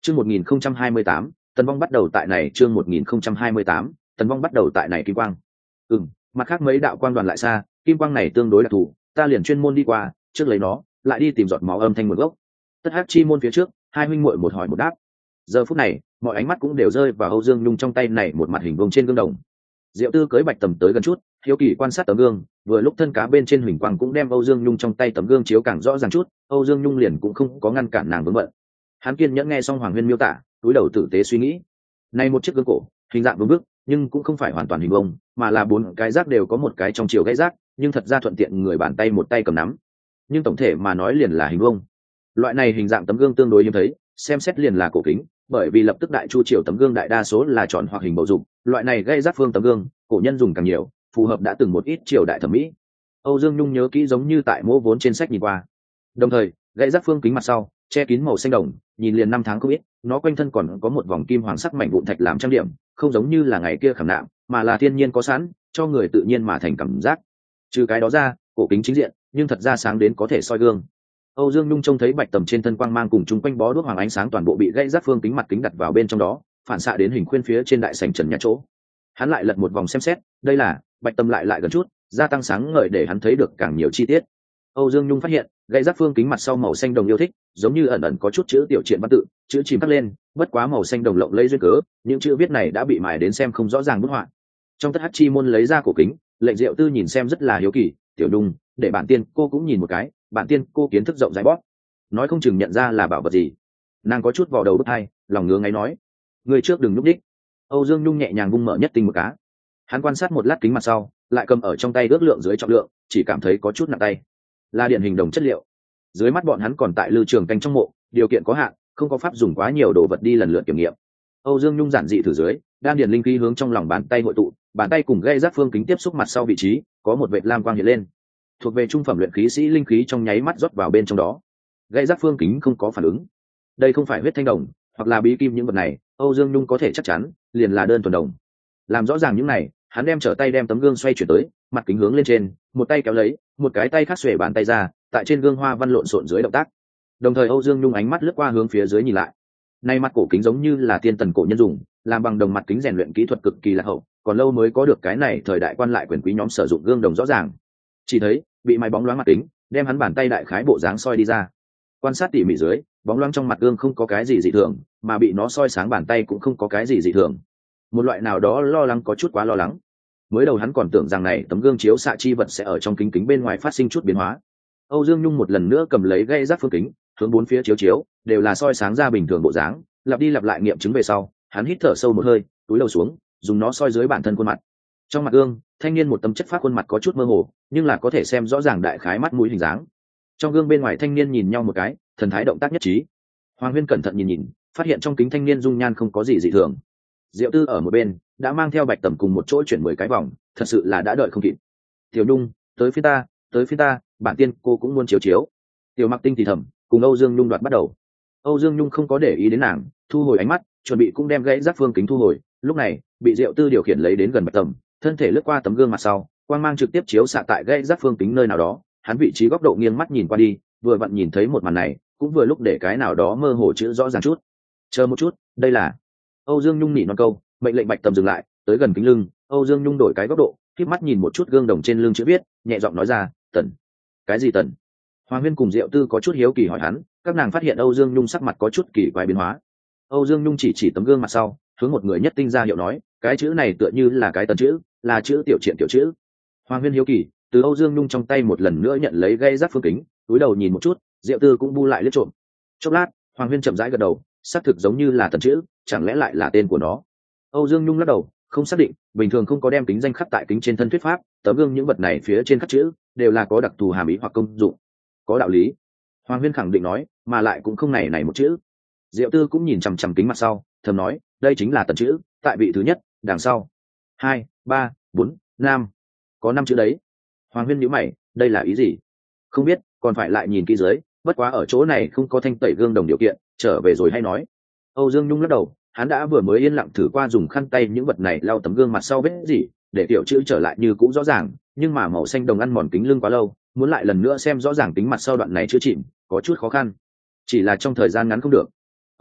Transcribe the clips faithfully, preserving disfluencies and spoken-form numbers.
Chương một nghìn không trăm hai mươi tám, tần vong bắt đầu tại này, chương một nghìn không trăm hai mươi tám, tần vong bắt đầu tại này kim quang. Ừm, mặt khác mấy đạo quang đoàn lại xa, kim quang này tương đối đặc thù, ta liền chuyên môn đi qua, trước lấy nó, lại đi tìm giọt máu âm thanh nguồn gốc. Tất Hắc chi môn phía trước, hai huynh muội một hỏi một đáp. Giờ phút này, mọi ánh mắt cũng đều rơi vào Âu Dương Nhung trong tay này một mặt hình vuông trên gương đồng. Diệu Tư cưới Bạch Tầm tới gần chút, hiếu kỳ quan sát tấm gương, vừa lúc thân cá bên trên huỳnh quang cũng đem Âu Dương Nhung trong tay tấm gương chiếu càng rõ ràng chút, Âu Dương Nhung liền cũng không có ngăn cản nàng vướng bận. Hắn kiên nhẫn nghe xong Hoàng Huyên miêu tả, túi đầu tử tế suy nghĩ. Này một chiếc gương cổ, hình dạng vuông vức, nhưng cũng không phải hoàn toàn hình vuông, mà là bốn cái rác đều có một cái trong chiều gãy rác, nhưng thật ra thuận tiện người bàn tay một tay cầm nắm. Nhưng tổng thể mà nói liền là hình vuông. Loại này hình dạng tấm gương tương đối hiếm thấy, xem xét liền là cổ kính, bởi vì lập tức đại chu triều tấm gương đại đa số là tròn hoặc hình bầu dục, loại này gây rác phương tấm gương, cổ nhân dùng càng nhiều, phù hợp đã từng một ít triều đại thẩm mỹ. Âu Dương Nhung nhớ kỹ giống như tại mô vốn trên sách nhìn qua. Đồng thời, gãy rác phương kính mặt sau, che kín màu xanh đồng, nhìn liền năm tháng không ít, nó quanh thân còn có một vòng kim hoàng sắc mảnh vụn thạch làm trang điểm, không giống như là ngày kia khảm nạm, mà là thiên nhiên có sẵn, cho người tự nhiên mà thành cảm giác. Trừ cái đó ra, cổ kính chính diện, nhưng thật ra sáng đến có thể soi gương. Âu Dương Nhung trông thấy Bạch Tầm trên thân quang mang cùng chung quanh bó đuốc hoàng ánh sáng toàn bộ bị gãy rác phương kính mặt kính đặt vào bên trong đó, phản xạ đến hình khuyên phía trên đại sảnh trần nhà chỗ. Hắn lại lật một vòng xem xét, đây là Bạch Tầm lại lại gần chút, gia tăng sáng ngời để hắn thấy được càng nhiều chi tiết. Âu Dương Nhung phát hiện, gãy rác phương kính mặt sau màu xanh đồng yêu thích, giống như ẩn ẩn có chút chữ tiểu truyện văn tự, chữ chìm khắc lên, bất quá màu xanh đồng lộng lẫy duyên cớ, những chữ viết này đã bị mài đến xem không rõ ràng bút họa. Trong Tất Hắc chi môn lấy ra cổ kính, Lệnh Diệu Tư nhìn xem rất là hiếu kỳ, "Tiểu Nhung, để bản tiên cô cũng nhìn một cái." Bản tiên cô kiến thức rộng rãi bóp, nói không chừng nhận ra là bảo vật gì. Nàng có chút vào đầu bức hai, lòng ngứa ngáy nói, người trước đừng núp đích. Âu Dương Nhung nhẹ nhàng bung mở nhất tinh một cá. Hắn quan sát một lát kính mặt sau, lại cầm ở trong tay ước lượng dưới trọng lượng, chỉ cảm thấy có chút nặng tay, là điển hình đồng chất liệu. Dưới mắt bọn hắn còn tại lưu trường canh trong mộ, điều kiện có hạn, không có pháp dùng quá nhiều đồ vật đi lần lượt kiểm nghiệm. Âu Dương Nhung giản dị thử dưới, đan điển linh khí hướng trong lòng bàn tay hội tụ, bàn tay cùng gây rác phương kính tiếp xúc mặt sau vị trí, có một vệt lam quang hiện lên, thuộc về trung phẩm luyện khí sĩ linh khí trong nháy mắt rót vào bên trong đó. Gây rác phương kính không có phản ứng. Đây không phải huyết thanh đồng, hoặc là bí kim những vật này, Âu Dương Nhung có thể chắc chắn, liền là đơn thuần đồng. Làm rõ ràng những này, hắn đem trở tay đem tấm gương xoay chuyển tới, mặt kính hướng lên trên, một tay kéo lấy, một cái tay khác xuề bàn tay ra, tại trên gương hoa văn lộn xộn dưới động tác. Đồng thời Âu Dương Nhung ánh mắt lướt qua hướng phía dưới nhìn lại. Nay mặt cổ kính giống như là tiên tần cổ nhân dùng, làm bằng đồng mặt kính rèn luyện kỹ thuật cực kỳ là hậu, còn lâu mới có được cái này thời đại quan lại quyền quý nhóm sử dụng gương đồng rõ ràng. Chỉ thấy, bị mài bóng loáng mặt kính, đem hắn bàn tay đại khái bộ dáng soi đi ra. Quan sát tỉ mỉ dưới, bóng loáng trong mặt gương không có cái gì dị thường, mà bị nó soi sáng bàn tay cũng không có cái gì dị thường. Một loại nào đó lo lắng có chút quá lo lắng. Mới đầu hắn còn tưởng rằng này tấm gương chiếu xạ chi vật sẽ ở trong kính kính bên ngoài phát sinh chút biến hóa. Âu Dương Nhung một lần nữa cầm lấy gây rác phương kính, hướng bốn phía chiếu chiếu, đều là soi sáng ra bình thường bộ dáng, lặp đi lặp lại nghiệm chứng về sau, hắn hít thở sâu một hơi, túi đầu xuống, dùng nó soi dưới bản thân khuôn mặt. Trong mặt gương, thanh niên một tấm chất phác khuôn mặt có chút mơ hồ, nhưng là có thể xem rõ ràng đại khái mắt mũi hình dáng. Trong gương bên ngoài thanh niên nhìn nhau một cái, thần thái động tác nhất trí. Hoàng Huyên cẩn thận nhìn nhìn, phát hiện trong kính thanh niên dung nhan không có gì dị thường. Diệu Tư ở một bên đã mang theo Bạch Tầm cùng một chỗ chuyển mười cái vòng, thật sự là đã đợi không kịp. Tiểu Nhung, tới phía ta, tới phía ta, bản tiên cô cũng muốn chiếu chiếu. Tiểu Mặc Tinh thì thầm, cùng Âu Dương Nhung đoạt bắt đầu. Âu Dương Nhung không có để ý đến nàng, thu hồi ánh mắt, chuẩn bị cũng đem gãy rác phương kính thu hồi. Lúc này, bị Diệu Tư điều khiển lấy đến gần Bạch Tầm, thân thể lướt qua tấm gương mặt sau, quang mang trực tiếp chiếu xạ tại gãy rác phương kính nơi nào đó. Hắn vị trí góc độ nghiêng mắt nhìn qua đi, vừa vặn nhìn thấy một màn này, cũng vừa lúc để cái nào đó mơ hồ chữ rõ ràng chút. Chờ một chút, đây là. Âu Dương Nhung nỉ non câu, mệnh lệnh Bạch Tầm dừng lại, tới gần kính lưng. Âu Dương Nhung đổi cái góc độ, khép mắt nhìn một chút gương đồng trên lưng chữ viết, nhẹ giọng nói ra, "Tần." "Cái gì Tần?" Hoàng Huyên cùng Diệu Tư có chút hiếu kỳ hỏi hắn, các nàng phát hiện Âu Dương Nhung sắc mặt có chút kỳ quái biến hóa. Âu Dương Nhung chỉ chỉ tấm gương mặt sau, hướng một người nhất tinh ra hiệu nói, cái chữ này tựa như là cái Tần chữ, là chữ tiểu triện tiểu chữ. Hoàng Huyên hiếu kỳ, từ Âu Dương Nhung trong tay một lần nữa nhận lấy gây rác phương kính, túi đầu nhìn một chút, Diệu Tư cũng bu lại liếc trộm. Chốc lát, Hoàng Huyên chậm rãi gật đầu, xác thực giống như là Tần chữ, chẳng lẽ lại là tên của nó? Âu Dương Nhung lắc đầu, không xác định, bình thường không có đem kính danh khắc tại kính trên thân thuyết pháp, tấm gương những vật này phía trên khắc chữ đều là có đặc thù hàm ý hoặc công dụng. Có đạo lý. Hoàng Huyên khẳng định nói, mà lại cũng không này này một chữ. Diệu Tư cũng nhìn chằm chằm kính mặt sau, thầm nói, đây chính là Tần chữ, tại vị thứ nhất, đằng sau. Hai, ba, bốn, năm. Có năm chữ đấy. Hoàng Huyên nhíu mày, đây là ý gì? Không biết, còn phải lại nhìn kỹ dưới, bất quá ở chỗ này không có thanh tẩy gương đồng điều kiện, trở về rồi hay nói. Âu Dương Nhung lắc đầu, hắn đã vừa mới yên lặng thử qua dùng khăn tay những vật này lau tấm gương mặt sau vết gì, để tiểu chữ trở lại như cũ rõ ràng, nhưng mà màu xanh đồng ăn mòn kính lưng quá lâu, muốn lại lần nữa xem rõ ràng tính mặt sau đoạn này chữa chỉnh, có chút khó khăn. Chỉ là trong thời gian ngắn không được.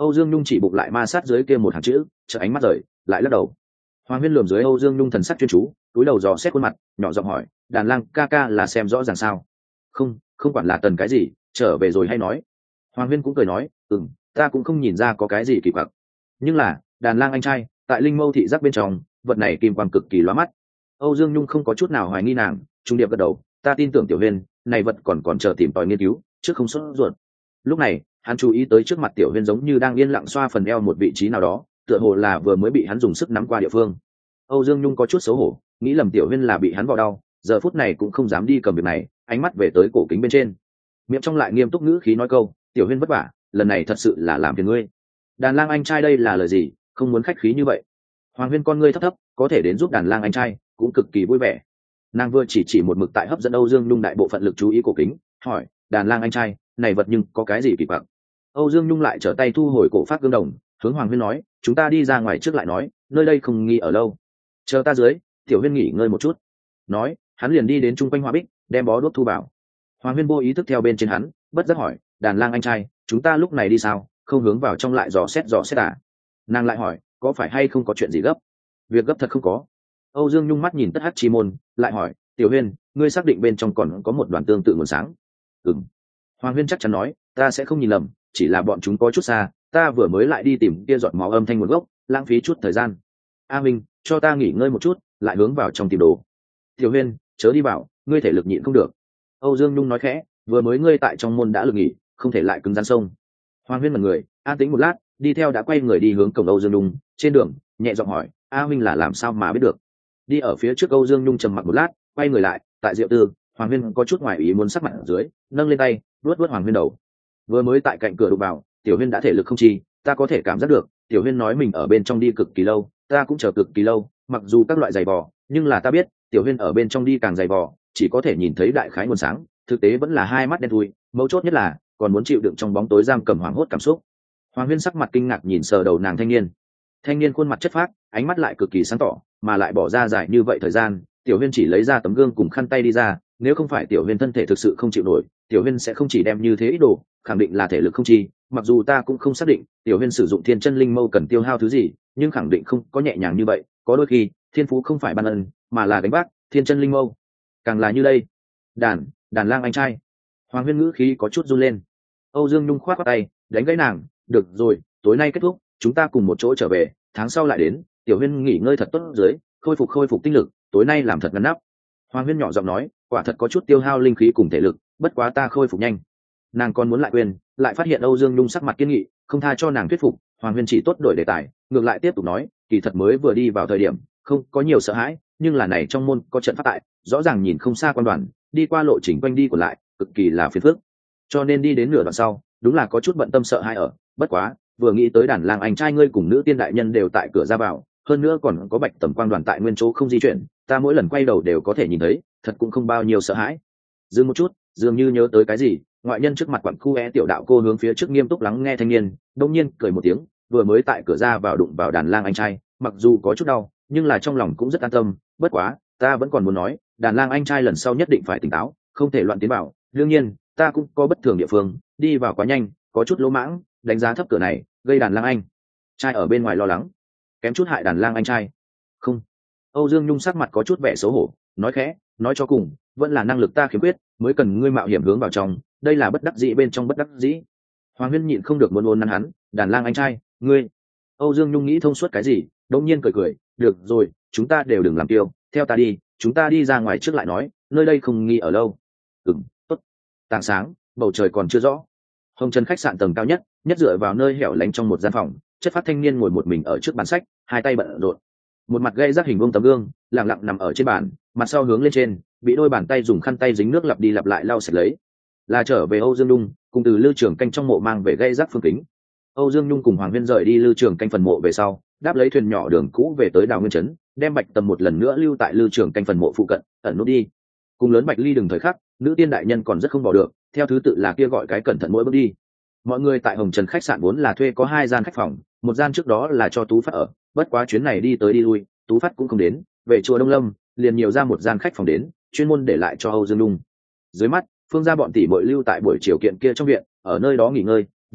Âu Dương Nhung chỉ bụng lại ma sát dưới kia một hàng chữ, chợ ánh mắt rời, lại lắc đầu. Hoàng Huyên lườm dưới Âu Dương Nhung thần sắc chuyên chú, túi đầu dò xét khuôn mặt, nhỏ giọng hỏi, đàn lang ca ca là xem rõ ràng sao? Không, không quản là tần cái gì, trở về rồi hay nói. Hoàng Huyên cũng cười nói, ừm, ta cũng không nhìn ra có cái gì kỳ quặc. Nhưng là, đàn lang anh trai, tại linh mâu thị giác bên trong, vật này kim quang cực kỳ lóa mắt. Âu Dương Nhung không có chút nào hoài nghi nàng, trung điệp gật đầu, ta tin tưởng Tiểu Huyên, này vật còn còn chờ tìm tòi nghiên cứu, chứ không sốt ruột. Lúc này, hắn chú ý tới trước mặt Tiểu Huyên giống như đang yên lặng xoa phần eo một vị trí nào đó, tựa hồ là vừa mới bị hắn dùng sức nắm qua địa phương. Âu Dương Nhung có chút xấu hổ, nghĩ lầm Tiểu Huyên là bị hắn vò đau, giờ phút này cũng không dám đi cầm việc này, ánh mắt về tới cổ kính bên trên, miệng trong lại nghiêm túc ngữ khí nói câu, Tiểu Huyên vất vả, lần này thật sự là làm phiền ngươi. Đàn lang anh trai đây là lời gì, không muốn khách khí như vậy. Hoàng Huyên con ngươi thấp thấp, có thể đến giúp đàn lang anh trai, cũng cực kỳ vui vẻ. Nàng vừa chỉ chỉ một mực tại hấp dẫn Âu Dương Nhung đại bộ phận lực chú ý cổ kính, hỏi, đàn lang anh trai, này vật nhưng có cái gì kỳ quặc? Âu Dương Nhung lại trở tay thu hồi cổ phát gương đồng, hướng Hoàng Huyên nói, chúng ta đi ra ngoài trước lại nói, nơi đây không nghi ở lâu. Chờ ta dưới, Tiểu Huyên nghỉ ngơi một chút. Nói, hắn liền đi đến trung quanh hoa bích, đem bó đuốc thu vào. Hoàng Huyên vô ý thức theo bên trên hắn, bất giác hỏi, đàn lang anh trai, chúng ta lúc này đi sao, không hướng vào trong lại dò xét dò xét à? Nàng lại hỏi, có phải hay không có chuyện gì gấp? Việc gấp thật không có. Âu Dương Nhung mắt nhìn tất hắc chi môn, lại hỏi, Tiểu Huyên, ngươi xác định bên trong còn có một đoàn tương tự nguồn sáng? Ừm. Hoàng Huyên chắc chắn nói, ta sẽ không nhìn lầm, chỉ là bọn chúng có chút xa, ta vừa mới lại đi tìm kia giọt máu âm thanh nguồn gốc, lãng phí chút thời gian. A Minh, cho ta nghỉ ngơi một chút, lại hướng vào trong tìm đồ. Tiểu Huyên, chớ đi vào, ngươi thể lực nhịn không được. Âu Dương Nhung nói khẽ, vừa mới ngươi tại trong môn đã lực nghỉ, không thể lại cứng rắn sông. Hoàng Huyên mật người, an tĩnh một lát, đi theo đã quay người đi hướng cổng Âu Dương Nhung, trên đường, nhẹ giọng hỏi, A Minh là làm sao mà biết được? Đi ở phía trước Âu Dương Nhung trầm mặc một lát, quay người lại, tại Diệu Tư, Hoàng Huyên có chút ngoài ý muốn sắc mặt ở dưới, nâng lên tay, vuốt vuốt Hoàng Huyên đầu. Vừa mới tại cạnh cửa đụng vào, Tiểu Huyên đã thể lực không chi, ta có thể cảm giác được, Tiểu Huyên nói mình ở bên trong đi cực kỳ lâu, ta cũng chờ cực kỳ lâu, mặc dù các loại giày vò, nhưng là ta biết, Tiểu Huyên ở bên trong đi càng giày vò, chỉ có thể nhìn thấy đại khái nguồn sáng, thực tế vẫn là hai mắt đen thui, mấu chốt nhất là còn muốn chịu đựng trong bóng tối giam cầm hoảng hốt cảm xúc. Hoàng Huyên sắc mặt kinh ngạc nhìn sờ đầu nàng thanh niên. Thanh niên khuôn mặt chất phác, ánh mắt lại cực kỳ sáng tỏ, mà lại bỏ ra dài như vậy thời gian, Tiểu Huyên chỉ lấy ra tấm gương cùng khăn tay đi ra, nếu không phải Tiểu Huyên thân thể thực sự không chịu nổi, Tiểu Huyên sẽ không chỉ đem như thế ít đồ, khẳng định là thể lực không chi, mặc dù ta cũng không xác định Tiểu Huyên sử dụng thiên chân linh mâu cần tiêu hao thứ gì, nhưng khẳng định không có nhẹ nhàng như vậy, có đôi khi, thiên phú không phải ban ân, mà là gánh vác, thiên chân linh mâu. Càng là như đây. Đàn, đàn lang anh trai. Hoàng Huyên ngữ khí có chút run lên. Âu Dương Nhung khoát qua tay, đánh gãy nàng, được rồi, tối nay kết thúc, chúng ta cùng một chỗ trở về, tháng sau lại đến, Tiểu Huyên nghỉ ngơi thật tốt dưới, khôi phục khôi phục tinh lực, tối nay làm thật ngăn nắp. Hoàng Huyên nhỏ giọng nói, quả thật có chút tiêu hao linh khí cùng thể lực, bất quá ta khôi phục nhanh. Nàng còn muốn lại quên, lại phát hiện Âu Dương Nhung sắc mặt kiên nghị, không tha cho nàng thuyết phục. Hoàng Huyên chỉ tốt đổi đề tài, ngược lại tiếp tục nói, kỳ thật mới vừa đi vào thời điểm, không có nhiều sợ hãi, nhưng là này trong môn có trận pháp tại, rõ ràng nhìn không xa quan đoàn, đi qua lộ trình quanh đi của lại, cực kỳ là phiền phức. Cho nên đi đến nửa đoạn sau, đúng là có chút bận tâm sợ hãi ở, bất quá, vừa nghĩ tới đàn lang anh trai ngươi cùng nữ tiên đại nhân đều tại cửa ra vào, hơn nữa còn có bạch tầm quang đoàn tại nguyên chỗ không di chuyển, ta mỗi lần quay đầu đều có thể nhìn thấy, thật cũng không bao nhiêu sợ hãi. Dừng một chút, dường như nhớ tới cái gì, ngoại nhân trước mặt quặn khu é tiểu đạo cô hướng phía trước nghiêm túc lắng nghe thanh niên, đông nhiên cười một tiếng, vừa mới tại cửa ra vào đụng vào đàn lang anh trai, mặc dù có chút đau, nhưng là trong lòng cũng rất an tâm. Bất quá, ta vẫn còn muốn nói, đàn lang anh trai lần sau nhất định phải tỉnh táo, không thể loạn tiến vào. Đương nhiên, ta cũng có bất thường địa phương, đi vào quá nhanh, có chút lỗ mãng, đánh giá thấp cửa này, gây đàn lang anh trai ở bên ngoài lo lắng, kém chút hại đàn lang anh trai. Không. Âu Dương Nhung sắc mặt có chút vẻ xấu hổ, nói khẽ, nói cho cùng, vẫn là năng lực ta khiếm khuyết, mới cần ngươi mạo hiểm hướng vào trong, đây là bất đắc dĩ bên trong bất đắc dĩ. Hoàng Huyên nhịn không được muốn ôn nắn hắn, đàn lang anh trai, ngươi. Âu Dương Nhung nghĩ thông suốt cái gì, đột nhiên cười cười, được rồi, chúng ta đều đừng làm tiêu, theo ta đi, chúng ta đi ra ngoài trước lại nói, nơi đây không nghi ở lâu. Ừm, tốt. Tảng sáng, bầu trời còn chưa rõ. Hồng Trần khách sạn tầng cao nhất, nhất dựa vào nơi hẻo lánh trong một gian phòng, chất phát thanh niên ngồi một mình ở trước bàn sách, hai tay bận rộn. Một mặt gây rác hình vuông tấm gương, lặng lặng nằm ở trên bàn, mặt sau hướng lên trên, bị đôi bàn tay dùng khăn tay dính nước lặp đi lặp lại lau sạch lấy. Là trở về Âu Dương Nhung, cùng từ Lư Trường Canh trong mộ mang về gây rác phương kính. Âu Dương Nhung cùng Hoàng Huyên rời đi Lư Trường Canh phần mộ về sau, đáp lấy thuyền nhỏ đường cũ về tới Đào Nguyên Trấn, đem Bạch Tầm một lần nữa lưu tại Lư Trường Canh phần mộ phụ cận, ẩn nút đi. Cùng lớn Bạch Ly đừng thời khắc, nữ tiên đại nhân còn rất không bỏ được, theo thứ tự là kia gọi cái cẩn thận mỗi bước đi. Mọi người tại Hồng Trần khách sạn vốn là thuê có hai gian khách phòng, một gian trước đó là cho Tú Phát ở, bất quá chuyến này đi tới đi lui, Tú Phát cũng không đến, về chùa Đông Lâm, liền nhiều ra một gian khách phòng đến, chuyên môn để lại cho Âu Dương Nhung. Dưới mắt, Phương gia bọn tỷ muội lưu tại buổi chiều kiện kia trong viện, ở nơi đó nghỉ ngơi, vừa vặn,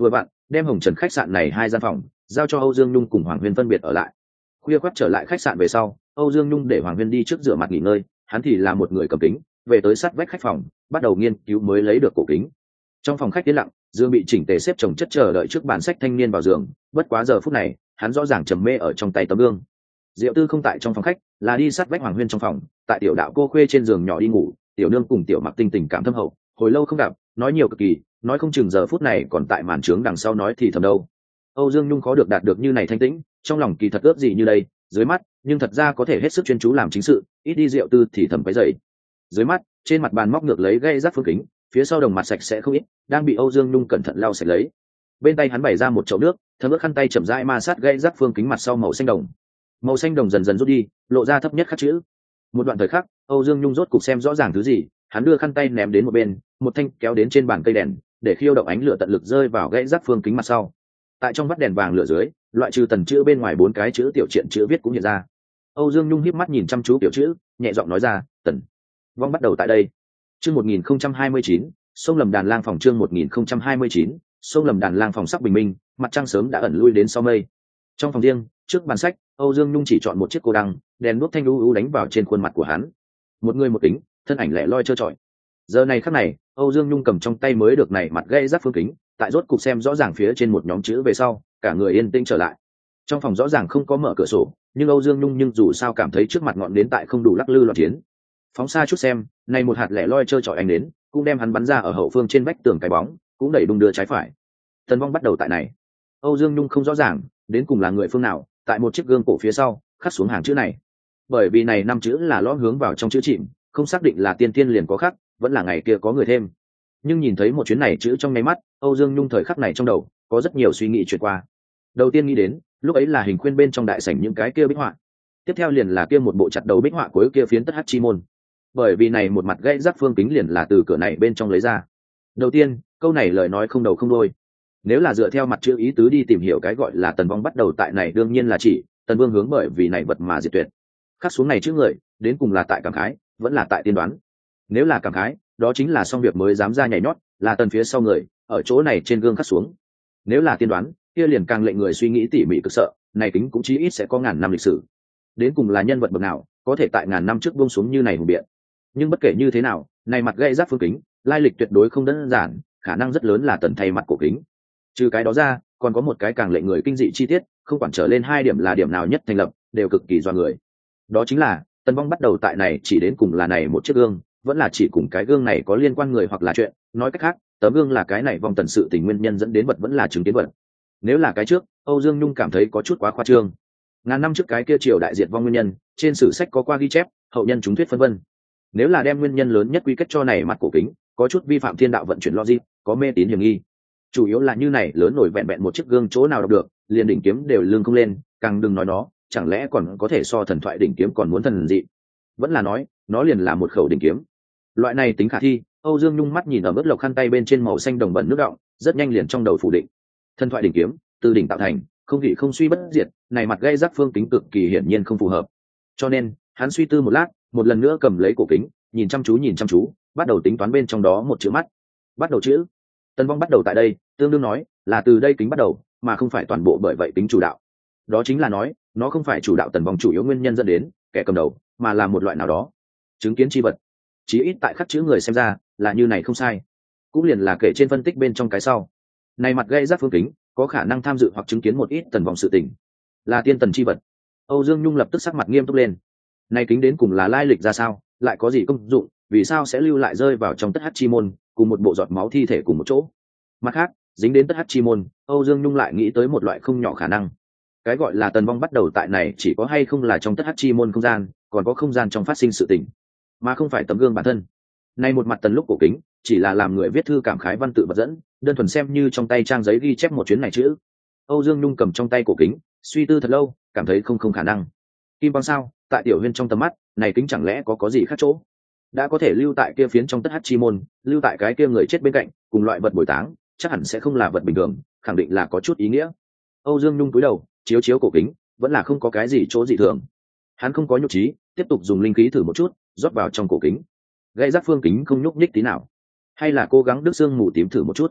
đem hồng trần khách sạn này hai gian phòng giao cho Âu Dương Nhung cùng Hoàng Huyên phân biệt ở lại. Khuya khoắt trở lại khách sạn về sau, Âu Dương Nhung để Hoàng Huyên đi trước rửa mặt nghỉ ngơi, hắn thì là một người cầm kính về tới sát vách khách phòng, bắt đầu nghiên cứu mới lấy được cổ kính. Trong phòng khách yên lặng, Dương bị chỉnh tề xếp chồng chất chờ đợi trước bàn sách thanh niên vào giường, bất quá giờ phút này hắn rõ ràng trầm mê ở trong tay tấm gương. Diệu Tư không tại trong phòng khách, là đi sát vách Hoàng Huyên trong phòng, tại tiểu đạo cô khuê trên giường nhỏ đi ngủ, tiểu nương cùng tiểu mặc tinh tình cảm thâm hậu, hồi lâu không gặp, nói nhiều cực kỳ, nói không chừng giờ phút này còn tại màn trướng đằng sau nói thì thầm đâu. Âu Dương Nhung khó được đạt được như này thanh tĩnh, trong lòng kỳ thật ước gì như đây, dưới mắt, nhưng thật ra có thể hết sức chuyên chú làm chính sự, ít đi Diệu Tư thì thầm quấy rầy. Dưới mắt, trên mặt bàn móc ngược lấy gây rác phương kính, phía sau đồng mặt sạch sẽ không ít, đang bị Âu Dương Nhung cẩn thận lau sạch lấy. Bên tay hắn bày ra một chậu nước, thấm ướt khăn tay chậm rãi ma sát gây rác phương kính mặt sau màu xanh đồng. Màu xanh đồng dần dần rút đi, lộ ra thấp nhất khắc chữ. Một đoạn thời khắc, Âu Dương Nhung rốt cục xem rõ ràng thứ gì, hắn đưa khăn tay ném đến một bên, một thanh kéo đến trên bàn cây đèn, để khiêu động ánh lửa tận lực rơi vào gãy rác phương kính mặt sau. Tại trong vắt đèn vàng lửa dưới, loại trừ tần chữ bên ngoài bốn cái chữ tiểu triện chữ viết cũng hiện ra. Âu Dương Nhung híp mắt nhìn chăm chú tiểu chữ, nhẹ giọng nói ra, "Tần Vong bắt đầu tại đây." Chương một nghìn không trăm hai mươi chín, sông lầm đàn lang phòng chương một nghìn không trăm hai mươi chín, sông lầm đàn lang phòng sắc bình minh, mặt trăng sớm đã ẩn lui đến sau mây. Trong phòng riêng, trước bàn sách, Âu Dương Nhung chỉ chọn một chiếc cô đăng, đèn đuốc thanh u u đánh vào trên khuôn mặt của hắn. Một người một kính, thân ảnh lẻ loi trơ trọi. Giờ này khắc này, Âu Dương Nhung cầm trong tay mới được này mặt gãy rác phương kính, tại rốt cục xem rõ ràng phía trên một nhóm chữ về sau, cả người yên tĩnh trở lại. Trong phòng rõ ràng không có mở cửa sổ, nhưng Âu Dương Nhung nhưng dù sao cảm thấy trước mặt ngọn nến tại không đủ lắc lư loạn chiến. Phóng xa chút xem, này một hạt lẻ loi trơ trọi ánh nến, cũng đem hắn bắn ra ở hậu phương trên vách tường cái bóng, cũng đẩy đung đưa trái phải. Tần Vong bắt đầu tại này. Âu Dương Nhung không rõ ràng, đến cùng là người phương nào, tại một chiếc gương cổ phía sau, khắc xuống hàng chữ này. Bởi vì này năm chữ là lõm hướng vào trong chữ chìm, không xác định là tiên tiên liền có khắc, vẫn là ngày kia có người thêm. Nhưng nhìn thấy một chuyến này chữ trong nháy mắt, Âu Dương Nhung thời khắc này trong đầu có rất nhiều suy nghĩ chuyển qua. Đầu tiên nghĩ đến, lúc ấy là hình khuyên bên trong đại sảnh những cái kia bích họa. Tiếp theo liền là kia một bộ chặt đầu bích họa cuối kia phiến tất hắc chi môn. Bởi vì này một mặt gãy rác phương kính liền là từ cửa này bên trong lấy ra. Đầu tiên, câu này lời nói không đầu không đuôi. Nếu là dựa theo mặt chữ ý tứ đi tìm hiểu cái gọi là Tần Vong bắt đầu tại này, đương nhiên là chỉ Tần Vương hướng bởi vì này vật mà diệt tuyệt. Khắc xuống này chữ người, đến cùng là tại cảm khái, vẫn là tại tiên đoán. Nếu là cảm khái, đó chính là xong việc mới dám ra nhảy nhót, là Tần phía sau người, ở chỗ này trên gương khắc xuống. Nếu là tiên đoán, kia liền càng lệnh người suy nghĩ tỉ mỉ cực sợ, này kính cũng chí ít sẽ có ngàn năm lịch sử. Đến cùng là nhân vật bậc nào, có thể tại ngàn năm trước buông xuống như này hùng biện. Nhưng bất kể như thế nào, này mặt gãy rác phương kính, lai lịch tuyệt đối không đơn giản, khả năng rất lớn là Tần thay mặt cổ kính. Trừ cái đó ra, còn có một cái càng lệnh người kinh dị chi tiết, không quản trở lên hai điểm là điểm nào nhất thành lập, đều cực kỳ doa người. Đó chính là, Tần Vong bắt đầu tại này chỉ đến cùng là này một chiếc gương, vẫn là chỉ cùng cái gương này có liên quan người hoặc là chuyện, nói cách khác, tấm gương là cái này vong tần sự tình nguyên nhân dẫn đến vật vẫn là chứng kiến vật. Nếu là cái trước, Âu Dương Nhung cảm thấy có chút quá khoa trương. Ngàn năm trước cái kia triều đại diệt vong nguyên nhân, trên sử sách có qua ghi chép, hậu nhân chúng thuyết phân vân. Nếu là đem nguyên nhân lớn nhất quy kết cho này mặt cổ kính, có chút vi phạm thiên đạo vận chuyển logic, có mê tín hiểm nghi. Chủ yếu là như này lớn nổi vẹn vẹn một chiếc gương chỗ nào đọc được, liền đỉnh kiếm đều lương không lên, càng đừng nói nó, chẳng lẽ còn có thể so thần thoại đỉnh kiếm còn muốn thần dị. Vẫn là nói, nó liền là một khẩu đỉnh kiếm. Loại này tính khả thi, Âu Dương Nhung mắt nhìn ở mức lộc khăn tay bên trên màu xanh đồng bẩn nước đọng, rất nhanh liền trong đầu phủ định. Thần thoại đỉnh kiếm, từ đỉnh tạo thành, không vị không suy bất diệt, này mặt gây rắc phương kính cực kỳ hiển nhiên không phù hợp. Cho nên, hắn suy tư một lát, một lần nữa cầm lấy cổ kính, nhìn chăm chú nhìn chăm chú, bắt đầu tính toán bên trong đó một chữ mắt. Bắt đầu chữ. Tần Vong bắt đầu tại đây, tương đương nói, là từ đây kính bắt đầu, mà không phải toàn bộ bởi vậy tính chủ đạo. Đó chính là nói, nó không phải chủ đạo Tần Vong chủ yếu nguyên nhân dẫn đến kẻ cầm đầu, mà là một loại nào đó chứng kiến chi vật. Chí ít tại khắc chữ người xem ra, là như này không sai. Cũng liền là kể trên phân tích bên trong cái sau. Này mặt gây rắc phương kính, có khả năng tham dự hoặc chứng kiến một ít Tần Vong sự tình, là tiên tần chi vật. Âu Dương Nhung lập tức sắc mặt nghiêm túc lên. Này kính đến cùng là lai lịch ra sao, lại có gì công dụng, vì sao sẽ lưu lại rơi vào trong tất hắc chi môn, cùng một bộ giọt máu thi thể cùng một chỗ. Mặt khác, dính đến tất hắc chi môn, Âu Dương Nhung lại nghĩ tới một loại không nhỏ khả năng. Cái gọi là Tần Vong bắt đầu tại này chỉ có hay không là trong tất hắc chi môn không gian, còn có không gian trong phát sinh sự tình, mà không phải tấm gương bản thân. Này một mặt tần lúc cổ kính, chỉ là làm người viết thư cảm khái văn tự vật dẫn, đơn thuần xem như trong tay trang giấy ghi chép một chuyến này chữ. Âu Dương Nhung cầm trong tay cổ kính, suy tư thật lâu, cảm thấy không không khả năng. Kim Băng sao, tại Tiểu Huyên trong tầm mắt, này kính chẳng lẽ có có gì khác chỗ? Đã có thể lưu tại kia phiến trong tất hắc chi môn, lưu tại cái kia người chết bên cạnh, cùng loại vật bồi táng, chắc hẳn sẽ không là vật bình thường, khẳng định là có chút ý nghĩa. Âu Dương Nhung cúi đầu, chiếu chiếu cổ kính, vẫn là không có cái gì chỗ dị thường. Hắn không có nhục trí, tiếp tục dùng linh khí thử một chút, rót vào trong cổ kính. Gây rắc phương kính không nhúc nhích tí nào, hay là cố gắng đứt xương mù tím thử một chút.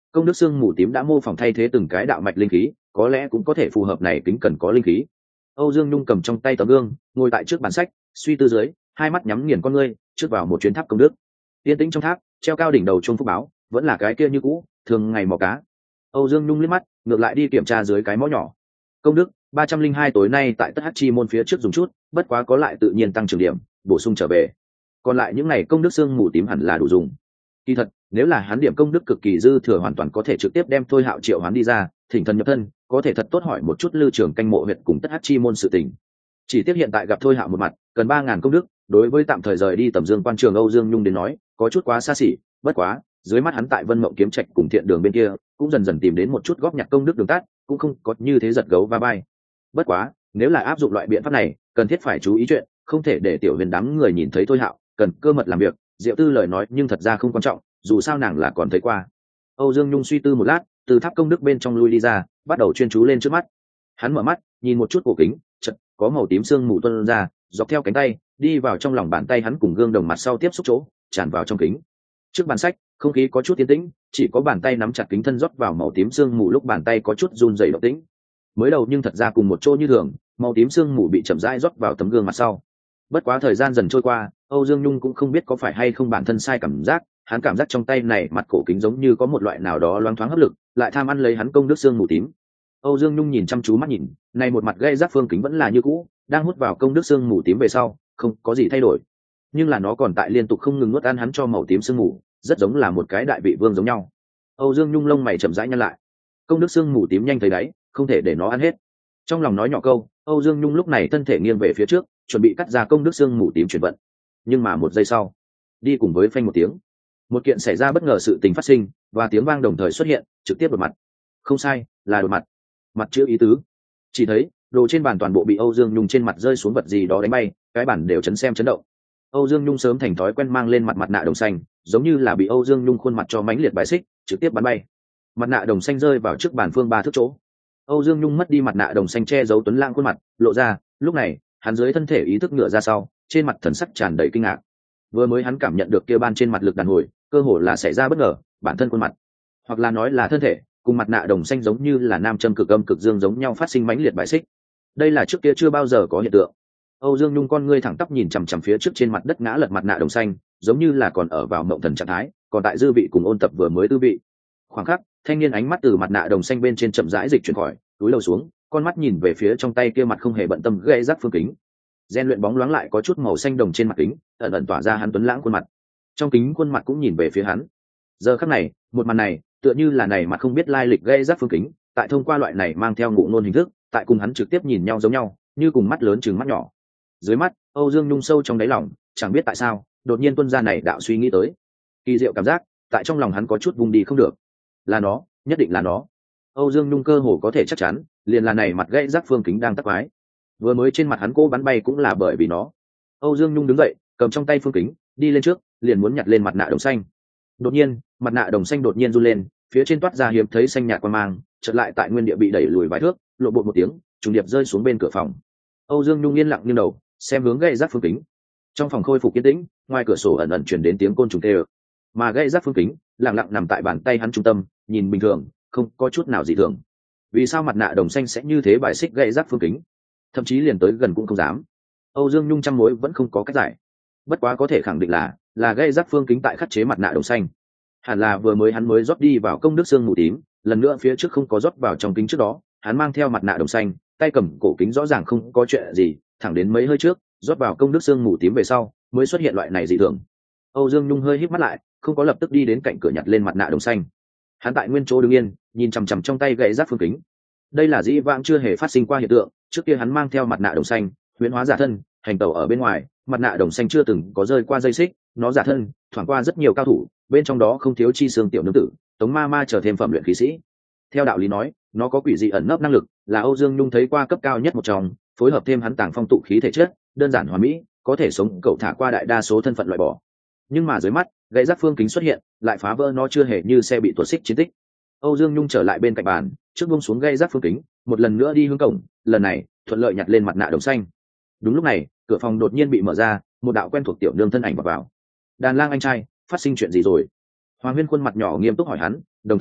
công đức xương mù tím đã mô phỏng thay thế từng cái đạo mạch linh khí, có lẽ cũng có thể phù hợp này kính cần có linh khí. Âu Dương Nhung cầm trong tay tấm gương, ngồi tại trước bàn sách, suy tư dưới, hai mắt nhắm nghiền con ngươi, trước vào một chuyến tháp công đức. Yên tĩnh trong tháp, treo cao đỉnh đầu chuông phúc báo, vẫn là cái kia như cũ, thường ngày mò cá. Âu Dương Nhung liếc mắt, ngược lại đi kiểm tra dưới cái mõ nhỏ. Công đức ba trăm linh hai tối nay tại Tất Hắc Chi môn phía trước dùng chút, bất quá có lại tự nhiên tăng trưởng điểm, bổ sung trở về. Còn lại những ngày công đức xương mù tím hẳn là đủ dùng. Kỳ thật, nếu là hắn điểm công đức cực kỳ dư thừa hoàn toàn có thể trực tiếp đem Thôi Hạo triệu hoán đi ra, thỉnh thần nhập thân, có thể thật tốt hỏi một chút Lưu Trường canh mộ huyệt cùng Tất Hắc Chi môn sự tình. Chỉ tiếc hiện tại gặp Thôi Hạo một mặt, cần ba ngàn công đức, đối với tạm thời rời đi Tầm Dương quan trường Âu Dương Nhung đến nói, có chút quá xa xỉ, bất quá, dưới mắt hắn tại Vân Mộng kiếm trạch cùng thiện đường bên kia, cũng dần dần tìm đến một chút góp nhặt công đức đường tắt, cũng không có như thế giật gấu va bay. Bất quá, nếu là áp dụng loại biện pháp này, cần thiết phải chú ý chuyện, không thể để tiểu huyền đám người nhìn thấy Thôi Hạo, cần cơ mật làm việc. Diệu Tư lời nói nhưng thật ra không quan trọng, dù sao nàng là còn thấy qua. Âu Dương Nhung suy tư một lát, từ tháp công đức bên trong lui đi ra, bắt đầu chuyên chú lên trước mắt. Hắn mở mắt, nhìn một chút cổ kính, chợt có màu tím sương mù tuôn ra, dọc theo cánh tay, đi vào trong lòng bàn tay hắn cùng gương đồng mặt sau tiếp xúc chỗ, tràn vào trong kính. Trước bàn sách, không khí có chút tiến tĩnh, chỉ có bàn tay nắm chặt kính thân rót vào màu tím sương mù lúc bàn tay có chút run rẩy động tĩnh. Mới đầu nhưng thật ra cùng một chỗ như thường, màu tím sương mù bị chậm rãi rót vào tấm gương mặt sau. Bất quá thời gian dần trôi qua, Âu Dương Nhung cũng không biết có phải hay không bản thân sai cảm giác, hắn cảm giác trong tay này mặt cổ kính giống như có một loại nào đó loáng thoáng hấp lực, lại tham ăn lấy hắn công đức xương mù tím. Âu Dương Nhung nhìn chăm chú mắt nhìn, này một mặt gây rác phương kính vẫn là như cũ, đang hút vào công đức xương mù tím về sau, không có gì thay đổi. Nhưng là nó còn tại liên tục không ngừng nuốt ăn hắn cho màu tím xương mù, rất giống là một cái đại vị vương giống nhau. Âu Dương Nhung lông mày chậm rãi nhăn lại. Công đức xương mù tím nhanh thấy đáy, không thể để nó ăn hết. Trong lòng nói nhỏ câu, Âu Dương Nhung lúc này thân thể nghiêng về phía trước, chuẩn bị cắt ra công đức xương mù tím chuyển vận. Nhưng mà một giây sau, đi cùng với phanh một tiếng, một kiện xảy ra bất ngờ sự tình phát sinh, và tiếng vang đồng thời xuất hiện, trực tiếp đột mặt. Không sai, là đột mặt. Mặt chữ ý tứ. Chỉ thấy, đồ trên bàn toàn bộ bị Âu Dương Nhung trên mặt rơi xuống vật gì đó đánh bay, cái bản đều chấn xem chấn động. Âu Dương Nhung sớm thành thói quen mang lên mặt mặt nạ đồng xanh, giống như là bị Âu Dương Nhung khuôn mặt cho mãnh liệt bãi xích, trực tiếp bắn bay. Mặt nạ đồng xanh rơi vào trước bàn phương ba thước chỗ. Âu Dương Nhung mất đi mặt nạ đồng xanh che giấu tuấn lãng khuôn mặt, lộ ra, lúc này, hắn dưới thân thể ý thức ngựa ra sau, trên mặt thần sắc tràn đầy kinh ngạc. Vừa mới hắn cảm nhận được kia ban trên mặt lực đàn hồi, cơ hồ là xảy ra bất ngờ, bản thân khuôn mặt, hoặc là nói là thân thể, cùng mặt nạ đồng xanh giống như là nam châm cực âm cực dương giống nhau phát sinh mãnh liệt bại xích. Đây là trước kia chưa bao giờ có hiện tượng. Âu Dương Nhung con ngươi thẳng tắp nhìn chằm chằm phía trước trên mặt đất ngã lật mặt nạ đồng xanh, giống như là còn ở vào mộng thần trạng thái, còn tại dư vị cùng ôn tập vừa mới tư vị. Khoảng khắc, thanh niên ánh mắt từ mặt nạ đồng xanh bên trên chậm rãi dịch chuyển khỏi, túi lầu xuống, con mắt nhìn về phía trong tay kia mặt không hề bận tâm gãy rác phương kính. Gen luyện bóng loáng lại có chút màu xanh đồng trên mặt kính, ẩn ẩn tỏa ra hắn tuấn lãng khuôn mặt. Trong kính khuôn mặt cũng nhìn về phía hắn. Giờ khắc này, một màn này, tựa như là này mặt không biết lai lịch gãy rác phương kính, tại thông qua loại này mang theo ngụ ngôn hình thức, tại cùng hắn trực tiếp nhìn nhau giống nhau, như cùng mắt lớn trừng mắt nhỏ. Dưới mắt, Âu Dương Nhung sâu trong đáy lòng, chẳng biết tại sao, đột nhiên tuôn ra này đạo suy nghĩ tới. Kỳ diệu cảm giác, tại trong lòng hắn có chút vùng đi không được. Là nó, nhất định là nó. Âu Dương Nhung cơ hồ có thể chắc chắn, liền là này mặt gãy rác phương kính đang tắc quái. Vừa mới trên mặt hắn cô bắn bay cũng là bởi vì nó. Âu Dương Nhung đứng dậy, cầm trong tay phương kính, đi lên trước, liền muốn nhặt lên mặt nạ đồng xanh. Đột nhiên, mặt nạ đồng xanh đột nhiên run lên, phía trên toát ra hiếm thấy xanh nhạt quang mang, chợt lại tại nguyên địa bị đẩy lùi vài thước, lộ bột một tiếng, trùng điệp rơi xuống bên cửa phòng. Âu Dương Nhung yên lặng nghiêng đầu, xem hướng gãy rác phương kính. Trong phòng khôi phục yên tĩnh, ngoài cửa sổ ẩn ẩn truyền đến tiếng côn trùng kêu. Mà gãy rác phương kính, lặng lặng nằm tại bàn tay hắn trung tâm, nhìn bình thường, không có chút nào dị thường. Vì sao mặt nạ đồng xanh sẽ như thế bài xích gãy rác phương kính? Thậm chí liền tới gần cũng không dám. Âu Dương Nhung trăm mối vẫn không có cách giải. Bất quá có thể khẳng định là là gây rác phương kính tại khắc chế mặt nạ đồng xanh. Hẳn là vừa mới hắn mới rót đi vào công đức xương mù tím, lần nữa phía trước không có rót vào trong kính trước đó, hắn mang theo mặt nạ đồng xanh, tay cầm cổ kính rõ ràng không có chuyện gì, thẳng đến mấy hơi trước, rót vào công đức xương mù tím về sau, mới xuất hiện loại này dị thường. Âu Dương Nhung hơi híp mắt lại, không có lập tức đi đến cạnh cửa nhặt lên mặt nạ đồng xanh. Hắn tại nguyên chỗ đứng yên, nhìn chằm chằm trong tay gậy rác phương kính. Đây là dĩ vãng chưa hề phát sinh qua hiện tượng, trước kia hắn mang theo mặt nạ đồng xanh, huyễn hóa giả thân, hành tẩu ở bên ngoài, mặt nạ đồng xanh chưa từng có rơi qua dây xích, nó giả thân, thoảng qua rất nhiều cao thủ, bên trong đó không thiếu chi xương tiểu nương tử, tống ma ma trở thêm phẩm luyện khí sĩ. Theo đạo lý nói, nó có quỷ dị ẩn nấp năng lực, là Âu Dương Nhung thấy qua cấp cao nhất một trong, phối hợp thêm hắn tàng phong tụ khí thể chất, đơn giản hoàn mỹ, có thể sống cậu thả qua đại đa số thân phận loại bỏ. Nhưng mà dưới mắt, gậy rác phương kính xuất hiện, lại phá vỡ nó chưa hề như xe bị tuột xích chiến tích. Âu Dương Nhung trở lại bên cạnh bàn, trước buông xuống gậy rác phương kính, một lần nữa đi hướng cổng, lần này thuận lợi nhặt lên mặt nạ đồng xanh. Đúng lúc này, cửa phòng đột nhiên bị mở ra, một đạo quen thuộc tiểu nương thân ảnh vào vào. Đàn Lang anh trai, phát sinh chuyện gì rồi? Hoàng Huyên khuôn mặt nhỏ nghiêm túc hỏi hắn, đồng thời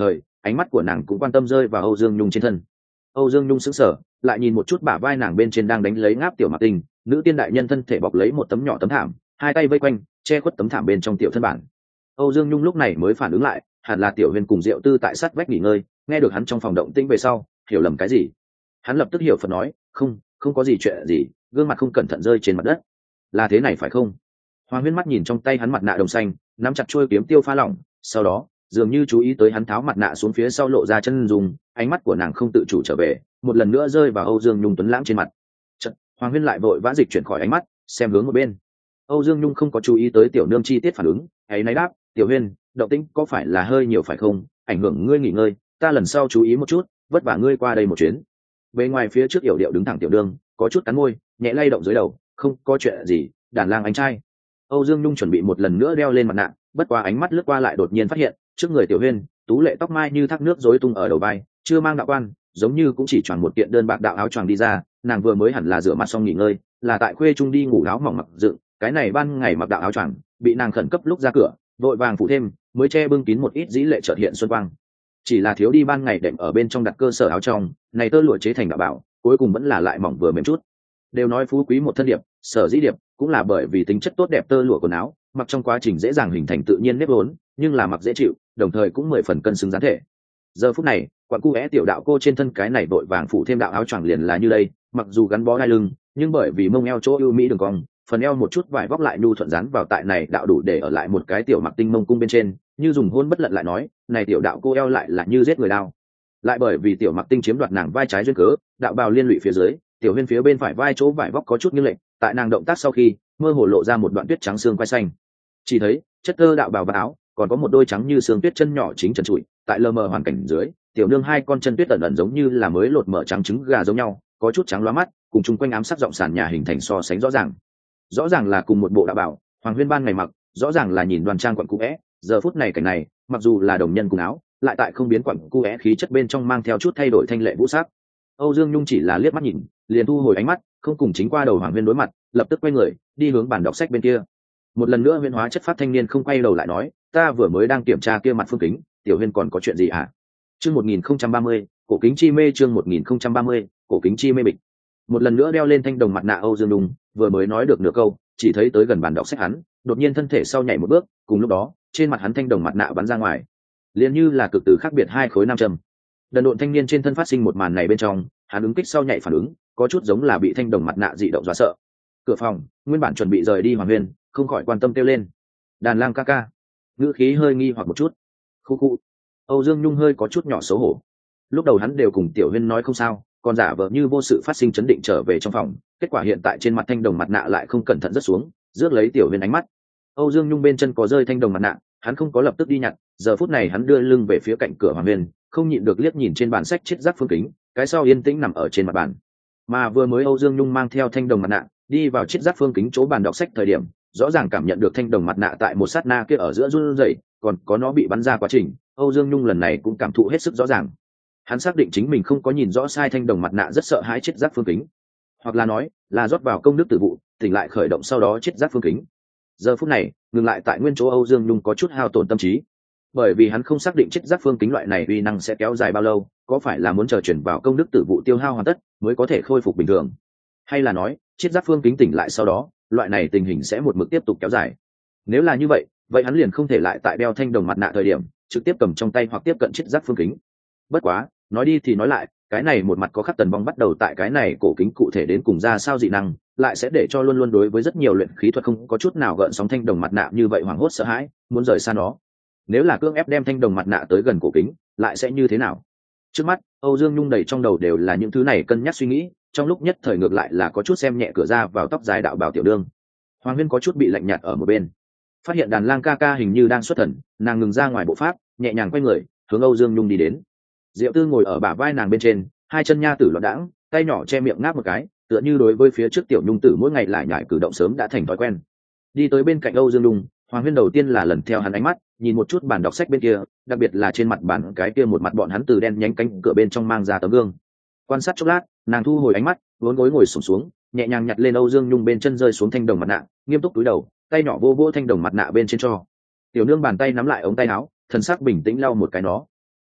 ánh mắt của nàng cũng quan tâm rơi vào Âu Dương Nhung trên thân. Âu Dương Nhung sững sờ, lại nhìn một chút bả vai nàng bên trên đang đánh lấy ngáp tiểu Mặc Tinh, nữ tiên đại nhân thân thể bọc lấy một tấm nhỏ tấm thảm, hai tay vây quanh, che khuất tấm thảm bên trong tiểu thân bản. Âu Dương Nhung lúc này mới phản ứng lại, hẳn là Tiểu Huyền cùng Diệu Tư tại sát vách nghỉ ngơi, nghe được hắn trong phòng động tĩnh về sau, hiểu lầm cái gì. Hắn lập tức hiểu phật nói, không, không có gì chuyện gì, gương mặt không cẩn thận rơi trên mặt đất. Là thế này phải không? Hoàng Huyên mắt nhìn trong tay hắn mặt nạ đồng xanh, nắm chặt chuôi kiếm tiêu pha lỏng, sau đó dường như chú ý tới hắn tháo mặt nạ xuống phía sau lộ ra chân dùng, ánh mắt của nàng không tự chủ trở về, một lần nữa rơi vào Âu Dương Nhung tuấn lãng trên mặt. Chợt, Hoàng Huyên lại vội vã dịch chuyển khỏi ánh mắt, xem hướng một bên. Âu Dương Nhung không có chú ý tới tiểu nương chi tiết phản ứng, ấy náy đáp, Tiểu Huyên, động tĩnh có phải là hơi nhiều phải không? Ảnh hưởng ngươi nghỉ ngơi, ta lần sau chú ý một chút, vất vả ngươi qua đây một chuyến. Bên ngoài phía trước yểu điệu đứng thẳng tiểu nương, có chút cắn môi, nhẹ lay động dưới đầu, không có chuyện gì, đàn lang anh trai. Âu Dương Nhung chuẩn bị một lần nữa đeo lên mặt nạ, bất quá ánh mắt lướt qua lại đột nhiên phát hiện, trước người Tiểu Huyên, tú lệ tóc mai như thác nước rối tung ở đầu vai, chưa mang đạo quan, giống như cũng chỉ choàng một kiện đơn bạc đạo áo choàng đi ra, nàng vừa mới hẳn là rửa mặt xong nghỉ ngơi, là tại khuê trung đi ngủ áo mỏng mặc dựng, cái này ban ngày mặc đạo áo choàng, bị nàng khẩn cấp lúc ra cửa, vội vàng phụ thêm, mới che bưng kín một ít dĩ lệ chợt hiện xuân quang. Chỉ là thiếu đi ban ngày đệm ở bên trong đặt cơ sở áo trong, này tơ lụa chế thành đạo bảo, cuối cùng vẫn là lại mỏng vừa mềm chút. Đều nói phú quý một thân điệp, sở dĩ điệp cũng là bởi vì tính chất tốt đẹp tơ lụa quần áo, mặc trong quá trình dễ dàng hình thành tự nhiên nếp vốn, nhưng là mặc dễ chịu, đồng thời cũng mười phần cân xứng dáng thể. Giờ phút này, quặn cu é tiểu đạo cô trên thân cái này vội vàng phủ thêm đạo áo choàng liền là như đây, mặc dù gắn bó đai lưng, nhưng bởi vì mông eo chỗ ưu mỹ đường cong, phần eo một chút vải vóc lại nhu thuận dán vào tại này đạo đủ để ở lại một cái tiểu mặc tinh mông cung bên trên, như dùng hôn bất lận lại nói, này tiểu đạo cô eo lại là như giết người đao. Lại bởi vì tiểu mặc tinh chiếm đoạt nàng vai trái duyên cớ, đạo bào liên lụy phía dưới, tiểu huyên phía bên phải vai chỗ vải vóc có chút nghiêng lệch, tại nàng động tác sau khi, mơ hồ lộ ra một đoạn tuyết trắng xương quai xanh. Chỉ thấy, chất tơ đạo bào và áo, còn có một đôi trắng như xương tuyết chân nhỏ chính trần trụi, tại lờ mờ hoàn cảnh dưới, tiểu nương hai con chân tuyết ẩn ẩn giống như là mới lột mở trắng trứng gà giống nhau, có chút trắng lóa mắt, cùng chung quanh ám sắc rộng sàn nhà hình thành so sánh rõ ràng. Rõ ràng là cùng một bộ đạo bảo, Hoàng Huyên ban ngày mặc, rõ ràng là nhìn đoan trang quặn cũ é, giờ phút này cảnh này, mặc dù là đồng nhân cùng áo, lại tại không biến quặn cũ é khí chất bên trong mang theo chút thay đổi thanh lệ vũ sắc. Âu Dương Nhung chỉ là liếc mắt nhìn, liền thu hồi ánh mắt, không cùng chính qua đầu Hoàng Huyên đối mặt, lập tức quay người, đi hướng bàn đọc sách bên kia. Một lần nữa huyên hóa chất phát thanh niên không quay đầu lại nói, ta vừa mới đang kiểm tra kia mặt phương kính, Tiểu Huyên còn có chuyện gì hả? Chương một nghìn không trăm ba mươi, cổ kính chi mê chương một nghìn không trăm ba mươi, cổ kính chi mê bịch. Một lần nữa đeo lên thanh đồng mặt nạ Âu Dương Nhung, vừa mới nói được nửa câu, chỉ thấy tới gần bàn đọc sách hắn, đột nhiên thân thể sau nhảy một bước, cùng lúc đó, trên mặt hắn thanh đồng mặt nạ bắn ra ngoài, liền như là cực từ khác biệt hai khối nam châm. Đần độn thanh niên trên thân phát sinh một màn này bên trong, hắn ứng kích sau nhảy phản ứng, có chút giống là bị thanh đồng mặt nạ dị động dọa sợ. Cửa phòng, nguyên bản chuẩn bị rời đi Hoàng Huyên, không khỏi quan tâm kêu lên, đàn lang ca ca. Ngữ khí hơi nghi hoặc một chút. Khu khu. Âu Dương Nhung hơi có chút nhỏ xấu hổ. Lúc đầu hắn đều cùng Tiểu Huyên nói không sao, còn giả vờ như vô sự phát sinh chấn định trở về trong phòng, kết quả hiện tại trên mặt thanh đồng mặt nạ lại không cẩn thận rớt xuống, rước lấy Tiểu Huyên ánh mắt. Âu Dương Nhung bên chân có rơi thanh đồng mặt nạ, hắn không có lập tức đi nhặt, giờ phút này hắn đưa lưng về phía cạnh cửa Hoàng Huyên, không nhịn được liếc nhìn trên bàn sách chiết giác phương kính, cái sau yên tĩnh nằm ở trên mặt bàn. Mà vừa mới Âu Dương Nhung mang theo thanh đồng mặt nạ, đi vào chiết giác phương kính chỗ bàn đọc sách thời điểm, rõ ràng cảm nhận được thanh đồng mặt nạ tại một sát na kia ở giữa run rẩy, còn có nó bị bắn ra quá trình, Âu Dương Nhung lần này cũng cảm thụ hết sức rõ ràng. Hắn xác định chính mình không có nhìn rõ sai thanh đồng mặt nạ rất sợ hãi chiết giác phương kính, hoặc là nói là rót vào công đức tử vụ, tỉnh lại khởi động sau đó chiết giác phương kính. Giờ phút này, ngừng lại tại nguyên chỗ Âu Dương Nhung có chút hao tổn tâm trí, bởi vì hắn không xác định chiết giác phương kính loại này uy năng sẽ kéo dài bao lâu, có phải là muốn chờ chuyển vào công đức tử vụ tiêu hao hoàn tất mới có thể khôi phục bình thường, hay là nói chiết giác phương kính tỉnh lại sau đó loại này tình hình sẽ một mực tiếp tục kéo dài. Nếu là như vậy, vậy hắn liền không thể lại tại đeo thanh đồng mặt nạ thời điểm trực tiếp cầm trong tay hoặc tiếp cận chiết giác phương kính. Bất quá, nói đi thì nói lại, cái này một mặt có khắc Tần Vong bắt đầu tại cái này cổ kính cụ thể đến cùng ra sao dị năng, lại sẽ để cho luôn luôn đối với rất nhiều luyện khí thuật không có chút nào gợn sóng thanh đồng mặt nạ như vậy hoảng hốt sợ hãi, muốn rời xa nó. Nếu là cưỡng ép đem thanh đồng mặt nạ tới gần cổ kính, lại sẽ như thế nào? Trước mắt, Âu Dương Nhung đầy trong đầu đều là những thứ này cân nhắc suy nghĩ, trong lúc nhất thời ngược lại là có chút xem nhẹ cửa ra vào tóc dài đạo bảo tiểu đương. Hoàng Huyên có chút bị lạnh nhạt ở một bên, phát hiện đàn lang ca ca hình như đang xuất thần, nàng ngừng ra ngoài bộ pháp, nhẹ nhàng quay người, hướng Âu Dương Nhung đi đến. Diệu Tư ngồi ở bả vai nàng bên trên, hai chân nha tử loạn đãng, tay nhỏ che miệng ngáp một cái, tựa như đối với phía trước tiểu Nhung tử mỗi ngày lại nhải cử động sớm đã thành thói quen. Đi tới bên cạnh Âu Dương Nhung, Hoàng Huyên đầu tiên là lần theo hắn ánh mắt, nhìn một chút bàn đọc sách bên kia, đặc biệt là trên mặt bàn cái kia một mặt bọn hắn từ đen nhánh cánh cửa bên trong mang ra tấm gương. Quan sát chốc lát, nàng thu hồi ánh mắt, vốn gối ngồi xổm xuống, nhẹ nhàng nhặt lên Âu Dương Nhung bên chân rơi xuống thanh đồng mặt nạ, nghiêm túc cúi đầu, tay nhỏ vô vô thanh đồng mặt nạ bên trên cho. Tiểu nương bàn tay nắm lại ống tay áo, thần sắc bình tĩnh lau một cái nó.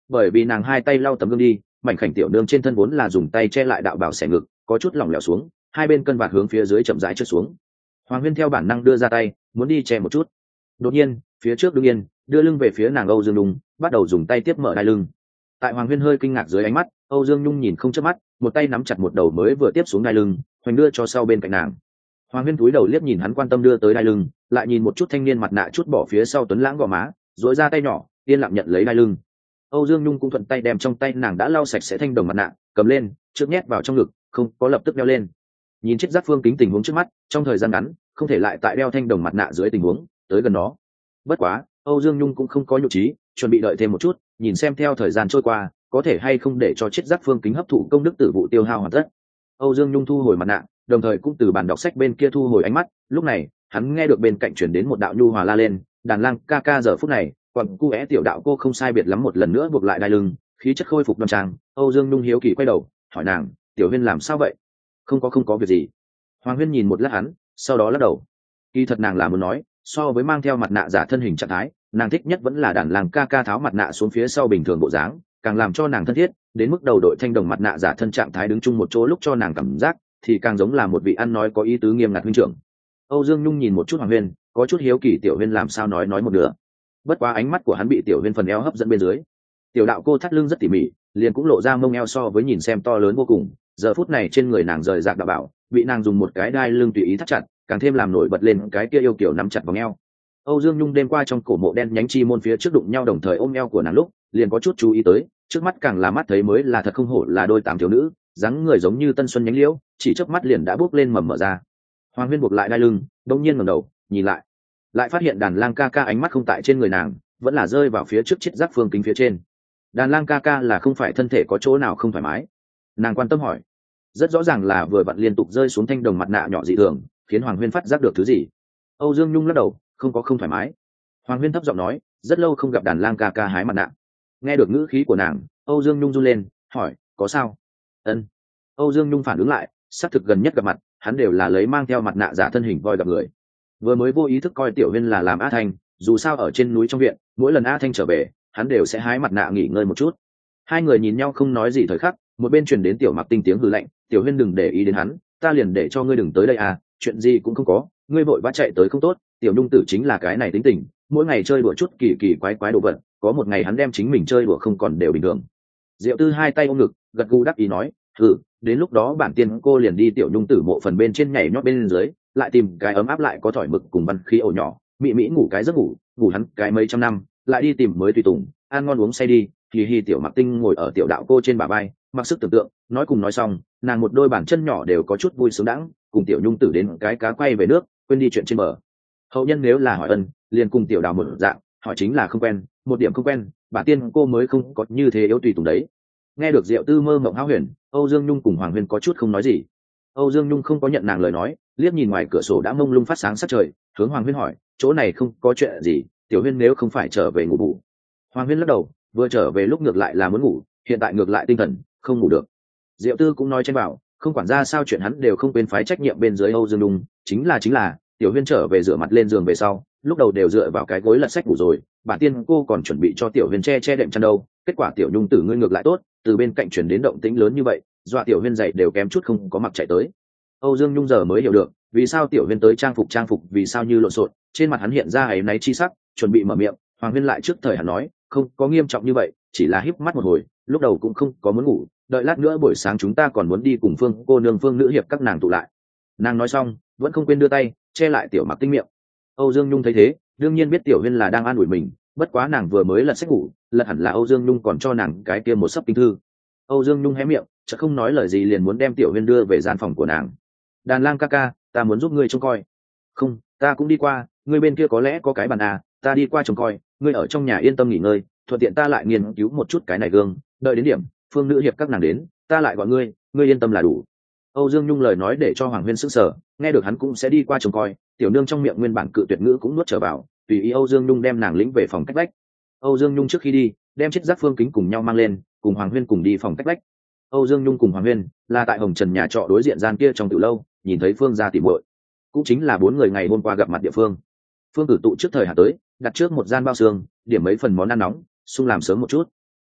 bởi vì nàng hai tay lau tấm gương đi, mảnh khảnh tiểu nương trên thân vốn là dùng tay che lại đạo bảo xẻ ngực có chút lỏng lẻo xuống, hai bên cân vạt hướng phía dưới chậm rãi trượt xuống. Hoàng Huyên theo bản năng đưa ra tay muốn đi che một chút, đột nhiên phía trước đứng yên đưa lưng về phía nàng Âu Dương Nhung, bắt đầu dùng tay tiếp mở đai lưng. Tại Hoàng Huyên hơi kinh ngạc dưới ánh mắt, Âu Dương Nhung nhìn không chớp mắt, một tay nắm chặt một đầu mới vừa tiếp xuống đai lưng, hoành đưa cho sau bên cạnh nàng. Hoàng Huyên cúi đầu liếc nhìn hắn quan tâm đưa tới đai lưng, lại nhìn một chút thanh niên mặt nạ chút bỏ phía sau tuấn lãng gò má, duỗi ra tay nhỏ yên lặng nhận lấy đai lưng. Âu Dương Nhung cũng thuận tay đem trong tay nàng đã lau sạch sẽ thanh đồng mặt nạ cầm lên, trước nhét vào trong ngực, không có lập tức đeo lên. Nhìn chiếc Giác Phương Kính tình huống trước mắt, trong thời gian ngắn không thể lại tại đeo thanh đồng mặt nạ dưới tình huống tới gần nó. Bất quá Âu Dương Nhung cũng không có nhục trí, chuẩn bị đợi thêm một chút, nhìn xem theo thời gian trôi qua có thể hay không để cho chiếc Giác Phương Kính hấp thụ công đức tử vụ tiêu hao hoàn tất. Âu Dương Nhung thu hồi mặt nạ, đồng thời cũng từ bàn đọc sách bên kia thu hồi ánh mắt. Lúc này hắn nghe được bên cạnh chuyển đến một đạo nhu hòa la lên, đàn lang ca ca giờ phút này còn cu é tiểu đạo cô không sai biệt lắm một lần nữa buộc lại đai lưng, khí chất khôi phục đoan trang. Âu Dương Nhung hiếu kỳ quay đầu hỏi nàng, tiểu Huyên làm sao vậy? Không có không có việc gì. Hoàng Huyên nhìn một lát hắn, sau đó lắc đầu. Kỳ thật nàng là muốn nói, so với mang theo mặt nạ giả thân hình trạng thái, nàng thích nhất vẫn là đàn lang ca ca tháo mặt nạ xuống phía sau bình thường bộ dáng, càng làm cho nàng thân thiết, đến mức đầu đội thanh đồng mặt nạ giả thân trạng thái đứng chung một chỗ lúc cho nàng cảm giác thì càng giống là một vị ăn nói có ý tứ nghiêm ngặt huynh trưởng. Âu Dương Nhung nhìn một chút Hoàng Huyên, có chút hiếu kỳ tiểu Huyên làm sao nói nói một nửa. Bất quá ánh mắt của hắn bị tiểu Huyên phần eo hấp dẫn bên dưới. Tiểu đạo cô thắt lưng rất tỉ mỉ, liền cũng lộ ra mông eo so với nhìn xem to lớn vô cùng. Giờ phút này trên người nàng rời rạc đạo bảo, bị nàng dùng một cái đai lưng tùy ý thắt chặt, càng thêm làm nổi bật lên cái kia yêu kiểu nắm chặt vòng eo. Âu Dương Nhung đêm qua trong cổ mộ đen nhánh chi môn phía trước đụng nhau đồng thời ôm eo của nàng lúc, liền có chút chú ý tới, trước mắt càng là mắt thấy mới là thật không hổ là đôi tám thiếu nữ, dáng người giống như tân xuân nhánh liễu, chỉ chớp mắt liền đã bước lên mầm mở ra. Hoàng Huyên buộc lại đai lưng, đột nhiên ngẩng đầu, nhìn lại, lại phát hiện đàn lang ca ca ánh mắt không tại trên người nàng, vẫn là rơi vào phía trước chiếc Giác Phương Kính phía trên. Đàn lang ca ca là không phải thân thể có chỗ nào không thoải mái? Nàng quan tâm hỏi. Rất rõ ràng là vừa vặn liên tục rơi xuống thanh đồng mặt nạ nhỏ dị thường, khiến Hoàng Huyên phát giác được thứ gì. Âu Dương Nhung lắc đầu, không có không thoải mái. Hoàng Huyên thấp giọng nói, rất lâu không gặp đàn lang ca ca hái mặt nạ. Nghe được ngữ khí của nàng, Âu Dương Nhung run lên, hỏi, có sao? Ân. Âu Dương Nhung phản ứng lại, xác thực gần nhất gặp mặt, hắn đều là lấy mang theo mặt nạ giả thân hình voi gặp người. Vừa mới vô ý thức coi tiểu Huyên là làm A Thanh, dù sao ở trên núi trong viện, mỗi lần A Thanh trở về, hắn đều sẽ hái mặt nạ nghỉ ngơi một chút. Hai người nhìn nhau không nói gì thời khắc, một bên truyền đến tiểu Mặc Tinh tiếng hừ lạnh, tiểu Huyên đừng để ý đến hắn, ta liền để cho ngươi đừng tới đây à, chuyện gì cũng không có, ngươi vội vã chạy tới không tốt. Tiểu Nhung tử chính là cái này tính tình, mỗi ngày chơi đùa chút kỳ kỳ quái quái đồ vật, có một ngày hắn đem chính mình chơi đùa không còn đều bình thường. Diệu Tư hai tay ôm ngực, gật gù đáp ý nói, ừ, đến lúc đó bản tiên cô liền đi tiểu Nhung tử mộ phần bên trên nhảy nhót bên dưới, lại tìm cái ấm áp lại có thỏi mực cùng văn khí ổ nhỏ, mị mỹ ngủ cái giấc ngủ, ngủ hắn cái mấy trăm năm, lại đi tìm mới tùy tùng, ăn ngon uống say đi. Hì hì tiểu Mặc Tinh ngồi ở tiểu đạo cô trên bả vai, mặc sức tưởng tượng, nói cùng nói xong, nàng một đôi bàn chân nhỏ đều có chút vui sướng đãng, cùng tiểu Nhung tử đến cái cá quay về nước, quên đi chuyện trên bờ. Hậu nhân nếu là hỏi ân, liền cùng tiểu đào một dạng, hỏi chính là không quen, một điểm không quen, bản tiên cô mới không có như thế yếu tùy tùng đấy. Nghe được Diệu Tư mơ mộng hão huyền, Âu Dương Nhung cùng Hoàng Huyên có chút không nói gì. Âu Dương Nhung không có nhận nàng lời nói, liếc nhìn ngoài cửa sổ đã mông lung phát sáng sắc trời, hướng Hoàng Huyên hỏi, chỗ này không có chuyện gì, tiểu Huyên nếu không phải trở về ngủ bù. Hoàng Huyên lắc đầu, vừa trở về lúc ngược lại là muốn ngủ, hiện tại ngược lại tinh thần không ngủ được. Diệu Tư cũng nói trên bảo, không quản ra sao chuyện hắn đều không quên phái trách nhiệm bên dưới Âu Dương Nhung, chính là chính là tiểu Huyên trở về rửa mặt lên giường về sau, lúc đầu đều dựa vào cái gối lật sách ngủ rồi, bản tiên cô còn chuẩn bị cho tiểu Huyên che che đệm chăn đâu, kết quả tiểu Nhung tử ngươi ngược lại tốt, từ bên cạnh chuyển đến động tĩnh lớn như vậy, dọa tiểu Huyên dậy đều kém chút không có mặc chạy tới. Âu Dương Nhung giờ mới hiểu được vì sao tiểu Huyên tới trang phục trang phục vì sao như lộn xộn, trên mặt hắn hiện ra áy náy chi sắc, chuẩn bị mở miệng. Hoàng Huyên lại trước thời hắn nói, không có nghiêm trọng như vậy, chỉ là híp mắt một hồi, lúc đầu cũng không có muốn ngủ, đợi lát nữa buổi sáng chúng ta còn muốn đi cùng Phương cô nương Phương nữ hiệp các nàng tụ lại. Nàng nói xong vẫn không quên đưa tay che lại tiểu Mặc Tinh miệng. Âu Dương Nhung thấy thế, đương nhiên biết tiểu Huyên là đang an ủi mình, bất quá nàng vừa mới lật sách ngủ, lật hẳn là Âu Dương Nhung còn cho nàng cái kia một sấp kinh thư. Âu Dương Nhung hé miệng, chợt không nói lời gì liền muốn đem tiểu Huyên đưa về gian phòng của nàng. Đàn lang ca ca, ta muốn giúp ngươi trông coi. Không, ta cũng đi qua, ngươi bên kia có lẽ có cái bàn à, ta đi qua trông coi, ngươi ở trong nhà yên tâm nghỉ ngơi, thuận tiện ta lại nghiên cứu một chút cái này gương, đợi đến điểm Phương nữ hiệp các nàng đến, ta lại gọi ngươi, ngươi yên tâm là đủ. Âu Dương Nhung lời nói để cho Hoàng Huyên sững sờ, nghe được hắn cũng sẽ đi qua trông coi, tiểu nương trong miệng nguyên bản cự tuyệt ngữ cũng nuốt trở vào, tùy ý Âu Dương Nhung đem nàng lĩnh về phòng cách vách. Âu Dương Nhung trước khi đi, đem chiếc Giác Phương Kính cùng nhau mang lên, cùng Hoàng Huyên cùng đi phòng cách vách. Âu Dương Nhung cùng Hoàng Huyên là tại Hồng Trần nhà trọ đối diện gian kia trong tiểu lâu, nhìn thấy Phương gia tỉ muội, cũng chính là bốn người ngày hôm qua gặp mặt địa phương. Phương Tử tụ trước thời hạ tới, đặt trước một gian bao xương, điểm mấy phần món ăn nóng, xung làm sớm một chút.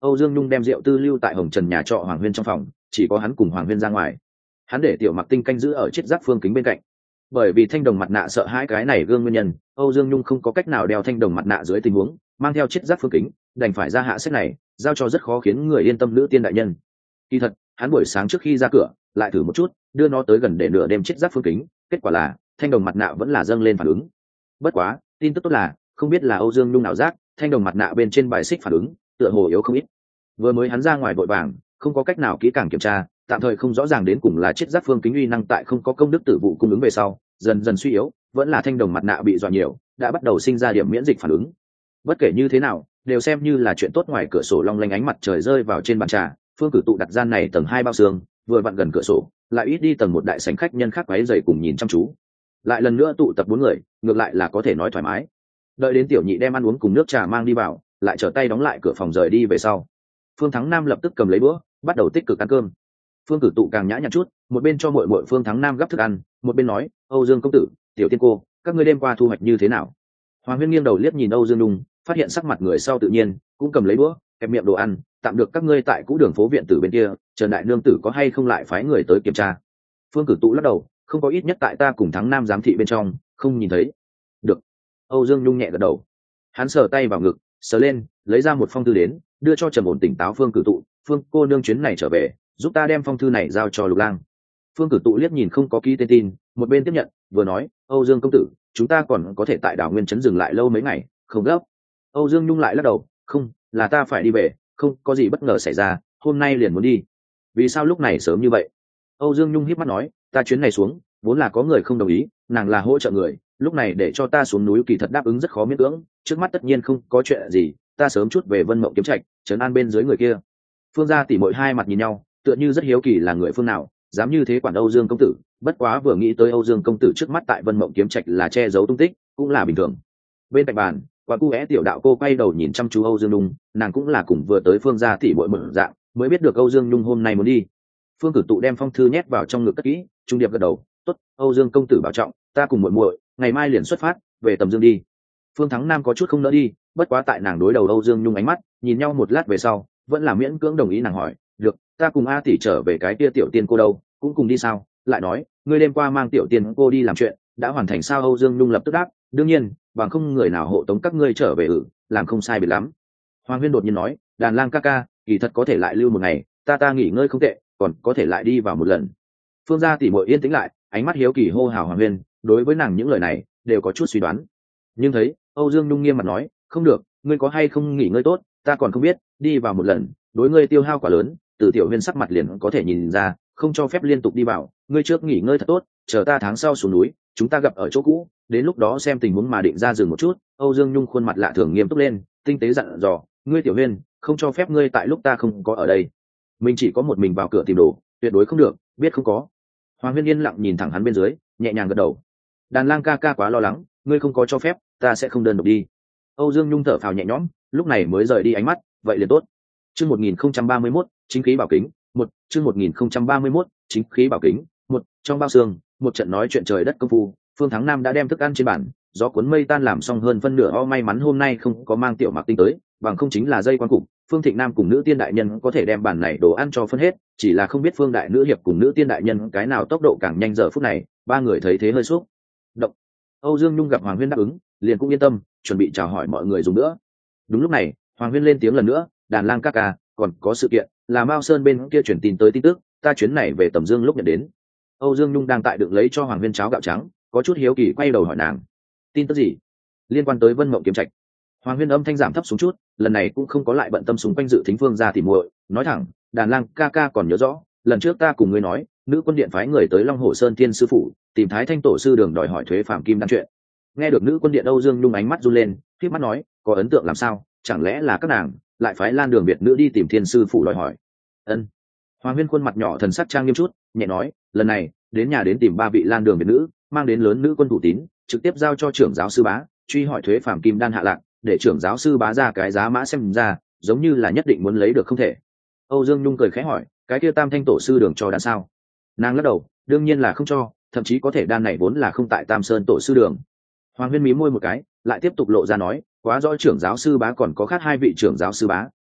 Âu Dương Nhung đem rượu tư lưu tại Hồng Trần nhà trọ Hoàng Huyên trong phòng, chỉ có hắn cùng Hoàng Huyên ra ngoài. Hắn để Tiểu Mặc Tinh canh giữ ở chiếc giác phương kính bên cạnh. Bởi vì thanh đồng mặt nạ sợ hãi cái này gương nguyên nhân, Âu Dương Nhung không có cách nào đeo thanh đồng mặt nạ dưới tình huống, mang theo chiếc giác phương kính, đành phải ra hạ sách này, giao cho rất khó khiến người yên tâm nữ tiên đại nhân. Kỳ thật, hắn buổi sáng trước khi ra cửa, lại thử một chút, đưa nó tới gần để nửa đêm chiếc giác phương kính, kết quả là thanh đồng mặt nạ vẫn là dâng lên phản ứng. Bất quá, tin tức tốt là, không biết là Âu Dương Nhung nào giác, thanh đồng mặt nạ bên trên bài xích phản ứng, tựa hồ yếu không ít. Vừa mới hắn ra ngoài vội vàng, không có cách nào kỹ càng kiểm tra, tạm thời không rõ ràng đến cùng là chiếc giác phương kính uy năng tại không có công đức tử vụ cung ứng về sau, dần dần suy yếu, vẫn là thanh đồng mặt nạ bị dọa nhiều, đã bắt đầu sinh ra điểm miễn dịch phản ứng. Bất kể như thế nào, đều xem như là chuyện tốt. Ngoài cửa sổ long lanh ánh mặt trời rơi vào trên bàn trà, Phương Cử Tụ đặt gian này tầng hai bao xương, vừa vặn gần cửa sổ, lại ít đi tầng một đại sảnh khách nhân khác váy dày cùng nhìn chăm chú. Lại lần nữa tụ tập bốn người, ngược lại là có thể nói thoải mái. Đợi đến tiểu nhị đem ăn uống cùng nước trà mang đi vào, lại trở tay đóng lại cửa phòng rời đi về sau. Phương Thắng Nam lập tức cầm lấy đũa, bắt đầu tích cực ăn cơm. Phương Cử Tụ càng nhã nhặn chút, một bên cho muội muội Phương Thắng Nam gắp thức ăn, một bên nói: "Âu Dương công tử, tiểu tiên cô, các ngươi đêm qua thu hoạch như thế nào?" Hoàng Huyên nghiêng đầu liếc nhìn Âu Dương Nhung, phát hiện sắc mặt người sau tự nhiên, cũng cầm lấy đũa, kẹp miệng đồ ăn, tạm được các ngươi tại cũ đường phố viện tử bên kia, Trần đại nương tử có hay không lại phái người tới kiểm tra? Phương Cử Tụ lắc đầu, không có, ít nhất tại ta cùng Thắng Nam giám thị bên trong, không nhìn thấy. Được. Âu Dương Nhung nhẹ gật đầu. Hắn sờ tay vào ngực, sờ lên, lấy ra một phong thư đến, đưa cho trầm ổn tỉnh táo Phương Cử Tụ. Phương cô nương chuyến này trở về, giúp ta đem phong thư này giao cho Lục Lang. Phương Cử Tụ liếc nhìn không có ký tên tin, một bên tiếp nhận, vừa nói: Âu Dương công tử, chúng ta còn có thể tại đảo Nguyên trấn dừng lại lâu mấy ngày, không gấp. Âu Dương Nhung lại lắc đầu: không, là ta phải đi về, không có gì bất ngờ xảy ra, hôm nay liền muốn đi. Vì sao lúc này sớm như vậy? Âu Dương Nhung híp mắt nói: ta chuyến này xuống, vốn là có người không đồng ý, nàng là hỗ trợ người, lúc này để cho ta xuống núi kỳ thật đáp ứng rất khó miễn cưỡng, trước mắt tất nhiên không có chuyện gì, ta sớm chút về Vân Mộng kiếm trạch, trấn an bên dưới người kia. Phương gia tỷ muội hai mặt nhìn nhau, tựa như rất hiếu kỳ là người phương nào dám như thế quản Âu Dương công tử, bất quá vừa nghĩ tới Âu Dương công tử trước mắt tại Vân Mộng kiếm trạch là che giấu tung tích, cũng là bình thường. Bên cạnh bàn, quả cu é tiểu đạo cô quay đầu nhìn chăm chú Âu Dương Nhung, nàng cũng là cùng vừa tới Phương gia tỷ muội một dạng, mới biết được Âu Dương Nhung hôm nay muốn đi. Phương Cử Tụ đem phong thư nhét vào trong ngực cất kỹ, trung điệp gật đầu: tốt, Âu Dương công tử bảo trọng, ta cùng muội muội ngày mai liền xuất phát về Tầm Dương đi. Phương Thắng Nam có chút không nỡ đi, bất quá tại nàng đối đầu Âu Dương Nhung ánh mắt nhìn nhau một lát về sau, vẫn là miễn cưỡng đồng ý. Nàng hỏi: được, ta cùng A tỷ trở về cái kia tiểu tiên cô đâu, cũng cùng đi sao? Lại nói, ngươi đêm qua mang tiểu tiên cô đi làm chuyện đã hoàn thành sao? Âu Dương Nhung lập tức đáp: đương nhiên, bằng không người nào hộ tống các ngươi trở về. ử làm không sai biệt lắm. Hoàng Huyên đột nhiên nói: Đàn Lang ca ca, kỳ thật có thể lại lưu một ngày, ta ta nghỉ ngơi không tệ, còn có thể lại đi vào một lần. Phương gia tỷ muội yên tĩnh lại, ánh mắt hiếu kỳ hô hào Hoàng Huyên, đối với nàng những lời này đều có chút suy đoán. Nhưng thấy Âu Dương Nhung nghiêm mặt nói: không được, ngươi có hay không nghỉ ngơi tốt, ta còn không biết, đi vào một lần đối ngươi tiêu hao quá lớn, từ tiểu Huyên sắc mặt liền có thể nhìn ra, không cho phép liên tục đi vào, ngươi trước nghỉ ngơi thật tốt, chờ ta tháng sau xuống núi, chúng ta gặp ở chỗ cũ, đến lúc đó xem tình huống mà định ra dừng một chút. Âu Dương Nhung khuôn mặt lạ thường nghiêm túc lên, tinh tế dặn dò: ngươi tiểu Huyên, không cho phép ngươi tại lúc ta không có ở đây, mình chỉ có một mình vào cửa tìm đồ, tuyệt đối không được, biết không có? Hoàng Huyên yên lặng nhìn thẳng hắn bên dưới, nhẹ nhàng gật đầu. Đàn Lang ca ca quá lo lắng, ngươi không có cho phép, ta sẽ không đơn độc đi. Âu Dương Nhung thở phào nhẹ nhõm, lúc này mới rời đi ánh mắt, vậy liền tốt. Chương một nghìn không trăm ba mươi mốt, chính khí bảo kính, một, chương một nghìn không trăm ba mươi mốt, chính khí bảo kính, một, trong bao xương, một trận nói chuyện trời đất công phu, Phương Thắng Nam đã đem thức ăn trên bàn, gió cuốn mây tan làm xong hơn phân nửa. O may mắn hôm nay không có mang Tiểu Mặc Tinh tới, bằng không chính là dây quan cục, Phương Thịnh Nam cùng nữ tiên đại nhân có thể đem bàn này đồ ăn cho phân hết, chỉ là không biết Phương đại nữ hiệp cùng nữ tiên đại nhân cái nào tốc độ càng nhanh. Giờ phút này, ba người thấy thế hơi xúc động. Âu Dương Nhung gặp Hoàng Huyên đáp ứng, liền cũng yên tâm, chuẩn bị chào hỏi mọi người dùng nữa. Đúng lúc này, Hoàng Huyên lên tiếng lần nữa: Đàn Lang ca ca, còn có sự kiện, là Mao Sơn bên kia chuyển tin tới tin tức, ta chuyến này về Tầm Dương lúc nhận đến. Âu Dương Nhung đang tại đựng lấy cho Hoàng Huyên cháo gạo trắng, có chút hiếu kỳ quay đầu hỏi nàng: tin tức gì? Liên quan tới Vân Mộng kiếm trạch. Hoàng Huyên âm thanh giảm thấp xuống chút, lần này cũng không có lại bận tâm xung quanh dự thính Phương gia tỉ muội, nói thẳng: Đàn Lang ca ca còn nhớ rõ, lần trước ta cùng ngươi nói, nữ quân điện phái người tới Long Hồ Sơn Thiên sư phụ, tìm Thái Thanh tổ sư đường đòi hỏi thuế phạm kim đan chuyện. Nghe được nữ quân điện, Âu Dương Nhung ánh mắt run lên, khép mắt nói: có ấn tượng làm sao? Chẳng lẽ là các nàng lại phái Lan Đường Biệt nữ đi tìm Thiên sư phụ đòi hỏi? Ân. Hoàng Huyên khuôn mặt nhỏ thần sắc trang nghiêm chút, nhẹ nói: lần này đến nhà đến tìm ba vị Lan Đường Biệt nữ, mang đến lớn nữ quân thủ tín, trực tiếp giao cho trưởng giáo sư bá, truy hỏi thuế phạm kim đan hạ lạc, để trưởng giáo sư bá ra cái giá mã, xem ra giống như là nhất định muốn lấy được không thể. Âu Dương Nhung cười khẽ hỏi: cái kia Tam Thanh tổ sư đường cho đan sao? Nàng lắc đầu: đương nhiên là không cho, thậm chí có thể đan này vốn là không tại Tam Sơn tổ sư đường. Hoàng Huyên mí môi một cái, lại tiếp tục lộ ra nói: quá rõ trưởng giáo sư bá còn có khác hai vị trưởng giáo sư bá,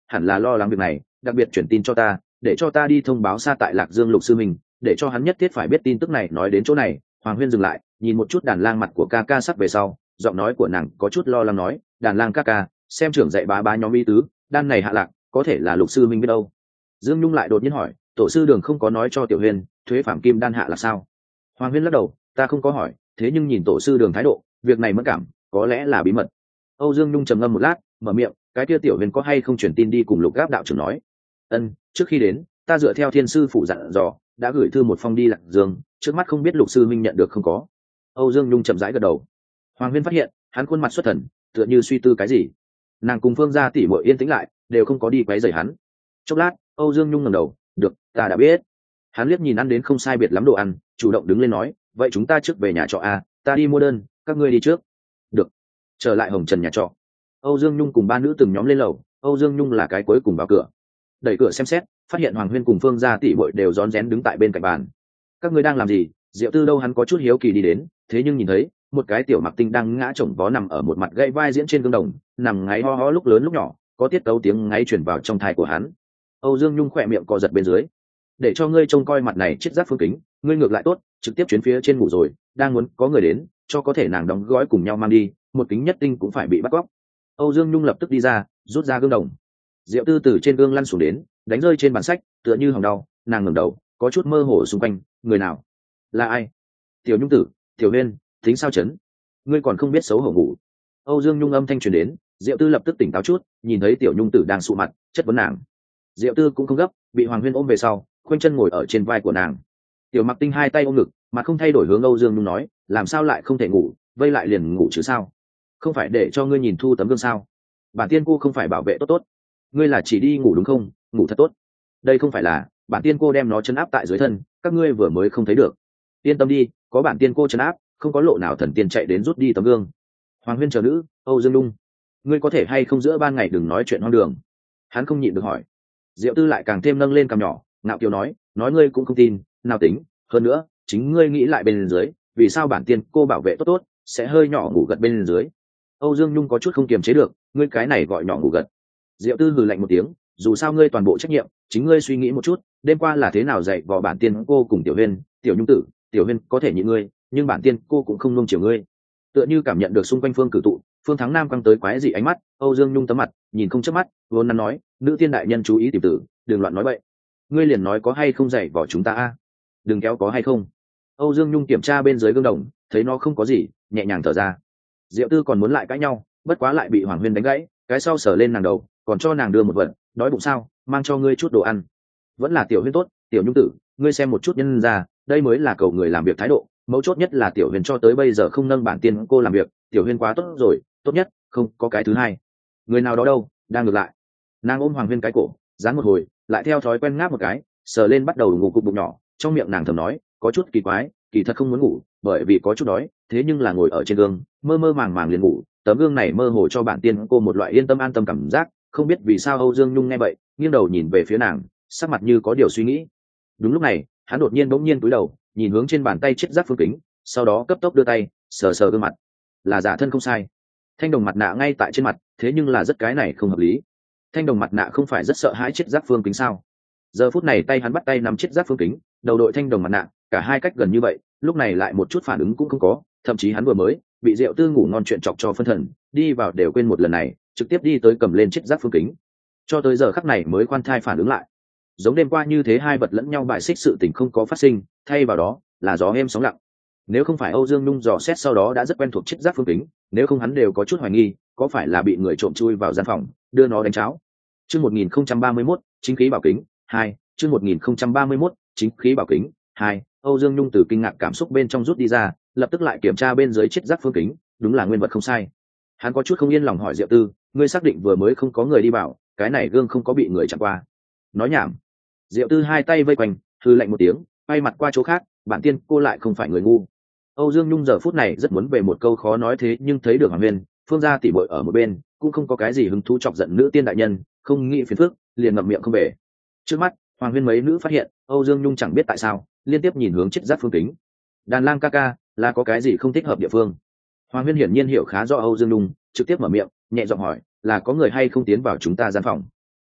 hẳn là lo lắng việc này, đặc biệt chuyển tin cho ta, để cho ta đi thông báo xa tại Lạc Dương Lục sư mình, để cho hắn nhất thiết phải biết tin tức này. Nói đến chỗ này, Hoàng Huyên dừng lại, nhìn một chút Đàn Lang mặt của ca ca sắc về sau, giọng nói của nàng có chút lo lắng nói, Đàn Lang ca ca, xem trưởng dạy bá bá nhóm y tứ, đan này hạ lạc, có thể là Lục sư minh biết đâu. Dương Nhung lại đột nhiên hỏi, tổ sư Đường không có nói cho Tiểu Huyên, thuế phạm kim đan hạ là sao? Hoàng Huyên lắc đầu, ta không có hỏi, thế nhưng nhìn tổ sư Đường thái độ, việc này mất cảm, có lẽ là bí mật. Âu Dương Nhung trầm ngâm một lát, mở miệng, cái kia Tiểu Huyên có hay không truyền tin đi cùng Lục Gáp đạo trưởng nói? Ân, trước khi đến, ta dựa theo thiên sư phụ dặn dò, đã gửi thư một phong đi Lạc Dương, trước mắt không biết Lục sư minh nhận được không có. Âu Dương Nhung chậm rãi gật đầu. Hoàng Huyên phát hiện, hắn khuôn mặt xuất thần, tựa như suy tư cái gì. Nàng cùng Phương gia tỷ muội yên tĩnh lại, đều không có đi quấy rầy hắn. Chốc lát, Âu Dương Nhung ngẩng đầu, được, ta đã biết. Hắn liếc nhìn ăn đến không sai biệt lắm đồ ăn, chủ động đứng lên nói, vậy chúng ta trước về nhà trọ a, ta đi mua đơn, các ngươi đi trước. Được. Trở lại Hồng Trần nhà trọ, Âu Dương Nhung cùng ba nữ từng nhóm lên lầu, Âu Dương Nhung là cái cuối cùng vào cửa. Đẩy cửa xem xét, phát hiện Hoàng Huyên cùng Phương gia tỷ muội đều rón rén đứng tại bên cạnh bàn. Các ngươi đang làm gì? Diệu Tư đâu? Hắn có chút hiếu kỳ đi đến, thế nhưng nhìn thấy một cái tiểu mặc tinh đang ngã chồng vó nằm ở một mặt gãy vai diễn trên gương đồng, nằm ngáy ho ho lúc lớn lúc nhỏ, có tiết tấu tiếng ngáy truyền vào trong tai của hắn. Âu Dương Nhung khỏe miệng co giật bên dưới. Để cho ngươi trông coi mặt này chết giác phương kính, ngươi ngược lại tốt, trực tiếp chuyến phía trên ngủ rồi, đang muốn có người đến, cho có thể nàng đóng gói cùng nhau mang đi, một kính nhất tinh cũng phải bị bắt cóc. Âu Dương Nhung lập tức đi ra, rút ra gương đồng. Diệu Tư từ trên gương lăn xuống đến, đánh rơi trên bàn sách, tựa như hỏng đau, nàng ngẩng đầu, có chút mơ hồ xung quanh, người nào? Là ai? Tiểu Nhung tử, Tiểu Huyên, tính sao chấn? Ngươi còn không biết xấu hổ ngủ. Âu Dương Nhung âm thanh truyền đến, Diệu Tư lập tức tỉnh táo chút, nhìn thấy Tiểu Nhung tử đang sụ mặt, chất vấn nàng. Diệu Tư cũng không gấp, bị Hoàng Huyên ôm về sau, khoanh chân ngồi ở trên vai của nàng. Tiểu Mặc Tinh hai tay ôm ngực, mà không thay đổi hướng Âu Dương Nhung nói, làm sao lại không thể ngủ, vây lại liền ngủ chứ sao? Không phải để cho ngươi nhìn thu tấm gương sao? Bản tiên cô không phải bảo vệ tốt tốt, ngươi là chỉ đi ngủ đúng không? Ngủ thật tốt. Đây không phải là, bản tiên cô đem nó chấn áp tại dưới thân, các ngươi vừa mới không thấy được. Yên tâm đi, có bản tiên cô chấn áp, không có lộ nào thần tiên chạy đến rút đi tấm gương. Hoàng Huyên chờ nữ, Âu Dương Nhung, ngươi có thể hay không giữa ban ngày đừng nói chuyện hoang đường? Hắn không nhịn được hỏi. Diệu Tư lại càng thêm nâng lên cằm nhỏ, ngạo kiều nói, nói ngươi cũng không tin, nào tính, hơn nữa, chính ngươi nghĩ lại bên dưới, vì sao bản tiên cô bảo vệ tốt tốt, sẽ hơi nhỏ ngủ gật bên dưới. Âu Dương Nhung có chút không kiềm chế được, ngươi cái này gọi nhỏ ngủ gật. Diệu Tư hừ lạnh một tiếng, dù sao ngươi toàn bộ trách nhiệm, chính ngươi suy nghĩ một chút, đêm qua là thế nào dạy vò bản tiên cô cùng Tiểu Huyên, Tiểu Nhung tử, Tiểu Huyên có thể nhịn ngươi, nhưng bản tiên cô cũng không nung chiều ngươi. Tựa như cảm nhận được xung quanh Phương Cử tụ, Phương Thắng Nam quăng tới quái dị ánh mắt, Âu Dương Nhung tấm mặt, nhìn không chớp mắt, vốn nắn nói, nữ tiên đại nhân chú ý tìm tử, đừng loạn nói bậy. Ngươi liền nói có hay không dạy vò chúng ta a? Đừng kéo có hay không. Âu Dương Nhung kiểm tra bên dưới gương đồng, thấy nó không có gì, nhẹ nhàng thở ra. Diệu Tư còn muốn lại cãi nhau, bất quá lại bị Hoàng Huyên đánh gãy, cái sau sờ lên nàng đầu, còn cho nàng đưa một vật, đói bụng sao, mang cho ngươi chút đồ ăn. Vẫn là Tiểu Huyên tốt, Tiểu Nhung tử, ngươi xem một chút nhân ra, đây mới là cầu người làm việc thái độ, mấu chốt nhất là Tiểu Huyên cho tới bây giờ không nâng bản tiên cô làm việc, Tiểu Huyên quá tốt rồi, tốt nhất, không có cái thứ hai. Người nào đó đâu, đang ngược lại. Nàng ôm Hoàng Huyên cái cổ, dán một hồi, lại theo thói quen ngáp một cái, sờ lên bắt đầu ngủ cục bụng nhỏ, trong miệng nàng thầm nói, có chút kỳ quái, kỳ thật không muốn ngủ, bởi vì có chút đói, thế nhưng là ngồi ở trên gương, mơ mơ màng màng liền ngủ, tấm gương này mơ hồ cho bản tiên cô một loại yên tâm an tâm cảm giác, không biết vì sao Âu Dương Nhung nghe vậy, nghiêng đầu nhìn về phía nàng, sắc mặt như có điều suy nghĩ. Đúng lúc này, hắn đột nhiên bỗng nhiên cúi đầu, nhìn hướng trên bàn tay chiếc giáp phương kính, sau đó cấp tốc đưa tay, sờ sờ gương mặt. Là giả thân không sai. Thanh đồng mặt nạ ngay tại trên mặt, thế nhưng là rất cái này không hợp lý. Thanh đồng mặt nạ không phải rất sợ hãi chiếc giáp phương kính sao? Giờ phút này tay hắn bắt tay nắm chiếc giáp phương kính, đầu đội thanh đồng mặt nạ, cả hai cách gần như vậy, lúc này lại một chút phản ứng cũng không có, thậm chí hắn vừa mới bị Diệu Tư ngủ ngon chuyện chọc cho phân thần, đi vào đều quên một lần này, trực tiếp đi tới cầm lên chiếc giáp phương kính. Cho tới giờ khắc này mới khoan thai phản ứng lại. Giống đêm qua như thế hai vật lẫn nhau bại xích sự tình không có phát sinh, thay vào đó là gió êm sóng lặng. Nếu không phải Âu Dương Nhung dò xét sau đó đã rất quen thuộc chiếc giáp phương kính, nếu không hắn đều có chút hoài nghi, có phải là bị người trộm chui vào gian phòng, đưa nó đánh cháo. Chương một nghìn không trăm ba mươi mốt, chính khí bảo kính hai. Chương một nghìn không trăm ba mươi mốt, chính khí bảo kính hai. Âu Dương Nhung từ kinh ngạc cảm xúc bên trong rút đi ra, lập tức lại kiểm tra bên dưới chiếc giáp phương kính, đúng là nguyên vật không sai. Hắn có chút không yên lòng hỏi Diệu Tư, ngươi xác định vừa mới không có người đi vào, cái này gương không có bị người chặn qua? Nói nhảm. Diệu Tư hai tay vây quanh, hừ lạnh một tiếng, quay mặt qua chỗ khác, bản tiên cô lại không phải người ngu. Âu Dương Nhung giờ phút này rất muốn về một câu khó nói thế nhưng thấy được Hoàng Huyên, Phương gia tỷ muội ở một bên, cũng không có cái gì hứng thú chọc giận nữ tiên đại nhân, không nghĩ phiền phức, liền ngậm miệng không về. Trước mắt, Hoàng Huyên mấy nữ phát hiện, Âu Dương Nhung chẳng biết tại sao, liên tiếp nhìn hướng chiếc giáp phương kính. Đàn Lang ca ca, là có cái gì không thích hợp địa phương? Hoàng Huyên hiển nhiên hiểu khá rõ Âu Dương Nhung, trực tiếp mở miệng, nhẹ giọng hỏi, là có người hay không tiến vào chúng ta gian phòng?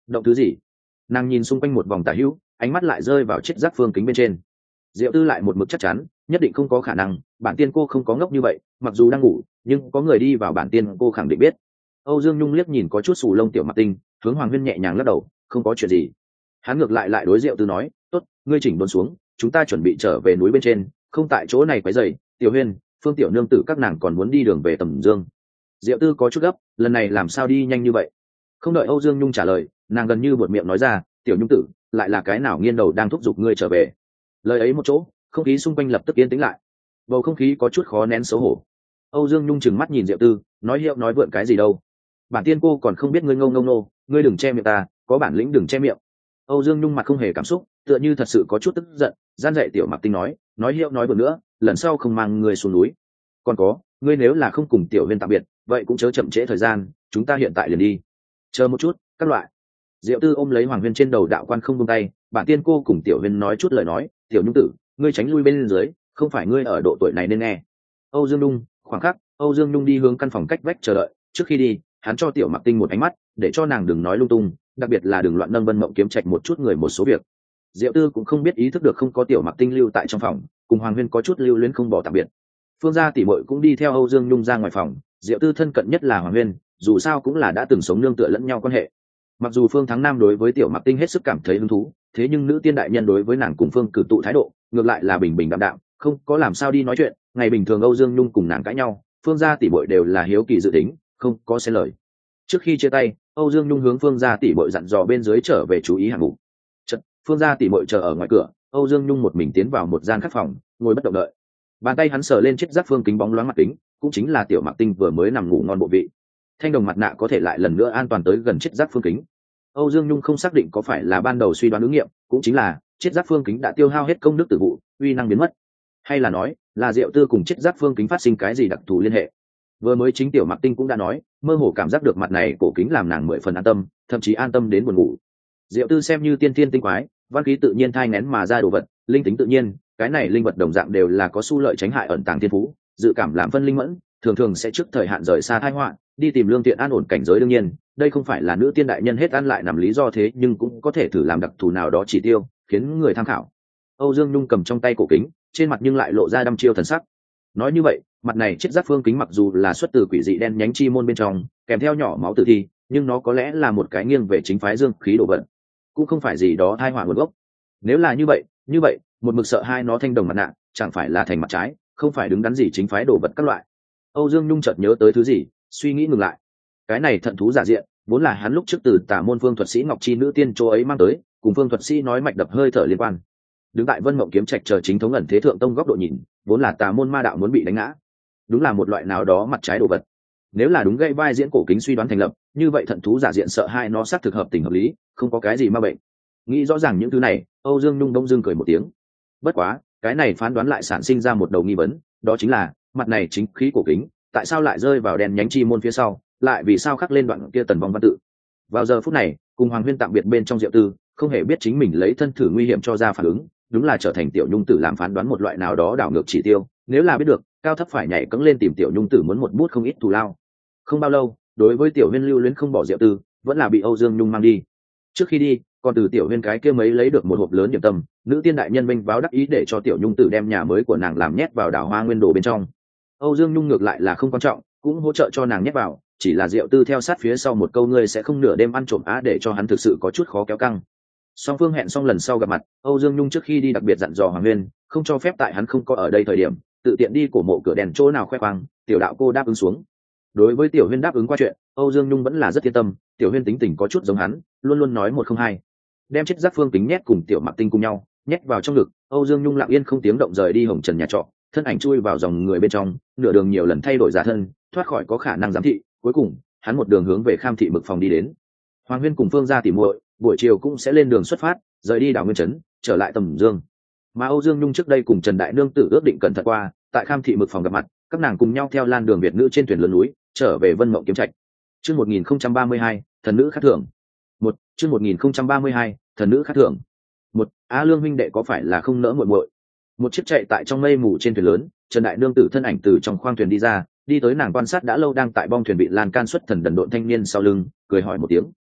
động thứ gì? Nàng nhìn xung quanh một vòng tả hữu, ánh mắt lại rơi vào chiếc giác phương kính bên trên. Diệu Tư lại một mực chắc chắn, nhất định không có khả năng, bản tiên cô không có ngốc như vậy, mặc dù đang ngủ, nhưng có người đi vào bản tiên cô khẳng định biết. Âu Dương Nhung liếc nhìn có chút sù lông Tiểu Mặc Tinh, hướng Hoàng Huyên nhẹ nhàng lắc đầu, không có chuyện gì. Hắn ngược lại lại đối Diệu Tư nói, tốt, ngươi chỉnh đốn xuống, chúng ta chuẩn bị trở về núi bên trên, không tại chỗ này quấy rầy. Tiểu Huyên, Phương Tiểu nương tử các nàng còn muốn đi đường về Tầm Dương. Diệu Tư có chút gấp, lần này làm sao đi nhanh như vậy? Không đợi Âu Dương Nhung trả lời, nàng gần như buột miệng nói ra, Tiểu Nhung tử, lại là cái nào nghiên đầu đang thúc giục ngươi trở về? Lời ấy một chỗ, không khí xung quanh lập tức yên tĩnh lại, bầu không khí có chút khó nén xấu hổ. Âu Dương Nhung trừng mắt nhìn Diệu Tư, nói hiệu nói vượn cái gì đâu? Bản tiên cô còn không biết ngươi ngông ngông nô, ngươi đừng che miệng ta, có bản lĩnh đừng che miệng. Âu Dương Nhung mặt không hề cảm xúc, tựa như thật sự có chút tức giận, gian dạy Tiểu Mặc Tinh nói, nói hiệu nói vượn nữa, lần sau không mang ngươi xuống núi. Còn có, ngươi nếu là không cùng Tiểu Huyên tạm biệt, vậy cũng chớ chậm trễ thời gian, chúng ta hiện tại liền đi. Chờ một chút, các loại. Diệu Tư ôm lấy Hoàng Huyên trên đầu đạo quan không buông tay, bản tiên cô cùng Tiểu Huyên nói chút lời nói, Tiểu Nhung tử, ngươi tránh lui bên dưới, không phải ngươi ở độ tuổi này nên nghe. Âu Dương Nhung, khoảng khắc, Âu Dương Nhung đi hướng căn phòng cách vách chờ đợi, trước khi đi, hắn cho Tiểu Mặc Tinh một ánh mắt, để cho nàng đừng nói lung tung, đặc biệt là đừng loạn nâng Vân Mộng kiếm trạch một chút người một số việc. Diệu Tư cũng không biết ý thức được không có Tiểu Mặc Tinh lưu tại trong phòng, cùng Hoàng Huyên có chút lưu luyến không bỏ tạm biệt. Phương gia tỷ muội cũng đi theo Âu Dương Nhung ra ngoài phòng, Diệu Tư thân cận nhất là Hoàng Huyên, dù sao cũng là đã từng sống nương tựa lẫn nhau quan hệ. Mặc dù Phương Thắng Nam đối với Tiểu Mặc Tinh hết sức cảm thấy hứng thú, thế nhưng nữ tiên đại nhân đối với nàng cùng Phương Cử Tụ thái độ ngược lại là bình bình đạm đạm, không có làm sao đi nói chuyện. Ngày bình thường Âu Dương Nhung cùng nàng cãi nhau, Phương gia tỷ muội đều là hiếu kỳ dự tính, không có xen lời. Trước khi chia tay, Âu Dương Nhung hướng Phương gia tỷ muội dặn dò bên dưới trở về chú ý hạng mục. Chợt, Phương gia tỷ muội chờ ở ngoài cửa, Âu Dương Nhung một mình tiến vào một gian khách phòng, ngồi bất động đợi. Bàn tay hắn sờ lên chiếc giác phương kính bóng loáng mặt kính, cũng chính là Tiểu Mặc Tinh vừa mới nằm ngủ ngon bộ vị. Thanh đồng mặt nạ có thể lại lần nữa an toàn tới gần chiếc giác phương kính. Âu Dương Nhung không xác định có phải là ban đầu suy đoán ứng nghiệm, cũng chính là chiếc giác phương kính đã tiêu hao hết công đức tử vụ, uy năng biến mất, hay là nói là Diệu Tư cùng chiếc giác phương kính phát sinh cái gì đặc thù liên hệ. Vừa mới chính Tiểu Mặc Tinh cũng đã nói, mơ hồ cảm giác được mặt này cổ kính làm nàng mười phần an tâm, thậm chí an tâm đến buồn ngủ. Diệu Tư xem như tiên thiên tinh quái, văn khí tự nhiên thai nén mà ra đồ vật, linh tính tự nhiên, cái này linh vật đồng dạng đều là có xu lợi tránh hại ẩn tàng thiên phú, dự cảm làm phân linh mẫn, thường thường sẽ trước thời hạn rời xa tai họa, đi tìm lương thiện an ổn cảnh giới. Đương nhiên, đây không phải là nữ tiên đại nhân hết ăn lại nằm lý do, thế nhưng cũng có thể thử làm đặc thù nào đó chỉ tiêu, khiến người tham khảo. Âu Dương Nhung cầm trong tay cổ kính, trên mặt nhưng lại lộ ra đăm chiêu thần sắc. Nói như vậy, mặt này chiếc giác phương kính mặc dù là xuất từ quỷ dị đen nhánh chi môn bên trong, kèm theo nhỏ máu tử thi, nhưng nó có lẽ là một cái nghiêng về chính phái dương khí độ vận, cũng không phải gì đó tai họa nguồn gốc. Nếu là như vậy, như vậy, một mực sợ hai nó thanh đồng mặt nạ, chẳng phải là thành mặt trái, không phải đứng đắn gì chính phái đồ vật các loại. Âu Dương Nhung chợt nhớ tới thứ gì, suy nghĩ ngừng lại. Cái này thận thú giả diện, vốn là hắn lúc trước từ Tả môn Phương thuật sĩ Ngọc Chi nữ tiên chỗ ấy mang tới, cùng Phương thuật sĩ nói mạch đập hơi thở liên quan. Đứng tại Vân Mộng kiếm trạch chờ chính thống ẩn thế thượng tông góc độ nhìn, vốn là Tà môn ma đạo muốn bị đánh ngã, đúng là một loại nào đó mặt trái đồ vật. Nếu là đúng gây vai diễn cổ kính suy đoán thành lập, như vậy thận thú giả diện sợ hai nó xác thực hợp tình hợp lý, không có cái gì ma bệnh. Nghĩ rõ ràng những thứ này, Âu Dương Nhung đông dương cười một tiếng. Bất quá, cái này phán đoán lại sản sinh ra một đầu nghi vấn, đó chính là mặt này chính khí cổ kính, tại sao lại rơi vào đèn nhánh chi môn phía sau, lại vì sao khắc lên đoạn kia tần vong văn tự. Vào giờ phút này, cùng Hoàng Huyên tạm biệt bên trong Diệu Tư, không hề biết chính mình lấy thân thử nguy hiểm cho ra phản ứng, đúng là trở thành Tiểu Nhung tử làm phán đoán một loại nào đó đảo ngược chỉ tiêu. Nếu là biết được, cao thấp phải nhảy cẫng lên tìm Tiểu Nhung tử muốn một bút không ít thù lao. Không bao lâu, đối với Tiểu Huyên lưu luyến không bỏ Diệu Tư, vẫn là bị Âu Dương Nhung mang đi. Trước khi đi, còn từ Tiểu Huyên cái kia mấy lấy được một hộp lớn điểm tâm, nữ tiên đại nhân minh báo đắc ý để cho Tiểu Nhung tử đem nhà mới của nàng làm nhét vào đảo hoa nguyên đồ bên trong. Âu Dương Nhung ngược lại là không quan trọng, cũng hỗ trợ cho nàng nhét vào, chỉ là Diệu Tư theo sát phía sau một câu ngươi sẽ không nửa đêm ăn trộm á để cho hắn thực sự có chút khó kéo căng. Song phương hẹn xong lần sau gặp mặt, Âu Dương Nhung trước khi đi đặc biệt dặn dò Hoàng Nguyên, không cho phép tại hắn không có ở đây thời điểm, tự tiện đi cổ mộ cửa đèn chỗ nào khoe khoang. Tiểu đạo cô đáp ứng xuống. Đối với Tiểu Huyên đáp ứng qua chuyện, Âu Dương Nhung vẫn là rất yên tâm, Tiểu Huyên tính tình có chút giống hắn, luôn luôn nói một không hai. Đem chiếc giác phương kính nhét cùng Tiểu Mặc Tinh cùng nhau, nhét vào trong ngực, Âu Dương Nhung lặng yên không tiếng động rời đi hồng trần nhà trọ, thân ảnh chui vào dòng người bên trong, nửa đường nhiều lần thay đổi giả thân, thoát khỏi có khả năng giám thị, cuối cùng, hắn một đường hướng về Kham thị mực phòng đi đến. Hoàng Huyên cùng Phương gia tỉ muội, buổi chiều cũng sẽ lên đường xuất phát, rời đi đảo Nguyên Trấn, trở lại Tầm Dương. Mà Âu Dương Nhung trước đây cùng Trần Đại Nương tử ước định cẩn thận qua, tại Kham thị mực phòng gặp mặt, các nàng cùng nhau theo lan đường Việt nữ trên thuyền lớn núi, trở về Vân Mộng kiếm trạch. Chương một nghìn không trăm ba mươi hai, thần nữ khát thưởng. Một, chương một nghìn không trăm ba mươi hai, thần nữ khát thưởng. Một, Á Lương huynh đệ có phải là không nỡ muội muội? Một chiếc chạy tại trong mây mù trên thuyền lớn, Trần Đại Nương tử thân ảnh từ trong khoang thuyền đi ra, đi tới nàng quan sát đã lâu đang tại bong thuyền bị lan can xuất thần đần độn thanh niên sau lưng, cười hỏi một tiếng.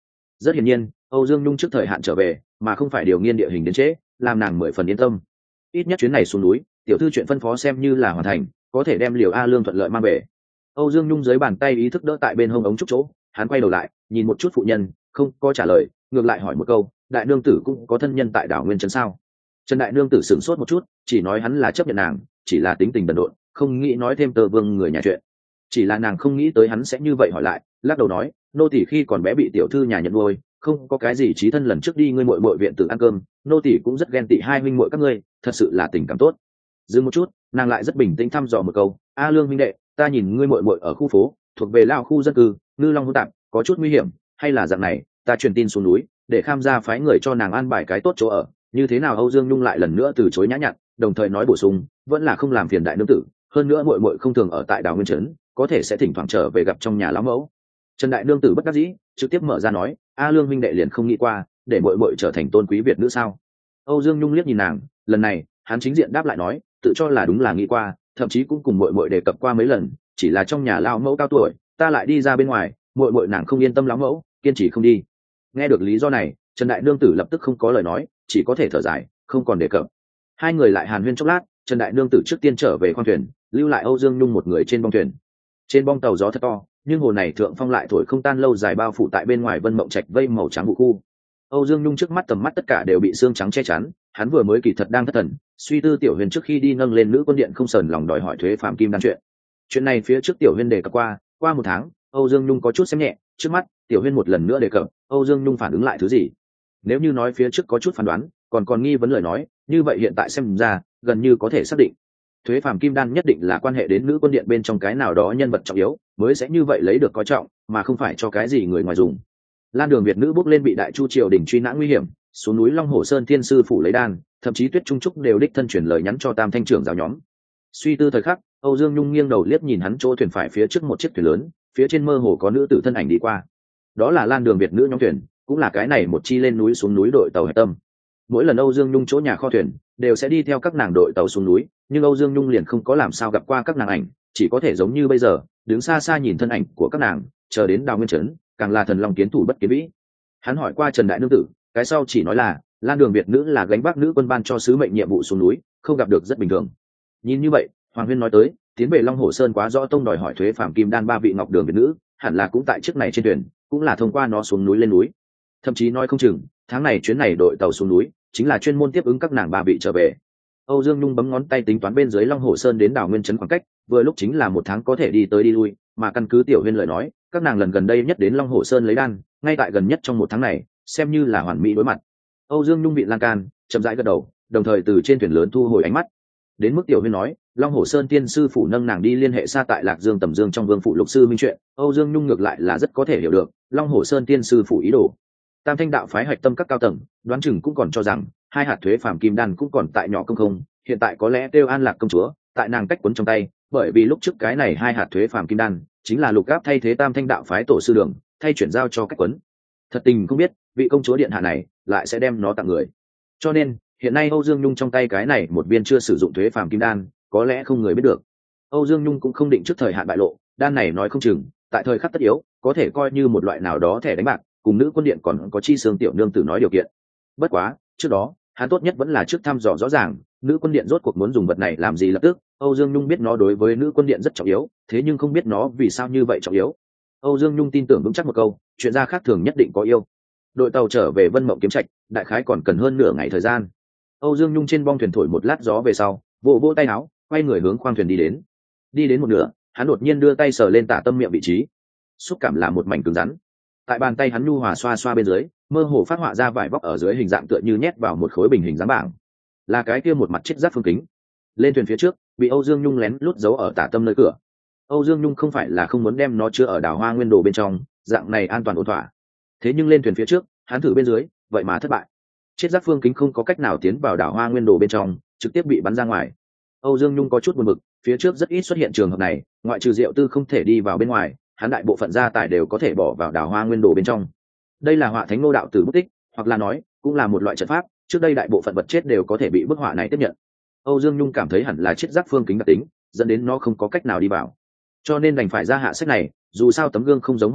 Rất hiển nhiên Âu Dương Nhung trước thời hạn trở về mà không phải điều nghiên địa hình đến trễ, làm nàng mười phần yên tâm. Ít nhất chuyến này xuống núi tiểu thư chuyện phân phó xem như là hoàn thành, có thể đem Liều A Lương thuận lợi mang về. Âu Dương Nhung dưới bàn tay ý thức đỡ tại bên hông ống trúc chỗ, hắn quay đầu lại nhìn một chút phụ nhân, không có trả lời, ngược lại hỏi một câu, đại nương tử cũng có thân nhân tại đảo Nguyên Trấn sao? Trần đại nương tử sửng sốt một chút, chỉ nói hắn là chấp nhận nàng, chỉ là tính tình đần độn, không nghĩ nói thêm tơ vương người nhà chuyện. Chỉ là nàng không nghĩ tới hắn sẽ như vậy hỏi lại, lắc đầu nói, nô tỳ khi còn bé bị tiểu thư nhà nhận nuôi, không có cái gì chí thân, lần trước đi ngươi muội muội viện tử ăn cơm, nô tỳ cũng rất ghen tị hai huynh muội các ngươi, thật sự là tình cảm tốt. Dừng một chút, nàng lại rất bình tĩnh thăm dò một câu, a Lương huynh đệ, ta nhìn ngươi muội muội ở khu phố, thuộc về lao khu dân cư, ngư long hỗn tạp, có chút nguy hiểm, hay là dạng này, ta truyền tin xuống núi, để Kham gia phái người cho nàng an bài cái tốt chỗ ở. Như thế nào? Âu Dương Nhung lại lần nữa từ chối nhã nhặn, đồng thời nói bổ sung, vẫn là không làm phiền đại nương tử, hơn nữa muội muội không thường ở tại đảo Nguyên Trấn, có thể sẽ thỉnh thoảng trở về gặp trong nhà lão mẫu. Trần đại nương tử bất đắc dĩ, trực tiếp mở ra nói, a Lương huynh đệ liền không nghĩ qua, để muội muội trở thành tôn quý Việt nữ sao? Âu Dương Nhung liếc nhìn nàng, lần này hắn chính diện đáp lại nói, tự cho là đúng là nghĩ qua, thậm chí cũng cùng muội muội đề cập qua mấy lần, chỉ là trong nhà lão mẫu cao tuổi, ta lại đi ra bên ngoài, muội muội nàng không yên tâm lão mẫu, kiên trì không đi. Nghe được lý do này, Trần đại nương tử lập tức không có lời nói, chỉ có thể thở dài, không còn đề cập. Hai người lại hàn huyên chốc lát, Trần đại nương tử trước tiên trở về khoang thuyền, lưu lại Âu Dương Nhung một người trên bong thuyền. Trên bong tàu gió thật to, nhưng hồ này thượng phong lại thổi không tan, lâu dài bao phủ tại bên ngoài Vân Mộng Trạch vây màu trắng vụ khu. Âu Dương Nhung trước mắt tầm mắt tất cả đều bị xương trắng che chắn, hắn vừa mới kỳ thật đang thất thần, suy tư Tiểu Huyền trước khi đi nâng lên nữ quân điện không sờn lòng đòi hỏi thuế phạm kim đan chuyện. Chuyện này phía trước Tiểu Huyền đề cập qua, qua một tháng, Âu Dương Nhung có chút xem nhẹ, trước mắt Tiểu Huyền một lần nữa đề cập, Âu Dương Nhung phản ứng lại thứ gì? Nếu như nói phía trước có chút phán đoán, còn còn nghi vấn lời nói, như vậy hiện tại xem ra, gần như có thể xác định. Thuế phàm kim đan nhất định là quan hệ đến nữ quân điện bên trong cái nào đó nhân vật trọng yếu, mới sẽ như vậy lấy được coi trọng, mà không phải cho cái gì người ngoài dùng. Lan Đường Việt nữ bước lên bị Đại Chu triều đình truy nã nguy hiểm, xuống núi Long Hồ Sơn Thiên sư phủ lấy đan, thậm chí Tuyết Trung Trúc đều đích thân truyền lời nhắn cho Tam Thanh trưởng giáo nhóm. Suy tư thời khắc, Âu Dương Nhung nghiêng đầu liếc nhìn hắn chỗ thuyền phải phía trước một chiếc thuyền lớn, phía trên mơ hồ có nữ tử thân ảnh đi qua. Đó là Lan Đường Việt nữ nhóm thuyền, cũng là cái này một chi lên núi xuống núi đội tàu hải tâm. Mỗi lần Âu Dương Nhung chỗ nhà kho thuyền đều sẽ đi theo các nàng đội tàu xuống núi, nhưng Âu Dương Nhung liền không có làm sao gặp qua các nàng ảnh, chỉ có thể giống như bây giờ đứng xa xa nhìn thân ảnh của các nàng, chờ đến Đào Nguyên Trấn, càng là thần long kiến thủ bất kiến vĩ. Hắn hỏi qua Trần đại nương tử, cái sau chỉ nói là Lan Đường Việt nữ là gánh vác nữ quân ban cho sứ mệnh nhiệm vụ xuống núi, không gặp được rất bình thường. Nhìn như vậy, Hoàng Huyên nói tới tiến về Long Hồ Sơn quá rõ tông đòi hỏi thuế phạm kim đan ba vị Ngọc Đường Việt nữ, hẳn là cũng tại chiếc này trên thuyền, cũng là thông qua nó xuống núi lên núi. Thậm chí nói không chừng tháng này chuyến này đội tàu xuống núi chính là chuyên môn tiếp ứng các nàng ba vị trở về. Âu Dương Nhung bấm ngón tay tính toán bên dưới Long Hồ Sơn đến Đào Nguyên Trấn khoảng cách, vừa lúc chính là một tháng có thể đi tới đi lui, mà căn cứ Tiểu Huyên lời nói, các nàng lần gần đây nhất đến Long Hồ Sơn lấy đan, ngay tại gần nhất trong một tháng này, xem như là hoàn mỹ đối mặt. Âu Dương Nhung bị lan can, chậm rãi gật đầu, đồng thời từ trên thuyền lớn thu hồi ánh mắt. Đến mức Tiểu Huyên nói, Long Hồ Sơn Tiên sư phủ nâng nàng đi liên hệ xa tại Lạc Dương Tầm Dương trong Vương phủ lục sư minh chuyện, Âu Dương Nhung ngược lại là rất có thể hiểu được, Long Hồ Sơn Tiên sư phủ ý đồ. Tam Thanh đạo phái hạch tâm các cao tầng, đoán chừng cũng còn cho rằng hai hạt thuế phàm kim đan cũng còn tại nhỏ công không, hiện tại có lẽ Tiêu An Lạc công chúa tại nàng cách cuốn trong tay, bởi vì lúc trước cái này hai hạt thuế phàm kim đan chính là lục áp thay thế Tam Thanh đạo phái tổ sư đường, thay chuyển giao cho cách cuốn. Thật tình không biết vị công chúa điện hạ này lại sẽ đem nó tặng người. Cho nên hiện nay Âu Dương Nhung trong tay cái này một viên chưa sử dụng thuế phàm kim đan, có lẽ không người biết được. Âu Dương Nhung cũng không định trước thời hạn bại lộ, đan này nói không chừng tại thời khắc tất yếu có thể coi như một loại nào đó thẻ đánh bạc, cùng nữ quân điện còn có chi xương tiểu nương tử nói điều kiện. Bất quá trước đó hắn tốt nhất vẫn là trước thăm dò rõ ràng nữ quân điện rốt cuộc muốn dùng vật này làm gì. Lập tức Âu Dương Nhung biết nó đối với nữ quân điện rất trọng yếu, thế nhưng không biết nó vì sao như vậy trọng yếu. Âu Dương Nhung tin tưởng vững chắc một câu, chuyện ra khác thường nhất định có yêu. Đội tàu trở về Vân Mộng Kiếm Trạch, đại khái còn cần hơn nửa ngày thời gian. Âu Dương Nhung trên bong thuyền thổi một lát gió về sau, vỗ vỗ tay áo, quay người hướng khoang thuyền đi đến. Đi đến một nửa, hắn đột nhiên đưa tay sờ lên tả tâm miệng vị trí, xúc cảm là một mảnh cứng rắn. Tại bàn tay hắn nhu hòa xoa xoa bên dưới, mơ hồ phát họa ra vải vóc ở dưới hình dạng tựa như nhét vào một khối bình hình dáng bảng, là cái kia một mặt chết giáp phương kính. Lên thuyền phía trước bị Âu Dương Nhung lén lút giấu ở tả tâm nơi cửa. Âu Dương Nhung không phải là không muốn đem nó chứa ở đào hoa nguyên đồ bên trong, dạng này an toàn ổn thỏa. Thế nhưng lên thuyền phía trước hắn thử bên dưới, vậy mà thất bại. Chết giáp phương kính không có cách nào tiến vào đào hoa nguyên đồ bên trong, trực tiếp bị bắn ra ngoài. Âu Dương Nhung có chút buồn bực, phía trước rất ít xuất hiện trường hợp này, ngoại trừ Diệu Tư không thể đi vào bên ngoài, hắn đại bộ phận gia tài đều có thể bỏ vào đào hoa nguyên đồ bên trong. Đây là họa thánh nô đạo tử bút tích, hoặc là nói cũng là một loại trận pháp, trước đây đại bộ phận vật chết đều có thể bị bức họa này tiếp nhận. Âu Dương Nhung cảm thấy hẳn là chiết giác phương kính đặc tính dẫn đến nó không có cách nào đi vào, cho nên đành phải ra hạ sách này. Dù sao tấm gương không giống họa trục,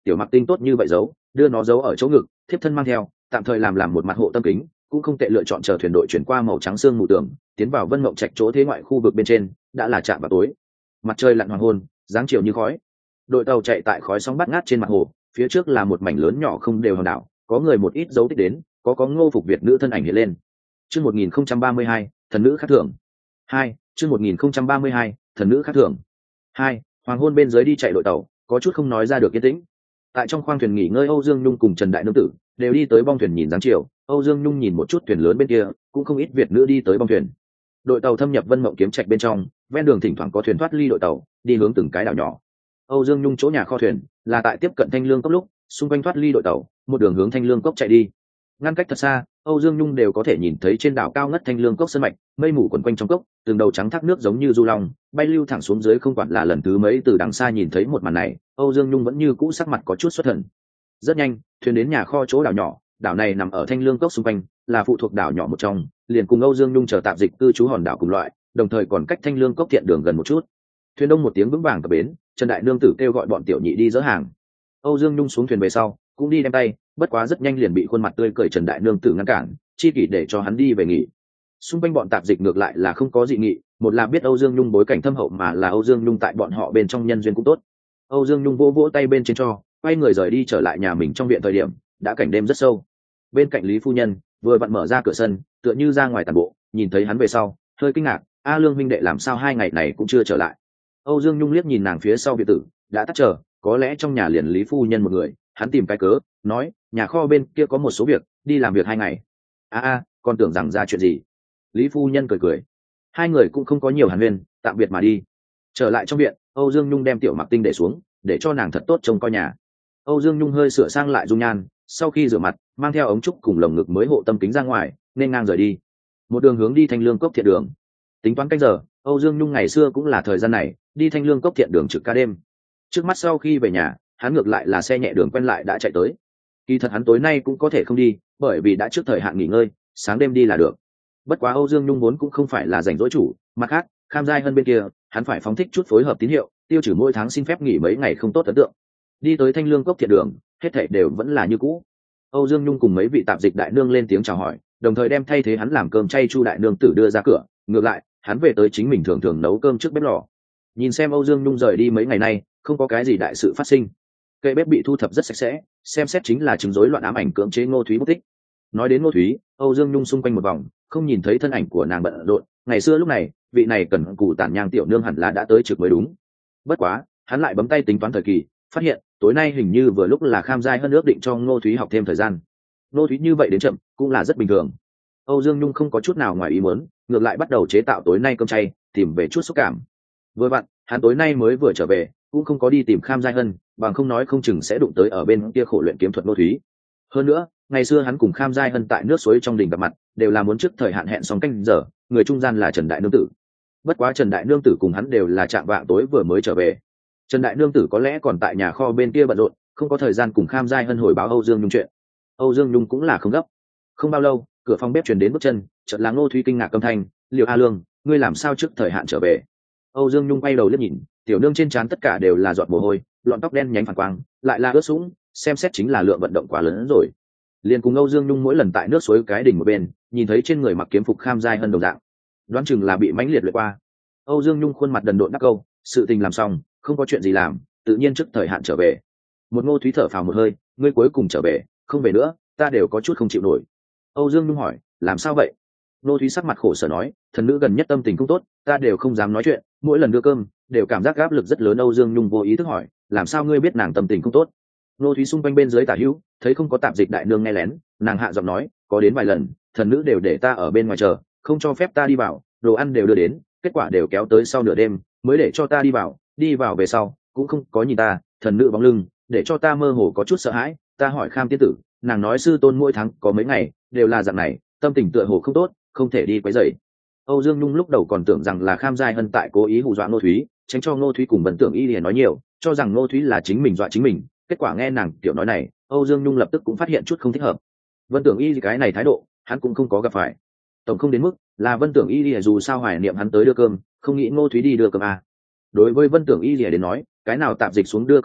tiểu mặc tinh tốt như vậy giấu, đưa nó giấu ở chỗ ngực, thiếp thân mang theo, tạm thời làm làm một mặt hộ tâm kính, cũng không tệ. Lựa chọn chờ thuyền đội chuyển qua màu trắng sương mù tường, tiến vào Vân Mộng Trạch chỗ thế ngoại khu vực bên trên, đã là chạm vào tối, mặt trời lặn hoàng hôn, dáng chiều như khói. Đội tàu chạy tại khói sóng bát ngát trên mặt hồ, phía trước là một mảnh lớn nhỏ không đều hòn đảo, có người một ít dấu tích đến, có có Ngô Phục Việt nữ thân ảnh hiện lên. Chương một nghìn không trăm ba mươi hai, thần nữ khác thường. Hai, chương một nghìn không trăm ba mươi hai, thần nữ khác thường. Hai, hoàng hôn bên dưới đi chạy đội tàu, có chút không nói ra được yên tĩnh. Tại trong khoang thuyền nghỉ ngơi, Âu Dương Nhung cùng Trần Đại Nương Tử đều đi tới bong thuyền nhìn dáng chiều. Âu Dương Nhung nhìn một chút thuyền lớn bên kia, cũng không ít Việt nữ đi tới bong thuyền. Đội tàu thâm nhập Vân Mộng Kiếm Trạch bên trong, ven đường thỉnh thoảng có thuyền thoát ly đội tàu, đi hướng từng cái đảo nhỏ. Âu Dương Nhung chỗ nhà kho thuyền là tại tiếp cận Thanh Lương Cốc lúc, xung quanh thoát ly đội tàu, một đường hướng Thanh Lương Cốc chạy đi. Ngăn cách thật xa, Âu Dương Nhung đều có thể nhìn thấy trên đảo cao ngất Thanh Lương Cốc sơn mạch, mây mù quấn quanh trong cốc, từng đầu trắng thác nước giống như du long, bay lưu thẳng xuống dưới. Không quản là lần thứ mấy từ đằng xa nhìn thấy một màn này, Âu Dương Nhung vẫn như cũ sắc mặt có chút xuất thần. Rất nhanh, thuyền đến nhà kho chỗ đảo nhỏ, đảo này nằm ở Thanh Lương Cốc xung quanh, là phụ thuộc đảo nhỏ một trong, liền cùng Âu Dương Nhung chờ tạm dịch cư trú hòn đảo cùng loại, đồng thời còn cách Thanh Lương Cốc thiện đường gần một chút. Thuyền đông một tiếng vững vàng cập bến, Trần Đại Nương Tử kêu gọi bọn tiểu nhị đi dỡ hàng. Âu Dương Nhung xuống thuyền về sau, cũng đi đem tay, bất quá rất nhanh liền bị khuôn mặt tươi cười Trần Đại Nương Tử ngăn cản, chi kỷ để cho hắn đi về nghỉ. Xung quanh bọn tạp dịch ngược lại là không có dị nghị, một là biết Âu Dương Nhung bối cảnh thâm hậu, mà là Âu Dương Nhung tại bọn họ bên trong nhân duyên cũng tốt. Âu Dương Nhung vỗ vỗ tay bên trên cho, quay người rời đi trở lại nhà mình. Trong viện thời điểm đã cảnh đêm rất sâu, bên cạnh Lý phu nhân vừa vặn mở ra cửa sân, tựa như ra ngoài tàn bộ, nhìn thấy hắn về sau hơi kinh ngạc: a Lương huynh đệ làm sao hai ngày này cũng chưa trở lại? Âu Dương Nhung liếc nhìn nàng phía sau viện tử, đã tắt chờ, có lẽ trong nhà liền Lý phu nhân một người. Hắn tìm cái cớ nói, nhà kho bên kia có một số việc, đi làm việc hai ngày. a a con tưởng rằng ra chuyện gì. Lý phu nhân cười cười. Hai người cũng không có nhiều hàn huyên, tạm biệt mà đi. Trở lại trong viện, Âu Dương Nhung đem Tiểu Mặc Tinh để xuống, để cho nàng thật tốt trông coi nhà. Âu Dương Nhung hơi sửa sang lại dung nhan, sau khi rửa mặt, mang theo ống trúc cùng lồng ngực mới hộ tâm kính ra ngoài, nên ngang rời đi. Một đường hướng đi Thanh Lương Cốc thiện đường. Tính toán canh giờ, Âu Dương Nhung ngày xưa cũng là thời gian này đi Thanh Lương Cốc thiện đường trực ca đêm. Trước mắt sau khi về nhà, hắn ngược lại là xe nhẹ đường quen lại đã chạy tới. Kỳ thật hắn tối nay cũng có thể không đi, bởi vì đã trước thời hạn nghỉ ngơi, sáng đêm đi là được. Bất quá Âu Dương Nhung vốn cũng không phải là rảnh rỗi chủ, mặt khác Kham Giai Hân bên kia hắn phải phóng thích chút phối hợp tín hiệu, tiêu trừ mỗi tháng xin phép nghỉ mấy ngày không tốt ấn tượng. Đi tới Thanh Lương Cốc thiện đường, hết thảy đều vẫn là như cũ. Âu Dương Nhung cùng mấy vị tạp dịch đại nương lên tiếng chào hỏi, đồng thời đem thay thế hắn làm cơm chay Chu đại nương tử đưa ra cửa. Ngược lại hắn về tới chính mình thường thường nấu cơm trước bếp lò. Nhìn xem Âu Dương Nhung rời đi mấy ngày nay, không có cái gì đại sự phát sinh. Cây bếp bị thu thập rất sạch sẽ, xem xét chính là chứng rối loạn ám ảnh cưỡng chế Ngô Thúy mất tích. Nói đến Ngô Thúy, Âu Dương Nhung xung quanh một vòng, không nhìn thấy thân ảnh của nàng bận rộn. Ngày xưa lúc này, vị này cần cù tản nhang tiểu nương hẳn là đã tới trực mới đúng. Bất quá, hắn lại bấm tay tính toán thời kỳ, phát hiện tối nay hình như vừa lúc là Kham Giai Hân ước định cho Ngô Thúy học thêm thời gian. Ngô Thúy như vậy đến chậm, cũng là rất bình thường. Âu Dương Nhung không có chút nào ngoài ý muốn, ngược lại bắt đầu chế tạo tối nay cơm chay, tìm về chút xúc cảm. Vừa vặn, hắn tối nay mới vừa trở về, cũng không có đi tìm Kham Giai Hân, bằng không nói không chừng sẽ đụng tới ở bên kia khổ luyện kiếm thuật Ngô Thúy. Hơn nữa, ngày xưa hắn cùng Kham Giai Hân tại nước suối trong đình gặp mặt, đều là muốn trước thời hạn hẹn xong canh giờ, người trung gian là Trần Đại Nương Tử. Bất quá Trần Đại Nương Tử cùng hắn đều là chạm vạng tối vừa mới trở về. Trần Đại Nương Tử có lẽ còn tại nhà kho bên kia bận rộn, không có thời gian cùng Kham Giai Hân hồi báo Âu Dương Nhung chuyện. Âu Dương Nhung cũng là không gấp. Không bao lâu, cửa phòng bếp truyền đến bước chân, chợt là Ngô Thúy kinh ngạc âm thanh: "Liệu A Lương, ngươi làm sao trước thời hạn trở về?" Âu Dương Nhung quay đầu liếc nhìn, tiểu nương trên trán tất cả đều là giọt mồ hôi, lọn tóc đen nhánh phản quang, lại là ướt sũng, xem xét chính là lượng vận động quá lớn hơn rồi. Liên cùng Âu Dương Nhung mỗi lần tại nước suối cái đỉnh một bên, nhìn thấy trên người mặc kiếm phục Kham Giai Hân đồng dạng, đoán chừng là bị mãnh liệt luyện qua. Âu Dương Nhung khuôn mặt đần độn đắc câu, sự tình làm xong, không có chuyện gì làm, tự nhiên trước thời hạn trở về. Một Ngô Thúy thở phào một hơi, ngươi cuối cùng trở về, không về nữa, ta đều có chút không chịu nổi. Âu Dương Nhung hỏi, làm sao vậy? Ngô Thúy sắc mặt khổ sở nói, thần nữ gần nhất tâm tình không tốt, ta đều không dám nói chuyện, mỗi lần đưa cơm đều cảm giác áp lực rất lớn. Âu Dương Nhung vô ý thức hỏi, làm sao ngươi biết nàng tâm tình không tốt? Ngô Thúy xung quanh bên dưới tả hữu, thấy không có tạp dịch đại nương nghe lén, nàng hạ giọng nói, có đến vài lần, thần nữ đều để ta ở bên ngoài chờ, không cho phép ta đi vào, đồ ăn đều đưa đến, kết quả đều kéo tới sau nửa đêm mới để cho ta đi vào, đi vào về sau cũng không có nhìn ta, thần nữ bóng lưng để cho ta mơ hồ có chút sợ hãi. Ta hỏi Kham tiên tử, nàng nói sư tôn mỗi tháng có mấy ngày đều là dạng này, tâm tình tựa hồ không tốt, không thể đi quấy rầy. Âu Dương Nhung lúc đầu còn tưởng rằng là Kham Giai Hân tại cố ý hù dọa Ngô Thúy, tránh cho Ngô Thúy cùng Vân Tưởng Y liền nói nhiều, cho rằng Ngô Thúy là chính mình dọa chính mình. Kết quả nghe nàng tiểu nói này, Âu Dương Nhung lập tức cũng phát hiện chút không thích hợp. Vân Tưởng Y cái này thái độ, hắn cũng không có gặp phải. Tổng không đến mức là Vân Tưởng Y dù sao hoài niệm hắn tới đưa cơm, không nghĩ Ngô Thúy đi đưa cơm à. Đối với Vân Tưởng Y đến nói, cái nào tạm dịch xuống đưa cơm chay,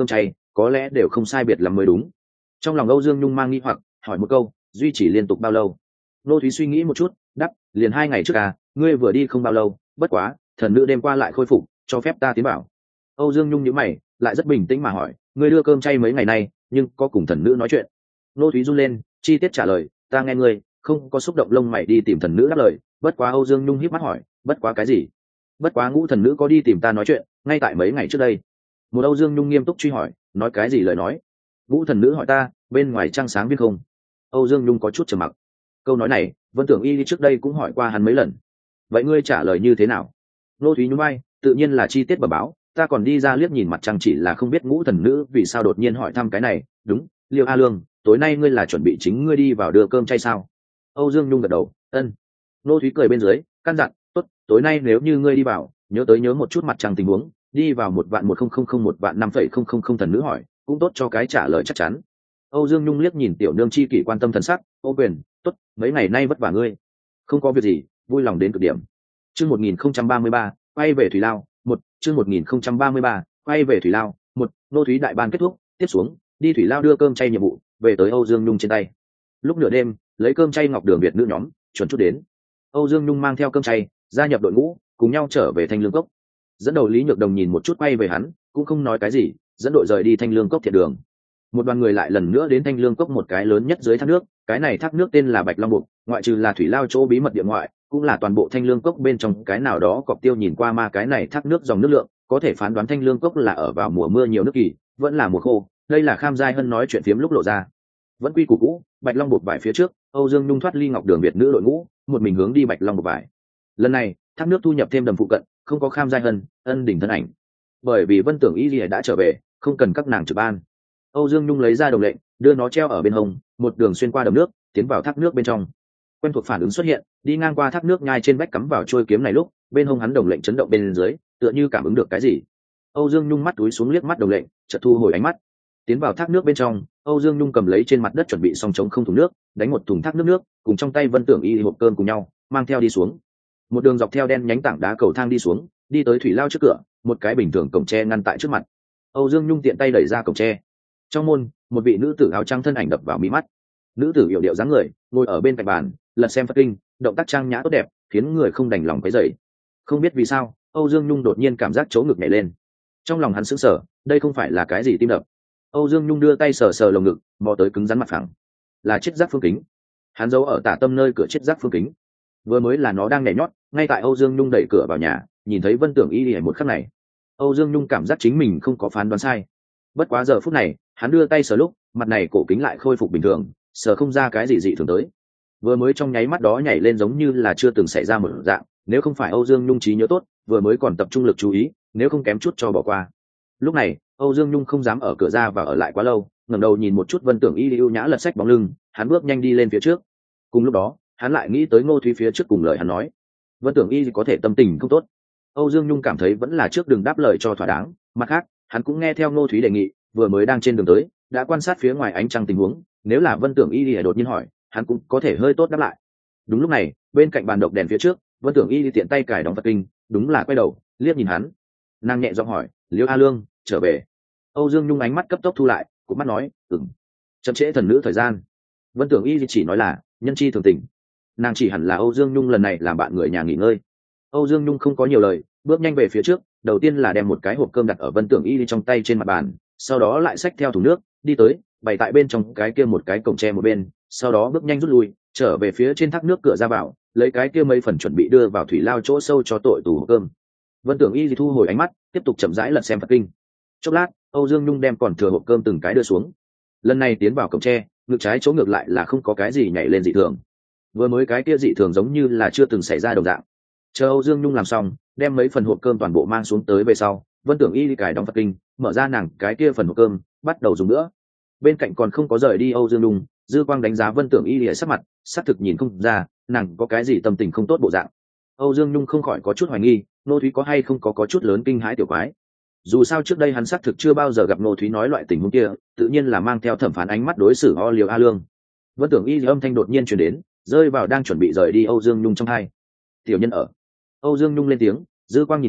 có lẽ đều không sai biệt lắm mới đúng. Trong lòng Âu Dương Nhung mang nghi hoặc hỏi một câu, duy trì liên tục bao lâu? Nô Thúy suy nghĩ một chút, đáp, liền hai ngày trước à, ngươi vừa đi không bao lâu, bất quá thần nữ đêm qua lại khôi phục, cho phép ta tiến bảo. Âu Dương Nhung nhíu mày, lại rất bình tĩnh mà hỏi, ngươi đưa cơm chay mấy ngày nay, nhưng có cùng thần nữ nói chuyện? Nô Thúy run lên, chi tiết trả lời, ta nghe ngươi, không có xúc động lông mày đi tìm thần nữ đáp lời. Bất quá Âu Dương Nhung híp mắt hỏi, bất quá cái gì? Bất quá ngũ thần nữ có đi tìm ta nói chuyện, ngay tại mấy ngày trước đây. Một Âu Dương Nhung nghiêm túc truy hỏi, nói cái gì lời nói? Ngũ thần nữ hỏi ta, bên ngoài trăng sáng biết không? Âu Dương Nhung có chút trầm mặc. Câu nói này, Vân Tưởng Y trước đây cũng hỏi qua hắn mấy lần. Vậy ngươi trả lời như thế nào? Nô Thúy nhún vai, tự nhiên là chi tiết bẩm báo, ta còn đi ra liếc nhìn mặt trăng, chỉ là không biết ngũ thần nữ vì sao đột nhiên hỏi thăm cái này. Đúng, Liêu A Lương, tối nay ngươi là chuẩn bị chính ngươi đi vào đưa cơm chay sao? Âu Dương Nhung gật đầu, ân. Nô Thúy cười bên dưới, căn dặn, tốt, tối nay nếu như ngươi đi vào, nhớ tới nhớ một chút mặt trăng tình huống, đi vào một vạn một không không không một vạn năm phẩy không không không thần nữ hỏi, cũng tốt cho cái trả lời chắc chắn. Âu Dương Nhung liếc nhìn tiểu nương chi kỷ quan tâm thần sắc, ô quyền, tốt, mấy ngày nay vất vả ngươi. Không có việc gì, vui lòng đến cực điểm. Chương một nghìn không trăm ba mươi ba, quay về Thủy Lao, một, chương một nghìn không trăm ba mươi ba, quay về Thủy Lao, một, Nô Thúy đại ban kết thúc, tiếp xuống, đi Thủy Lao đưa cơm chay nhiệm vụ, về tới Âu Dương Nhung trên tay. Lúc nửa đêm, lấy cơm chay Ngọc Đường Việt nữ nhóm, chuẩn chút đến. Âu Dương Nhung mang theo cơm chay, gia nhập đội ngũ, cùng nhau trở về Thanh Lương Cốc. Dẫn đầu Lý Nhược Đồng nhìn một chút quay về hắn, cũng không nói cái gì, dẫn đội rời đi Thanh Lương Cốc thiệt đường. Một đoàn người lại lần nữa đến Thanh Lương Cốc, một cái lớn nhất dưới thác nước, cái này thác nước tên là Bạch Long Bục, ngoại trừ là Thủy Lao chỗ bí mật địa ngoại, cũng là toàn bộ Thanh Lương Cốc bên trong cái nào đó cọp tiêu nhìn qua ma cái này thác nước dòng nước lượng, có thể phán đoán Thanh Lương Cốc là ở vào mùa mưa nhiều nước kỳ, vẫn là mùa khô. Đây là Kham Giai Hân nói chuyện phiếm lúc lộ ra. Vẫn quy củ cũ, Bạch Long Bục vải phía trước, Âu Dương Nhung thoát ly Ngọc Đường Việt nữ đội ngũ, một mình hướng đi Bạch Long Bục vải. Lần này, thác nước thu nhập thêm đầm phụ cận, không có Kham Giai Hân, Ân Đình thân ảnh. Bởi vì Vân Tưởng Y Lìa đã trở về, không cần các nàng trực ban. Âu Dương Nhung lấy ra đồng lệnh, đưa nó treo ở bên hông, một đường xuyên qua đầm nước, tiến vào thác nước bên trong. Quen thuộc phản ứng xuất hiện, đi ngang qua thác nước nhai trên vách cắm vào trôi kiếm này lúc, bên hông hắn đồng lệnh chấn động bên dưới, tựa như cảm ứng được cái gì. Âu Dương Nhung mắt túi xuống liếc mắt đồng lệnh, chợt thu hồi ánh mắt. Tiến vào thác nước bên trong, Âu Dương Nhung cầm lấy trên mặt đất chuẩn bị xong chống không thùng nước, đánh một thùng thác nước nước, cùng trong tay Vân Tưởng Y hộp cơm cùng nhau, mang theo đi xuống. Một đường dọc theo đen nhánh tảng đá cầu thang đi xuống, đi tới Thủy Lao trước cửa, một cái bình thường cổng tre ngăn tại trước mặt. Âu Dương Nhung tiện tay đẩy ra cổng tre. Trong môn, một vị nữ tử áo trắng thân ảnh đập vào mí mắt. Nữ tử yểu điệu dáng người, ngồi ở bên cạnh bàn, lật xem Phật kinh, động tác trang nhã tốt đẹp, khiến người không đành lòng quấy rầy. Không biết vì sao, Âu Dương Nhung đột nhiên cảm giác chỗ ngực nhảy lên. Trong lòng hắn sững sờ, đây không phải là cái gì tim đập. Âu Dương Nhung đưa tay sờ sờ lồng ngực, mò tới cứng rắn mặt phẳng, là chiếc giác phương kính. Hắn giấu ở tả tâm nơi cửa chiếc giác phương kính. Vừa mới là nó đang nhảy nhót, ngay tại Âu Dương Nhung đẩy cửa vào nhà, nhìn thấy Vân Tưởng Y Lìa một khắc này, Âu Dương Nhung cảm giác chính mình không có phán đoán sai. Bất quá giờ phút này, hắn đưa tay sờ lúc, mặt này cổ kính lại khôi phục bình thường, sờ không ra cái gì dị thường tới. Vừa mới trong nháy mắt đó nhảy lên giống như là chưa từng xảy ra một dạng, nếu không phải Âu Dương Nhung trí nhớ tốt, vừa mới còn tập trung lực chú ý, nếu không kém chút cho bỏ qua. Lúc này, Âu Dương Nhung không dám ở cửa ra và ở lại quá lâu, ngẩng đầu nhìn một chút Vân Tưởng Y ưu nhã lật sách bóng lưng, hắn bước nhanh đi lên phía trước. Cùng lúc đó, hắn lại nghĩ tới Ngô Thúy phía trước cùng lời hắn nói, Vân Tưởng Y có thể tâm tình không tốt. Âu Dương Nhung cảm thấy vẫn là trước đừng đáp lời cho thỏa đáng, mặt khác, hắn cũng nghe theo Ngô Thúy đề nghị, vừa mới đang trên đường tới, đã quan sát phía ngoài ánh trăng tình huống, nếu là Vân Tưởng Y đột nhiên hỏi, hắn cũng có thể hơi tốt đáp lại. Đúng lúc này, bên cạnh bàn độc đèn phía trước, Vân Tưởng Y tiện tay cài đóng Phật kinh, đúng là quay đầu, liếc nhìn hắn. Nàng nhẹ giọng hỏi, Liêu A Lương, trở về. Âu Dương Nhung ánh mắt cấp tốc thu lại, cụp mắt nói, ừm. Chậm trễ thần nữ thời gian. Vân Tưởng Y chỉ nói là nhân chi thường tình. Nàng chỉ hẳn là Âu Dương Nhung lần này làm bạn người nhà nghỉ ngơi. Âu Dương Nhung không có nhiều lời, bước nhanh về phía trước, đầu tiên là đem một cái hộp cơm đặt ở Vân Tưởng Y trong tay trên mặt bàn, sau đó lại xách theo thùng nước, đi tới, bày tại bên trong cái kia một cái cổng tre một bên, sau đó bước nhanh rút lui, trở về phía trên thác nước cửa ra vào, lấy cái kia mấy phần chuẩn bị đưa vào Thủy Lao chỗ sâu cho tội tù hộp cơm. Vân Tưởng Y thu hồi ánh mắt, tiếp tục chậm rãi lật xem Phật kinh. Chốc lát, Âu Dương Nhung đem còn thừa hộp cơm từng cái đưa xuống. Lần này tiến vào cổng tre, ngực trái chỗ ngược lại là không có cái gì nhảy lên dị thường. Vừa mới cái kia dị thường giống như là chưa từng xảy ra đồng dạng. Chờ Âu Dương Nhung làm xong, đem mấy phần hộp cơm toàn bộ mang xuống tới về sau, Vân Tưởng Y đi cài đóng Phật kinh, mở ra nàng cái kia phần hộp cơm, bắt đầu dùng nữa. Bên cạnh còn không có rời đi Âu Dương Nhung, dư quang đánh giá Vân Tưởng Y lìa sắc mặt, xác thực nhìn không ra, nàng có cái gì tâm tình không tốt bộ dạng. Âu Dương Nhung không khỏi có chút hoài nghi, Nô Thúy có hay không có có chút lớn kinh hãi tiểu quái. Dù sao trước đây hắn xác thực chưa bao giờ gặp Nô Thúy nói loại tình huống kia, tự nhiên là mang theo thẩm phán ánh mắt đối xử O Liều A Lương. Vân Tưởng Y âm thanh đột nhiên truyền đến, rơi vào đang chuẩn bị rời đi Âu Dương Nhung trong hai. Tiểu nhân ở. Âu Dương Nhung lên tiếng, dư quang nhìn thấy,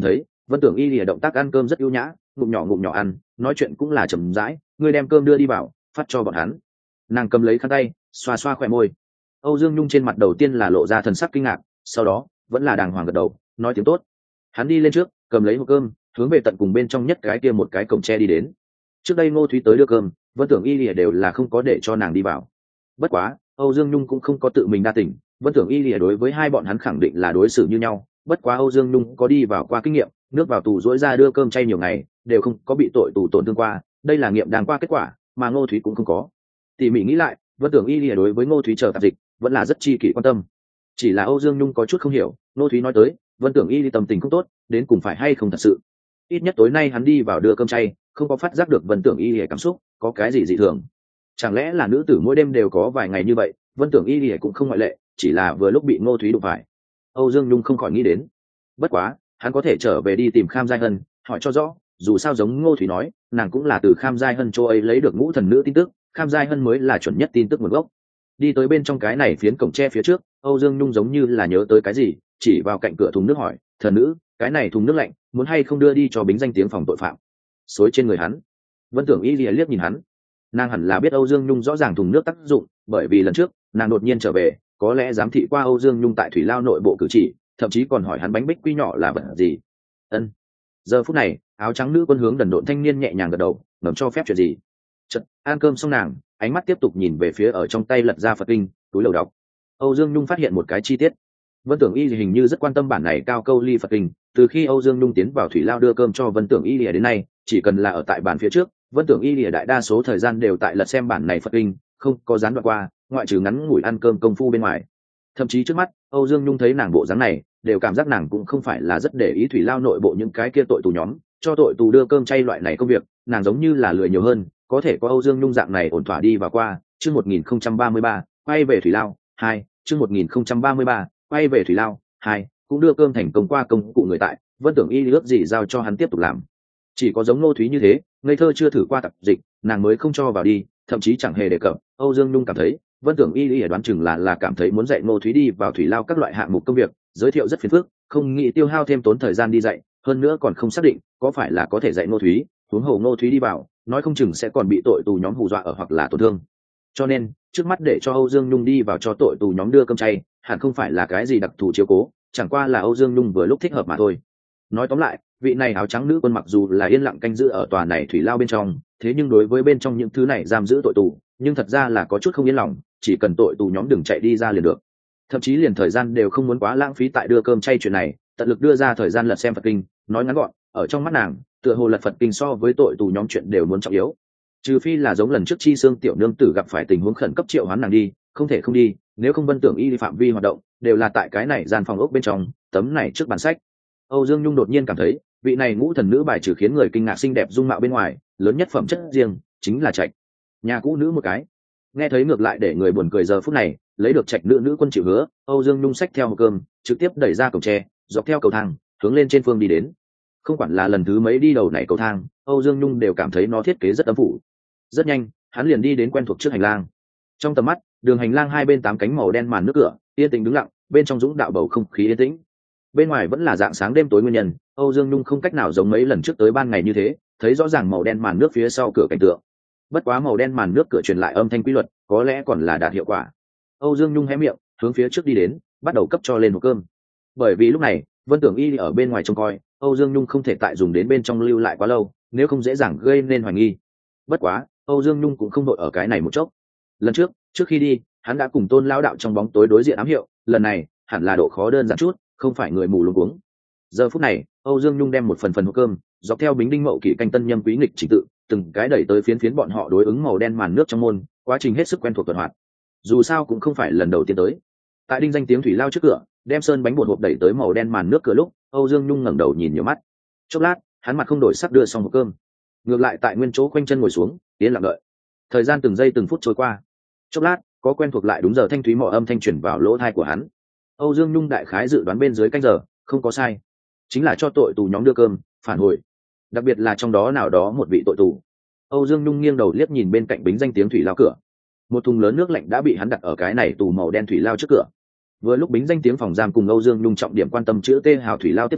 Vân Tưởng Y lìa động tác ăn cơm rất ưu nhã, ngụm nhỏ ngụm nhỏ ăn, nói chuyện cũng là chậm rãi, ngươi đem cơm đưa đi vào, phát cho bọn hắn. Nàng cầm lấy khăn tay, xoa xoa khỏe môi. Âu Dương Nhung trên mặt đầu tiên là lộ ra thần sắc kinh ngạc, sau đó vẫn là đàng hoàng gật đầu, nói tiếng tốt. Hắn đi lên trước, cầm lấy hộp cơm, hướng về tận cùng bên trong nhất cái kia một cái cổng tre đi đến. Trước đây Ngô Thúy tới đưa cơm, Vân Tưởng Y lìa đều là không có để cho nàng đi vào. Bất quá, Âu Dương Nhung cũng không có tự mình đa tình, Vân Tưởng Y lìa đối với hai bọn hắn khẳng định là đối xử như nhau. Bất quá Âu Dương Nhung có đi vào qua kinh nghiệm, nước vào tù dỗi ra đưa cơm chay nhiều ngày, đều không có bị tội tù tổn thương qua, đây là nghiệm đang qua kết quả, mà Ngô Thúy cũng không có. Tỉ mỉ nghĩ lại, Vân Tưởng Y lìa đối với Ngô Thúy chờ tạp dịch, vẫn là rất chi kỷ quan tâm. Chỉ là Âu Dương Nhung có chút không hiểu, Ngô Thúy nói tới, Vân Tưởng Y lìa tâm tình không tốt, đến cùng phải hay không thật sự. Ít nhất tối nay hắn đi vào đưa cơm chay, không có phát giác được Vân Tưởng Y lìa cảm xúc, có cái gì dị thường. Chẳng lẽ là nữ tử mỗi đêm đều có vài ngày như vậy, Vân Tưởng Y lìa cũng không ngoại lệ, chỉ là vừa lúc bị Ngô Thúy đụng phải. Âu Dương Nhung không khỏi nghĩ đến. Bất quá, hắn có thể trở về đi tìm Kham Giai Hân, hỏi cho rõ, dù sao giống Ngô Thúy nói, nàng cũng là từ Kham Giai Hân chỗ ấy lấy được ngũ thần nữ tin tức, Kham Giai Hân mới là chuẩn nhất tin tức nguồn gốc. Đi tới bên trong cái này phiến cổng tre phía trước, Âu Dương Nhung giống như là nhớ tới cái gì, chỉ vào cạnh cửa thùng nước hỏi, thần nữ, cái này thùng nước lạnh, muốn hay không đưa đi cho bính danh tiếng phòng tội phạm. Xối trên người hắn. Vân Tưởng Y lìa liếc nhìn hắn, nàng hẳn là biết Âu Dương Nhung rõ ràng thùng nước tác dụng, bởi vì lần trước nàng đột nhiên trở về, có lẽ giám thị qua Âu Dương Nhung tại thủy lao nội bộ cử chỉ, thậm chí còn hỏi hắn bánh bích quy nhỏ là vật gì. Ân. Giờ phút này, áo trắng nữ quân hướng đần độn thanh niên nhẹ nhàng gật đầu, ngầm cho phép chuyện gì. Chợt, ăn cơm xong nàng, ánh mắt tiếp tục nhìn về phía ở trong tay lật ra Phật kinh, túi lầu đọc. Âu Dương Nhung phát hiện một cái chi tiết. Vân Tưởng Y hình như rất quan tâm bản này cao câu ly Phật kinh, từ khi Âu Dương Nhung tiến vào thủy lao đưa cơm cho Vân Tưởng Y đến nay, chỉ cần là ở tại bàn phía trước, Vân Tưởng Y lìa đại đa số thời gian đều tại lật xem bản này Phật kinh, không có gián đoạn qua, ngoại trừ ngắn ngủi ăn cơm công phu bên ngoài. Thậm chí trước mắt, Âu Dương Nhung thấy nàng bộ dáng này, đều cảm giác nàng cũng không phải là rất để ý thủy lao nội bộ những cái kia tội tù nhóm, cho tội tù đưa cơm chay loại này công việc, nàng giống như là lười nhiều hơn, có thể có Âu Dương Nhung dạng này ổn thỏa đi và qua. Chương một nghìn không trăm ba mươi ba, quay về thủy lao, hai, chương một nghìn không trăm ba mươi ba, quay về thủy lao, hai, cũng đưa cơm thành công qua công cụ người tại, Vân Tưởng Y ước gì giao cho hắn tiếp tục làm. Chỉ có giống Ngô Thúy như thế, ngây thơ chưa thử qua tập dịch, nàng mới không cho vào đi, thậm chí chẳng hề đề cập. Âu Dương Nhung cảm thấy, Vân Tưởng Y Y đoán chừng là là cảm thấy muốn dạy Ngô Thúy đi vào thủy lao các loại hạng mục công việc, giới thiệu rất phiền phức, không nghĩ tiêu hao thêm tốn thời gian đi dạy, hơn nữa còn không xác định có phải là có thể dạy Ngô Thúy, huống hồ Ngô Thúy đi vào, nói không chừng sẽ còn bị tội tù nhóm hù dọa ở hoặc là tổn thương. Cho nên, trước mắt để cho Âu Dương Nhung đi vào cho tội tù nhóm đưa cơm chay, hẳn không phải là cái gì đặc thù chiếu cố, chẳng qua là Âu Dương Nhung vừa lúc thích hợp mà thôi. Nói tóm lại, vị này áo trắng nữ quân mặc dù là yên lặng canh giữ ở tòa này thủy lao bên trong, thế nhưng đối với bên trong những thứ này giam giữ tội tù, nhưng thật ra là có chút không yên lòng, chỉ cần tội tù nhóm đừng chạy đi ra liền được. Thậm chí liền thời gian đều không muốn quá lãng phí tại đưa cơm chay chuyện này, tận lực đưa ra thời gian lật xem Phật kinh, nói ngắn gọn, ở trong mắt nàng, tựa hồ lật Phật kinh so với tội tù nhóm chuyện đều muốn trọng yếu. Trừ phi là giống lần trước Chi Xương tiểu nương tử gặp phải tình huống khẩn cấp triệu hoán nàng đi, không thể không đi, nếu không Vân Tưởng Y phạm vi hoạt động đều là tại cái này gian phòng ốc bên trong, tấm này trước bàn sách. Âu Dương Nhung đột nhiên cảm thấy, vị này ngũ thần nữ bài trừ khiến người kinh ngạc xinh đẹp dung mạo bên ngoài, lớn nhất phẩm chất riêng chính là trạch nhà cũ nữ một cái. Nghe thấy ngược lại để người buồn cười giờ phút này, lấy được trạch nữ nữ quân chịu hứa, Âu Dương Nhung xách theo hộp cơm, trực tiếp đẩy ra cổng tre, dọc theo cầu thang, hướng lên trên phương đi đến. Không quản là lần thứ mấy đi đầu này cầu thang, Âu Dương Nhung đều cảm thấy nó thiết kế rất âm phủ. Rất nhanh, hắn liền đi đến quen thuộc trước hành lang. Trong tầm mắt, đường hành lang hai bên tám cánh màu đen màn nước cửa, yên tĩnh đứng lặng, bên trong dũng đạo bầu không khí yên tĩnh. Bên ngoài vẫn là dạng sáng đêm tối nguyên nhân, Âu Dương Nhung không cách nào giống mấy lần trước tới ban ngày như thế, thấy rõ ràng màu đen màn nước phía sau cửa cảnh tượng. Bất quá màu đen màn nước cửa truyền lại âm thanh quy luật, có lẽ còn là đạt hiệu quả. Âu Dương Nhung hé miệng, hướng phía trước đi đến, bắt đầu cấp cho lên một cơm. Bởi vì lúc này, Vân Tưởng Y ở bên ngoài trông coi, Âu Dương Nhung không thể tại dùng đến bên trong lưu lại quá lâu, nếu không dễ dàng gây nên hoài nghi. Bất quá, Âu Dương Nhung cũng không đội ở cái này một chốc. Lần trước, trước khi đi, hắn đã cùng Tôn lão đạo trong bóng tối đối diện ám hiệu, lần này, hẳn là độ khó đơn giản chút, không phải người mù luống cuống. Giờ phút này, Âu Dương Nhung đem một phần phần hộp cơm, dọc theo Bính Đinh Mậu Kỷ canh tân nhâm quý nghịch trình tự, từng cái đẩy tới phiến phiến bọn họ đối ứng màu đen màn nước trong môn, quá trình hết sức quen thuộc tuần hoạt. Dù sao cũng không phải lần đầu tiên tới. Tại đinh danh tiếng thủy lao trước cửa, đem sơn bánh bột hộp đẩy tới màu đen màn nước cửa lúc, Âu Dương Nhung ngẩng đầu nhìn nhiều mắt. Chốc lát, hắn mặt không đổi sắc đưa xong hộp cơm, ngược lại tại nguyên chỗ khoanh chân ngồi xuống, yên lặng đợi. Thời gian từng giây từng phút trôi qua. Chốc lát, có quen thuộc lại đúng giờ thanh thúy mỏ âm thanh truyền vào lỗ tai của hắn. Âu Dương Nhung đại khái dự đoán bên dưới canh giờ, không có sai, chính là cho tội tù nhóm đưa cơm, phản hồi. Đặc biệt là trong đó nào đó một vị tội tù. Âu Dương Nhung nghiêng đầu liếc nhìn bên cạnh bính danh tiếng thủy lao cửa. Một thùng lớn nước lạnh đã bị hắn đặt ở cái này tù màu đen thủy lao trước cửa. Vừa lúc bính danh tiếng phòng giam cùng Âu Dương Nhung trọng điểm quan tâm chữ T hào thủy lao tiếp giáp,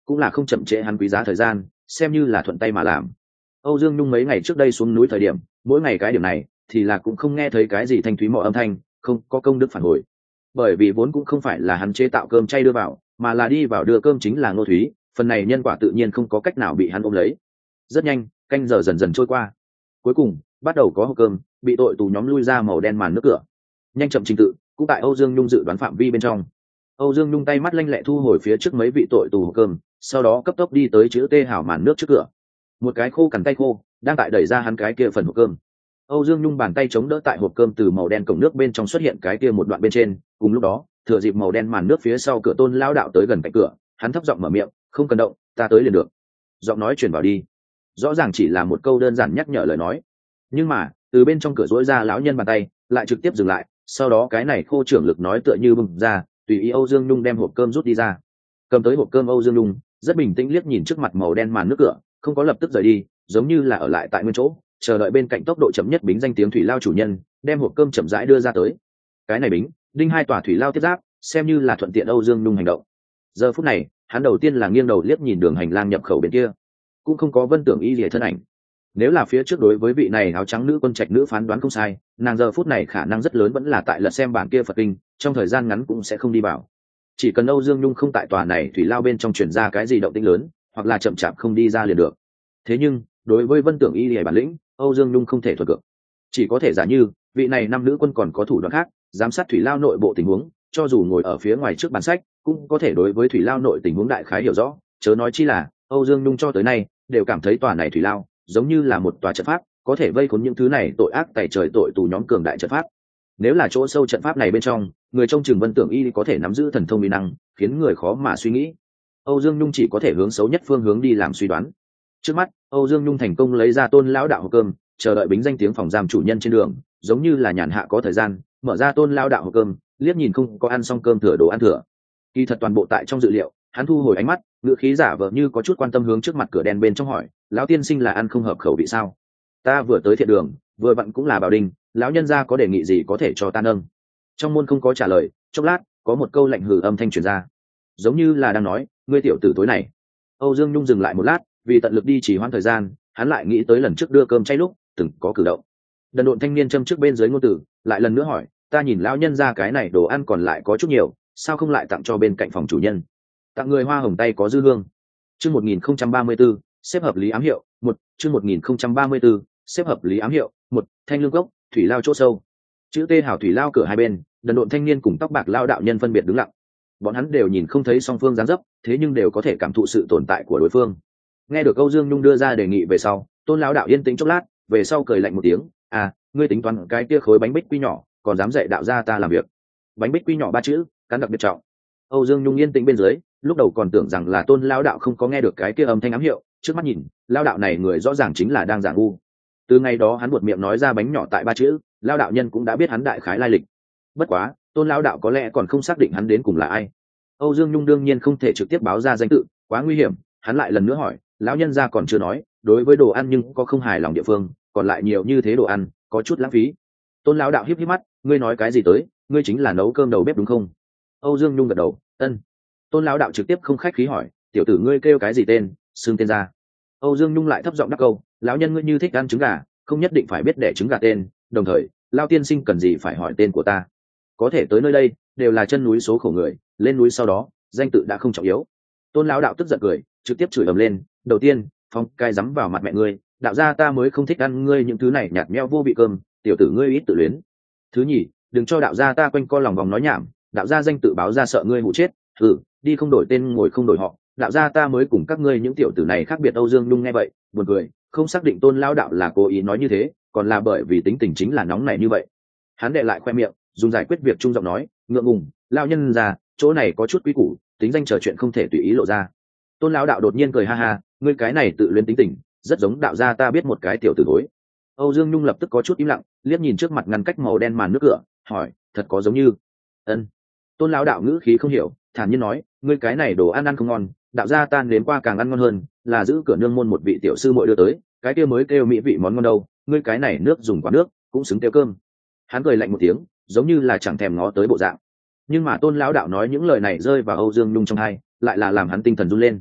cũng là không chậm trễ hắn quý giá thời gian, xem như là thuận tay mà làm. Âu Dương Nhung mấy ngày trước đây xuống núi thời điểm, mỗi ngày cái điểm này thì là cũng không nghe thấy cái gì thanh thúy mọ âm thanh, không có công đức phản hồi. Bởi vì vốn cũng không phải là hắn chế tạo cơm chay đưa vào, mà là đi vào đưa cơm chính là Ngô Thúy, phần này nhân quả tự nhiên không có cách nào bị hắn ôm lấy. Rất nhanh, canh giờ dần dần trôi qua. Cuối cùng, bắt đầu có hộp cơm, bị tội tù nhóm lui ra màu đen màn nước cửa. Nhanh chậm trình tự, cũng tại Âu Dương Nhung dự đoán phạm vi bên trong. Âu Dương Nhung tay mắt lanh lẹ thu hồi phía trước mấy vị tội tù hộp cơm, sau đó cấp tốc đi tới chữ T hảo màn nước trước cửa. Một cái khô cằn tay khô, đang tại đẩy ra hắn cái kia phần hộp cơm. Âu Dương Nhung bàn tay chống đỡ tại hộp cơm từ màu đen cổng nước bên trong xuất hiện cái kia một đoạn bên trên, cùng lúc đó, thừa dịp màu đen màn nước phía sau cửa Tôn lão đạo tới gần cạnh cửa, hắn thấp giọng mở miệng, "Không cần động, ta tới liền được." Giọng nói truyền vào đi. Rõ ràng chỉ là một câu đơn giản nhắc nhở lời nói, nhưng mà, từ bên trong cửa rỗi ra lão nhân bàn tay, lại trực tiếp dừng lại, sau đó cái này khô trưởng lực nói tựa như bừng ra, tùy ý Âu Dương Nhung đem hộp cơm rút đi ra. Cầm tới hộp cơm Âu Dương Nhung, rất bình tĩnh liếc nhìn trước mặt màu đen màn nước cửa, không có lập tức rời đi, giống như là ở lại tại nguyên chỗ, chờ đợi bên cạnh tốc độ chậm nhất bính danh tiếng thủy lao chủ nhân, đem hộp cơm chậm rãi đưa ra tới. Cái này bính, đinh hai tòa thủy lao tiếp giáp, xem như là thuận tiện Âu Dương Nhung hành động. Giờ phút này, hắn đầu tiên là nghiêng đầu liếc nhìn đường hành lang nhập khẩu bên kia, cũng không có Vân Tưởng Y Lìa thân ảnh. Nếu là phía trước đối với vị này áo trắng nữ quân trạch nữ phán đoán không sai, nàng giờ phút này khả năng rất lớn vẫn là tại lật xem bản kia Phật kinh, trong thời gian ngắn cũng sẽ không đi vào. Chỉ cần Âu Dương Nhung không tại tòa này thủy lao bên trong truyền ra cái gì động tĩnh lớn, hoặc là chậm chạp không đi ra liền được. Thế nhưng, đối với Vân Tưởng Y Lìa bản lĩnh, Âu Dương Nhung không thể thuật cược, chỉ có thể giả như vị này năm nữ quân còn có thủ đoạn khác, giám sát thủy lao nội bộ tình huống, cho dù ngồi ở phía ngoài trước bàn sách, cũng có thể đối với thủy lao nội tình huống đại khái hiểu rõ. Chớ nói chi là Âu Dương Nhung cho tới nay đều cảm thấy tòa này thủy lao giống như là một tòa trận pháp, có thể vây khốn những thứ này tội ác tày trời tội tù nhóm cường đại trận pháp. Nếu là chỗ sâu trận pháp này bên trong, người trông chừng Vân Tưởng Y có thể nắm giữ thần thông uy năng, khiến người khó mà suy nghĩ. Âu Dương Nhung chỉ có thể hướng xấu nhất phương hướng đi làm suy đoán. Trước mắt, Âu Dương Nhung thành công lấy ra Tôn lão đạo hộp cơm, chờ đợi bính danh tiếng phòng giam chủ nhân trên đường, giống như là nhàn hạ có thời gian, mở ra Tôn lão đạo hộp cơm, liếc nhìn không có ăn xong cơm thừa đồ ăn thừa. Kỳ thật toàn bộ tại trong dự liệu, hắn thu hồi ánh mắt, ngữ khí giả vờ như có chút quan tâm hướng trước mặt cửa đen bên trong hỏi, lão tiên sinh là ăn không hợp khẩu vị sao? Ta vừa tới thiện đường, vừa vặn cũng là bảo đình, lão nhân gia có đề nghị gì có thể cho ta nâng? Trong môn không có trả lời, chốc lát, có một câu lạnh hừ âm thanh truyền ra, giống như là đang nói, ngươi tiểu tử tối này. Âu Dương Nhung dừng lại một lát, vì tận lực đi trì hoãn thời gian, hắn lại nghĩ tới lần trước đưa cơm chay lúc từng có cử động. Đần độn thanh niên châm trước bên dưới ngôn tử, lại lần nữa hỏi, ta nhìn lão nhân gia cái này đồ ăn còn lại có chút nhiều, sao không lại tặng cho bên cạnh phòng chủ nhân? Tặng người hoa hồng tay có dư hương. Chương một nghìn không trăm ba mươi 034, xếp hợp lý ám hiệu, một, chương một nghìn không trăm ba mươi 034, xếp hợp lý ám hiệu, một, thanh lương cốc, thủy lao chỗ sâu. Chữ T hảo thủy lao cửa hai bên, đần độn thanh niên cùng tóc bạc lao đạo nhân phân biệt đứng lặng. Bọn hắn đều nhìn không thấy song phương dáng dấp, thế nhưng đều có thể cảm thụ sự tồn tại của đối phương. Nghe được Âu Dương Nhung đưa ra đề nghị về sau, Tôn lão đạo yên tĩnh chốc lát, về sau cười lạnh một tiếng, à, ngươi tính toán cái kia khối bánh bích quy nhỏ, còn dám dạy đạo gia ta làm việc. Bánh bích quy nhỏ ba chữ, cắn đặc biệt trọng. Âu Dương Nhung yên tĩnh bên dưới, lúc đầu còn tưởng rằng là Tôn lão đạo không có nghe được cái kia âm thanh ám hiệu, trước mắt nhìn, lão đạo này người rõ ràng chính là đang giả ngu. Từ ngày đó hắn buột miệng nói ra bánh nhỏ tại ba chữ, lão đạo nhân cũng đã biết hắn đại khái lai lịch. Bất quá, Tôn lão đạo có lẽ còn không xác định hắn đến cùng là ai. Âu Dương Nhung đương nhiên không thể trực tiếp báo ra danh tự, quá nguy hiểm, hắn lại lần nữa hỏi, lão nhân gia còn chưa nói, đối với đồ ăn nhưng có không hài lòng địa phương, còn lại nhiều như thế đồ ăn, có chút lãng phí. Tôn lão đạo híp híp mắt, ngươi nói cái gì tới, ngươi chính là nấu cơm đầu bếp đúng không? Âu Dương Nhung gật đầu, ân. Tôn lão đạo trực tiếp không khách khí hỏi, tiểu tử ngươi kêu cái gì tên, xưng tên ra. Âu Dương Nhung lại thấp giọng đáp câu, lão nhân ngươi như thích ăn trứng gà, không nhất định phải biết đẻ trứng gà tên, đồng thời, lão tiên sinh cần gì phải hỏi tên của ta. Có thể tới nơi đây, đều là chân núi số khổ người, lên núi sau đó, danh tự đã không trọng yếu. Tôn lão đạo tức giận cười, trực tiếp chửi ầm lên, đầu tiên, phong cai dắm vào mặt mẹ ngươi, đạo gia ta mới không thích ăn ngươi những thứ này nhạt nhẽo vô vị cơm, tiểu tử ngươi ít tự luyến. Thứ nhì, đừng cho đạo gia ta quanh co lòng vòng nói nhảm, đạo gia danh tự báo ra sợ ngươi hụ chết, thử đi không đổi tên ngồi không đổi họ, đạo gia ta mới cùng các ngươi những tiểu tử này khác biệt. Âu Dương Nhung nghe vậy, buồn cười, không xác định Tôn lão đạo là cố ý nói như thế, còn là bởi vì tính tình chính là nóng này như vậy. Hắn đệ lại khoe miệng, dùng giải quyết việc trung giọng nói, ngượng ngùng, lão nhân già, chỗ này có chút quý củ, tính danh trò chuyện không thể tùy ý lộ ra. Tôn lão đạo đột nhiên cười ha ha, ngươi cái này tự luyến tính tình, rất giống đạo gia ta biết một cái tiểu tử thối. Âu Dương Nhung lập tức có chút im lặng, liếc nhìn trước mặt ngăn cách màu đen màn nước cửa, hỏi, thật có giống như? Ân. Tôn lão đạo ngữ khí không hiểu, thản nhiên nói, ngươi cái này đồ ăn ăn không ngon, đạo gia ta nếm qua càng ăn ngon hơn, là giữ cửa nương môn một vị tiểu sư muội đưa tới, cái kia mới kêu mỹ vị món ngon đâu, ngươi cái này nước dùng quá nước, cũng xứng kêu cơm. Hắn cười lạnh một tiếng, giống như là chẳng thèm ngó tới bộ dạng. Nhưng mà Tôn lão đạo nói những lời này rơi vào Âu Dương Nhung trong tai, lại là làm hắn tinh thần run lên.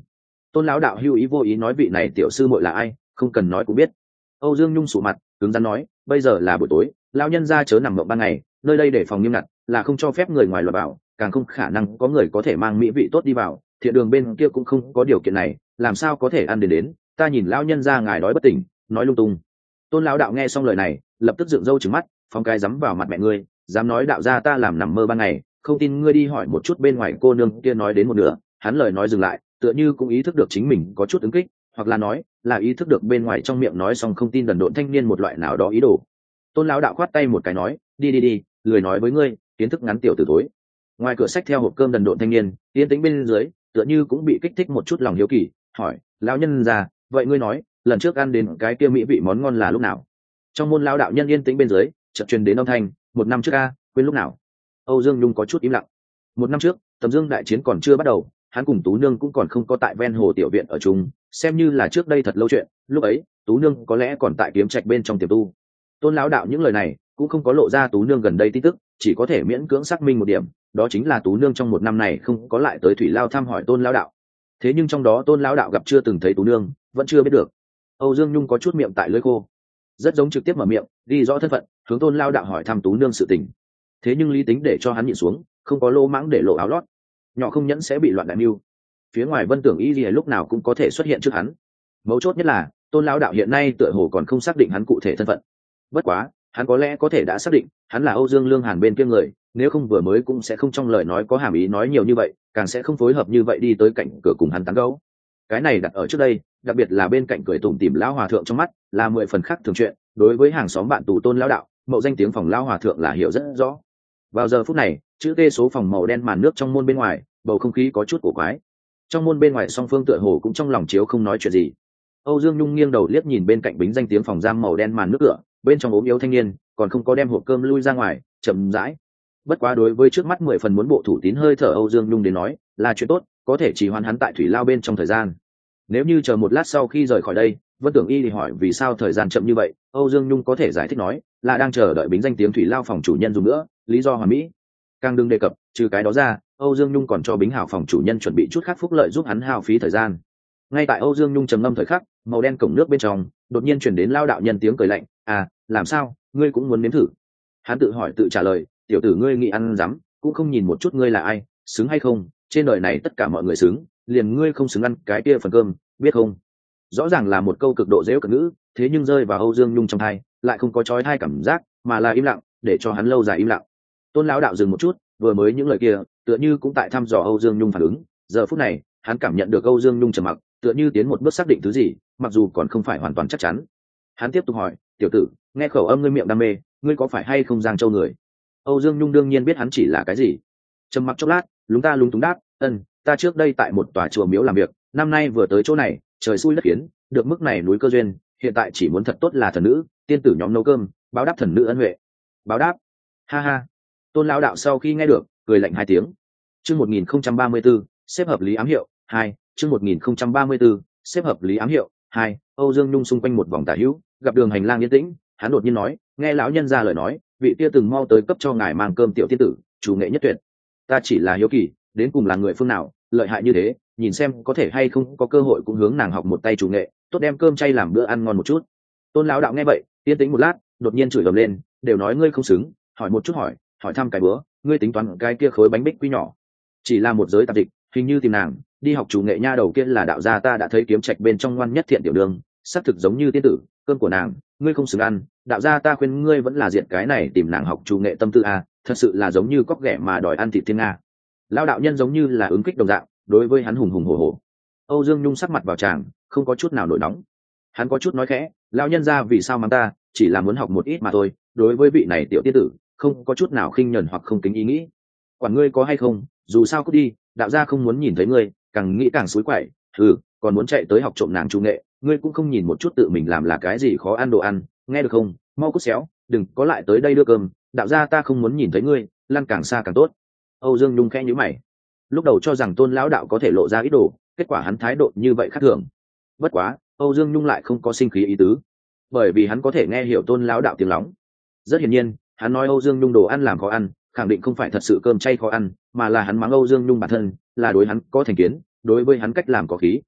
Tôn lão đạo hưu ý vô ý nói vị này tiểu sư muội là ai, không cần nói cũng biết. Âu Dương Nhung sụ mặt cứng rắn nói, bây giờ là buổi tối, lão nhân gia chớ nằm mộng ban ngày, nơi đây để phòng nghiêm ngặt, là không cho phép người ngoài lọt vào, càng không khả năng có người có thể mang mỹ vị tốt đi vào, thiện đường bên kia cũng không có điều kiện này, làm sao có thể ăn đến đến. Ta nhìn lão nhân gia ngài đói bất tỉnh, nói lung tung. Tôn lão đạo nghe xong lời này, lập tức dựng râu trừng mắt, phóng cái dám vào mặt mẹ ngươi, dám nói đạo gia ta làm nằm mơ ban ngày, không tin ngươi đi hỏi một chút bên ngoài cô nương kia nói đến một nửa, hắn lời nói dừng lại, tựa như cũng ý thức được chính mình có chút ứng kích, hoặc là nói là ý thức được bên ngoài trong miệng nói xong không tin đần độn thanh niên một loại nào đó ý đồ. Tôn lão đạo khoát tay một cái nói, đi đi đi, lười nói với ngươi, kiến thức ngắn tiểu tử tối. Ngoài cửa sách theo hộp cơm đần độn thanh niên tiến tính bên dưới, tựa như cũng bị kích thích một chút lòng hiếu kỳ, hỏi, lão nhân già, vậy ngươi nói lần trước ăn đến cái kia mỹ vị món ngon là lúc nào? Trong môn lão đạo nhân yên tĩnh bên dưới chợt truyền đến âm thanh, một năm trước a, quên lúc nào. Âu Dương Nhung có chút im lặng. Một năm trước Tầm Dương đại chiến còn chưa bắt đầu, hắn cùng Tú Nương cũng còn không có tại ven hồ tiểu viện ở chung, xem như là trước đây thật lâu chuyện. Lúc ấy Tú Nương có lẽ còn tại kiếm trạch bên trong tiềm tu. Tôn lão đạo những lời này cũng không có lộ ra Tú Nương gần đây tin tức, chỉ có thể miễn cưỡng xác minh một điểm, đó chính là Tú Nương trong một năm này không có lại tới Thủy Lao thăm hỏi Tôn lão đạo. Thế nhưng trong đó Tôn lão đạo gặp chưa từng thấy Tú Nương, vẫn chưa biết được. Âu Dương Nhung có chút miệng tại lưỡi khô, rất giống trực tiếp mở miệng ghi rõ thân phận, hướng Tôn lão đạo hỏi thăm Tú Nương sự tình. Thế nhưng lý tính để cho hắn nhịn xuống, không có lô mãng để lộ áo lót, nhỏ không nhẫn sẽ bị loạn đại mưu. Phía ngoài Vân Tưởng Y Lìa lúc nào cũng có thể xuất hiện trước hắn. Mấu chốt nhất là Tôn lão đạo hiện nay tựa hồ còn không xác định hắn cụ thể thân phận. Bất quá hắn có lẽ có thể đã xác định hắn là Âu Dương Lương Hàn bên kia người, nếu không vừa mới cũng sẽ không trong lời nói có hàm ý nói nhiều như vậy, càng sẽ không phối hợp như vậy đi tới cạnh cửa cùng hắn tán gẫu. Cái này đặt ở trước đây, đặc biệt là bên cạnh cười tủm tỉm lão hòa thượng trong mắt, là mười phần khác thường chuyện. Đối với hàng xóm bạn tù Tôn lão đạo, mậu danh tiếng phòng lão hòa thượng là hiểu rất rõ. Vào giờ phút này, chữ T số phòng màu đen màn nước trong môn bên ngoài, bầu không khí có chút cổ quái. Trong môn bên ngoài song phương tựa hồ cũng trong lòng chiếu không nói chuyện gì. Âu Dương Nhung nghiêng đầu liếc nhìn bên cạnh bính danh tiếng phòng giam màu đen màn nước cửa, bên trong ốm yếu thanh niên còn không có đem hộp cơm lui ra ngoài, chậm rãi. Bất quá đối với trước mắt mười phần muốn bộ thủ tín hơi thở Âu Dương Nhung đến nói, là chuyện tốt, có thể chỉ hoan hắn tại Thủy Lao bên trong thời gian. Nếu như chờ một lát sau khi rời khỏi đây, Vân Tưởng Y thì hỏi vì sao thời gian chậm như vậy, Âu Dương Nhung có thể giải thích nói, là đang chờ đợi bính danh tiếng Thủy Lao phòng chủ nhân dùng nữa, lý do hoàn mỹ. Càng đừng đề cập, trừ cái đó ra, Âu Dương Nhung còn cho Bính Hào phòng chủ nhân chuẩn bị chút khác phúc lợi giúp hắn hao phí thời gian. Ngay tại Âu Dương Nhung trầm ngâm thời khắc, màu đen cổng nước bên trong đột nhiên chuyển đến lao đạo nhân tiếng cười lạnh, à, làm sao, ngươi cũng muốn nếm thử? Hắn tự hỏi tự trả lời, tiểu tử ngươi nghĩ ăn dám, cũng không nhìn một chút ngươi là ai, xứng hay không? Trên đời này tất cả mọi người xứng, liền ngươi không xứng ăn cái kia phần cơm, biết không? Rõ ràng là một câu cực độ dễu cợt ngữ, thế nhưng rơi vào Âu Dương Nhung trong tai, lại không có chói tai cảm giác, mà là im lặng, để cho hắn lâu dài im lặng. Tôn lão đạo dừng một chút, vừa mới những lời kia tựa như cũng tại thăm dò Âu Dương Nhung phản ứng. Giờ phút này hắn cảm nhận được Âu Dương Nhung trầm mặc, tựa như tiến một bước xác định thứ gì, mặc dù còn không phải hoàn toàn chắc chắn. Hắn tiếp tục hỏi, tiểu tử, nghe khẩu âm ngươi miệng đam mê, ngươi có phải hay không Giang Châu người? Âu Dương Nhung đương nhiên biết hắn chỉ là cái gì, trầm mặc chốc lát, lúng ta lúng túng đáp, ân, ta trước đây tại một tòa chùa miếu làm việc, năm nay vừa tới chỗ này, trời xui đất khiến, được mức này núi cơ duyên, hiện tại chỉ muốn thật tốt là thần nữ tiên tử nhóm nấu cơm, báo đáp thần nữ ân huệ. Báo đáp? Ha ha. Tôn lão đạo sau khi nghe được, cười lạnh hai tiếng. Chương một nghìn không trăm ba mươi 4, xếp hợp lý ám hiệu hai. Chương một nghìn không trăm ba mươi 4, xếp hợp lý ám hiệu hai. Âu Dương Nhung xung quanh một vòng tả hữu, gặp đường hành lang yên tĩnh, hắn đột nhiên nói, nghe lão nhân ra lời nói, vị kia từng mau tới cấp cho ngài mang cơm tiểu tiên tử, chủ nghệ nhất tuyệt. Ta chỉ là hiếu kỳ, đến cùng là người phương nào, lợi hại như thế, nhìn xem có thể hay không có cơ hội cũng hướng nàng học một tay chủ nghệ, tốt đem cơm chay làm bữa ăn ngon một chút. Tôn lão đạo nghe vậy, yên tĩnh một lát, đột nhiên chửi ầm lên, đều nói ngươi không xứng, hỏi một chút hỏi, hỏi thăm cái bữa, ngươi tính toán cái kia khối bánh bích quy nhỏ, chỉ là một giới tạp dịch, hình như tìm nàng đi học chủ nghệ nha đầu kia là đạo gia ta đã thấy kiếm trạch bên trong ngoan nhất thiện tiểu đường, xác thực giống như tiên tử, cơm của nàng ngươi không xứng ăn, đạo gia ta khuyên ngươi vẫn là diện cái này tìm nàng học chủ nghệ tâm tư a, thật sự là giống như cóc ghẻ mà đòi ăn thịt thiên nga. Lão đạo nhân giống như là ứng kích đồng dạng, đối với hắn hùng hùng hổ hổ. Âu Dương Nhung sắc mặt vào tràng, không có chút nào nổi nóng. Hắn có chút nói khẽ, lão nhân gia vì sao mắng ta, chỉ là muốn học một ít mà thôi, đối với vị này tiểu tiên tử không có chút nào khinh nhẫn hoặc không kính ý nghĩ. Quản ngươi có hay không, dù sao cứ đi, đạo gia không muốn nhìn thấy ngươi, càng nghĩ càng xúi quậy, ừ, còn muốn chạy tới học trộm nàng chủ nghệ, ngươi cũng không nhìn một chút tự mình làm là cái gì khó ăn đồ ăn, nghe được không, mau cút xéo, đừng có lại tới đây đưa cơm, đạo gia ta không muốn nhìn thấy ngươi, lăn càng xa càng tốt. Âu Dương Nhung khẽ nhíu mày, lúc đầu cho rằng Tôn lão đạo có thể lộ ra ít đồ, kết quả hắn thái độ như vậy khác thường. Bất quá Âu Dương Nhung lại không có sinh khí ý tứ, bởi vì hắn có thể nghe hiểu Tôn lão đạo tiếng lóng. Rất hiển nhiên hắn nói Âu Dương Nhung đồ ăn làm khó ăn, khẳng định không phải thật sự cơm chay khó ăn, mà là hắn mắng Âu Dương Nhung bản thân, là đối hắn có thành kiến, đối với hắn cách làm có khí.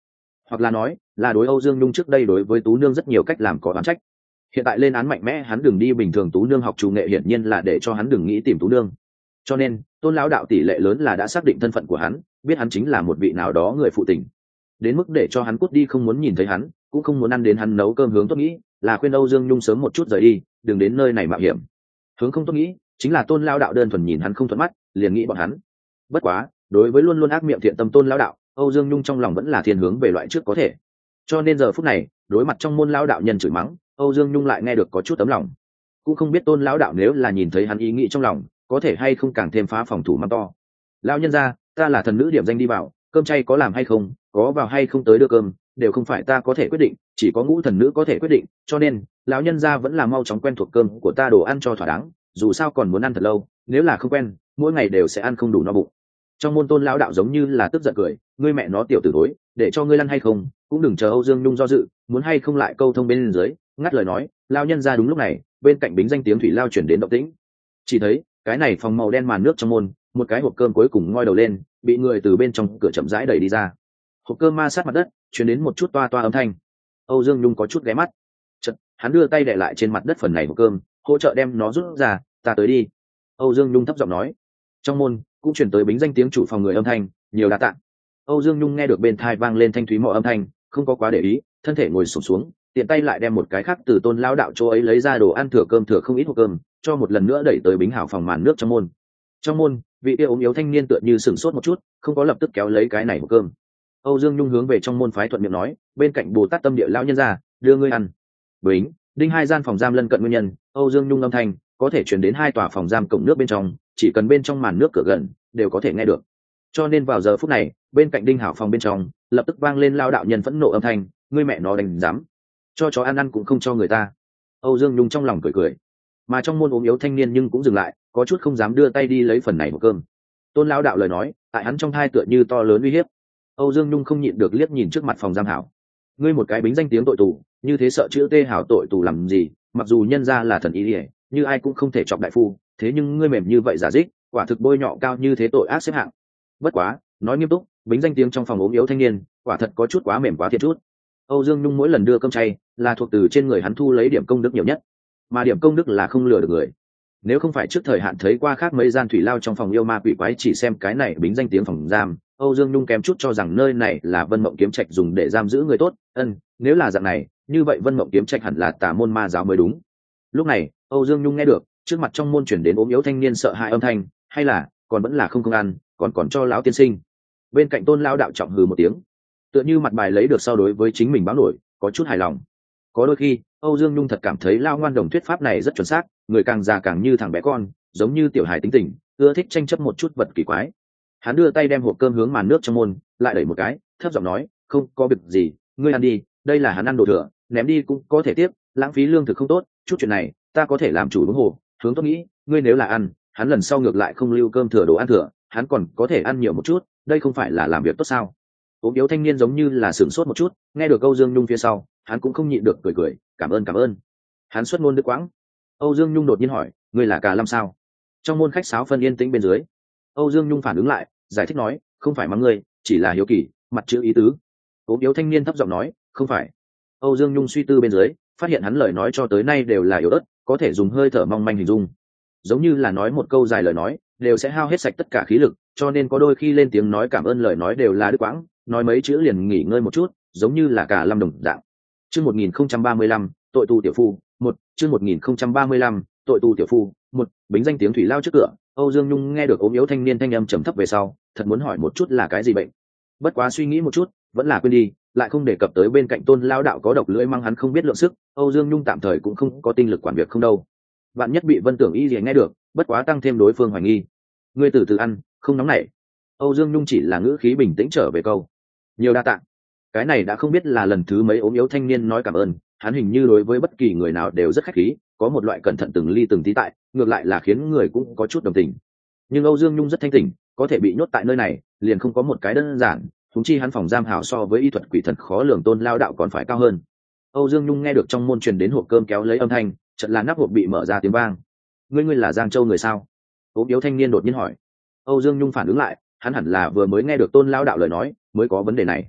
hoặc là nói là đối Âu Dương Nhung trước đây đối với Tú Nương rất nhiều cách làm có oán trách. Hiện tại lên án mạnh mẽ hắn đừng đi bình thường Tú Nương học chủ nghệ, hiển nhiên là để cho hắn đừng nghĩ tìm Tú Nương. Cho nên Tôn lão đạo tỷ lệ lớn là đã xác định thân phận của hắn, biết hắn chính là một vị nào đó người phụ tình, đến mức để cho hắn cút đi, không muốn nhìn thấy hắn, cũng không muốn ăn đến hắn nấu cơm. Hướng tốt nghĩ là khuyên Âu Dương Nhung sớm một chút rời đi, đừng đến nơi này mạo hiểm. Hướng không tốt nghĩ chính là Tôn lão đạo đơn thuần nhìn hắn không thuận mắt, liền nghĩ bọn hắn. Bất quá đối với luôn luôn ác miệng thiện tâm Tôn lão đạo, Âu Dương Nhung trong lòng vẫn là thiên hướng về loại trước có thể. Cho nên giờ phút này đối mặt trong môn lão đạo nhân chửi mắng, Âu Dương Nhung lại nghe được có chút tấm lòng. Cũng không biết Tôn lão đạo nếu là nhìn thấy hắn ý nghĩ trong lòng, có thể hay không càng thêm phá phòng thủ mắng to: lão nhân gia, ta là thần nữ điểm danh đi vào, cơm chay có làm hay không, có vào hay không tới đưa cơm, đều không phải ta có thể quyết định, chỉ có ngũ thần nữ có thể quyết định, cho nên lão nhân gia vẫn là mau chóng quen thuộc cơm của ta đồ ăn cho thỏa đáng, dù sao còn muốn ăn thật lâu, nếu là không quen, mỗi ngày đều sẽ ăn không đủ no bụng. Trong môn Tôn lão đạo giống như là tức giận cười: ngươi mẹ nó tiểu tử thối, để cho ngươi lăn hay không, cũng đừng chờ Âu Dương Nhung do dự, muốn hay không lại câu thông bên dưới, ngắt lời nói: lão nhân gia. Đúng lúc này bên cạnh bính danh tiếng thủy lao chuyển đến động tĩnh, chỉ thấy cái này phòng màu đen màn nước trong môn, một cái hộp cơm cuối cùng ngoi đầu lên, bị người từ bên trong cửa chậm rãi đẩy đi ra. Hộp cơm ma sát mặt đất, chuyển đến một chút toa toa âm thanh. Âu Dương Nhung có chút ghé mắt, chợt hắn đưa tay đè lại trên mặt đất phần này hộp cơm, hỗ trợ đem nó rút ra. Ta tới đi. Âu Dương Nhung thấp giọng nói. Trong môn cũng chuyển tới bính danh tiếng chủ phòng người âm thanh: nhiều đa tạ. Âu Dương Nhung nghe được bên tai vang lên thanh thúy mọ âm thanh, không có quá để ý, thân thể ngồi xổm xuống, tiện tay lại đem một cái khác từ Tôn lão đạo chỗ ấy lấy ra đồ ăn thừa cơm thừa không ít hộp cơm, cho một lần nữa đẩy tới bính hảo phòng màn nước trong môn. Trong môn vị kia ốm yếu thanh niên tựa như sửng sốt một chút, không có lập tức kéo lấy cái này hộp cơm. Âu Dương Nhung hướng về trong môn phái thuận miệng nói: bên cạnh Bồ Tát tâm địa lão nhân gia, đưa ngươi ăn. Bính đinh hai gian phòng giam lân cận nguyên nhân, Âu Dương Nhung âm thanh có thể truyền đến hai tòa phòng giam cổng nước bên trong, chỉ cần bên trong màn nước cửa gần đều có thể nghe được. Cho nên vào giờ phút này bên cạnh đinh hảo phòng bên trong lập tức vang lên lao đạo nhân phẫn nộ âm thanh: ngươi mẹ nó đánh dám, cho chó ăn ăn cũng không cho người ta. Âu Dương Nhung trong lòng cười cười, mà trong môn ốm yếu thanh niên nhưng cũng dừng lại, có chút không dám đưa tay đi lấy phần này một cơm. Tôn lão đạo lời nói tại hắn trong thai tựa như to lớn uy hiếp. Âu Dương Nhung không nhịn được liếc nhìn trước mặt phòng giam hảo. Ngươi một cái bính danh tiếng tội tù, như thế sợ chữ tê hảo tội tù làm gì? Mặc dù nhân ra là thần ý ỉa, như ai cũng không thể chọc đại phu, thế nhưng ngươi mềm như vậy giả dích, quả thực bôi nhọ cao như thế tội ác xếp hạng. Bất quá nói nghiêm túc, bính danh tiếng trong phòng ốm yếu thanh niên quả thật có chút quá mềm quá thiệt chút. Âu Dương Nhung mỗi lần đưa cơm chay là thuộc từ trên người hắn thu lấy điểm công đức nhiều nhất, mà điểm công đức là không lừa được người. Nếu không phải trước thời hạn thấy qua khác mấy gian thủy lao trong phòng yêu ma quỷ quái chỉ xem cái này bính danh tiếng phòng giam, Âu Dương Nhung kém chút cho rằng nơi này là Vân Mộng Kiếm Trạch dùng để giam giữ người tốt. Ân, nếu là dạng này, như vậy Vân Mộng Kiếm Trạch hẳn là tà môn ma giáo mới đúng. Lúc này, Âu Dương Nhung nghe được trước mặt trong môn chuyển đến ốm yếu thanh niên sợ hãi âm thanh, hay là còn vẫn là không không ăn, còn còn cho lão tiên sinh. Bên cạnh Tôn lão đạo trọng hừ một tiếng, tựa như mặt bài lấy được sau đối với chính mình báo nổi, có chút hài lòng. Có đôi khi Âu Dương Nhung thật cảm thấy lao ngoan đồng thuyết pháp này rất chuẩn xác, người càng già càng như thằng bé con, giống như tiểu hài tính tình, ưa thích tranh chấp một chút vật kỳ quái. Hắn đưa tay đem hộp cơm hướng màn nước trong môn lại đẩy một cái, thấp giọng nói: không có việc gì, ngươi ăn đi, đây là hắn ăn đồ thừa, ném đi cũng có thể tiếp, lãng phí lương thực không tốt, chút chuyện này ta có thể làm chủ đúng hồ. Hướng tôi nghĩ, ngươi nếu là ăn, hắn lần sau ngược lại không lưu cơm thừa đồ ăn thừa, hắn còn có thể ăn nhiều một chút, đây không phải là làm việc tốt sao? Ốm yếu thanh niên giống như là sửng sốt một chút, nghe được Âu Dương Nhung phía sau, hắn cũng không nhịn được cười cười, cảm ơn cảm ơn. Hắn xuất ngôn đức quãng. Âu Dương Nhung đột nhiên hỏi: ngươi là Cà Lâm sao? Trong môn khách sáo phân yên tĩnh bên dưới, Âu Dương Nhung phản ứng lại, giải thích nói: không phải mắng ngươi, chỉ là hiếu kỳ, mặt chữ ý tứ. Ốm yếu thanh niên thấp giọng nói: không phải. Âu Dương Nhung suy tư bên dưới, phát hiện hắn lời nói cho tới nay đều là yếu ớt, có thể dùng hơi thở mong manh hình dung, giống như là nói một câu dài lời nói đều sẽ hao hết sạch tất cả khí lực, cho nên có đôi khi lên tiếng nói cảm ơn lời nói đều là đứt quãng, nói mấy chữ liền nghỉ ngơi một chút, giống như là Cả Lâm đồng dạng. Chương một nghìn không trăm ba mươi lăm, tội tù tiểu phu, một, chương một nghìn không trăm ba mươi lăm, tội tù tiểu phu, một, bính danh tiếng thủy lao trước cửa, Âu Dương Nhung nghe được ốm yếu thanh niên thanh âm trầm thấp về sau, thật muốn hỏi một chút là cái gì bệnh. Bất quá suy nghĩ một chút, vẫn là quên đi, lại không đề cập tới bên cạnh Tôn lao đạo có độc lưỡi mang hắn không biết lượng sức, Âu Dương Nhung tạm thời cũng không có tinh lực quản việc không đâu. Bạn nhất bị Vân Tưởng Y gì nghe được, bất quá tăng thêm đối phương hoài nghi. Ngươi từ từ ăn, không nóng nảy. Âu Dương Nhung chỉ là ngữ khí bình tĩnh trở về câu: nhiều đa tạ. Cái này đã không biết là lần thứ mấy ốm yếu thanh niên nói cảm ơn, hắn hình như đối với bất kỳ người nào đều rất khách khí, có một loại cẩn thận từng ly từng tí tại, ngược lại là khiến người cũng có chút đồng tình. Nhưng Âu Dương Nhung rất thanh tỉnh, có thể bị nhốt tại nơi này, liền không có một cái đơn giản, huống chi hắn phòng giam hảo so với y thuật quỷ thần khó lường Tôn lao đạo còn phải cao hơn. Âu Dương Nhung nghe được trong môn truyền đến hộp cơm kéo lấy âm thanh, chợt là nắp hộp bị mở ra tiếng vang. Ngươi ngươi là Giang Châu người sao? Ốm yếu thanh niên đột nhiên hỏi. Âu Dương Nhung phản ứng lại, hắn hẳn là vừa mới nghe được Tôn lao đạo lời nói mới có vấn đề này.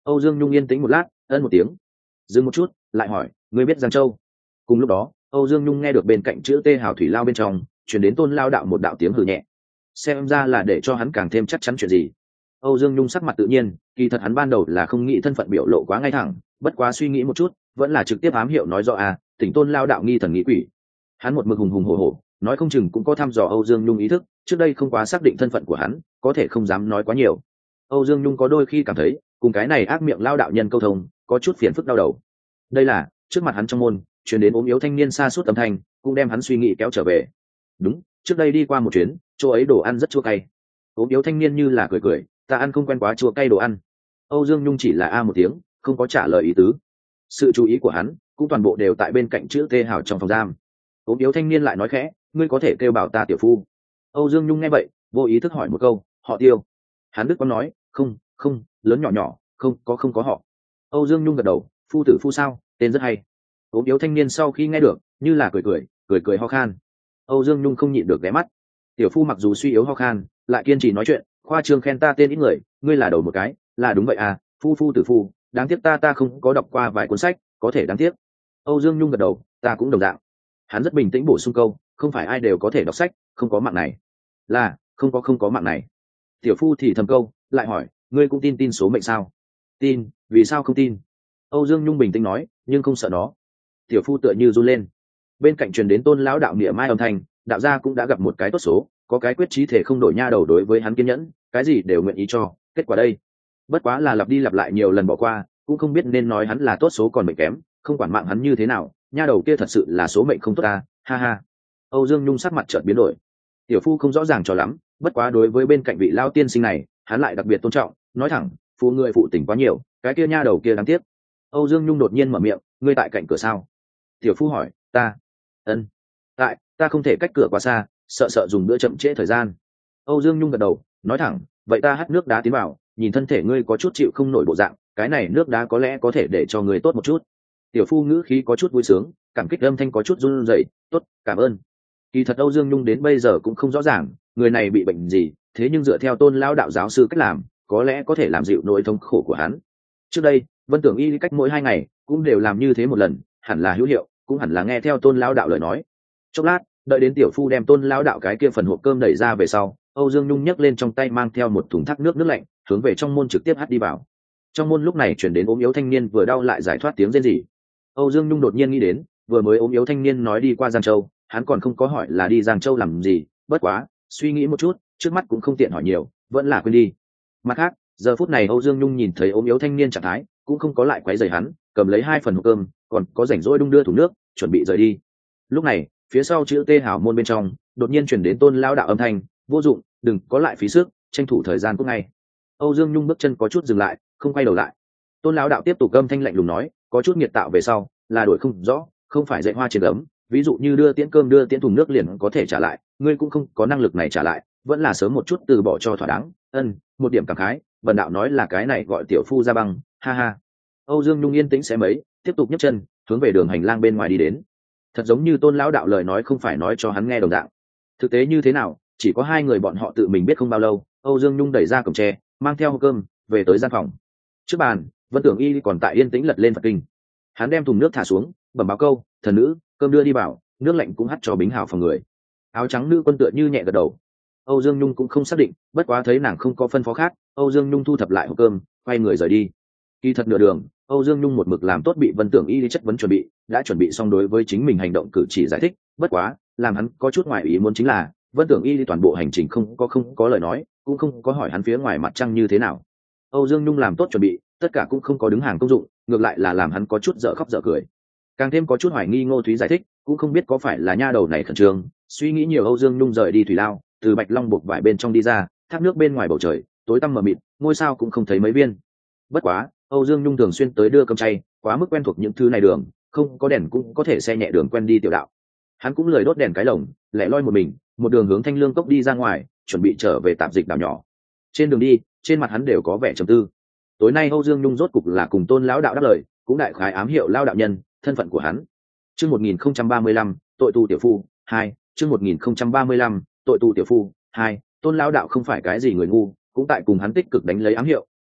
Âu Dương Nhung yên tĩnh một lát, ân một tiếng, dừng một chút, lại hỏi, ngươi biết Giang Châu? Cùng lúc đó, Âu Dương Nhung nghe được bên cạnh chữ Tê Hào thủy lao bên trong chuyển đến Tôn Lao đạo một đạo tiếng hừ nhẹ, xem ra là để cho hắn càng thêm chắc chắn chuyện gì. Âu Dương Nhung sắc mặt tự nhiên, kỳ thật hắn ban đầu là không nghĩ thân phận biểu lộ quá ngay thẳng, bất quá suy nghĩ một chút, vẫn là trực tiếp ám hiệu nói rõ à, tỉnh Tôn Lao đạo nghi thần nghĩ quỷ. Hắn một mực hùng hùng hổ hổ, nói không chừng cũng có thăm dò Âu Dương Nhung ý thức, trước đây không quá xác định thân phận của hắn, có thể không dám nói quá nhiều. Âu Dương Nhung có đôi khi cảm thấy, cùng cái này ác miệng lao đạo nhân câu thông, có chút phiền phức đau đầu. Đây là, trước mặt hắn trong môn, truyền đến ốm yếu thanh niên xa suốt âm thanh, cũng đem hắn suy nghĩ kéo trở về. Đúng, trước đây đi qua một chuyến, chỗ ấy đồ ăn rất chua cay. Ốm yếu thanh niên như là cười cười, ta ăn không quen quá chua cay đồ ăn. Âu Dương Nhung chỉ là a một tiếng, không có trả lời ý tứ. Sự chú ý của hắn cũng toàn bộ đều tại bên cạnh chữ Tê Hào trong phòng giam. Ốm yếu thanh niên lại nói khẽ, ngươi có thể kêu bảo ta tiểu phu. Âu Dương Nhung nghe vậy, vô ý thức hỏi một câu, họ Tiêu? Hắn đức có nói, không, không, lớn nhỏ nhỏ, không có không có họ. Âu Dương Nhung gật đầu, phu tử phu sao, tên rất hay. Ốm yếu thanh niên sau khi nghe được, như là cười cười, cười cười ho khan. Âu Dương Nhung không nhịn được ghé mắt. Tiểu phu mặc dù suy yếu ho khan, lại kiên trì nói chuyện, khoa trương khen ta tên ít người, ngươi là đầu một cái, là đúng vậy à, phu phu tử phu, đáng tiếc ta ta không có đọc qua vài cuốn sách, có thể đáng tiếc. Âu Dương Nhung gật đầu, ta cũng đồng dạng. Hắn rất bình tĩnh bổ sung câu, không phải ai đều có thể đọc sách, không có mạng này. Là, không có không có mạng này. Tiểu phu thì thầm câu, lại hỏi, ngươi cũng tin tin số mệnh sao? Tin, vì sao không tin? Âu Dương Nhung bình tĩnh nói, nhưng không sợ nó. Tiểu phu tựa như run lên. Bên cạnh truyền đến Tôn lão đạo niệm mai âm thanh, đạo gia cũng đã gặp một cái tốt số, có cái quyết chí thể không đổi nha đầu đối với hắn kiên nhẫn, cái gì đều nguyện ý cho, kết quả đây. Bất quá là lặp đi lặp lại nhiều lần bỏ qua, cũng không biết nên nói hắn là tốt số còn mệnh kém, không quản mạng hắn như thế nào, nha đầu kia thật sự là số mệnh không tốt ta, ha ha. Âu Dương Nhung sắc mặt chợt biến đổi. Tiểu phu không rõ ràng cho lắm, bất quá đối với bên cạnh vị lao tiên sinh này, hắn lại đặc biệt tôn trọng, nói thẳng, phụ người phụ tình quá nhiều, cái kia nha đầu kia đáng tiếc. Âu Dương Nhung đột nhiên mở miệng, ngươi tại cạnh cửa sao? Tiểu phu hỏi, ta, ân, tại, ta không thể cách cửa quá xa, sợ sợ dùng bữa chậm trễ thời gian. Âu Dương Nhung gật đầu, nói thẳng, vậy ta hắt nước đá tiến vào, nhìn thân thể ngươi có chút chịu không nổi bộ dạng, cái này nước đá có lẽ có thể để cho ngươi tốt một chút. Tiểu phu ngữ khí có chút vui sướng, cảm kích âm thanh có chút run rẩy, tốt, cảm ơn. Kỳ thật Âu Dương Nhung đến bây giờ cũng không rõ ràng, người này bị bệnh gì, thế nhưng dựa theo Tôn lão đạo giáo sư cách làm, có lẽ có thể làm dịu nỗi thống khổ của hắn. Trước đây, Vân Tưởng Y cách mỗi hai ngày cũng đều làm như thế một lần, hẳn là hữu hiệu, cũng hẳn là nghe theo Tôn lão đạo lời nói. Chốc lát, đợi đến tiểu phu đem Tôn lão đạo cái kia phần hộp cơm đẩy ra về sau, Âu Dương Nhung nhấc lên trong tay mang theo một thùng thác nước nước lạnh, hướng về trong môn trực tiếp hắt đi vào. Trong môn lúc này chuyển đến ốm yếu thanh niên vừa đau lại giải thoát tiếng rên rỉ. Âu Dương Nhung đột nhiên nghĩ đến, vừa mới ốm yếu thanh niên nói đi qua Giang Châu, hắn còn không có hỏi là đi Giang Châu làm gì, bất quá, suy nghĩ một chút, trước mắt cũng không tiện hỏi nhiều, vẫn là quên đi. Mặt khác, giờ phút này Âu Dương Nhung nhìn thấy ốm yếu thanh niên trạng thái, cũng không có lại quấy rầy hắn, cầm lấy hai phần hộp cơm, còn có rảnh rỗi đung đưa thùng nước, chuẩn bị rời đi. Lúc này, phía sau chữ Tê Hào môn bên trong, đột nhiên truyền đến Tôn lão đạo âm thanh, vô dụng, đừng có lại phí sức, tranh thủ thời gian cũng ngay. Âu Dương Nhung bước chân có chút dừng lại, không quay đầu lại. Tôn lão đạo tiếp tục âm thanh lạnh lùng nói, có chút nghiệt tạo về sau, là đổi không rõ, không phải dạy hoa trên gấm, ví dụ như đưa tiễn cơm đưa tiễn thùng nước liền có thể trả lại, ngươi cũng không có năng lực này trả lại, vẫn là sớm một chút từ bỏ cho thỏa đáng. Ân, một điểm cảm khái, bần đạo nói là cái này gọi tiểu phu ra băng, ha ha. Âu Dương Nhung yên tĩnh sẽ mấy, tiếp tục nhấc chân, hướng về đường hành lang bên ngoài đi đến. Thật giống như Tôn lão đạo lời nói không phải nói cho hắn nghe đồng dạng. Thực tế như thế nào, chỉ có hai người bọn họ tự mình biết không bao lâu. Âu Dương Nhung đẩy ra cổng tre, mang theo hộp cơm, về tới gian phòng. Trước bàn, Vân Tưởng Y còn tại yên tĩnh lật lên Phật kinh. Hắn đem thùng nước thả xuống, bẩm báo câu, thần nữ, cơm đưa đi vào, nước lạnh cũng hắt cho Bính Hào phòng người. Áo trắng nữ quân tựa như nhẹ gật đầu. Âu Dương Nhung cũng không xác định, bất quá thấy nàng không có phân phó khác, Âu Dương Nhung thu thập lại hộp cơm, quay người rời đi. Kỳ thật nửa đường, Âu Dương Nhung một mực làm tốt bị Vân Tưởng Y chất vấn chuẩn bị, đã chuẩn bị xong đối với chính mình hành động cử chỉ giải thích, bất quá, làm hắn có chút ngoài ý muốn chính là, Vân Tưởng Y toàn bộ hành trình không có không có lời nói, cũng không có hỏi hắn phía ngoài mặt trăng như thế nào. Âu Dương Nhung làm tốt chuẩn bị, tất cả cũng không có đứng hàng công dụng, ngược lại là làm hắn có chút dở khóc dở cười. Càng thêm có chút hoài nghi Ngô Thúy giải thích, cũng không biết có phải là nha đầu này khẩn trương, suy nghĩ nhiều. Âu Dương Nhung rời đi thủy lao, từ Bạch Long buộc vải bên trong đi ra, thác nước bên ngoài bầu trời tối tăm mờ mịt, ngôi sao cũng không thấy mấy viên. Bất quá, Âu Dương Nhung thường xuyên tới đưa cơm chay, quá mức quen thuộc những thứ này đường, không có đèn cũng có thể xe nhẹ đường quen đi tiểu đạo. Hắn cũng lười đốt đèn cái lồng, lẻ loi một mình, một đường hướng Thanh Lương Cốc đi ra ngoài, chuẩn bị trở về tạp dịch đảo nhỏ. Trên đường đi, trên mặt hắn đều có vẻ trầm tư. Tối nay Âu Dương Nhung rốt cục là cùng Tôn lão đạo đáp lời, cũng đại khái ám hiệu lao đạo nhân, thân phận của hắn. Chương một nghìn không trăm ba mươi lăm, tội tu tiểu phu, hai, chương một nghìn không trăm ba mươi lăm, tội tu tiểu phu, hai, Tôn lão đạo không phải cái gì người ngu, cũng tại cùng hắn tích cực đánh lấy ám hiệu,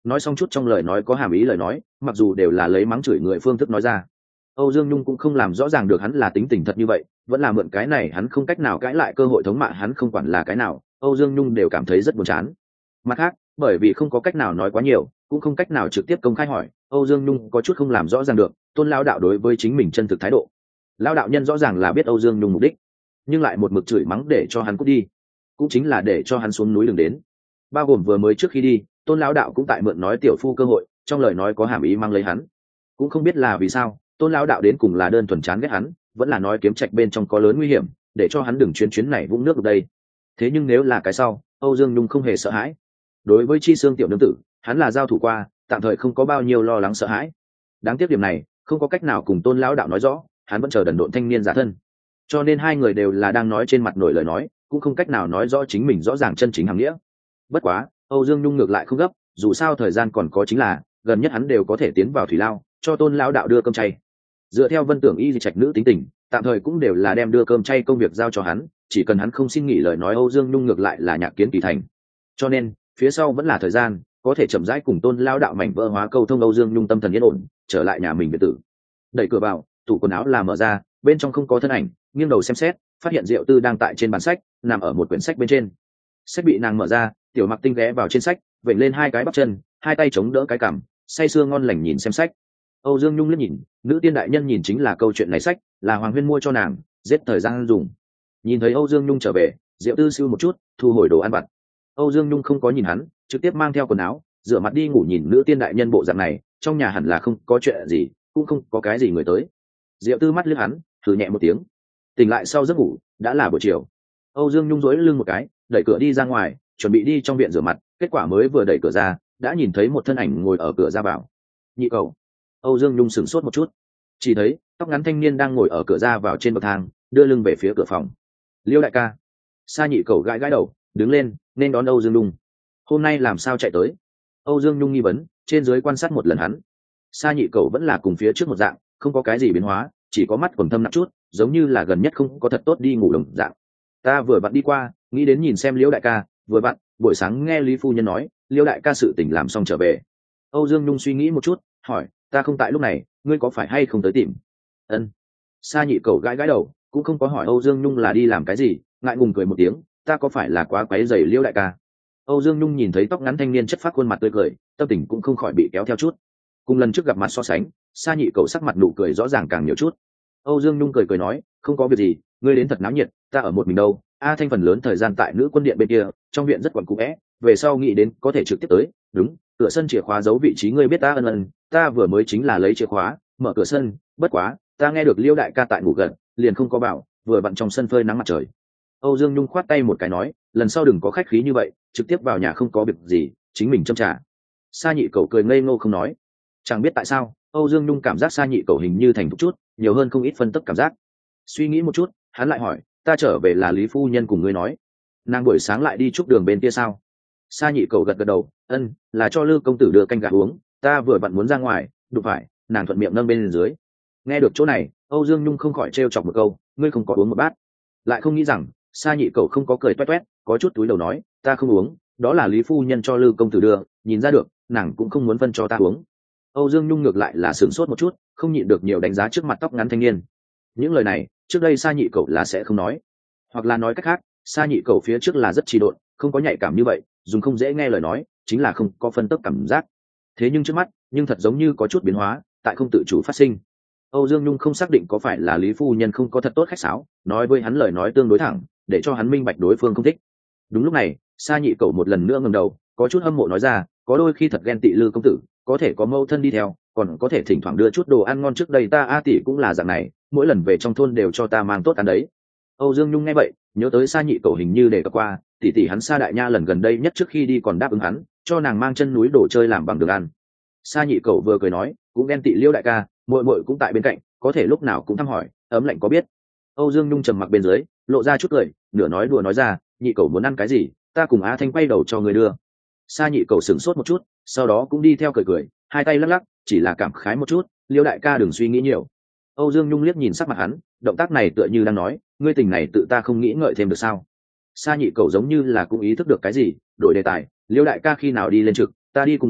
nói xong chút trong lời nói có hàm ý lời nói, mặc dù đều là lấy mắng chửi người phương thức nói ra. Âu Dương Nhung cũng không làm rõ ràng được hắn là tính tình thật như vậy, vẫn là mượn cái này hắn không cách nào cãi lại cơ hội thống mạ hắn không quản là cái nào, Âu Dương Nhung đều cảm thấy rất buồn chán. Mặt khác, bởi vì không có cách nào nói quá nhiều, cũng không cách nào trực tiếp công khai hỏi, Âu Dương Nhung có chút không làm rõ ràng được Tôn lão đạo đối với chính mình chân thực thái độ. Lão đạo nhân rõ ràng là biết Âu Dương Nhung mục đích, nhưng lại một mực chửi mắng để cho hắn cút đi, cũng chính là để cho hắn xuống núi đừng đến. Bao gồm vừa mới trước khi đi, Tôn lão đạo cũng tại mượn nói tiểu phu cơ hội, trong lời nói có hàm ý mang lấy hắn. Cũng không biết là vì sao, Tôn lão đạo đến cùng là đơn thuần chán ghét hắn, vẫn là nói kiếm trạch bên trong có lớn nguy hiểm, để cho hắn đừng chuyến chuyến này vũng nước ở đây. Thế nhưng nếu là cái sau, Âu Dương Nhung không hề sợ hãi. Đối với Chi Xương tiểu nương tử, hắn là giao thủ qua, tạm thời không có bao nhiêu lo lắng sợ hãi. Đáng tiếc điểm này, không có cách nào cùng Tôn lão đạo nói rõ, hắn vẫn chờ đần độn thanh niên giả thân. Cho nên hai người đều là đang nói trên mặt nổi lời nói, cũng không cách nào nói rõ chính mình rõ ràng chân chính hàm nghĩa. Bất quá, Âu Dương Nhung ngược lại không gấp, dù sao thời gian còn có chính là, gần nhất hắn đều có thể tiến vào thủy lao, cho Tôn lão đạo đưa cơm chay. Dựa theo Vân Tưởng Y Di Trạch nữ tính tình, tạm thời cũng đều là đem đưa cơm chay công việc giao cho hắn, chỉ cần hắn không xin nghỉ lời nói Âu Dương Nhung ngược lại là nhạc kiến kỳ thành. Cho nên, phía sau vẫn là thời gian, có thể chậm rãi cùng Tôn lão đạo mảnh vỡ hóa câu thông. Âu Dương Nhung tâm thần yên ổn, trở lại nhà mình biệt tử. Đẩy cửa vào, tủ quần áo là mở ra, bên trong không có thân ảnh, nghiêng đầu xem xét, phát hiện Diệu Tư đang tại trên bàn sách, nằm ở một quyển sách bên trên. Sách bị nàng mở ra, Tiểu Mặc Tinh ghé vào trên sách, vểnh lên hai cái bắp chân, hai tay chống đỡ cái cằm, say sưa ngon lành nhìn xem sách. Âu Dương Nhung liếc nhìn, nữ tiên đại nhân nhìn chính là câu chuyện này sách, là Hoàng Huyên mua cho nàng, giết thời gian dùng. Nhìn thấy Âu Dương Nhung trở về, Diệu Tư siêu một chút, thu hồi đồ ăn vặt. Âu Dương Nhung không có nhìn hắn, trực tiếp mang theo quần áo, rửa mặt đi ngủ. Nhìn nữ tiên đại nhân bộ dạng này, trong nhà hẳn là không có chuyện gì, cũng không có cái gì người tới. Diệu Tư mắt liếc hắn, thử nhẹ một tiếng. Tỉnh lại sau giấc ngủ, đã là buổi chiều. Âu Dương Nhung duỗi lưng một cái, đẩy cửa đi ra ngoài, chuẩn bị đi trong viện rửa mặt, kết quả mới vừa đẩy cửa ra, đã nhìn thấy một thân ảnh ngồi ở cửa ra vào. Nhị cậu. Âu Dương Nhung sửng sốt một chút, chỉ thấy tóc ngắn thanh niên đang ngồi ở cửa ra vào trên bậc thang, đưa lưng về phía cửa phòng. Liêu đại ca. Sa Nhị Cẩu gãi gãi đầu, đứng lên, nên đón Âu Dương Nhung. Hôm nay làm sao chạy tới? Âu Dương Nhung nghi vấn, trên dưới quan sát một lần hắn. Sa Nhị Cẩu vẫn là cùng phía trước một dạng, không có cái gì biến hóa, chỉ có mắt quầng thâm nặng chút, giống như là gần nhất không có thật tốt đi ngủ đồng dạng. Ta vừa vặn đi qua, nghĩ đến nhìn xem Liêu đại ca, vừa vặn buổi sáng nghe Lý phu nhân nói, Liêu đại ca sự tình làm xong trở về. Âu Dương Nhung suy nghĩ một chút, hỏi, ta không tại lúc này, ngươi có phải hay không tới tìm? Ân. Sa Nhị Cẩu gãi gãi đầu, cũng không có hỏi Âu Dương Nhung là đi làm cái gì, ngại ngùng cười một tiếng, ta có phải là quá quấy rầy Liêu đại ca? Âu Dương Nhung nhìn thấy tóc ngắn thanh niên chất phác khuôn mặt tươi cười, tâm tình cũng không khỏi bị kéo theo chút. Cùng lần trước gặp mặt so sánh, Sa Nhị Cẩu sắc mặt nụ cười rõ ràng càng nhiều chút. Âu Dương Nhung cười cười nói, không có việc gì, ngươi đến thật náo nhiệt, ta ở một mình đâu. A Thanh phần lớn thời gian tại nữ quân điện bên kia, trong viện rất quẩn cũ é, về sau nghĩ đến có thể trực tiếp tới. Đúng, cửa sân chìa khóa giấu vị trí ngươi biết ta. Ân ân, ta vừa mới chính là lấy chìa khóa mở cửa sân, bất quá ta nghe được Liêu đại ca tại ngủ gần, liền không có bảo, vừa vặn trong sân phơi nắng mặt trời. Âu Dương Nhung khoát tay một cái nói, lần sau đừng có khách khí như vậy, trực tiếp vào nhà không có việc gì, chính mình châm trà. Sa Nhị Cẩu cười ngây ngô không nói. Chẳng biết tại sao, Âu Dương Nhung cảm giác Sa Nhị Cẩu hình như thành thục chút, nhiều hơn không ít phân tức cảm giác. Suy nghĩ một chút, hắn lại hỏi, ta trở về là Lý phu nhân cùng ngươi nói, nàng buổi sáng lại đi chúc đường bên kia sao? Sa Nhị Cẩu gật gật đầu, ân, là cho Lư công tử đưa canh gà uống, ta vừa vặn muốn ra ngoài, đụng phải, nàng thuận miệng nâng bên dưới. Nghe được chỗ này, Âu Dương Nhung không khỏi trêu chọc một câu, ngươi không có uống một bát? Lại không nghĩ rằng, Sa Nhị Cẩu không có cười toét toét, có chút túi đầu nói, ta không uống, đó là Lý phu nhân cho Lư công tử đưa, nhìn ra được, nàng cũng không muốn phân cho ta uống. Âu Dương Nhung ngược lại là sửng sốt một chút, không nhịn được nhiều đánh giá trước mặt tóc ngắn thanh niên. Những lời này, trước đây Sa Nhị Cẩu là sẽ không nói, hoặc là nói cách khác, Sa Nhị Cẩu phía trước là rất trì độn, không có nhạy cảm như vậy, dùng không dễ nghe lời nói, chính là không có phân tức cảm giác. Thế nhưng trước mắt, nhưng thật giống như có chút biến hóa, tại không tự chủ phát sinh. Âu Dương Nhung không xác định có phải là Lý phu nhân không có thật tốt khách sáo, nói với hắn lời nói tương đối thẳng, để cho hắn minh bạch đối phương không thích. Đúng lúc này, Sa Nhị Cẩu một lần nữa ngẩng đầu, có chút hâm mộ nói ra, có đôi khi thật ghen tị Lư công tử, có thể có mâu thân đi theo, còn có thể thỉnh thoảng đưa chút đồ ăn ngon. Trước đây ta A tỷ cũng là dạng này, mỗi lần về trong thôn đều cho ta mang tốt ăn đấy. Âu Dương Nhung nghe vậy, nhớ tới Sa Nhị Cẩu hình như để qua, tỷ tỷ hắn Sa đại nha lần gần đây nhất trước khi đi còn đáp ứng hắn, cho nàng mang chân núi đồ chơi làm bằng đường ăn. Sa Nhị Cẩu vừa cười nói, cũng ghen tị Liêu đại ca, muội muội cũng tại bên cạnh, có thể lúc nào cũng thăm hỏi, ấm lạnh có biết. Âu Dương Nhung trầm mặc bên dưới, lộ ra chút cười, nửa nói đùa nói ra, Nhị Cẩu muốn ăn cái gì, ta cùng Á Thanh quay đầu cho người đưa. Sa Nhị Cẩu sửng sốt một chút, sau đó cũng đi theo cười cười, hai tay lắc lắc, chỉ là cảm khái một chút, Liêu đại ca đừng suy nghĩ nhiều. Âu Dương Nhung liếc nhìn sắc mặt hắn, động tác này tựa như đang nói, ngươi tình này tự ta không nghĩ ngợi thêm được sao? Sa Nhị Cẩu giống như là cũng ý thức được cái gì, đổi đề tài, Liêu đại ca khi nào đi lên trực, ta đi cùng ngươi,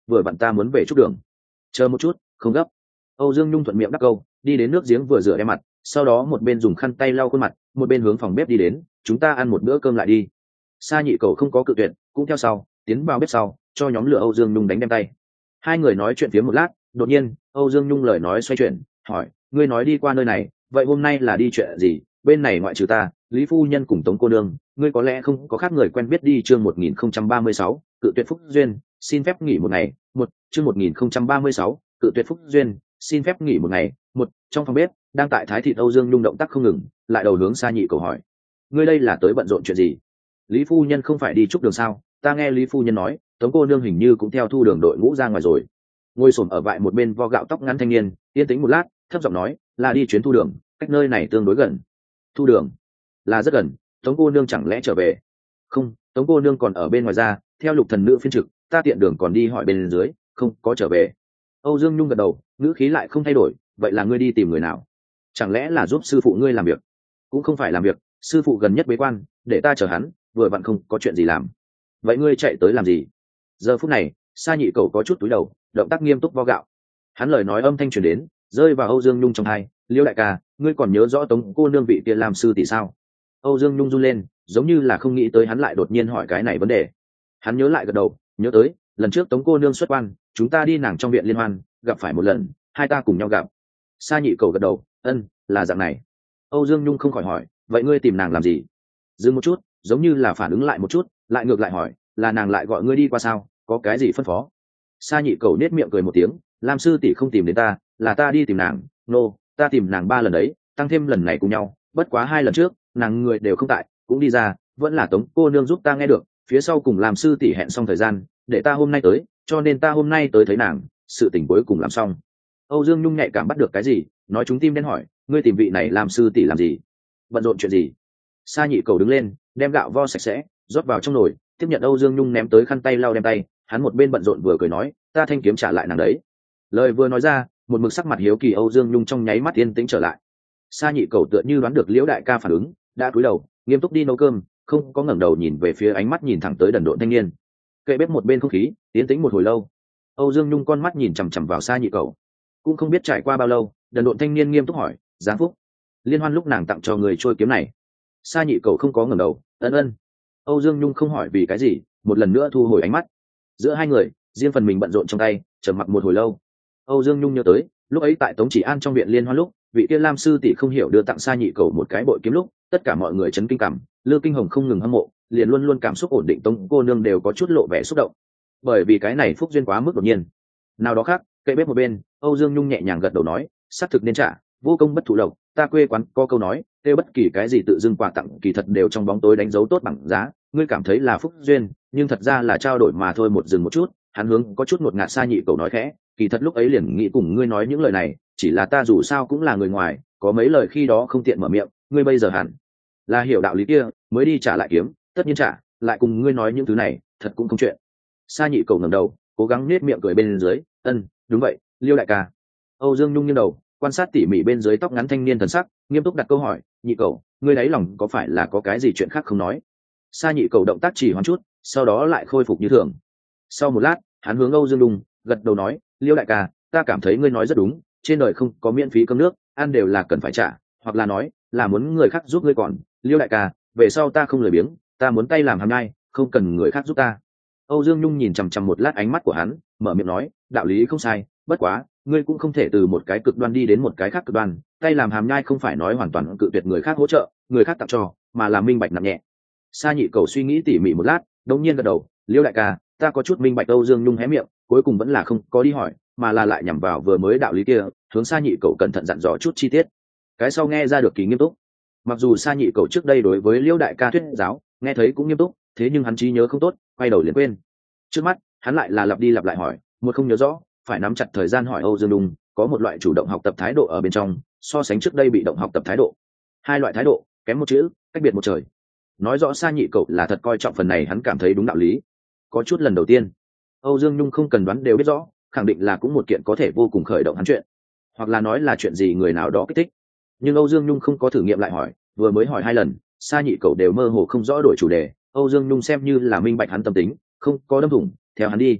vừa vặn ta muốn về chút đường. Chờ một chút, không gấp. Âu Dương Nhung thuận miệng đáp câu, đi đến nước giếng vừa rửa đem mặt, sau đó một bên dùng khăn tay lau khuôn mặt, một bên hướng phòng bếp đi đến, chúng ta ăn một bữa cơm lại đi. Sa Nhị Cầu không có cự tuyệt, cũng theo sau, tiến vào bếp sau, cho nhóm lửa Âu Dương Nhung đánh đem tay. Hai người nói chuyện phía một lát, đột nhiên, Âu Dương Nhung lời nói xoay chuyển, hỏi, ngươi nói đi qua nơi này, vậy hôm nay là đi chuyện gì? Bên này ngoại trừ ta, Lý phu nhân cùng Tống cô nương, ngươi có lẽ không có khác người quen biết đi. Chương một nghìn không trăm ba mươi sáu, cự tuyệt phúc duyên, xin phép nghỉ một ngày. Một, chương một nghìn không trăm ba mươi sáu, cự tuyệt phúc duyên, xin phép nghỉ một ngày. Một, trong phòng bếp, đang tại thái thịt Âu Dương Nhung động tác không ngừng, lại đầu hướng Sa Nhị Cầu hỏi, ngươi đây là tới bận rộn chuyện gì? Lý phu nhân không phải đi chúc đường sao? Ta nghe Lý phu nhân nói, Tống cô nương hình như cũng theo thu đường đội ngũ ra ngoài rồi. Ngồi xổm ở vại một bên vo gạo tóc ngắn thanh niên, yên tĩnh một lát, thấp giọng nói, là đi chuyến thu đường, cách nơi này tương đối gần. Thu đường là rất gần, Tống cô nương chẳng lẽ trở về? Không, Tống cô nương còn ở bên ngoài ra, theo Lục thần nữ phiên trực, ta tiện đường còn đi hỏi bên dưới, không có trở về. Âu Dương Nhung gật đầu, ngữ khí lại không thay đổi, vậy là ngươi đi tìm người nào? Chẳng lẽ là giúp sư phụ ngươi làm việc? Cũng không phải làm việc, sư phụ gần nhất bế quan, để ta chờ hắn, vừa vặn không có chuyện gì làm. Vậy ngươi chạy tới làm gì? Giờ phút này, Sa Nhị Cầu có chút túi đầu, động tác nghiêm túc vo gạo. Hắn lời nói âm thanh truyền đến, rơi vào Âu Dương Nhung trong tai, Liêu đại ca, ngươi còn nhớ rõ Tống cô nương vị kia làm sư tỷ sao? Âu Dương Nhung run lên, giống như là không nghĩ tới hắn lại đột nhiên hỏi cái này vấn đề. Hắn nhớ lại gật đầu, nhớ tới, lần trước Tống cô nương xuất quan, chúng ta đi nàng trong viện liên hoan, gặp phải một lần, hai ta cùng nhau gặp. Sa Nhị Cầu gật đầu, ân, là dạng này. Âu Dương Nhung không khỏi hỏi, vậy ngươi tìm nàng làm gì? Dừng một chút, giống như là phản ứng lại một chút, lại ngược lại hỏi, là nàng lại gọi ngươi đi qua sao, có cái gì phân phó? Sa Nhị Cầu nết miệng cười một tiếng, Lam sư tỷ không tìm đến ta, là ta đi tìm nàng. Nô, no, ta tìm nàng ba lần đấy, tăng thêm lần này cùng nhau, bất quá hai lần trước nàng người đều không tại, cũng đi ra, vẫn là Tống cô nương giúp ta nghe được, phía sau cùng Lam sư tỷ hẹn xong thời gian, để ta hôm nay tới, cho nên ta hôm nay tới thấy nàng, sự tình cuối cùng làm xong. Âu Dương Nhung nhạy cảm bắt được cái gì, nói chúng tim đen hỏi, ngươi tìm vị này Lam sư tỷ làm gì? Bận rộn chuyện gì? Sa Nhị Cầu đứng lên, đem gạo vo sạch sẽ, rót vào trong nồi, tiếp nhận Âu Dương Nhung ném tới khăn tay lau đem tay, hắn một bên bận rộn vừa cười nói, ta thanh kiếm trả lại nàng đấy. Lời vừa nói ra, một mực sắc mặt hiếu kỳ Âu Dương Nhung trong nháy mắt yên tĩnh trở lại. Sa Nhị Cầu tựa như đoán được Liễu đại ca phản ứng, đã cúi đầu, nghiêm túc đi nấu cơm, không có ngẩng đầu nhìn về phía ánh mắt nhìn thẳng tới đần độn thanh niên. Kệ bếp một bên không khí, yên tĩnh một hồi lâu. Âu Dương Nhung con mắt nhìn chằm chằm vào Sa Nhị Cầu. Cũng không biết trải qua bao lâu, đần độn thanh niên nghiêm túc hỏi, Giáng Phúc, liên hoan lúc nàng tặng cho người trôi kiếm này. Sa Nhị Cầu không có ngẩng đầu, ân ân. Âu Dương Nhung không hỏi vì cái gì, một lần nữa thu hồi ánh mắt. Giữa hai người, riêng phần mình bận rộn trong tay, trầm mặc một hồi lâu. Âu Dương Nhung nhớ tới, lúc ấy tại Tống Chỉ An trong viện liên hoan lúc, vị kia Lam sư tỷ không hiểu đưa tặng Sa Nhị Cầu một cái bội kiếm lúc, tất cả mọi người chấn kinh cảm, Lư Kinh Hồng không ngừng hâm mộ, liền luôn luôn cảm xúc ổn định Tống cô nương đều có chút lộ vẻ xúc động. Bởi vì cái này phúc duyên quá mức đột nhiên. Nào đó khác, kệ bếp một bên, Âu Dương Nhung nhẹ nhàng gật đầu nói, xác thực nên trả, vô công bất thụ lộc, ta quê quán có câu nói, kêu bất kỳ cái gì tự dưng quà tặng kỳ thật đều trong bóng tối đánh dấu tốt bằng giá, ngươi cảm thấy là phúc duyên, nhưng thật ra là trao đổi mà thôi. Một dừng một chút, hắn hướng có chút ngột ngạt Sa Nhị Cầu nói khẽ, kỳ thật lúc ấy liền nghĩ cùng ngươi nói những lời này, chỉ là ta dù sao cũng là người ngoài, có mấy lời khi đó không tiện mở miệng, ngươi bây giờ hẳn là hiểu đạo lý kia, mới đi trả lại kiếm, tất nhiên trả, lại cùng ngươi nói những thứ này, thật cũng không chuyện. Sa Nhị Cầu ngẩng đầu, cố gắng nết miệng cười bên dưới, ân, đúng vậy, Liêu đại ca. Âu Dương Nhung nghiêng đầu, quan sát tỉ mỉ bên dưới tóc ngắn thanh niên thần sắc, nghiêm túc đặt câu hỏi, Nhị Cầu, ngươi đáy lòng có phải là có cái gì chuyện khác không nói? Sa Nhị Cầu động tác chỉ hoãn chút, sau đó lại khôi phục như thường. Sau một lát, hắn hướng Âu Dương Nhung gật đầu nói, Liêu đại ca, ta cảm thấy ngươi nói rất đúng, trên đời không có miễn phí cơm nước, ăn đều là cần phải trả, hoặc là nói là muốn người khác giúp ngươi. Còn Liêu đại ca, về sau ta không lười biếng, ta muốn tay làm hàm nhai, không cần người khác giúp ta. Âu Dương Nhung nhìn chằm chằm một lát ánh mắt của hắn, mở miệng nói, đạo lý không sai, bất quá ngươi cũng không thể từ một cái cực đoan đi đến một cái khác cực đoan, tay làm hàm nhai không phải nói hoàn toàn cự tuyệt người khác hỗ trợ, người khác tặng cho, mà là minh bạch nặng nhẹ. Sa Nhị Cầu suy nghĩ tỉ mỉ một lát, đột nhiên gật đầu, Liêu đại ca, ta có chút minh bạch. Âu Dương Nhung hé miệng, cuối cùng vẫn là không có đi hỏi, mà là lại nhằm vào vừa mới đạo lý kia, hướng Sa Nhị Cầu cẩn thận dặn dò chút chi tiết. Cái sau nghe ra được kỳ nghiêm túc. Mặc dù Sa Nhị Cầu trước đây đối với Liêu đại ca thuyết giáo, nghe thấy cũng nghiêm túc, thế nhưng hắn trí nhớ không tốt, quay đầu liền quên. Trước mắt, hắn lại là lặp đi lặp lại hỏi, một không nhớ rõ, phải nắm chặt thời gian hỏi Âu Dương Nhung, có một loại chủ động học tập thái độ ở bên trong, so sánh trước đây bị động học tập thái độ. Hai loại thái độ, kém một chữ, cách biệt một trời. Nói rõ Sa Nhị Cầu là thật coi trọng phần này, hắn cảm thấy đúng đạo lý. Có chút lần đầu tiên, Âu Dương Nhung không cần đoán đều biết rõ, khẳng định là cũng một kiện có thể vô cùng khởi động hắn chuyện, hoặc là nói là chuyện gì người nào đó kích thích. Nhưng Âu Dương Nhung không có thử nghiệm lại hỏi, vừa mới hỏi hai lần, Sa Nhị Cầu đều mơ hồ không rõ đổi chủ đề. Âu Dương Nhung xem như là minh bạch hắn tâm tính, không có đâm thủng, theo hắn đi.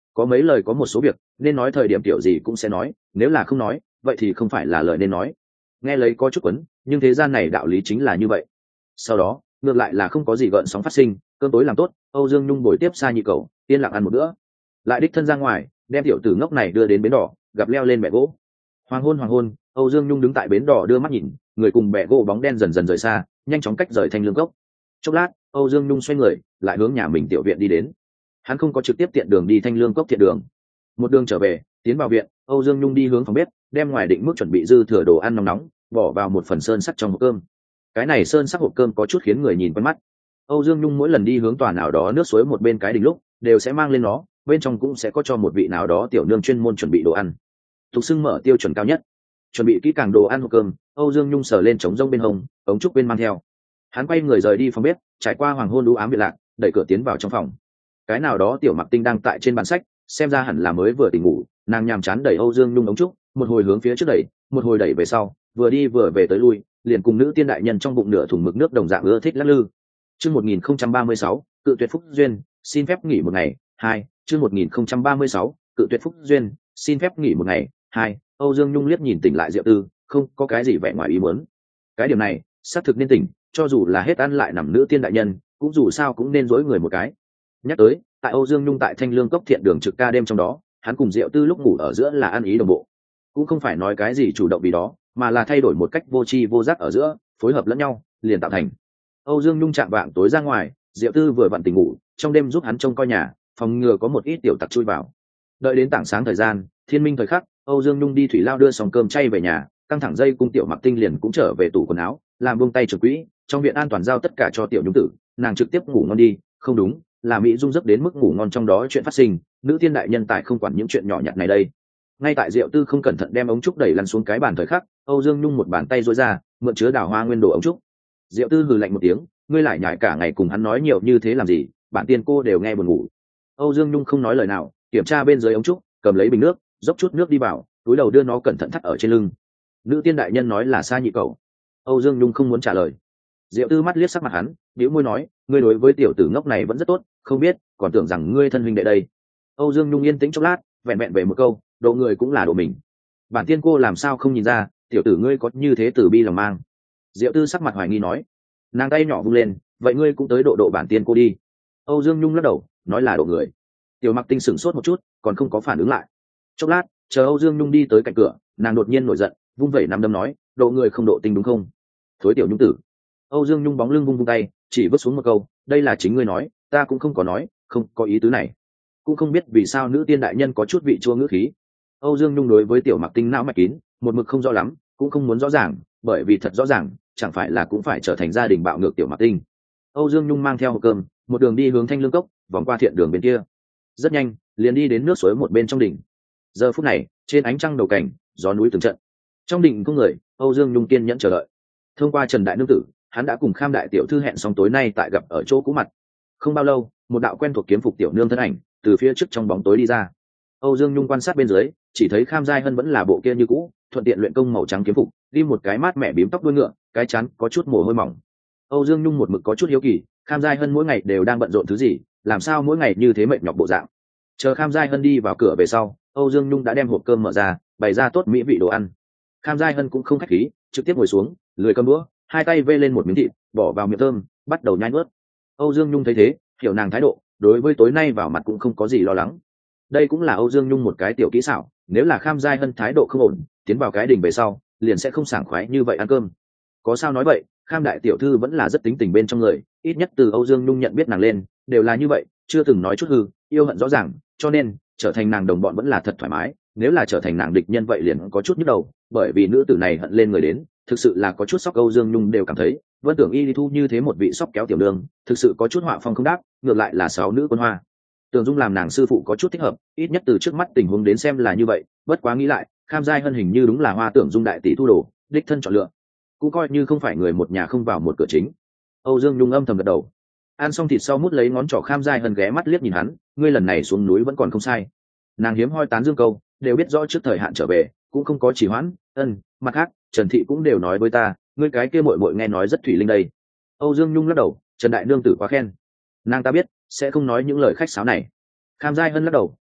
có mấy lời có một số việc nên nói thời điểm tiểu gì cũng sẽ nói, nếu là không nói vậy thì không phải là lời nên nói. Nghe lấy có chút quấn, nhưng thế gian này đạo lý chính là như vậy. Sau đó ngược lại là không có gì gợn sóng phát sinh, cơm tối làm tốt, Âu Dương Nhung bồi tiếp Sa Nhị Cẩu yên lặng ăn một bữa, lại đích thân ra ngoài đem tiểu tử ngốc này đưa đến bến đỏ, gặp leo lên bẹ gỗ. Hoàng hôn hoàng hôn, Âu Dương Nhung đứng tại bến đỏ đưa mắt nhìn, người cùng bẹ gỗ bóng đen dần dần rời xa, nhanh chóng cách rời Thanh Lương Cốc. Chốc lát, Âu Dương Nhung xoay người lại hướng nhà mình tiểu viện đi đến. Hắn không có trực tiếp tiện đường đi Thanh Lương Cốc thiện đường, một đường trở về tiến vào viện, Âu Dương Nhung đi hướng phòng bếp, đem ngoài định mức chuẩn bị dư thừa đồ ăn nóng nóng bỏ vào một phần sơn sắc trong hộp cơm. Cái này sơn sắc hộp cơm có chút khiến người nhìn quen mắt. Âu Dương Nhung mỗi lần đi hướng tòa nào đó nước suối một bên cái đình lúc đều sẽ mang lên nó, bên trong cũng sẽ có cho một vị nào đó tiểu nương chuyên môn chuẩn bị đồ ăn, tục xưng mở tiêu chuẩn cao nhất. Chuẩn bị kỹ càng đồ ăn hộp cơm, Âu Dương Nhung sờ lên trống rông bên hông, ống trúc bên mang theo. Hắn quay người rời đi phòng bếp, trải qua hoàng hôn u ám biệt lạc, đẩy cửa tiến vào trong phòng. Cái nào đó tiểu Mặc Tinh đang tại trên bàn sách, xem ra hẳn là mới vừa tỉnh ngủ, nàng nhàm chán đẩy Âu Dương Nhung ống trúc, một hồi hướng phía trước đẩy, một hồi đẩy về sau, vừa đi vừa về tới lui, liền cùng nữ tiên đại nhân trong bụng nửa thùng mực nước đồng dạng ưa thích lắc lư. Chương một nghìn không trăm ba mươi sáu, cự tuyệt phúc duyên, xin phép nghỉ một ngày. Hai, chương một nghìn không trăm ba mươi sáu, cự tuyệt phúc duyên, xin phép nghỉ một ngày. Hai, Âu Dương Nhung liếc nhìn tỉnh lại Diệu Tư, không có cái gì vẻ ngoài ý muốn. Cái điểm này, xác thực nên tỉnh, cho dù là hết ăn lại nằm nữ tiên đại nhân, cũng dù sao cũng nên dối người một cái. Nhắc tới, tại Âu Dương Nhung tại Thanh Lương Cốc thiện đường trực ca đêm trong đó, hắn cùng Diệu Tư lúc ngủ ở giữa là ăn ý đồng bộ, cũng không phải nói cái gì chủ động vì đó, mà là thay đổi một cách vô tri vô giác ở giữa, phối hợp lẫn nhau, liền tạo thành. Âu Dương Nhung chạm vạng tối ra ngoài, Diệu Tư vừa vặn tỉnh ngủ, trong đêm giúp hắn trông coi nhà, phòng ngừa có một ít tiểu tặc chui vào. Đợi đến tảng sáng thời gian, thiên minh thời khắc, Âu Dương Nhung đi thủy lao đưa xong cơm chay về nhà, căng thẳng dây cung tiểu Mặc Tinh liền cũng trở về tủ quần áo, làm buông tay trưởng quỹ, trong viện an toàn giao tất cả cho tiểu Nhung tử, nàng trực tiếp ngủ ngon đi, không đúng, là Mỹ Dung giấc đến mức ngủ ngon trong đó chuyện phát sinh, nữ tiên đại nhân tại không quản những chuyện nhỏ nhặt này đây. Ngay tại Diệu Tư không cẩn thận đem ống trúc đẩy lăn xuống cái bàn thời khắc, Âu Dương Nhung một bàn tay duỗi ra, mượn chứa đào hoa nguyên đồ ống trúc. Diệu Tư hừ lạnh một tiếng, ngươi lại nhải cả ngày cùng hắn nói nhiều như thế làm gì, bản tiên cô đều nghe buồn ngủ. Âu Dương Nhung không nói lời nào, kiểm tra bên dưới ống trúc, cầm lấy bình nước, dốc chút nước đi vào, túi đầu đưa nó cẩn thận thắt ở trên lưng. Nữ tiên đại nhân nói là Sa Nhị Cẩu. Âu Dương Nhung không muốn trả lời. Diệu Tư mắt liếc sắc mặt hắn, bĩu môi nói, ngươi đối với tiểu tử ngốc này vẫn rất tốt, không biết, còn tưởng rằng ngươi thân huynh đệ đây. Âu Dương Nhung yên tĩnh chốc lát, vẹn vẹn về một câu, độ người cũng là độ mình. Bản tiên cô làm sao không nhìn ra, tiểu tử ngươi có như thế từ bi lòng mang. Diệu Tư sắc mặt hoài nghi nói. Nàng tay nhỏ vung lên, vậy ngươi cũng tới độ độ bản tiên cô đi. Âu Dương Nhung lắc đầu, nói là độ người. Tiểu Mặc Tinh sửng sốt một chút, còn không có phản ứng lại. Chốc lát, chờ Âu Dương Nhung đi tới cạnh cửa, nàng đột nhiên nổi giận, vung vẩy nắm đấm nói, độ người không độ tinh đúng không? Thối tiểu Nhung tử. Âu Dương Nhung bóng lưng vung vung tay, chỉ vứt xuống một câu, đây là chính ngươi nói, ta cũng không có nói, không có ý tứ này. Cũng không biết vì sao nữ tiên đại nhân có chút vị chua ngữ khí. Âu Dương Nhung đối với tiểu Mặc Tinh não mạch kín, một mực không rõ lắm, cũng không muốn rõ ràng, bởi vì thật rõ ràng, chẳng phải là cũng phải trở thành gia đình bạo ngược tiểu Mặc Tinh. Âu Dương Nhung mang theo hộp cơm, một đường đi hướng Thanh Lương Cốc, vòng qua thiện đường bên kia. Rất nhanh, liền đi đến nước suối một bên trong đỉnh. Giờ phút này, trên ánh trăng đầu cảnh, gió núi từng trận. Trong đỉnh không người, Âu Dương Nhung kiên nhẫn chờ đợi. Thông qua Trần đại nương tử, hắn đã cùng Kham đại tiểu thư hẹn xong tối nay tại gặp ở chỗ cũ mặt. Không bao lâu, một đạo quen thuộc kiếm phục tiểu nương thân ảnh từ phía trước trong bóng tối đi ra. Âu Dương Nhung quan sát bên dưới, chỉ thấy Kham Giai Hân vẫn là bộ kia như cũ, thuận tiện luyện công màu trắng kiếm phục, đi một cái mát mẻ bím tóc đuôi ngựa, cái chán có chút mồ hôi mỏng. Âu Dương Nhung một mực có chút hiếu kỳ, Kham Giai Hân mỗi ngày đều đang bận rộn thứ gì, làm sao mỗi ngày như thế mệt nhọc bộ dạng. Chờ Kham Giai Hân đi vào cửa về sau, Âu Dương Nhung đã đem hộp cơm mở ra, bày ra tốt mỹ vị đồ ăn. Kham Giai Hân cũng không khách khí, trực tiếp ngồi xuống, lười cầm đũa, hai tay vê lên một miếng thịt, bỏ vào miệng thơm, bắt đầu nhai nuốt. Âu Dương Nhung thấy thế, hiểu nàng thái độ, đối với tối nay vào mặt cũng không có gì lo lắng. Đây cũng là Âu Dương Nhung một cái tiểu kỹ xảo, nếu là Kham Giai Hân thái độ không ổn, tiến vào cái đình về sau, liền sẽ không sảng khoái như vậy ăn cơm. Có sao nói vậy, Kham đại tiểu thư vẫn là rất tính tình bên trong người, ít nhất từ Âu Dương Nhung nhận biết nàng lên, đều là như vậy, chưa từng nói chút hư, yêu hận rõ ràng, cho nên trở thành nàng đồng bọn vẫn là thật thoải mái, nếu là trở thành nàng địch nhân vậy liền có chút nhức đầu, bởi vì nữ tử này hận lên người đến, thực sự là có chút sốc. Âu Dương Nhung đều cảm thấy, Vân Tưởng Y Lý Thu như thế một vị sốc kéo tiểu đường, thực sự có chút họa phong không đáp, ngược lại là sáu nữ quân hoa. Tưởng Dung làm nàng sư phụ có chút thích hợp, ít nhất từ trước mắt tình huống đến xem là như vậy, bất quá nghĩ lại, Kham Giai Hân hình như đúng là Hoa Tưởng Dung đại tỷ thu đồ, đích thân chọn lựa, cũng coi như không phải người một nhà không vào một cửa chính. Âu Dương Nhung âm thầm gật đầu. Ăn xong thịt sau mút lấy ngón trỏ, Kham Giai Hân ghé mắt liếc nhìn hắn, ngươi lần này xuống núi vẫn còn không sai. Nàng hiếm hoi tán dương câu, đều biết rõ trước thời hạn trở về, cũng không có trì hoãn. Ân, mặt khác, Trần thị cũng đều nói với ta, ngươi cái kia muội muội nghe nói rất thủy linh đây. Âu Dương Nhung lắc đầu, Trần đại nương tử quá khen, nàng ta biết sẽ không nói những lời khách sáo này. Kham Giai Hân lắc đầu,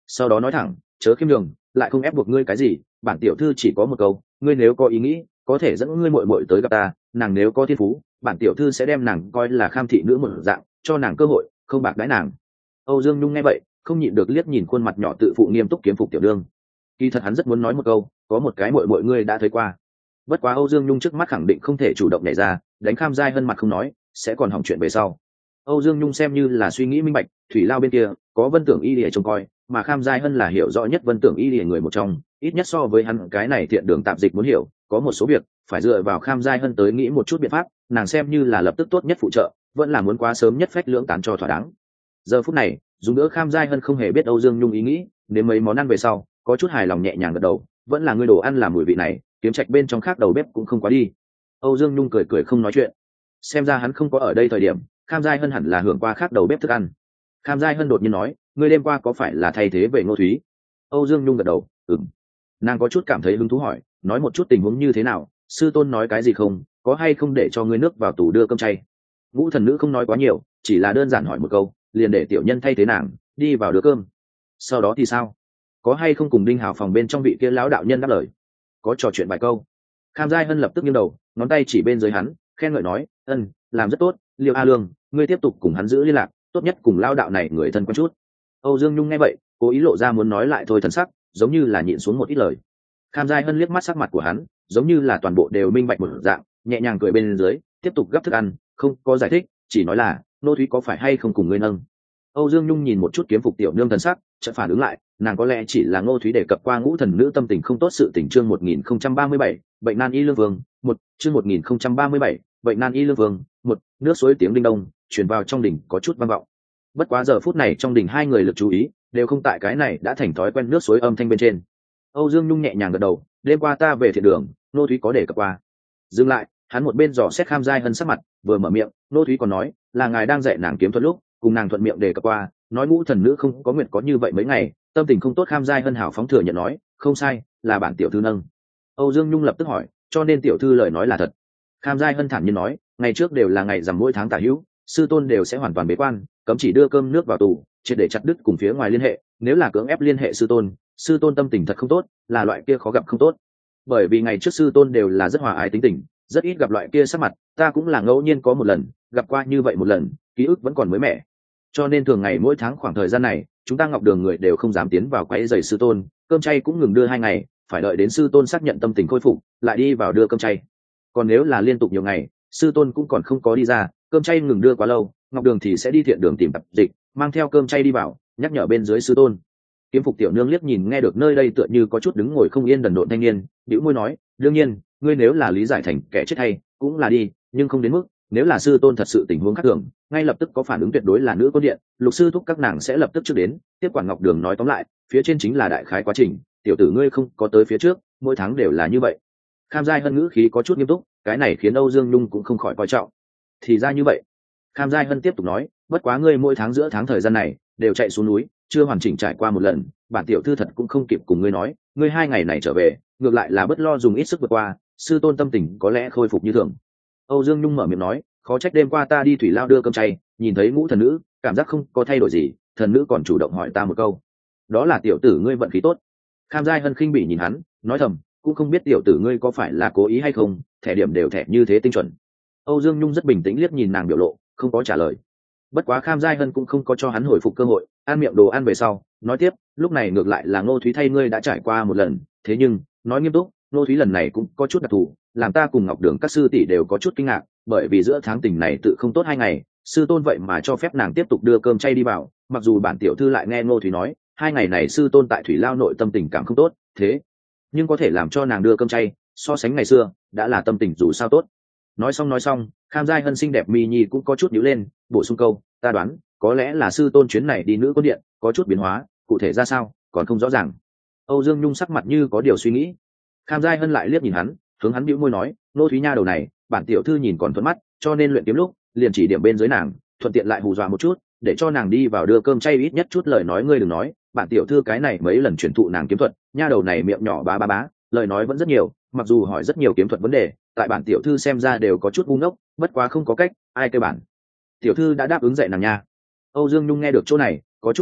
sau đó nói thẳng, chớ khiêm nhường, lại không ép buộc ngươi cái gì, bản tiểu thư chỉ có một câu, ngươi nếu có ý nghĩ có thể dẫn ngươi muội muội tới gặp ta, nàng nếu có thiên phú bản tiểu thư sẽ đem nàng coi là kham thị nữ một dạng, cho nàng cơ hội, không bạc đãi nàng. Âu Dương Nhung nghe vậy không nhịn được liếc nhìn khuôn mặt nhỏ tự phụ nghiêm túc kiếm phục tiểu đương. Kỳ thật hắn rất muốn nói một câu, có một cái muội muội ngươi đã thấy qua. Bất quá Âu Dương Nhung trước mắt khẳng định không thể chủ động nhảy ra, đánh Kham Giai Hân mặt không nói, sẽ còn hỏng chuyện về sau. Âu Dương Nhung xem như là suy nghĩ minh bạch, thủy lao bên kia có Vân Tưởng Y Lìa trông coi, mà Kham Giai Hân là hiểu rõ nhất Vân Tưởng Y Lìa người một trong, ít nhất so với hắn cái này thiện đường tạp dịch muốn hiểu, có một số việc phải dựa vào Kham Giai Hân tới nghĩ một chút biện pháp, nàng xem như là lập tức tốt nhất phụ trợ, vẫn là muốn quá sớm nhất phách lưỡng tán cho thỏa đáng. Giờ phút này, dùng đỡ Kham Giai Hân không hề biết Âu Dương Nhung ý nghĩ, đến mấy món ăn về sau, có chút hài lòng nhẹ nhàng gật đầu, vẫn là ngươi đồ ăn làm mùi vị này, kiếm trạch bên trong khác đầu bếp cũng không quá đi. Âu Dương Nhung cười cười không nói chuyện, xem ra hắn không có ở đây thời điểm, Kham Giai Hân hẳn là hưởng qua khác đầu bếp thức ăn. Kham Giai Hân đột nhiên nói, ngươi đêm qua có phải là thay thế về Ngô Thúy? Âu Dương Nhung gật đầu, ừm. Nàng có chút cảm thấy hứng thú hỏi, nói một chút tình huống như thế nào, sư tôn nói cái gì không, có hay không để cho ngươi nước vào tủ đưa cơm chay? Ngũ thần nữ không nói quá nhiều, chỉ là đơn giản hỏi một câu, liền để tiểu nhân thay thế nàng đi vào đưa cơm. Sau đó thì sao? Có hay không cùng Đinh Hào phòng bên trong vị kia lão đạo nhân đáp lời? Có trò chuyện vài câu. Kham Giai Hân lập tức nghiêng đầu, ngón tay chỉ bên dưới hắn, khen ngợi nói, ân, làm rất tốt, Liêu A Lương, ngươi tiếp tục cùng hắn giữ liên lạc, tốt nhất cùng lao đạo này người thân quen chút. Âu Dương Nhung nghe vậy, cố ý lộ ra muốn nói lại thôi thần sắc, giống như là nhịn xuống một ít lời. Kham Giai Hân liếc mắt sắc mặt của hắn, giống như là toàn bộ đều minh bạch một dạng, nhẹ nhàng cười bên dưới, tiếp tục gấp thức ăn, không có giải thích, chỉ nói là, Nô Thúy có phải hay không cùng ngươi nâng. Âu Dương Nhung nhìn một chút kiếm phục tiểu nương thần sắc, chợt phản ứng lại, nàng có lẽ chỉ là Ngô Thúy đề cập qua ngũ thần nữ tâm tình không tốt sự tình. Chương một nghìn không trăm ba mươi bảy, bệnh nan y lương vương, một, chương một nghìn không trăm ba mươi bảy, bệnh nan y lương vương, một, nước suối tiếng đinh đông, truyền vào trong đỉnh có chút vang vọng. Bất quá giờ phút này trong đỉnh hai người lực chú ý đều không tại cái này đã thành thói quen nước suối âm thanh bên trên. Âu Dương Nhung nhẹ nhàng gật đầu, đêm qua ta về thiện đường, Ngô Thúy có đề cập qua. Dừng lại, hắn một bên dò xét Kham Giai Hân sắc mặt, vừa mở miệng, Ngô Thúy còn nói, là ngài đang dạy nàng kiếm thuật lúc, cùng nàng thuận miệng đề cập qua, nói ngũ thần nữ không có nguyện có như vậy mấy ngày, tâm tình không tốt. Kham Giai Hân hảo phóng thừa nhận nói, không sai, là bản tiểu thư nâng. Âu Dương Nhung lập tức hỏi, cho nên tiểu thư lời nói là thật? Kham Giai Hân thản nhiên nói, ngày trước đều là ngày rằm mỗi tháng tả hữu, sư tôn đều sẽ hoàn toàn bế quan, cấm chỉ đưa cơm nước vào tù, triệt để chặt đứt cùng phía ngoài liên hệ, nếu là cưỡng ép liên hệ sư tôn, sư tôn tâm tình thật không tốt, là loại kia khó gặp không tốt. Bởi vì ngày trước sư tôn đều là rất hòa ái tính tình, rất ít gặp loại kia sắc mặt, ta cũng là ngẫu nhiên có một lần gặp qua như vậy một lần, ký ức vẫn còn mới mẻ, cho nên thường ngày mỗi tháng khoảng thời gian này chúng ta Ngọc Đường người đều không dám tiến vào quấy rầy sư tôn, cơm chay cũng ngừng đưa hai ngày, phải đợi đến sư tôn xác nhận tâm tình khôi phục lại đi vào đưa cơm chay. Còn nếu là liên tục nhiều ngày sư tôn cũng còn không có đi ra, cơm chay ngừng đưa quá lâu, Ngọc Đường thì sẽ đi thiện đường tìm tập dịch, mang theo cơm chay đi vào, nhắc nhở bên dưới sư tôn. Kiếm phục tiểu nương liếc nhìn nghe được nơi đây tựa như có chút đứng ngồi không yên đần độn thanh niên, bĩu môi nói, đương nhiên ngươi nếu là lý giải thành kẻ chết hay cũng là đi, nhưng không đến mức, nếu là sư tôn thật sự tình huống khác thường, ngay lập tức có phản ứng tuyệt đối là nữ côn điện, lục sư thúc các nàng sẽ lập tức trước đến tiếp quản. Ngọc Đường nói tóm lại, phía trên chính là đại khái quá trình, tiểu tử ngươi không có tới phía trước, mỗi tháng đều là như vậy. Kham Giai Hân ngữ khí có chút nghiêm túc, cái này khiến Âu Dương Nhung cũng không khỏi coi trọng. Thì ra như vậy. Kham Giai Hân tiếp tục nói, bất quá ngươi mỗi tháng giữa tháng thời gian này đều chạy xuống núi, chưa hoàn chỉnh trải qua một lần, bản tiểu thư thật cũng không kịp cùng ngươi nói, ngươi hai ngày này trở về ngược lại là bất lo dùng ít sức vượt qua, sư tôn tâm tình có lẽ khôi phục như thường. Âu Dương Nhung mở miệng nói, khó trách đêm qua ta đi thủy lao đưa cơm chay, nhìn thấy ngũ thần nữ, cảm giác không có thay đổi gì, thần nữ còn chủ động hỏi ta một câu, đó là tiểu tử ngươi vận khí tốt. Kham Giai Hân khinh bỉ nhìn hắn, nói thầm, cũng không biết tiểu tử ngươi có phải là cố ý hay không, thẻ điểm đều thẻ như thế tinh chuẩn. Âu Dương Nhung rất bình tĩnh liếc nhìn nàng biểu lộ, không có trả lời. Bất quá Kham Giai Hân cũng không có cho hắn hồi phục cơ hội, ăn miệng đồ ăn về sau nói tiếp, lúc này ngược lại là Ngô Thúy thay ngươi đã trải qua một lần, thế nhưng nói nghiêm túc, Ngô Thúy lần này cũng có chút đặc thù, làm ta cùng Ngọc Đường các sư tỷ đều có chút kinh ngạc, bởi vì giữa tháng tình này tự không tốt hai ngày, sư tôn vậy mà cho phép nàng tiếp tục đưa cơm chay đi vào, mặc dù bản tiểu thư lại nghe Ngô Thúy nói hai ngày này sư tôn tại thủy lao nội tâm tình cảm không tốt, thế nhưng có thể làm cho nàng đưa cơm chay, so sánh ngày xưa đã là tâm tình dù sao tốt. Nói xong nói xong, Kham Giai Hân xinh đẹp mi nhi cũng có chút nhíu lên, bổ sung câu, ta đoán có lẽ là sư tôn chuyến này đi nữ côn điện có chút biến hóa, cụ thể ra sao còn không rõ ràng. Âu Dương Nhung sắc mặt như có điều suy nghĩ. Kham Giai Hân lại liếc nhìn hắn, hướng hắn bĩu môi nói, Nô Thúy nha đầu này bản tiểu thư nhìn còn thuận mắt, cho nên luyện kiếm lúc liền chỉ điểm bên dưới nàng, thuận tiện lại hù dọa một chút, để cho nàng đi vào đưa cơm chay ít nhất chút lời nói ngươi đừng nói, bản tiểu thư cái này mấy lần truyền thụ nàng kiếm thuật, nha đầu này miệng nhỏ bá bá bá, lời nói vẫn rất nhiều, mặc dù hỏi rất nhiều kiếm thuật vấn đề, tại bản tiểu thư xem ra đều có chút ngu ngốc, bất quá không có cách, ai kêu bản tiểu thư đã đáp ứng dạy nàng nha. Âu Dương Nhung nghe được chỗ này có chút yên lặng,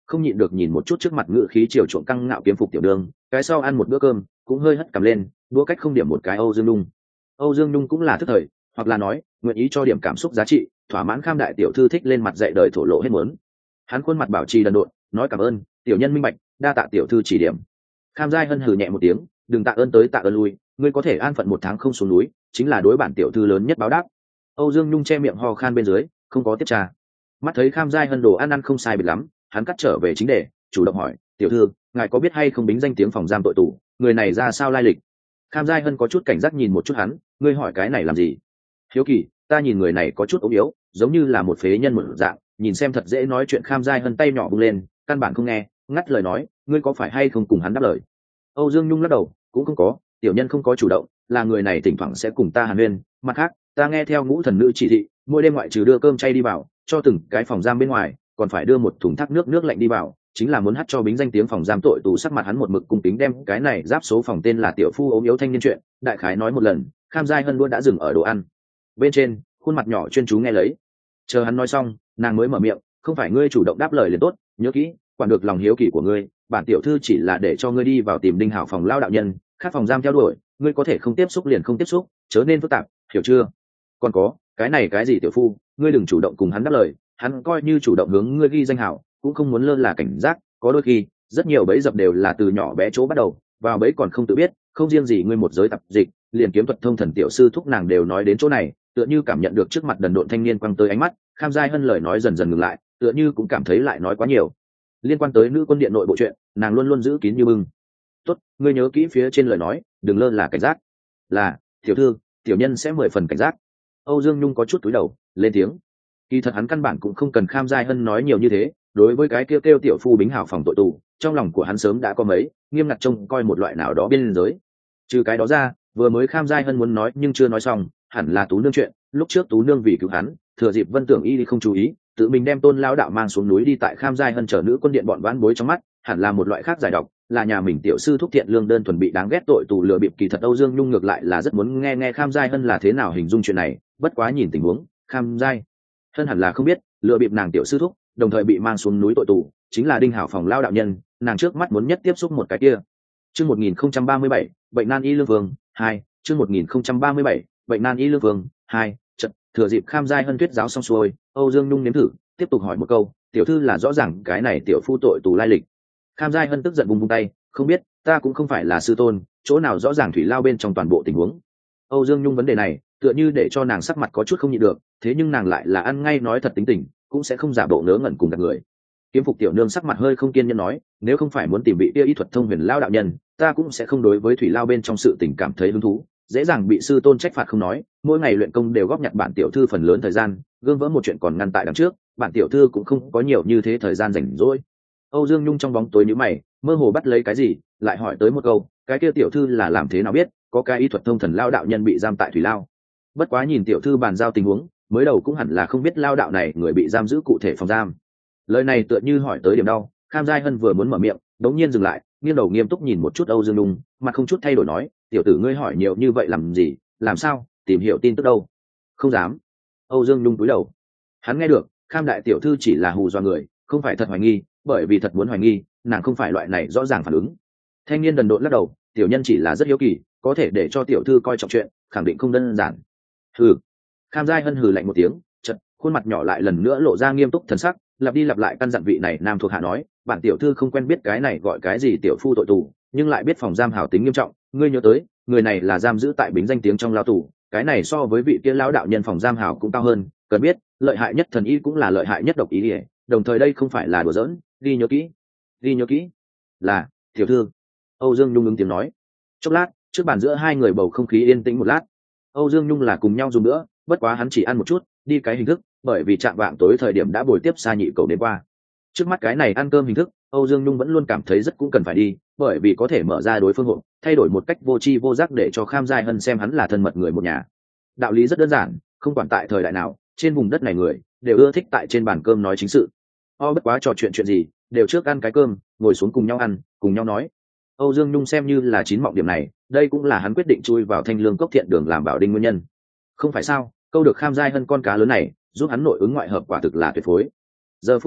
không nhịn được nhìn một chút trước mặt ngự khí chiều chuộng căng ngạo kiếm phục tiểu đường, cái sau ăn một bữa cơm cũng hơi hất cầm lên, đua cách không điểm một cái Âu Dương Nhung. Âu Dương Nhung cũng là thức thời, hoặc là nói nguyện ý cho điểm cảm xúc giá trị, thỏa mãn Kham đại tiểu thư thích lên mặt dạy đời thổ lộ hết muốn. Hắn khuôn mặt bảo trì đần độn, nói cảm ơn tiểu nhân minh bạch, đa tạ tiểu thư chỉ điểm. Kham Giai Hân hừ nhẹ một tiếng, đừng tạ ơn tới tạ ơn lui, ngươi có thể an phận một tháng không xuống núi, chính là đối bản tiểu thư lớn nhất báo đáp. Âu Dương Nhung che miệng ho khan bên dưới, không có tiếp trà. Mắt thấy Kham Giai Hân đồ ăn ăn không sai biệt lắm, hắn cắt trở về chính đề, chủ động hỏi, tiểu thư, ngài có biết hay không bính danh tiếng phòng giam tội tù, người này ra sao lai lịch? Kham Giai Hân có chút cảnh giác nhìn một chút hắn, ngươi hỏi cái này làm gì? Hiếu kỳ, ta nhìn người này có chút ốm yếu, giống như là một phế nhân một dạng, nhìn xem thật dễ nói chuyện. Kham Giai Hân tay nhỏ bung lên, căn bản không nghe, ngắt lời nói, ngươi có phải hay không cùng hắn đáp lời? Âu Dương Nhung lắc đầu, cũng không có, tiểu nhân không có chủ động, là người này thỉnh thoảng sẽ cùng ta hàn huyên, mặt khác ta nghe theo ngũ thần nữ chỉ thị, mỗi đêm ngoại trừ đưa cơm chay đi vào, cho từng cái phòng giam bên ngoài còn phải đưa một thùng thác nước nước lạnh đi vào, chính là muốn hắt cho bính danh tiếng phòng giam tội tù. Sắc mặt hắn một mực cung kính đem cái này giáp số phòng tên là tiểu phu ốm yếu thanh niên chuyện đại khái nói một lần. Kham Giai Hân luôn đã dừng ở đồ ăn bên trên, khuôn mặt nhỏ chuyên chú nghe lấy. Chờ hắn nói xong, nàng mới mở miệng, không phải ngươi chủ động đáp lời liền tốt, nhớ kỹ, quản được lòng hiếu kỳ của ngươi, bản tiểu thư chỉ là để cho ngươi đi vào tìm Đinh Hảo phòng lao đạo nhân, khác phòng giam theo đuổi, ngươi có thể không tiếp xúc liền không tiếp xúc, chớ nên phức tạp, hiểu chưa? Còn có, cái này cái gì tiểu phu, ngươi đừng chủ động cùng hắn đáp lời, hắn coi như chủ động hướng ngươi ghi danh hảo, cũng không muốn lơ là cảnh giác, có đôi khi rất nhiều bẫy dập đều là từ nhỏ bé chỗ bắt đầu, vào bẫy còn không tự biết. Không riêng gì ngươi một giới tập dịch, liền kiếm thuật thông thần tiểu sư thúc nàng đều nói đến chỗ này, tựa như cảm nhận được trước mặt đần độn thanh niên quăng tới ánh mắt. Kham Giai Hân lời nói dần dần ngừng lại, tựa như cũng cảm thấy lại nói quá nhiều liên quan tới nữ quân điện nội bộ chuyện, nàng luôn luôn giữ kín như bưng. Tốt, ngươi nhớ kỹ phía trên lời nói, đừng lơ là cảnh giác. Là tiểu thư, tiểu nhân sẽ mười phần cảnh giác. Âu Dương Nhung có chút cúi đầu lên tiếng. Kỳ thật hắn căn bản cũng không cần Kham Giai Hân nói nhiều như thế, đối với cái kêu kêu tiểu phu bính hảo phòng tội tù, trong lòng của hắn sớm đã có mấy nghiêm ngặt trông coi một loại nào đó biên giới. Trừ cái đó ra, vừa mới Kham Giai Hân muốn nói nhưng chưa nói xong, hẳn là Tú Nương chuyện. Lúc trước Tú Nương vì cứu hắn, thừa dịp Vân Tưởng Y đi không chú ý, tự mình đem Tôn lão đạo mang xuống núi đi, tại Kham Giai Hân chở nữ quân điện bọn vãn bối trong mắt, hẳn là một loại khác giải độc, là nhà mình tiểu sư thúc thiện lương đơn thuần bị đáng ghét tội tù lừa bịp. Kỳ thật Âu Dương Nhung ngược lại là rất muốn nghe nghe Kham Giai Hân là thế nào hình dung chuyện này, bất quá nhìn tình huống, Kham Giai Hân hẳn là không biết, lừa bịp nàng tiểu sư thúc, đồng thời bị mang xuống núi tội tù, chính là Đinh Hảo phòng lao đạo nhân, nàng trước mắt muốn nhất tiếp xúc một cái kia. Chương một nghìn không trăm ba mươi bảy, bệnh nan y lương vương hai, chương một nghìn không trăm ba mươi bảy, bệnh nan y lương vương hai. Chợt, thừa dịp Kham Giai Hân thuyết giáo xong xuôi, Âu Dương Nhung nếm thử, tiếp tục hỏi một câu, tiểu thư là rõ ràng cái này tiểu phu tội tù lai lịch. Kham Giai Hân tức giận vung vung tay, không biết, ta cũng không phải là sư tôn, chỗ nào rõ ràng thủy lao bên trong toàn bộ tình huống. Âu Dương Nhung vấn đề này, tựa như để cho nàng sắc mặt có chút không nhịn được, thế nhưng nàng lại là ăn ngay nói thật tính tình, cũng sẽ không giả bộ ngớ ngẩn cùng gạt người. Kiếm Phục tiểu nương sắc mặt hơi không kiên nhẫn nói, nếu không phải muốn tìm vị kia y thuật thông huyền lao đạo nhân, ta cũng sẽ không đối với thủy lao bên trong sự tình cảm thấy hứng thú, dễ dàng bị sư tôn trách phạt không nói, mỗi ngày luyện công đều góp nhặt bản tiểu thư phần lớn thời gian, gương vỡ một chuyện còn ngăn tại đằng trước, bản tiểu thư cũng không có nhiều như thế thời gian rảnh rỗi. Âu Dương Nhung trong bóng tối nhíu mày, mơ hồ bắt lấy cái gì, lại hỏi tới một câu, cái kia tiểu thư là làm thế nào biết có cái y thuật thông thần lao đạo nhân bị giam tại thủy lao? Bất quá nhìn tiểu thư bàn giao tình huống, mới đầu cũng hẳn là không biết lao đạo này người bị giam giữ cụ thể phòng giam. Lời này tựa như hỏi tới điểm đau. Kham Giai Hân vừa muốn mở miệng, đống nhiên dừng lại, nghiêng đầu nghiêm túc nhìn một chút Âu Dương Nhung, mặt không chút thay đổi nói, tiểu tử ngươi hỏi nhiều như vậy làm gì, làm sao tìm hiểu tin tức đâu? Không dám. Âu Dương Nhung cúi đầu. Hắn nghe được Kham đại tiểu thư chỉ là hù dọa người, không phải thật hoài nghi, bởi vì thật muốn hoài nghi, nàng không phải loại này rõ ràng phản ứng. Thanh niên đần độn lắc đầu, tiểu nhân chỉ là rất hiếu kỳ, có thể để cho tiểu thư coi trọng chuyện, khẳng định không đơn giản. Hừ. Kham Giai Hân hừ lạnh một tiếng, chợt khuôn mặt nhỏ lại lần nữa lộ ra nghiêm túc thần sắc, lặp đi lặp lại căn dặn vị này nam thuộc hạ nói, bản tiểu thư không quen biết cái này gọi cái gì tiểu phu tội tù, nhưng lại biết phòng giam hảo tính nghiêm trọng, ngươi nhớ tới, người này là giam giữ tại bính danh tiếng trong lao tù, cái này so với vị kia lão đạo nhân phòng giam hảo cũng cao hơn, cần biết, lợi hại nhất thần y cũng là lợi hại nhất độc ý, đồng thời đây không phải là đùa giỡn, đi nhớ kỹ, đi nhớ kỹ. Là, tiểu thư. Âu Dương Nhung ứng tiếng nói. Chốc lát, trước bàn giữa hai người bầu không khí yên tĩnh một lát. Âu Dương Nhung là cùng nhau dùng nữa, bất quá hắn chỉ ăn một chút, đi cái hình thức, bởi vì chạm vạng tối thời điểm đã buổi tiếp Sa Nhị cầu đến qua. Trước mắt cái này ăn cơm hình thức, Âu Dương Nhung vẫn luôn cảm thấy rất cũng cần phải đi, bởi vì có thể mở ra đối phương hộ, thay đổi một cách vô tri vô giác để cho Kham Giai Hân xem hắn là thân mật người một nhà. Đạo lý rất đơn giản, không quản tại thời đại nào, trên vùng đất này người đều ưa thích tại trên bàn cơm nói chính sự. O bất quá trò chuyện chuyện gì, đều trước ăn cái cơm, ngồi xuống cùng nhau ăn, cùng nhau nói. Âu Dương Nhung xem như là chín mọng điểm này, đây cũng là hắn quyết định chui vào Thanh Lương Cốc Thiện Đường làm bảo đinh nguyên nhân. Không phải sao, câu được Kham Giai Hân con cá lớn này, giúp hắn nội ứng ngoại hợp quả thực là tuyệt phối. Giờ phút này,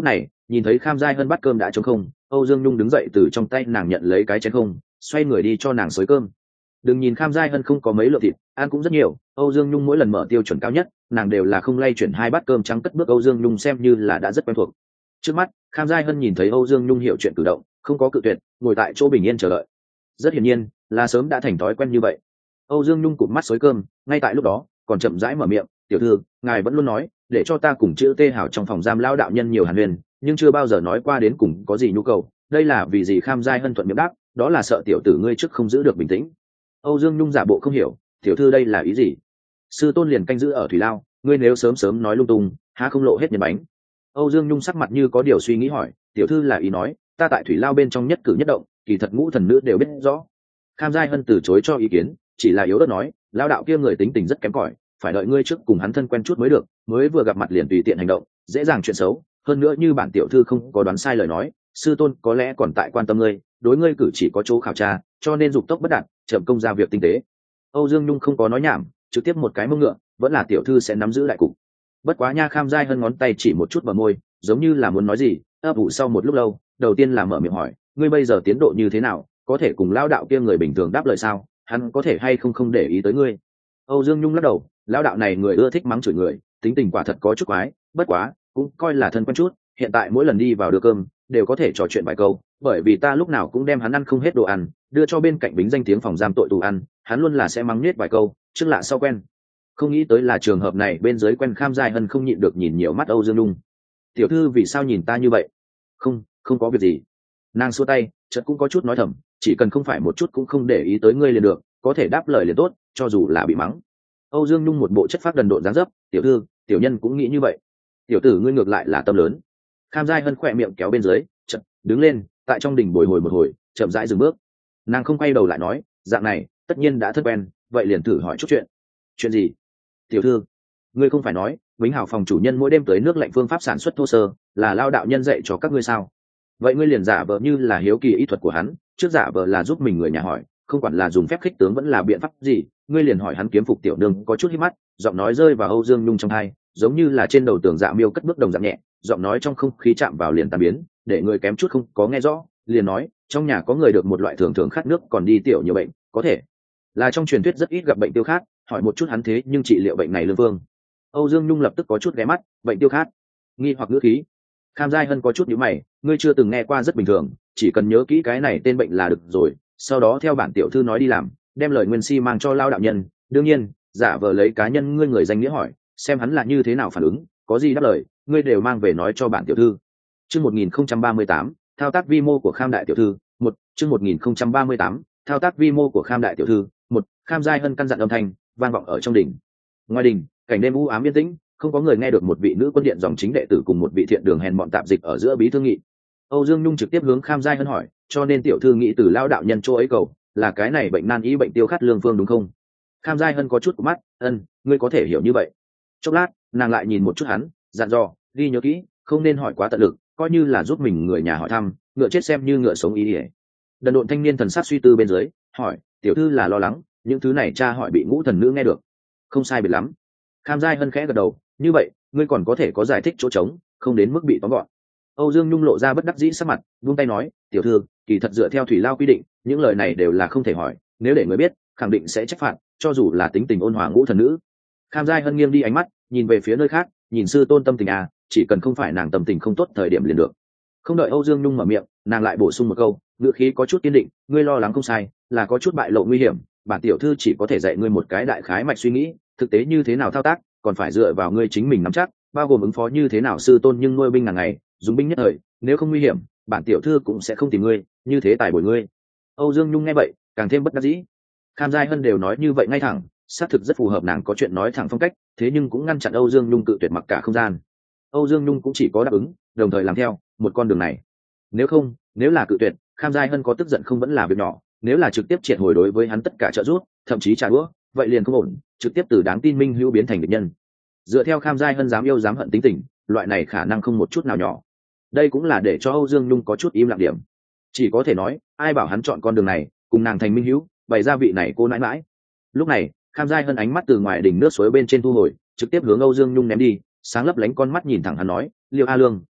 nhìn thấy Kham Giai Hân bát cơm đã trống không, Âu Dương Nhung đứng dậy từ trong tay nàng nhận lấy cái chén không, xoay người đi cho nàng xới cơm. Đừng nhìn Kham Giai Hân không có mấy lượng thịt, ăn cũng rất nhiều, Âu Dương Nhung mỗi lần mở tiêu chuẩn cao nhất, nàng đều là không lay chuyển hai bát cơm trắng cất bước Âu Dương Nhung xem như là đã rất quen thuộc. Trước mắt, Kham Giai Hân nhìn thấy Âu Dương Nhung hiểu chuyện cử động, không có cự tuyệt, ngồi tại chỗ bình yên chờ đợi. Rất hiển nhiên, là sớm đã thành thói quen như vậy. Âu Dương Nhung cụp mắt xới cơm, ngay tại lúc đó, còn chậm rãi mở miệng, "Tiểu thư, ngài vẫn luôn nói, để cho ta cùng chữ Tê Hảo trong phòng giam lão đạo nhân nhiều hàn huyền, nhưng chưa bao giờ nói qua đến cùng có gì nhu cầu, đây là vì gì?" Kham Giai Hân thuận miệng đáp, "Đó là sợ tiểu tử ngươi trước không giữ được bình tĩnh." Âu Dương Nhung giả bộ không hiểu, "Tiểu thư đây là ý gì?" "Sư tôn liền canh giữ ở thủy lao, ngươi nếu sớm sớm nói lung tung, há không lộ hết nhân bánh." Âu Dương Nhung sắc mặt như có điều suy nghĩ hỏi, "Tiểu thư là ý nói, ta tại thủy lao bên trong nhất cử nhất động, kỳ thật ngũ thần nữ đều biết rõ." Kham Giai Hân từ chối cho ý kiến, chỉ là yếu ớt nói, "Lão đạo kia người tính tình rất kém cỏi, phải đợi ngươi trước cùng hắn thân quen chút mới được, mới vừa gặp mặt liền tùy tiện hành động, dễ dàng chuyện xấu. Hơn nữa như bản tiểu thư không có đoán sai lời nói, sư tôn có lẽ còn tại quan tâm ngươi, đối ngươi cử chỉ có chỗ khảo tra, cho nên dục tốc bất đạt, chậm công ra việc tinh tế." Âu Dương Nhung không có nói nhảm, trực tiếp một cái mông ngựa, vẫn là tiểu thư sẽ nắm giữ đại cục. Bất quá nha, Kham Giai Hân ngón tay chỉ một chút vào môi, giống như là muốn nói gì, ấp ủ sau một lúc lâu, đầu tiên là mở miệng hỏi, "Ngươi bây giờ tiến độ như thế nào, có thể cùng lão đạo kia người bình thường đáp lời sao? Hắn có thể hay không không để ý tới ngươi?" Âu Dương Nhung lắc đầu, lão đạo này người ưa thích mắng chửi người, tính tình quả thật có chút quái, bất quá cũng coi là thân quen chút, hiện tại mỗi lần đi vào đưa cơm đều có thể trò chuyện vài câu, bởi vì ta lúc nào cũng đem hắn ăn không hết đồ ăn đưa cho bên cạnh bính danh tiếng phòng giam tội tù ăn, hắn luôn là sẽ mắng nhết vài câu, trước lạ sau quen. Không nghĩ tới là trường hợp này bên dưới quen. Kham Giai Hân không nhịn được nhìn nhiều mắt Âu Dương Nhung. "Tiểu thư vì sao nhìn ta như vậy?" "Không, không có việc gì." Nàng xua tay, chợt cũng có chút nói thầm, "Chỉ cần không phải một chút cũng không để ý tới ngươi liền được, có thể đáp lời liền tốt, cho dù là bị mắng." Âu Dương Nhung một bộ chất phác đần độn dáng dấp, "Tiểu thư, tiểu nhân cũng nghĩ như vậy." "Tiểu tử ngươi ngược lại là tâm lớn." Kham Giai Hân khỏe miệng kéo bên dưới, chợt đứng lên, tại trong đỉnh bồi hồi một hồi, chậm rãi dừng bước. Nàng không quay đầu lại nói, "Dạng này, tất nhiên đã thân quen, vậy liền thử hỏi chút chuyện." "Chuyện gì?" "Tiểu thư, ngươi không phải nói Vĩnh Hảo phòng chủ nhân mỗi đêm tới nước lạnh phương pháp sản xuất thô sơ là lao đạo nhân dạy cho các ngươi sao? Vậy ngươi liền giả vờ như là hiếu kỳ ý thuật của hắn, trước giả vờ là giúp mình người nhà hỏi, không quản là dùng phép khích tướng vẫn là biện pháp gì, ngươi liền hỏi hắn kiếm phục tiểu nương." Có chút hít mắt, giọng nói rơi vào Âu Dương Nhung trong tai, giống như là trên đầu tường dạ miêu cất bước đồng dạng nhẹ, giọng nói trong không khí chạm vào liền tan biến, để người kém chút không có nghe rõ, liền nói, "Trong nhà có người được một loại thường thường khát nước còn đi tiểu nhiều bệnh, có thể là trong truyền thuyết rất ít gặp bệnh tiêu khát, hỏi một chút hắn thế nhưng trị liệu bệnh này lương vương." Âu Dương Nhung lập tức có chút ghé mắt, "Bệnh tiêu khát?" Nghi hoặc ngữ khí. Kham Giai Hân có chút nhíu mày, "Ngươi chưa từng nghe qua rất bình thường, chỉ cần nhớ kỹ cái này tên bệnh là được rồi, sau đó theo bản tiểu thư nói đi làm, đem lời nguyên si mang cho lao đạo nhân, đương nhiên giả vờ lấy cá nhân ngươi người danh nghĩa hỏi, xem hắn là như thế nào phản ứng, có gì đáp lời, ngươi đều mang về nói cho bản tiểu thư." Chương một nghìn không trăm ba mươi tám, thao tác vi mô của Kham đại tiểu thư, một, chương một nghìn không trăm ba mươi tám, thao tác vi mô của Kham đại tiểu thư, một. Kham Giai Hân căn dặn âm thanh vang vọng ở trong đỉnh. Ngoài đỉnh, cảnh đêm u ám yên tĩnh, không có người nghe được một vị nữ quân điện dòng chính đệ tử cùng một vị thiện đường hèn mọn tạp dịch ở giữa bí thương nghị. Âu Dương Nhung trực tiếp hướng Kham Giai Hân hỏi, "Cho nên tiểu thư nghĩ từ lao đạo nhân chỗ ấy cầu là cái này bệnh nan y bệnh tiêu khát lương phương đúng không?" Kham Giai Hân có chút của mắt, "Ân, ngươi có thể hiểu như vậy." Chốc lát, nàng lại nhìn một chút hắn, dặn dò, "Ghi nhớ kỹ, không nên hỏi quá tận lực, coi như là giúp mình người nhà hỏi thăm, ngựa chết xem như ngựa sống ý ỉa." Đần độn thanh niên thần sát suy tư bên dưới, hỏi, "Tiểu thư là lo lắng những thứ này cha hỏi bị ngũ thần nữ nghe được?" "Không sai biệt lắm." Kham Giai Hân khẽ gật đầu, "Như vậy ngươi còn có thể có giải thích chỗ trống, không đến mức bị tóm gọn." Âu Dương Nhung lộ ra bất đắc dĩ sắc mặt, buông tay nói, "Tiểu thư, kỳ thật dựa theo thủy lao quy định, những lời này đều là không thể hỏi, nếu để người biết khẳng định sẽ trách phạt, cho dù là tính tình ôn hòa ngũ thần nữ." Kham Giai Hân nghiêng đi ánh mắt, nhìn về phía nơi khác, nhìn sư tôn tâm tình à, chỉ cần không phải nàng tâm tình không tốt thời điểm liền được. Không đợi Âu Dương Nhung mở miệng, nàng lại bổ sung một câu, ngữ khí có chút kiên định, "Ngươi lo lắng không sai, là có chút bại lộ nguy hiểm, bản tiểu thư chỉ có thể dạy ngươi một cái đại khái mạch suy nghĩ, thực tế như thế nào thao tác còn phải dựa vào ngươi chính mình nắm chắc, bao gồm ứng phó như thế nào sư tôn nhưng nuôi binh ngàn ngày, dùng binh nhất thời, nếu không nguy hiểm, bản tiểu thư cũng sẽ không tìm ngươi, như thế tài bồi ngươi." Âu Dương Nhung nghe vậy, càng thêm bất đắc dĩ. Kham Giai Hân đều nói như vậy ngay thẳng, xác thực rất phù hợp nàng có chuyện nói thẳng phong cách, thế nhưng cũng ngăn chặn Âu Dương Nhung cự tuyệt mặc cả không gian. Âu Dương Nhung cũng chỉ có đáp ứng, đồng thời làm theo một con đường này. Nếu không, nếu là cự tuyệt, Kham Giai Hân có tức giận không vẫn là việc nhỏ, nếu là trực tiếp triệt hồi đối với hắn tất cả trợ giúp, thậm chí trả đũa, vậy liền không ổn, trực tiếp từ đáng tin minh hữu biến thành địch nhân. Dựa theo Kham Giai Hân dám yêu dám hận tính tình, loại này khả năng không một chút nào nhỏ. Đây cũng là để cho Âu Dương Nhung có chút im lặng điểm. Chỉ có thể nói, ai bảo hắn chọn con đường này, cùng nàng thành minh hữu, bày ra vị này cô nãi mãi. Lúc này, Kham Giai Hân ánh mắt từ ngoài đỉnh nước suối bên trên thu hồi, trực tiếp hướng Âu Dương Nhung ném đi, sáng lấp lánh con mắt nhìn thẳng hắn nói, "Liêu A Lương,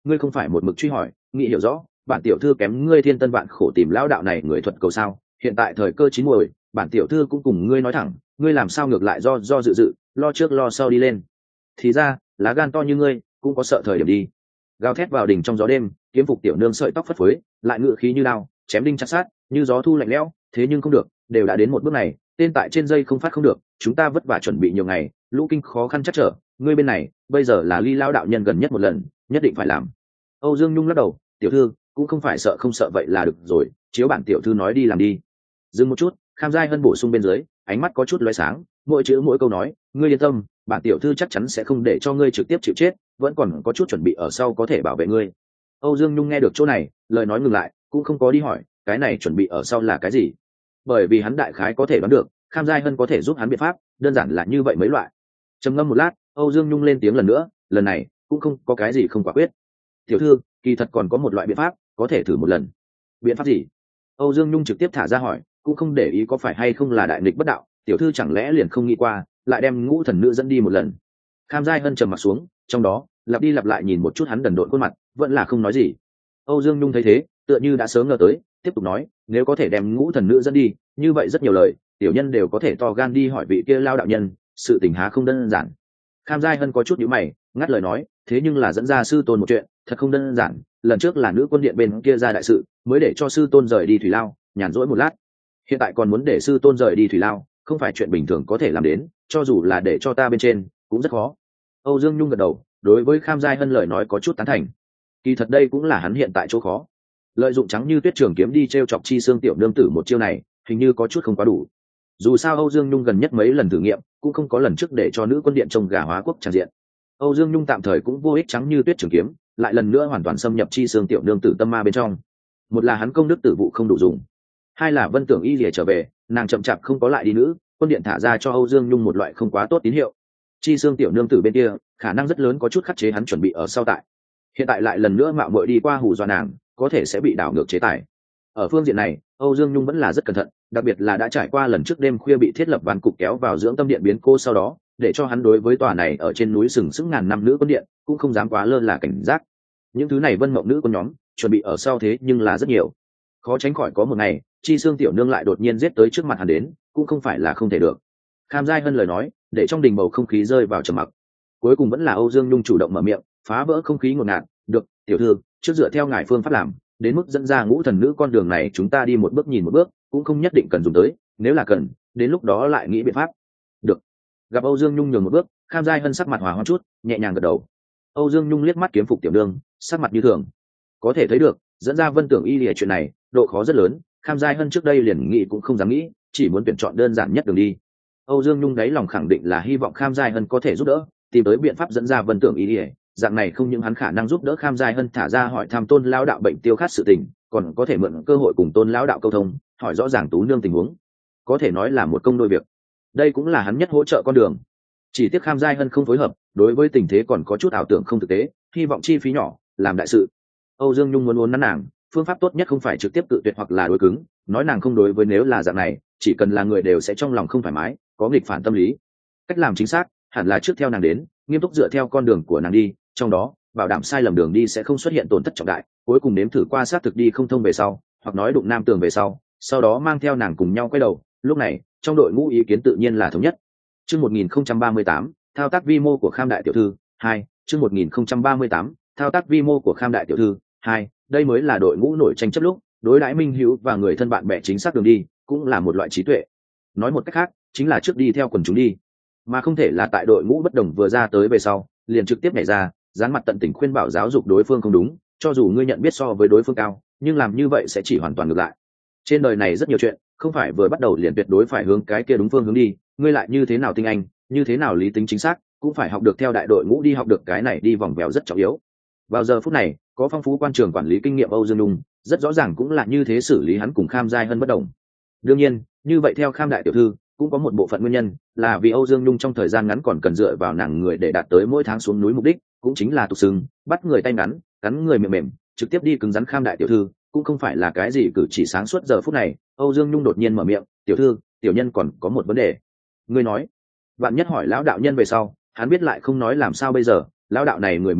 ngươi không phải một mực truy hỏi nghĩ hiểu rõ bản tiểu thư kém ngươi thiên tân vạn khổ tìm lão đạo này người thuật cầu sao? Hiện tại thời cơ chín muồi, bản tiểu thư cũng cùng ngươi nói thẳng, ngươi làm sao ngược lại do do dự dự, lo trước lo sau đi lên. Thì ra, lá gan to như ngươi, cũng có sợ thời điểm đi. Gào thét vào đỉnh trong gió đêm, kiếm phục tiểu nương sợi tóc phất phới, lại ngựa khí như đao, chém đinh chặt sát, như gió thu lạnh lẽo, thế nhưng không được, đều đã đến một bước này, tên tại trên dây không phát không được, chúng ta vất vả chuẩn bị nhiều ngày, lũ kinh khó khăn chắc trở, ngươi bên này, bây giờ là ly lao đạo nhân gần nhất một lần, nhất định phải làm. Âu Dương Nhung lắc đầu, tiểu thư, cũng không phải sợ không sợ vậy là được rồi, chiếu bản tiểu thư nói đi làm đi. Dừng một chút, Kham Giai Hân bổ sung bên dưới, ánh mắt có chút lóe sáng, mỗi chữ mỗi câu nói, ngươi yên tâm, bản tiểu thư chắc chắn sẽ không để cho ngươi trực tiếp chịu chết, vẫn còn có chút chuẩn bị ở sau có thể bảo vệ ngươi. Âu Dương Nhung nghe được chỗ này, lời nói ngừng lại, cũng không có đi hỏi, cái này chuẩn bị ở sau là cái gì? Bởi vì hắn đại khái có thể đoán được, Kham Giai Hân có thể giúp hắn biện pháp, đơn giản là như vậy mấy loại. Trầm ngâm một lát, Âu Dương Nhung lên tiếng lần nữa, lần này cũng không có cái gì không quả quyết. Tiểu thư, kỳ thật còn có một loại biện pháp, có thể thử một lần. Biện pháp gì? Âu Dương Nhung trực tiếp thả ra hỏi, cũng không để ý có phải hay không là đại nghịch bất đạo, tiểu thư chẳng lẽ liền không nghĩ qua, lại đem ngũ thần nữ dẫn đi một lần. Kham Giai Hân trầm mặt xuống, trong đó lặp đi lặp lại nhìn một chút hắn đần độn khuôn mặt, vẫn là không nói gì. Âu Dương Nhung thấy thế, tựa như đã sớm ngờ tới, tiếp tục nói, nếu có thể đem ngũ thần nữ dẫn đi, như vậy rất nhiều lời, tiểu nhân đều có thể to gan đi hỏi vị kia lao đạo nhân, sự tình há không đơn giản. Kham Giai Hân có chút nhíu mày, ngắt lời nói, thế nhưng là dẫn ra sư tôn một chuyện, thật không đơn giản, lần trước là nữ quân điện bên kia ra đại sự, mới để cho sư tôn rời đi thủy lao, nhàn rỗi một lát. Hiện tại còn muốn để sư tôn rời đi thủy lao, không phải chuyện bình thường có thể làm đến, cho dù là để cho ta bên trên, cũng rất khó. Âu Dương Nhung gật đầu, đối với Kham Giai Hân lời nói có chút tán thành. Kỳ thật đây cũng là hắn hiện tại chỗ khó. Lợi dụng trắng như tuyết trường kiếm đi treo chọc Chi Xương tiểu nương tử một chiêu này, hình như có chút không quá đủ. Dù sao Âu Dương Nhung gần nhất mấy lần thử nghiệm, cũng không có lần trước để cho nữ quân điện trông gà hóa quốc tràn diện. Âu Dương Nhung tạm thời cũng vô ích trắng như tuyết trường kiếm, lại lần nữa hoàn toàn xâm nhập Chi Xương tiểu nương tử tâm ma bên trong. Một là hắn công đức tử vụ không đủ dùng, hai là Vân Tưởng Y lìa trở về, nàng chậm chạp không có lại đi nữ quân điện thả ra cho Âu Dương Nhung một loại không quá tốt tín hiệu. Chi Xương tiểu nương tử bên kia, khả năng rất lớn có chút khắc chế hắn chuẩn bị ở sau tại. Hiện tại lại lần nữa mạo muội đi qua hù dọa nàng, có thể sẽ bị đảo ngược chế tài. Ở phương diện này, Âu Dương Nhung vẫn là rất cẩn thận, đặc biệt là đã trải qua lần trước đêm khuya bị thiết lập ván cục kéo vào dưỡng tâm điện biến cô sau đó, để cho hắn đối với tòa này ở trên núi sừng sững ngàn năm nữ quân điện, cũng không dám quá lơ là cảnh giác. Những thứ này Vân Mộng nữ quân nhóm, chuẩn bị ở sau thế nhưng là rất nhiều. Khó tránh khỏi có một ngày, Chi Xương tiểu nương lại đột nhiên giết tới trước mặt hắn đến, cũng không phải là không thể được. Kham Giai Hân lời nói, để trong đình bầu không khí rơi vào trầm mặc. Cuối cùng vẫn là Âu Dương Nhung chủ động mở miệng, phá vỡ không khí ngột ngạt, "Được, tiểu thư, trước dựa theo ngài phương pháp làm, đến mức dẫn ra ngũ thần nữ con đường này chúng ta đi một bước nhìn một bước, cũng không nhất định cần dùng tới, nếu là cần, đến lúc đó lại nghĩ biện pháp." "Được." Gặp Âu Dương Nhung nhường một bước, Kham Giai Hân sắc mặt hòa hoãn chút, nhẹ nhàng gật đầu. Âu Dương Nhung liếc mắt kiếm phục tiểu nương, sắc mặt như thường. Có thể thấy được, dẫn ra Vân Tưởng Y lìa chuyện này, độ khó rất lớn, Kham Giai Hân trước đây liền nghĩ cũng không dám nghĩ, chỉ muốn tuyển chọn đơn giản nhất đường đi. Âu Dương Nhung đáy lòng khẳng định là hy vọng Kham Giai Hân có thể giúp đỡ, tìm tới biện pháp dẫn ra Vân Tưởng Y lìa, dạng này không những hắn khả năng giúp đỡ Kham Giai Hân thả ra hỏi thăm Tôn lão đạo bệnh tiêu khát sự tình, còn có thể mượn cơ hội cùng Tôn lão đạo câu thông, hỏi rõ ràng tú nương tình huống. Có thể nói là một công đôi việc. Đây cũng là hắn nhất hỗ trợ con đường. Chỉ tiếc Kham Giai Hân không phối hợp, đối với tình thế còn có chút ảo tưởng không thực tế, hy vọng chi phí nhỏ, làm đại sự. Âu Dương Nhung muốn uốn nắn nàng, phương pháp tốt nhất không phải trực tiếp tự tuyệt hoặc là đối cứng, nói nàng không đối với nếu là dạng này, chỉ cần là người đều sẽ trong lòng không thoải mái, có nghịch phản tâm lý. Cách làm chính xác, hẳn là trước theo nàng đến, nghiêm túc dựa theo con đường của nàng đi, trong đó, bảo đảm sai lầm đường đi sẽ không xuất hiện tổn thất trọng đại, cuối cùng nếm thử qua sát thực đi không thông về sau, hoặc nói đụng nam tường về sau, sau đó mang theo nàng cùng nhau quay đầu, lúc này, trong đội ngũ ý kiến tự nhiên là thống nhất. Chương một nghìn không trăm ba mươi tám, thao tác vi mô của Kham đại tiểu thư, hai, chương một nghìn không trăm ba mươi tám, thao tác vi mô của Kham đại tiểu thư, hai, đây mới là đội ngũ nổi tranh chấp lúc, đối đãi minh hữu và người thân bạn bè chính xác đường đi, cũng là một loại trí tuệ. Nói một cách khác, chính là trước đi theo quần chúng đi, mà không thể là tại đội ngũ bất đồng vừa ra tới về sau, liền trực tiếp nhảy ra, dán mặt tận tình khuyên bảo giáo dục đối phương không đúng, cho dù ngươi nhận biết so với đối phương cao, nhưng làm như vậy sẽ chỉ hoàn toàn ngược lại. Trên đời này rất nhiều chuyện, không phải vừa bắt đầu liền tuyệt đối phải hướng cái kia đúng phương hướng đi, ngươi lại như thế nào tinh anh, như thế nào lý tính chính xác, cũng phải học được theo đại đội ngũ đi học được cái này đi vòng vèo rất trọng yếu. Vào giờ phút này, có phong phú quan trường quản lý kinh nghiệm Âu Dương Nhung, rất rõ ràng cũng là như thế xử lý hắn cùng Kham Giai Hân bất đồng. Đương nhiên, như vậy theo Kham đại tiểu thư, cũng có một bộ phận nguyên nhân là vì Âu Dương Nhung trong thời gian ngắn còn cần dựa vào nàng người để đạt tới mỗi tháng xuống núi mục đích, cũng chính là tục sừng, bắt người tay ngắn, cắn người mềm mềm, trực tiếp đi cứng rắn Kham đại tiểu thư, cũng không phải là cái gì cử chỉ sáng suốt. Giờ phút này, Âu Dương Nhung đột nhiên mở miệng, "Tiểu thư, tiểu nhân còn có một vấn đề." "Ngươi nói." Vạn nhất hỏi lão đạo nhân về sau, hắn biết lại không nói làm sao bây giờ, lão đạo này người miệng độc,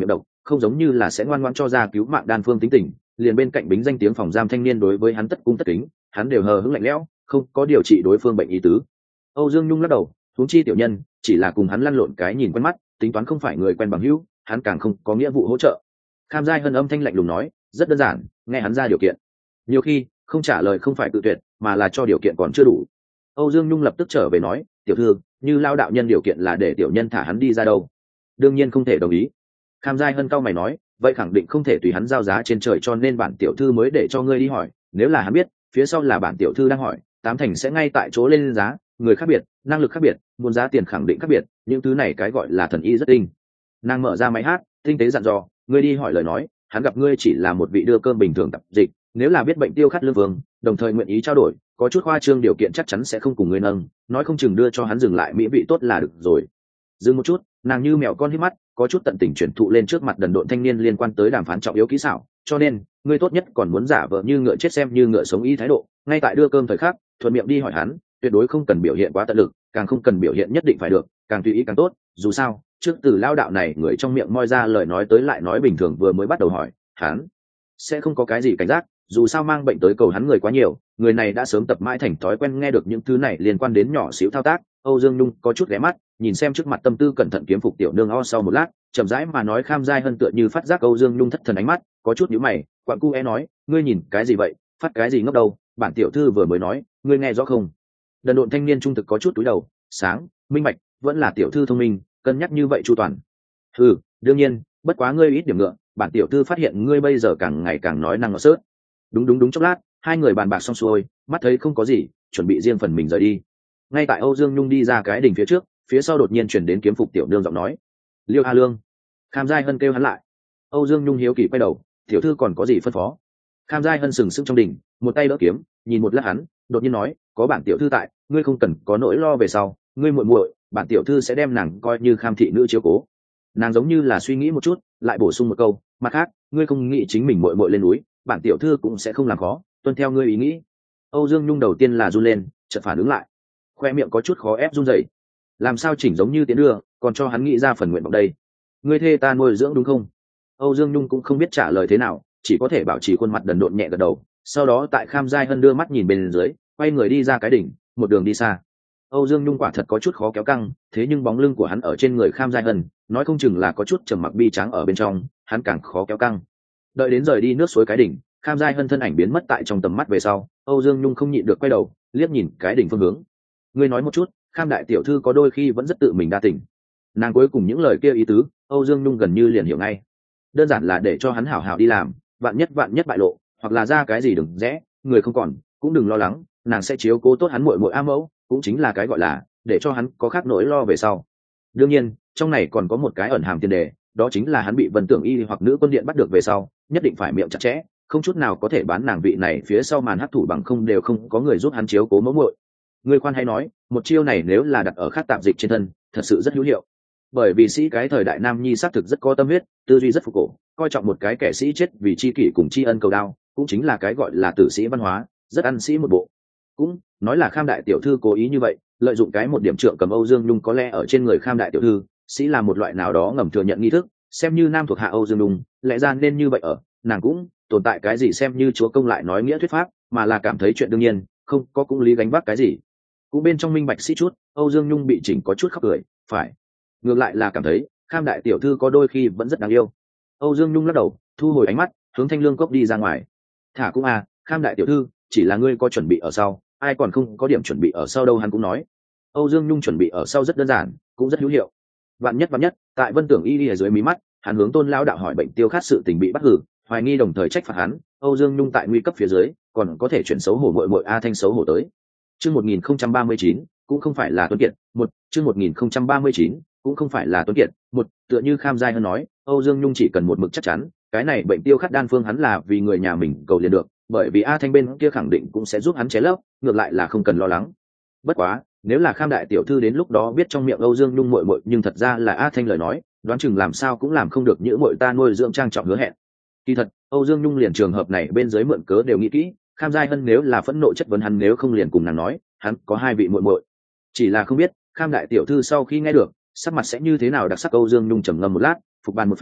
không giống như là sẽ ngoan ngoãn cho ra cứu mạng đan phương tính tình. Liền bên cạnh bính danh tiếng phòng giam thanh niên đối với hắn tất cung tất kính, hắn đều hờ hững lạnh lẽo, không có điều trị đối phương bệnh ý tứ. Âu Dương Nhung lắc đầu, huống chi tiểu nhân chỉ là cùng hắn lăn lộn cái nhìn quen mắt, tính toán không phải người quen bằng hữu, hắn càng không có nghĩa vụ hỗ trợ. Kham Giai Hân âm thanh lạnh lùng nói, rất đơn giản, nghe hắn ra điều kiện. Nhiều khi không trả lời không phải tự tuyệt, mà là cho điều kiện còn chưa đủ. Âu Dương Nhung lập tức trở về nói, tiểu thư, như lao đạo nhân điều kiện là để tiểu nhân thả hắn đi ra đâu? Đương nhiên không thể đồng ý. Kham Giai Hân cau mày nói, vậy khẳng định không thể tùy hắn giao giá trên trời, cho nên bản tiểu thư mới để cho ngươi đi hỏi. Nếu là hắn biết phía sau là bản tiểu thư đang hỏi, tám thành sẽ ngay tại chỗ lên giá. Người khác biệt, năng lực khác biệt, muốn giá tiền khẳng định khác biệt, những thứ này cái gọi là thần y rất tinh. Nàng mở ra máy hát, tinh tế dặn dò, ngươi đi hỏi lời nói, hắn gặp ngươi chỉ là một vị đưa cơm bình thường tập dịch, nếu là biết bệnh tiêu khát lương vương, đồng thời nguyện ý trao đổi, có chút khoa trương điều kiện chắc chắn sẽ không cùng ngươi nâng, nói không chừng đưa cho hắn dừng lại mỹ vị tốt là được rồi. Dừng một chút, nàng như mèo con hít mắt, có chút tận tình chuyển thụ lên trước mặt đần độn thanh niên liên quan tới đàm phán trọng yếu kỹ xảo, cho nên ngươi tốt nhất còn muốn giả vờ như ngựa chết xem như ngựa sống y thái độ, ngay tại đưa cơm thời khắc, thuận miệng đi hỏi hắn, tuyệt đối không cần biểu hiện quá tận lực, càng không cần biểu hiện nhất định phải được, càng tùy ý càng tốt, dù sao trước từ lao đạo này người trong miệng moi ra lời nói tới lại nói bình thường vừa mới bắt đầu hỏi hắn sẽ không có cái gì cảnh giác, dù sao mang bệnh tới cầu hắn người quá nhiều, người này đã sớm tập mãi thành thói quen nghe được những thứ này liên quan đến nhỏ xíu thao tác. Âu Dương Nhung có chút ghé mắt nhìn xem trước mặt tâm tư cẩn thận kiếm phục tiểu nương o, sau một lát chậm rãi mà nói, Kham Giai Hân tựa như phát giác Âu Dương Nhung thất thần ánh mắt, có chút nhíu mày, quặn cu é nói, ngươi nhìn cái gì vậy, phát cái gì ngốc đâu, bản tiểu thư vừa mới nói, ngươi nghe rõ không? Đần độn thanh niên trung thực có chút túi đầu, sáng minh bạch, vẫn là tiểu thư thông minh, cân nhắc như vậy chu toàn. Ừ, đương nhiên, bất quá ngươi ít điểm ngựa, bản tiểu thư phát hiện ngươi bây giờ càng ngày càng nói năng ngọt sớt. Đúng đúng đúng, chốc lát hai người bàn bạc xong xuôi, mắt thấy không có gì, chuẩn bị riêng phần mình rời đi. Ngay tại Âu Dương Nhung đi ra cái đỉnh phía trước, phía sau đột nhiên chuyển đến kiếm phục tiểu nương giọng nói, Liêu A Lương. Kham Giai Hân kêu hắn lại. Âu Dương Nhung hiếu kỳ quay đầu, tiểu thư còn có gì phân phó? Kham Giai Hân sừng sững trong đỉnh, một tay đỡ kiếm, nhìn một lát hắn, đột nhiên nói, có bản tiểu thư tại, ngươi không cần có nỗi lo về sau, ngươi muội muội, bản tiểu thư sẽ đem nàng coi như Kham thị nữ chiếu cố. Nàng giống như là suy nghĩ một chút, lại bổ sung một câu, mặt khác, ngươi không nghĩ chính mình muội muội lên núi, bản tiểu thư cũng sẽ không làm khó, tuân theo ngươi ý nghĩ. Âu Dương Nhung đầu tiên là run lên, chợt phản ứng lại, khoe miệng có chút khó ép run rẩy. Làm sao chỉnh giống như tiến đưa, còn cho hắn nghĩ ra phần nguyện vọng đây? Ngươi thê ta nuôi dưỡng đúng không? Âu Dương Nhung cũng không biết trả lời thế nào, chỉ có thể bảo trì khuôn mặt đần độn nhẹ gật đầu. Sau đó tại Kham Giai Hân đưa mắt nhìn bên dưới, quay người đi ra cái đỉnh, một đường đi xa. Âu Dương Nhung quả thật có chút khó kéo căng, thế nhưng bóng lưng của hắn ở trên người Kham Giai Hân, nói không chừng là có chút trầm mặc bi tráng ở bên trong, hắn càng khó kéo căng. Đợi đến rời đi nước suối cái đỉnh, Kham Giai Hân thân ảnh biến mất tại trong tầm mắt về sau, Âu Dương Nhung không nhịn được quay đầu, liếc nhìn cái đỉnh phương hướng. Ngươi nói một chút, Kham đại tiểu thư có đôi khi vẫn rất tự mình đa tình. Nàng cuối cùng những lời kia ý tứ, Âu Dương Nhung gần như liền hiểu ngay. Đơn giản là để cho hắn hảo hảo đi làm, vạn nhất vạn nhất bại lộ, hoặc là ra cái gì đừng rẽ, người không còn, cũng đừng lo lắng, nàng sẽ chiếu cố tốt hắn muội muội A Mẫu, cũng chính là cái gọi là để cho hắn có khác nỗi lo về sau. Đương nhiên, trong này còn có một cái ẩn hàm tiền đề, đó chính là hắn bị Vân Tưởng Y hoặc Nữ Quân Điện bắt được về sau, nhất định phải miệng chặt chẽ, không chút nào có thể bán nàng vị này phía sau màn hắc thủ, bằng không đều không có người giúp hắn chiếu cố mẫu muội. Ngươi khoan hay nói, một chiêu này nếu là đặt ở khác tạp dịch trên thân, thật sự rất hữu hiệu. Bởi vì sĩ cái thời đại nam nhi xác thực rất có tâm huyết, tư duy rất phục cổ, coi trọng một cái kẻ sĩ chết vì chi kỷ cùng tri ân cầu đao, cũng chính là cái gọi là tử sĩ văn hóa, rất ăn sĩ một bộ. Cũng nói là Kham đại tiểu thư cố ý như vậy, lợi dụng cái một điểm trượng cầm Âu Dương Nhung có lẽ ở trên người Kham đại tiểu thư, sĩ là một loại nào đó ngầm thừa nhận nghi thức, xem như nam thuộc hạ Âu Dương Nhung, lẽ ra nên như vậy ở, nàng cũng tồn tại cái gì xem như chúa công lại nói nghĩa thuyết pháp, mà là cảm thấy chuyện đương nhiên, không có cũng lý gánh vác cái gì. Cũng bên trong minh bạch sĩ chút, Âu Dương Nhung bị chỉnh có chút khóc cười, phải. Ngược lại là cảm thấy, Kham đại tiểu thư có đôi khi vẫn rất đáng yêu. Âu Dương Nhung lắc đầu, thu hồi ánh mắt, hướng Thanh Lương Cốc đi ra ngoài. Thả cũng à, Kham đại tiểu thư, chỉ là ngươi có chuẩn bị ở sau, ai còn không có điểm chuẩn bị ở sau đâu, hắn cũng nói. Âu Dương Nhung chuẩn bị ở sau rất đơn giản, cũng rất hữu hiệu. Vạn nhất vạn nhất, tại Vân Tưởng Y ở dưới mí mắt, hắn hướng Tôn lão đạo hỏi bệnh tiêu khát sự tình bị bắt hử, hoài nghi đồng thời trách phạt hắn, Âu Dương Nhung tại nguy cấp phía dưới, còn có thể chuyển xấu hổ muội muội A Thanh xấu hổ tới. Chương một nghìn không trăm ba mươi chín, cũng không phải là Tuấn Kiệt, một, chương một nghìn không trăm ba mươi chín, cũng không phải là Tuấn Kiệt, một, tựa như Kham Giai Hân nói, Âu Dương Nhung chỉ cần một mực chắc chắn, cái này bệnh tiêu khát đan phương hắn là vì người nhà mình cầu liền được, bởi vì A Thanh bên kia khẳng định cũng sẽ giúp hắn chế lấp, ngược lại là không cần lo lắng. Bất quá, nếu là Kham đại tiểu thư đến lúc đó biết trong miệng Âu Dương Nhung muội muội nhưng thật ra là A Thanh lời nói, đoán chừng làm sao cũng làm không được những muội ta nuôi dưỡng trang trọng hứa hẹn. Kỳ thật, Âu Dương Nhung liền trường hợp này bên dưới mượn cớ đều nghĩ kỹ, Kham Giai Hân nếu là phẫn nộ chất vấn hắn nếu không liền cùng nàng nói, hắn có hai vị muội muội. Chỉ là không biết, Kham đại tiểu thư sau khi nghe được, sắc mặt sẽ như thế nào đặc sắc. Âu Dương Nhung trầm ngâm một lát, phục bàn một phen,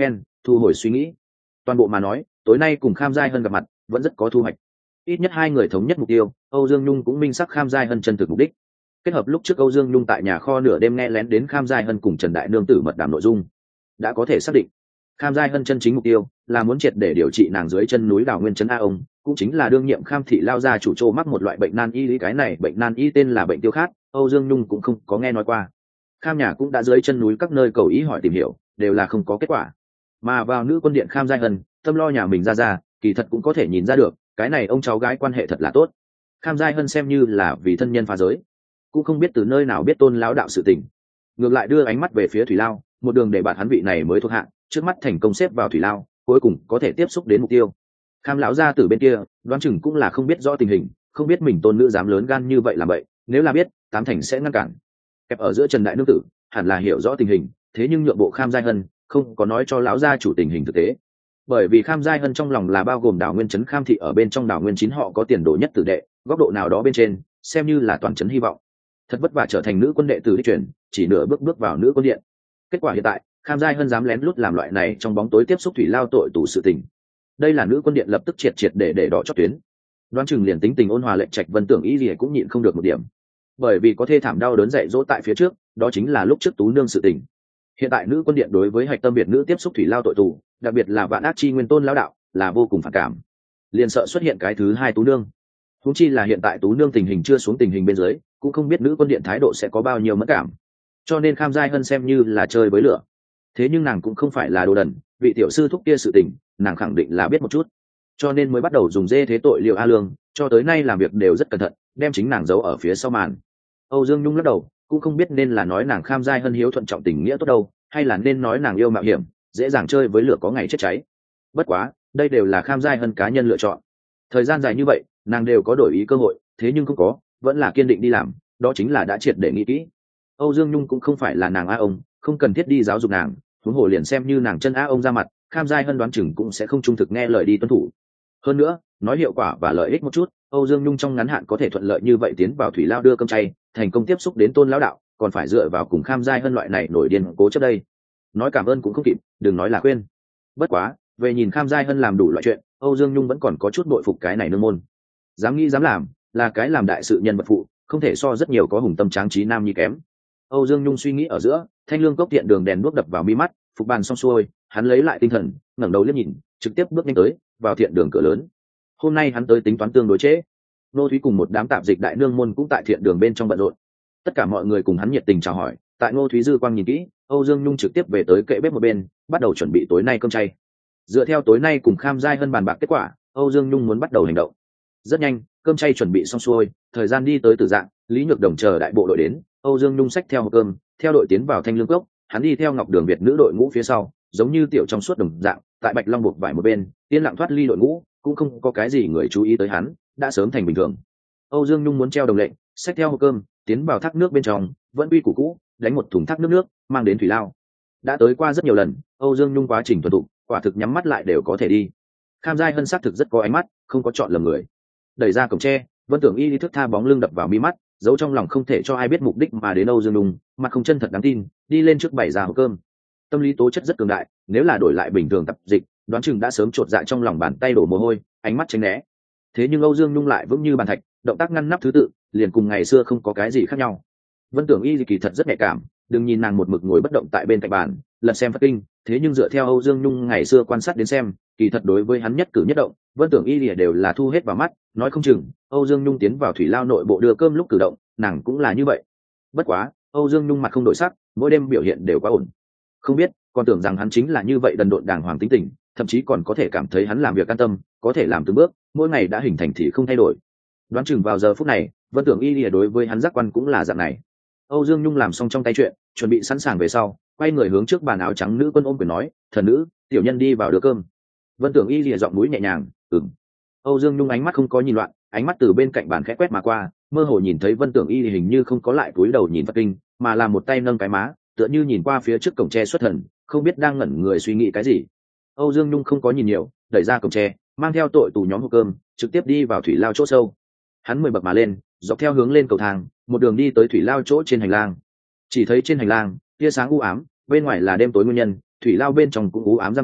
thu hồi suy nghĩ. Toàn bộ mà nói, tối nay cùng Kham Giai Hân gặp mặt vẫn rất có thu hoạch. Ít nhất hai người thống nhất mục tiêu, Âu Dương Nhung cũng minh xác Kham Giai Hân chân thực mục đích. Kết hợp lúc trước Âu Dương Nhung tại nhà kho nửa đêm nghe lén đến Kham Giai Hân cùng Trần Đại Nương tử mật đàm nội dung, đã có thể xác định Kham Giai Hân chân chính mục tiêu là muốn triệt để điều trị nàng dưới chân núi Đào Nguyên trấn A ông, cũng chính là đương nhiệm Kham thị lao gia chủ trô mắc một loại bệnh nan y lý. Cái này bệnh nan y tên là bệnh tiêu khát, Âu Dương Nhung cũng không có nghe nói qua. Kham nhà cũng đã dưới chân núi các nơi cầu ý hỏi tìm hiểu, đều là không có kết quả. Mà vào nữ quân điện Kham Giai Hân, tâm lo nhà mình ra ra, kỳ thật cũng có thể nhìn ra được, cái này ông cháu gái quan hệ thật là tốt. Kham Giai Hân xem như là vì thân nhân phá giới, cũng không biết từ nơi nào biết tôn lão đạo sự tình, ngược lại đưa ánh mắt về phía Thủy Lao, một đường để bạn hắn vị này mới thuộc hạ, trước mắt thành công xếp vào Thủy Lao, cuối cùng có thể tiếp xúc đến mục tiêu. Kham lão gia tử bên kia, đoán chừng cũng là không biết rõ tình hình, không biết mình tôn nữ dám lớn gan như vậy làm vậy, nếu là biết, tám thành sẽ ngăn cản. Kẹp ở giữa Trần Đại Nương tử, hẳn là hiểu rõ tình hình, thế nhưng nhượng bộ Kham Giai Hân, không có nói cho lão gia chủ tình hình thực tế. Bởi vì Kham Giai Hân trong lòng là bao gồm Đào Nguyên trấn Kham thị ở bên trong Đào Nguyên chín họ có tiền đồ nhất tử đệ, góc độ nào đó bên trên, xem như là toàn trấn hy vọng. Thật vất vả trở thành nữ quân đệ tử đi truyền, chỉ nửa bước bước vào nữ quân điện. Kết quả hiện tại, Kham Giai Hân dám lén lút làm loại này trong bóng tối tiếp xúc Thủy Lao tội tù sự tình. Đây là nữ quân điện lập tức triệt triệt để để đỏ chót tuyến. Đoán chừng liền tính tình ôn hòa lệnh trạch Vân Tưởng ý gì cũng nhịn không được một điểm. Bởi vì có thê thảm đau đớn dạy dỗ tại phía trước, đó chính là lúc trước Tú Nương sự tình. Hiện tại nữ quân điện đối với hạch tâm biệt nữ tiếp xúc Thủy Lao tội tù, đặc biệt là Vạn Ác Chi Nguyên Tôn lão đạo, là vô cùng phản cảm. Liền sợ xuất hiện cái thứ hai Tú Nương. Huống chi là hiện tại Tú Nương tình hình chưa xuống tình hình bên dưới, cũng không biết nữ quân điện thái độ sẽ có bao nhiêu mẫn cảm. Cho nên Kham Giai Hân xem như là chơi với lửa. Thế nhưng nàng cũng không phải là đồ đần, vị tiểu sư thúc kia sự tình, nàng khẳng định là biết một chút. Cho nên mới bắt đầu dùng dê thế tội Liệu A Lương, cho tới nay làm việc đều rất cẩn thận, đem chính nàng giấu ở phía sau màn. Âu Dương Nhung lắc đầu, cũng không biết nên là nói nàng Kham Giai Hân hiếu thuận trọng tình nghĩa tốt đâu, hay là nên nói nàng yêu mạo hiểm, dễ dàng chơi với lửa có ngày chết cháy. Bất quá, đây đều là Kham Giai Hân cá nhân lựa chọn. Thời gian dài như vậy, nàng đều có đổi ý cơ hội, thế nhưng không có, vẫn là kiên định đi làm, đó chính là đã triệt để nghĩ kỹ. Âu Dương Nhung cũng không phải là nàng a ông, không cần thiết đi giáo dục nàng, huống hồ liền xem như nàng chân a ông ra mặt, Kham Giai Hân đoán chừng cũng sẽ không trung thực nghe lời đi tuân thủ. Hơn nữa, nói hiệu quả và lợi ích một chút, Âu Dương Nhung trong ngắn hạn có thể thuận lợi như vậy tiến vào Thủy Lao đưa cơm chay, thành công tiếp xúc đến Tôn lão đạo, còn phải dựa vào cùng Kham Giai Hân loại này nổi điên cố chấp đây. Nói cảm ơn cũng không kịp, đừng nói là khuyên. Bất quá, về nhìn Kham Giai Hân làm đủ loại chuyện, Âu Dương Nhung vẫn còn có chút bội phục cái này nương môn. Dám nghĩ dám làm, là cái làm đại sự nhân vật phụ, không thể so rất nhiều có hùng tâm tráng trí nam nhi kém. Âu Dương Nhung suy nghĩ ở giữa, thanh lương cốc tiện đường đèn đuốc đập vào mi mắt, phục bàn xong xuôi, hắn lấy lại tinh thần, ngẩng đầu liếc nhìn, trực tiếp bước nhanh tới, vào thiện đường cửa lớn. Hôm nay hắn tới tính toán tương đối trễ. Nô Thúy cùng một đám tạp dịch đại nương môn cũng tại thiện đường bên trong bận rộn. Tất cả mọi người cùng hắn nhiệt tình chào hỏi, tại Ngô Thúy dư quang nhìn kỹ, Âu Dương Nhung trực tiếp về tới kệ bếp một bên, bắt đầu chuẩn bị tối nay cơm chay. Dựa theo tối nay cùng Kham Giai Hân bàn bạc kết quả, Âu Dương Nhung muốn bắt đầu hành động. Rất nhanh, cơm chay chuẩn bị xong xuôi, thời gian đi tới Từ Dạng, Lý Nhược Đồng chờ đại bộ đội đến, Âu Dương Nhung xách theo hộp cơm, theo đội tiến vào Thanh Lương Cốc, hắn đi theo Ngọc Đường Việt nữ đội ngũ phía sau, giống như tiểu trong suốt đồng dạng, tại Bạch Long buộc vải một bên, yên lặng thoát ly đội ngũ, cũng không có cái gì người chú ý tới hắn, đã sớm thành bình thường. Âu Dương Nhung muốn treo đồng lệnh, xách theo hộp cơm, tiến vào thác nước bên trong, vẫn quy củ cũ, đánh một thùng thác nước nước, mang đến Thủy Lao. Đã tới qua rất nhiều lần, Âu Dương Nhung quá trình thuần thục, quả thực nhắm mắt lại đều có thể đi. Kham Giai Hân xác thực rất có ánh mắt, không có chọn lầm người. Đẩy ra cổng tre, Vân Tưởng Y lý thức tha bóng lưng đập vào mi mắt, giấu trong lòng không thể cho ai biết mục đích mà đến Âu Dương Nhung, mặt không chân thật đáng tin, đi lên trước bày ra hộp cơm. Tâm lý tố chất rất cường đại, nếu là đổi lại bình thường tập dịch, đoán chừng đã sớm trột dạ trong lòng bàn tay đổ mồ hôi, ánh mắt tránh né. Thế nhưng Âu Dương Nhung lại vững như bàn thạch, động tác ngăn nắp thứ tự, liền cùng ngày xưa không có cái gì khác nhau. Vân Tưởng Y kỳ thật rất nhạy cảm, đừng nhìn nàng một mực ngồi bất động tại bên cạnh bàn, lật xem Phật kinh, thế nhưng dựa theo Âu Dương Nhung ngày xưa quan sát đến xem, kỳ thật đối với hắn nhất cử nhất động, Vân Tưởng Y lìa đều là thu hết vào mắt, nói không chừng Âu Dương Nhung tiến vào Thủy Lao nội bộ đưa cơm lúc cử động, nàng cũng là như vậy. Bất quá, Âu Dương Nhung mặt không đổi sắc, mỗi đêm biểu hiện đều quá ổn. Không biết, còn tưởng rằng hắn chính là như vậy đần độn đàng hoàng tính tình, thậm chí còn có thể cảm thấy hắn làm việc an tâm, có thể làm từng bước, mỗi ngày đã hình thành thì không thay đổi. Đoán chừng vào giờ phút này, Vân Tưởng Y lìa đối với hắn giác quan cũng là dạng này. Âu Dương Nhung làm xong trong tay chuyện, chuẩn bị sẵn sàng về sau, quay người hướng trước bàn áo trắng nữ quân ôm quyền nói, thần nữ, tiểu nhân đi vào đưa cơm. Vân Tưởng Y lìa giọng mũi nhẹ nhàng, ừm. Âu Dương Nhung ánh mắt không có nhìn loạn, ánh mắt từ bên cạnh bàn khẽ quét mà qua, mơ hồ nhìn thấy Vân Tưởng Y hình như không có lại cúi đầu nhìn Phật kinh, mà là một tay nâng cái má, tựa như nhìn qua phía trước cổng tre xuất thần, không biết đang ngẩn người suy nghĩ cái gì. Âu Dương Nhung không có nhìn nhiều, đẩy ra cổng tre, mang theo tội tù nhóm hộp cơm, trực tiếp đi vào Thủy Lao chỗ sâu. Hắn mười bậc mà lên, dọc theo hướng lên cầu thang, một đường đi tới Thủy Lao chỗ trên hành lang. Chỉ thấy trên hành lang, tia sáng u ám, bên ngoài là đêm tối nguyên nhân, Thủy Lao bên trong cũng u ám giam cầm,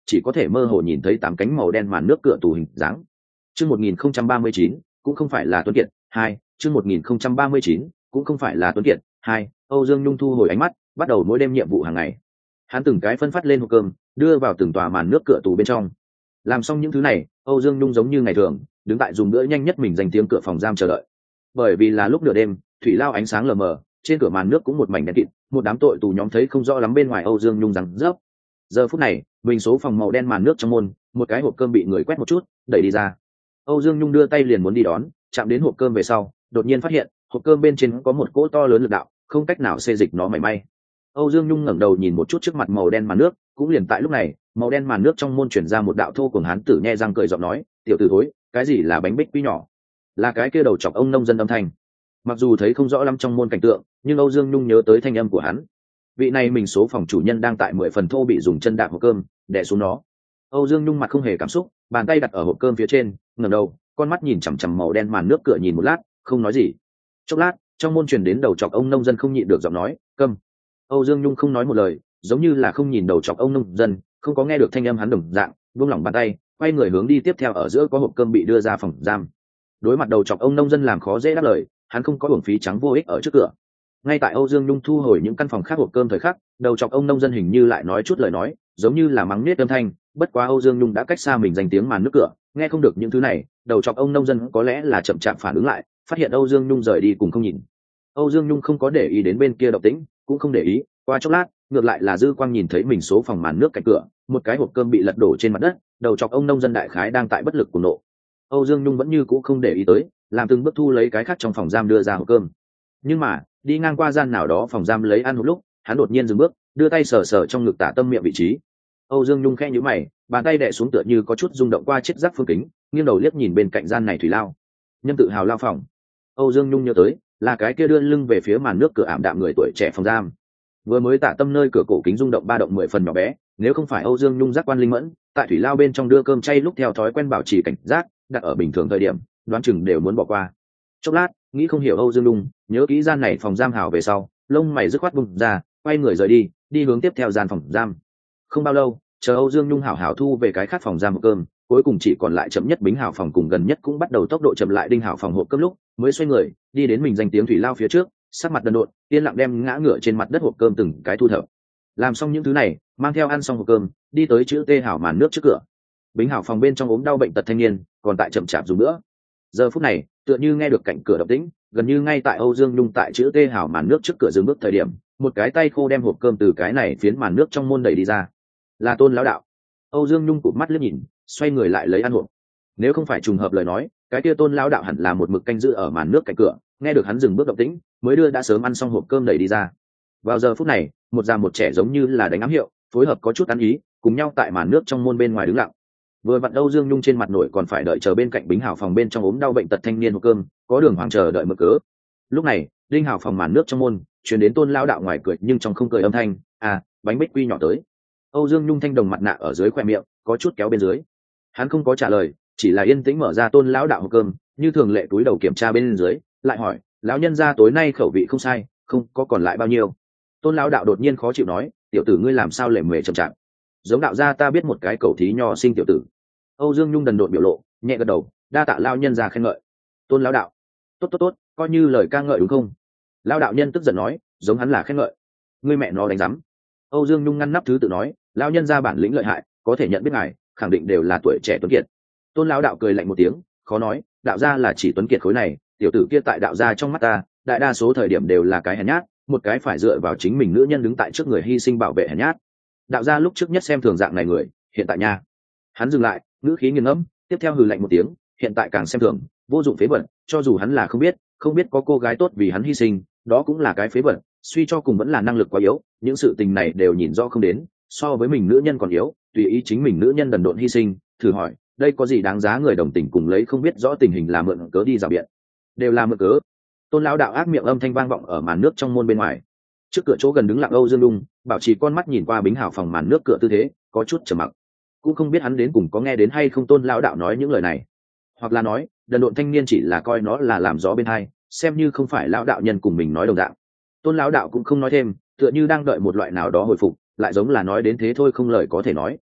chỉ có thể mơ hồ nhìn thấy tám cánh màu đen màn nước cửa tủ hình dáng. Chương một nghìn không trăm ba mươi chín, cũng không phải là Tuấn Kiệt, hai, chương một nghìn không trăm ba mươi chín, cũng không phải là Tuấn Kiệt, hai. Âu Dương Nhung thu hồi ánh mắt, bắt đầu mỗi đêm nhiệm vụ hàng ngày. Hắn từng cái phân phát lên hộp cơm, đưa vào từng tòa màn nước cửa tủ bên trong. Làm xong những thứ này, Âu Dương Nhung giống như ngày thường, đứng tại dùng bữa nhanh nhất mình danh tiếng cửa phòng giam chờ đợi. Bởi vì là lúc nửa đêm, thủy lao ánh sáng lờ mờ, trên cửa màn nước cũng một mảnh đen kịt, một đám tội tù nhóm thấy không rõ lắm bên ngoài Âu Dương Nhung rằng rớp. Giờ phút này, bình số phòng màu đen màn nước trong môn, một cái hộp cơm bị người quét một chút, đẩy đi ra. Âu Dương Nhung đưa tay liền muốn đi đón, chạm đến hộp cơm về sau, đột nhiên phát hiện, hộp cơm bên trên có một cỗ to lớn lực đạo, không cách nào xê dịch nó mảy may. Âu Dương Nhung ngẩng đầu nhìn một chút trước mặt màu đen màn nước, cũng liền tại lúc này, màu đen màn nước trong môn chuyển ra một đạo thô cuồng hán tử nhe răng cười giọng nói, "Tiểu tử thối, cái gì là bánh bích quy nhỏ?" Là cái kia đầu chọc ông nông dân âm thanh. Mặc dù thấy không rõ lắm trong môn cảnh tượng, nhưng Âu Dương Nhung nhớ tới thanh âm của hắn. Vị này mình số phòng chủ nhân đang tại mười phần thô bị dùng chân đạp hộp cơm, đè xuống nó. Âu Dương Nhung mặt không hề cảm xúc, bàn tay đặt ở hộp cơm phía trên, ngẩng đầu, con mắt nhìn chằm chằm màu đen màn nước cửa nhìn một lát, không nói gì. Chốc lát, trong môn truyền đến đầu chọc ông nông dân không nhịn được giọng nói, "Câm." Âu Dương Nhung không nói một lời, giống như là không nhìn đầu chọc ông nông dân, không có nghe được thanh âm hắn đồng dạng, buông lỏng bàn tay, quay người hướng đi tiếp theo ở giữa có hộp cơm bị đưa ra phòng giam. Đối mặt đầu chọc ông nông dân làm khó dễ đáp lời, hắn không có uổng phí trắng vô ích ở trước cửa. Ngay tại Âu Dương Nhung thu hồi những căn phòng khác hộp cơm thời khắc, đầu chọc ông nông dân hình như lại nói chút lời nói, giống như là mắng nết âm thanh, bất quá Âu Dương Nhung đã cách xa mình danh tiếng màn nước cửa, nghe không được những thứ này, đầu chọc ông nông dân có lẽ là chậm chạp phản ứng lại, phát hiện Âu Dương Nhung rời đi cùng không nhìn. Âu Dương Nhung không có để ý đến bên kia động tĩnh, cũng không để ý, qua chốc lát, ngược lại là dư quang nhìn thấy mình số phòng màn nước cạnh cửa, một cái hộp cơm bị lật đổ trên mặt đất, đầu chọc ông nông dân đại khái đang tại bất lực cuồng nộ. Âu Dương Nhung vẫn như cũ không để ý tới, làm từng bước thu lấy cái khác trong phòng giam đưa ra hộp cơm. Nhưng mà, đi ngang qua gian nào đó phòng giam lấy ăn một lúc, hắn đột nhiên dừng bước, đưa tay sờ sờ trong ngực tả tâm miệng vị trí. Âu Dương Nhung khẽ nhíu mày, bàn tay đè xuống tựa như có chút rung động qua chiếc giác phương kính, nghiêng đầu liếc nhìn bên cạnh gian này thủy lao. Nhân tự hào lao phòng. Âu Dương Nhung nhớ tới, là cái kia đưa lưng về phía màn nước cửa ảm đạm người tuổi trẻ phòng giam. Vừa mới tả tâm nơi cửa cổ kính rung động ba động mười phần nhỏ bé, nếu không phải Âu Dương Nhung giác quan linh mẫn, tại thủy lao bên trong đưa cơm chay lúc theo thói quen bảo trì cảnh giác, đặt ở bình thường thời điểm, đoán chừng đều muốn bỏ qua. Chốc lát, nghĩ không hiểu Âu Dương Nhung, nhớ kỹ gian này phòng giam hảo về sau, lông mày dứt khoát bung ra, quay người rời đi, đi hướng tiếp theo gian phòng giam. Không bao lâu, chờ Âu Dương Nhung hảo hảo thu về cái khác phòng giam hộp cơm, cuối cùng chỉ còn lại chậm nhất Bính Hảo phòng cùng gần nhất cũng bắt đầu tốc độ chậm lại Đinh Hảo phòng hộp cơm lúc, mới xoay người, đi đến mình danh tiếng thủy lao phía trước, sắc mặt đần độn, yên lặng đem ngã ngửa trên mặt đất hộp cơm từng cái thu thập. Làm xong những thứ này, mang theo ăn xong hộp cơm, đi tới chữ T Hảo màn nước trước cửa. Bính Hảo phòng bên trong ốm đau bệnh tật thanh niên, còn tại chậm chạp dùng nữa. Giờ phút này, tựa như nghe được cạnh cửa động tĩnh, gần như ngay tại Âu Dương Nhung tại chữ T Hảo màn nước trước cửa dừng bước thời điểm, một cái tay khô đem hộp cơm từ cái này phiến màn nước trong môn đẩy đi ra. Là Tôn lão đạo. Âu Dương Nhung cụp mắt liếc nhìn, xoay người lại lấy ăn hộp. Nếu không phải trùng hợp lời nói, cái kia Tôn lão đạo hẳn là một mực canh giữ ở màn nước cạnh cửa, nghe được hắn dừng bước động tĩnh, mới đưa đã sớm ăn xong hộp cơm đẩy đi ra. Vào giờ phút này, một già một trẻ giống như là đánh ám hiệu, phối hợp có chút ăn ý, cùng nhau tại màn nước trong môn bên ngoài đứng lặng. Vừa vặn Âu Dương Nhung trên mặt nổi còn phải đợi chờ bên cạnh Bính Hảo phòng bên trong ốm đau bệnh tật thanh niên hộp cơm, có đường hoàng chờ đợi mở cớ. Lúc này, Đinh Hảo phòng màn nước trong môn, truyền đến Tôn lão đạo ngoài cười nhưng trong không cười âm thanh, "À, bánh bích quy nhỏ tới." Âu Dương Nhung thanh đồng mặt nạ ở dưới khoe miệng, có chút kéo bên dưới. Hắn không có trả lời, chỉ là yên tĩnh mở ra Tôn lão đạo hộp cơm, như thường lệ túi đầu kiểm tra bên dưới, lại hỏi, "Lão nhân gia tối nay khẩu vị không sai, không có còn lại bao nhiêu?" Tôn lão đạo đột nhiên khó chịu nói, "Tiểu tử ngươi làm sao lề mề chậm chạp? Giống đạo gia ta biết một cái cầu thí nho sinh tiểu tử." Âu Dương Nhung đần độn biểu lộ, nhẹ gật đầu, đa tạ lão nhân gia khen ngợi. Tôn lão đạo, tốt tốt tốt, coi như lời ca ngợi đúng không? Lão đạo nhân tức giận nói, giống hắn là khen ngợi, ngươi mẹ nó đánh rắm. Âu Dương Nhung ngăn nắp thứ tự nói, lão nhân gia bản lĩnh lợi hại, có thể nhận biết ngài, khẳng định đều là tuổi trẻ tuấn kiệt. Tôn lão đạo cười lạnh một tiếng, khó nói, đạo gia là chỉ tuấn kiệt khối này, tiểu tử kia tại đạo gia trong mắt ta, đại đa số thời điểm đều là cái hèn nhát, một cái phải dựa vào chính mình nữ nhân đứng tại trước người hy sinh bảo vệ hèn nhát. Đạo gia lúc trước nhất xem thường dạng này người, hiện tại nha. Hắn dừng lại, ngữ khí nghiền ngẫm, tiếp theo hừ lạnh một tiếng, hiện tại càng xem thường, vô dụng phế vật, cho dù hắn là không biết, không biết có cô gái tốt vì hắn hy sinh, đó cũng là cái phế vật, suy cho cùng vẫn là năng lực quá yếu, những sự tình này đều nhìn rõ không đến, so với mình nữ nhân còn yếu, tùy ý chính mình nữ nhân đần độn hy sinh, thử hỏi, đây có gì đáng giá người đồng tình cùng lấy không biết rõ tình hình là mượn cớ đi rào biện, đều là mượn cớ. Tôn lão đạo ác miệng âm thanh vang vọng ở màn nước trong môn bên ngoài. Trước cửa chỗ gần đứng lặng Âu Dương Lung, bảo trì con mắt nhìn qua Bính Hảo phòng màn nước cửa tư thế, có chút trầm mặc. Cũng không biết hắn đến cùng có nghe đến hay không Tôn lão đạo nói những lời này, hoặc là nói, đần độn thanh niên chỉ là coi nó là làm gió bên hai, xem như không phải lão đạo nhân cùng mình nói đồng dạng. Tôn lão đạo cũng không nói thêm, tựa như đang đợi một loại nào đó hồi phục, lại giống là nói đến thế thôi không lời có thể nói.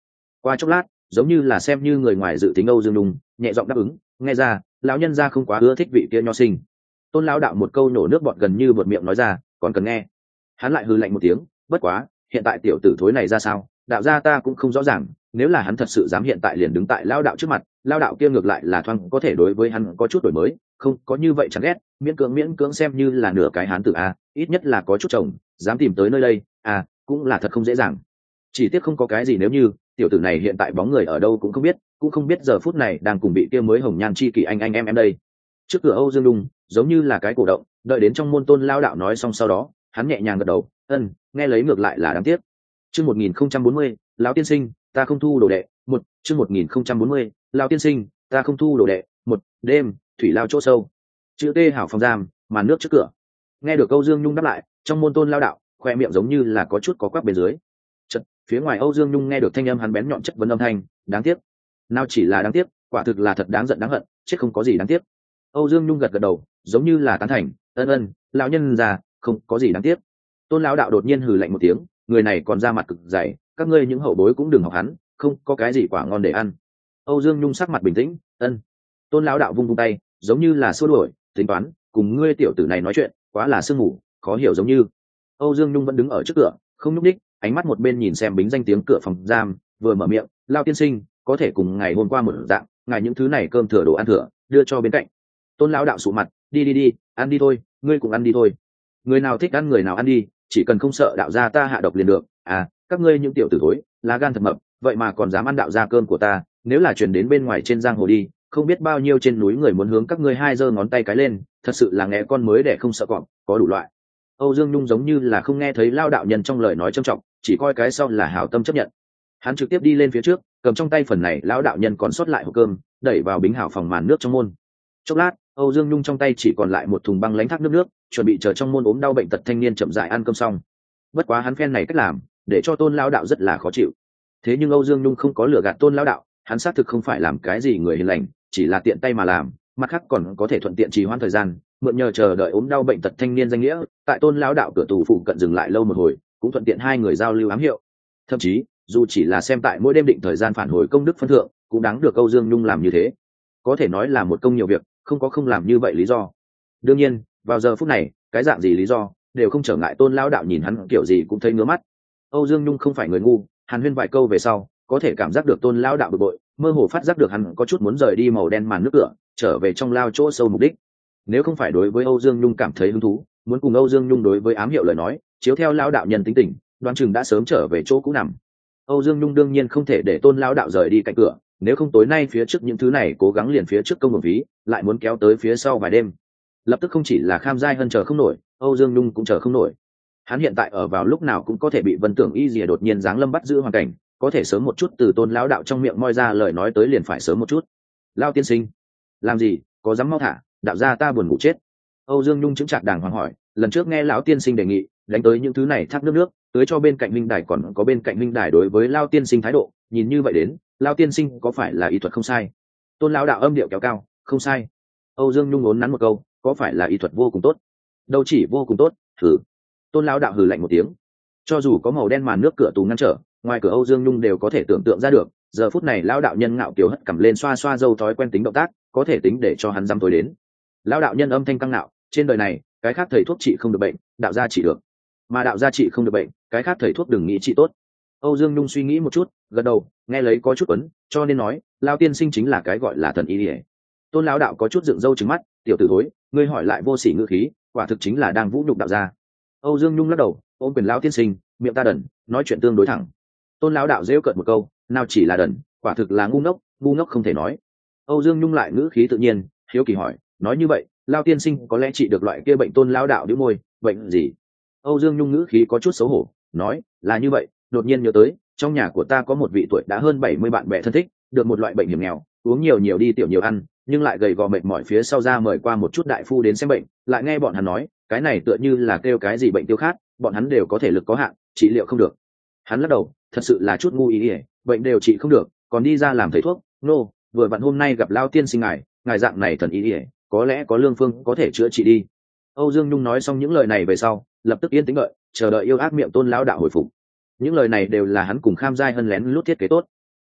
Qua chốc lát, giống như là xem như người ngoài dự tính Âu Dương Nhung nhẹ giọng đáp ứng, nghe ra lão nhân gia không quá ưa thích vị kia nho sinh. Tôn lão đạo một câu nổ nước bọt gần như bọt miệng nói ra, còn cần nghe. Hắn lại hừ lạnh một tiếng, bất quá hiện tại tiểu tử thối này ra sao, đạo gia ta cũng không rõ ràng, nếu là hắn thật sự dám hiện tại liền đứng tại lão đạo trước mặt, lão đạo kia ngược lại là thoáng có thể đối với hắn có chút đổi mới, không có như vậy chẳng ghét, miễn cưỡng miễn cưỡng xem như là nửa cái hán tử a, ít nhất là có chút chồng, dám tìm tới nơi đây, à, cũng là thật không dễ dàng. Chỉ tiếc không có cái gì nếu như, tiểu tử này hiện tại bóng người ở đâu cũng không biết, cũng không biết giờ phút này đang cùng bị kia mới hồng nhan chi kỷ anh anh em em đây. Trước cửa Âu Dương Lung giống như là cái cổ động, đợi đến trong môn Tôn lão đạo nói xong sau đó, hắn nhẹ nhàng gật đầu, ân, nghe lấy ngược lại là đáng tiếc. Chương một nghìn không trăm bốn mươi, lão tiên sinh, ta không thu đồ đệ. Một, chương một nghìn không trăm bốn mươi, lão tiên sinh, ta không thu đồ đệ. Một, đêm, thủy lao chỗ sâu. Chữ T hảo phòng giam, màn nước trước cửa. Nghe được Âu Dương Nhung đáp lại, trong môn Tôn lão đạo, khoe miệng giống như là có chút có quắc bên dưới. Chợt, phía ngoài Âu Dương Nhung nghe được thanh âm hắn bén nhọn chất vấn âm thanh, đáng tiếc. Nào chỉ là đáng tiếc, quả thực là thật đáng giận đáng hận, chết không có gì đáng tiếc. Âu Dương Nhung gật gật đầu, giống như là tán thành, ân ân, lão nhân già, không có gì đáng tiếc. Tôn lão đạo đột nhiên hừ lạnh một tiếng, người này còn ra mặt cực dày, các ngươi những hậu bối cũng đừng học hắn, không có cái gì quả ngon để ăn. Âu Dương Nhung sắc mặt bình tĩnh, ân. Tôn lão đạo vung vung tay, giống như là xua đuổi, tính toán, cùng ngươi tiểu tử này nói chuyện, quá là sương mù, khó hiểu giống như. Âu Dương Nhung vẫn đứng ở trước cửa, không nhúc nhích, ánh mắt một bên nhìn xem bính danh tiếng cửa phòng giam, vừa mở miệng, lão tiên sinh, có thể cùng ngày hôm qua một dạng, ngài những thứ này cơm thừa đồ ăn thừa, đưa cho bên cạnh. Tôn lão đạo sụ mặt, đi đi đi, ăn đi thôi, ngươi cũng ăn đi thôi. Người nào thích ăn người nào ăn đi, chỉ cần không sợ đạo gia ta hạ độc liền được. À, các ngươi những tiểu tử thối, lá gan thật mập, vậy mà còn dám ăn đạo gia cơm của ta, nếu là truyền đến bên ngoài trên giang hồ đi, không biết bao nhiêu trên núi người muốn hướng các ngươi hai giơ ngón tay cái lên, thật sự là nghe con mới để không sợ cọp, có đủ loại. Âu Dương Nhung giống như là không nghe thấy lao đạo nhân trong lời nói trầm trọng, chỉ coi cái sau là hảo tâm chấp nhận. Hắn trực tiếp đi lên phía trước, cầm trong tay phần này lão đạo nhân còn sót lại hộp cơm, đẩy vào bính hảo phòng màn nước trong môn. Chốc lát, Âu Dương Nhung trong tay chỉ còn lại một thùng băng lãnh thác nước nước, chuẩn bị chờ trong môn ốm đau bệnh tật thanh niên chậm rãi ăn cơm xong. Bất quá hắn phen này cách làm, để cho Tôn lão đạo rất là khó chịu. Thế nhưng Âu Dương Nhung không có lừa gạt Tôn lão đạo, hắn xác thực không phải làm cái gì người hiền lành, chỉ là tiện tay mà làm, mặt khác còn có thể thuận tiện trì hoãn thời gian, mượn nhờ chờ đợi ốm đau bệnh tật thanh niên danh nghĩa, tại Tôn lão đạo cửa tù phụ cận dừng lại lâu một hồi, cũng thuận tiện hai người giao lưu ám hiệu. Thậm chí, dù chỉ là xem tại mỗi đêm định thời gian phản hồi công đức phân thượng, cũng đáng được Âu Dương Nhung làm như thế. Có thể nói là một công nhiều việc, không có không làm như vậy lý do. Đương nhiên, vào giờ phút này, cái dạng gì lý do đều không trở ngại Tôn lão đạo nhìn hắn kiểu gì cũng thấy ngứa mắt. Âu Dương Nhung không phải người ngu, hàn huyên vài câu về sau, có thể cảm giác được Tôn lão đạo bực bội, mơ hồ phát giác được hắn có chút muốn rời đi màu đen màn nước cửa, trở về trong lao chỗ sâu mục đích. Nếu không phải đối với Âu Dương Nhung cảm thấy hứng thú, muốn cùng Âu Dương Nhung đối với ám hiệu lời nói, chiếu theo lão đạo nhân tính tình, đoán chừng đã sớm trở về chỗ cũ nằm. Âu Dương Nhung đương nhiên không thể để Tôn lão đạo rời đi cạnh cửa, nếu không tối nay phía trước những thứ này cố gắng liền phía trước công bằng phí, lại muốn kéo tới phía sau vài đêm. Lập tức không chỉ là Kham Giai Hân chờ không nổi, Âu Dương Nhung cũng chờ không nổi. Hắn hiện tại ở vào lúc nào cũng có thể bị Vân Tưởng Y Dìa đột nhiên giáng lâm bắt giữ hoàn cảnh, có thể sớm một chút từ Tôn lão đạo trong miệng moi ra lời nói tới liền phải sớm một chút. Lao tiên sinh, làm gì, có dám mau thả, đạo gia ta buồn ngủ chết. Âu Dương Nhung chứng chặt đàng hoàng hỏi, lần trước nghe lão tiên sinh đề nghị, đánh tới những thứ này thác nước nước, tới cho bên cạnh minh đài còn có bên cạnh minh đài đối với Lao tiên sinh thái độ, nhìn như vậy đến, Lao tiên sinh có phải là y thuật không sai? Tôn lão đạo âm điệu kéo cao, không sai. Âu Dương Nhung ốn nắn một câu, có phải là y thuật vô cùng tốt? Đâu chỉ vô cùng tốt, hừ. Tôn lão đạo hừ lạnh một tiếng. Cho dù có màu đen màn nước cửa tù ngăn trở, ngoài cửa Âu Dương Nhung đều có thể tưởng tượng ra được, giờ phút này lão đạo nhân ngạo kiều hất cằm lên xoa xoa râu thói quen tính động tác, có thể tính để cho hắn dám tối đến. Lão đạo nhân âm thanh căng nạo, trên đời này, cái khác thầy thuốc trị không được bệnh, đạo gia trị được. Mà đạo gia trị không được bệnh, cái khác thầy thuốc đừng nghĩ trị tốt. Âu Dương Nhung suy nghĩ một chút, gật đầu, nghe lấy có chút quấn, cho nên nói, Lão tiên sinh chính là cái gọi là thần y liễu. Tôn lão đạo có chút dựng râu trừng mắt, tiểu tử thối, ngươi hỏi lại vô sỉ ngữ khí, quả thực chính là đang vũ nhục đạo gia. Âu Dương Nhung lắc đầu, ôm quyền Lão tiên sinh, miệng ta đần, nói chuyện tương đối thẳng. Tôn lão đạo giễu cợt một câu, nào chỉ là đần, quả thực là ngu ngốc, ngu ngốc không thể nói. Âu Dương Nhung lại ngữ khí tự nhiên, hiếu kỳ hỏi, nói như vậy, Lão tiên sinh có lẽ trị được loại kia bệnh? Tôn lão đạo nhíu môi, bệnh gì? Âu Dương Nhung ngữ khí có chút xấu hổ, nói, là như vậy, đột nhiên nhớ tới, trong nhà của ta có một vị tuổi đã hơn bảy mươi bạn bè thân thích, được một loại bệnh hiểm nghèo, uống nhiều nhiều đi tiểu nhiều ăn, nhưng lại gầy gò mệt mỏi, phía sau ra mời qua một chút đại phu đến xem bệnh, lại nghe bọn hắn nói, cái này tựa như là kêu cái gì bệnh tiêu khát, bọn hắn đều có thể lực có hạn, trị liệu không được. Hắn lắc đầu, thật sự là chút ngu ý ỉa, bệnh đều trị không được, còn đi ra làm thầy thuốc. Nô, no, vừa vặn hôm nay gặp Lao tiên sinh ngài, ngài dạng này thần ý ỉa, có lẽ có lương phương có thể chữa trị đi. Âu Dương Nhung nói xong những lời này về sau, lập tức yên tĩnh đợi, chờ đợi yêu ác miệng Tôn lão đạo hồi phục. Những lời này đều là hắn cùng Kham Giai Hân lén lút thiết kế tốt.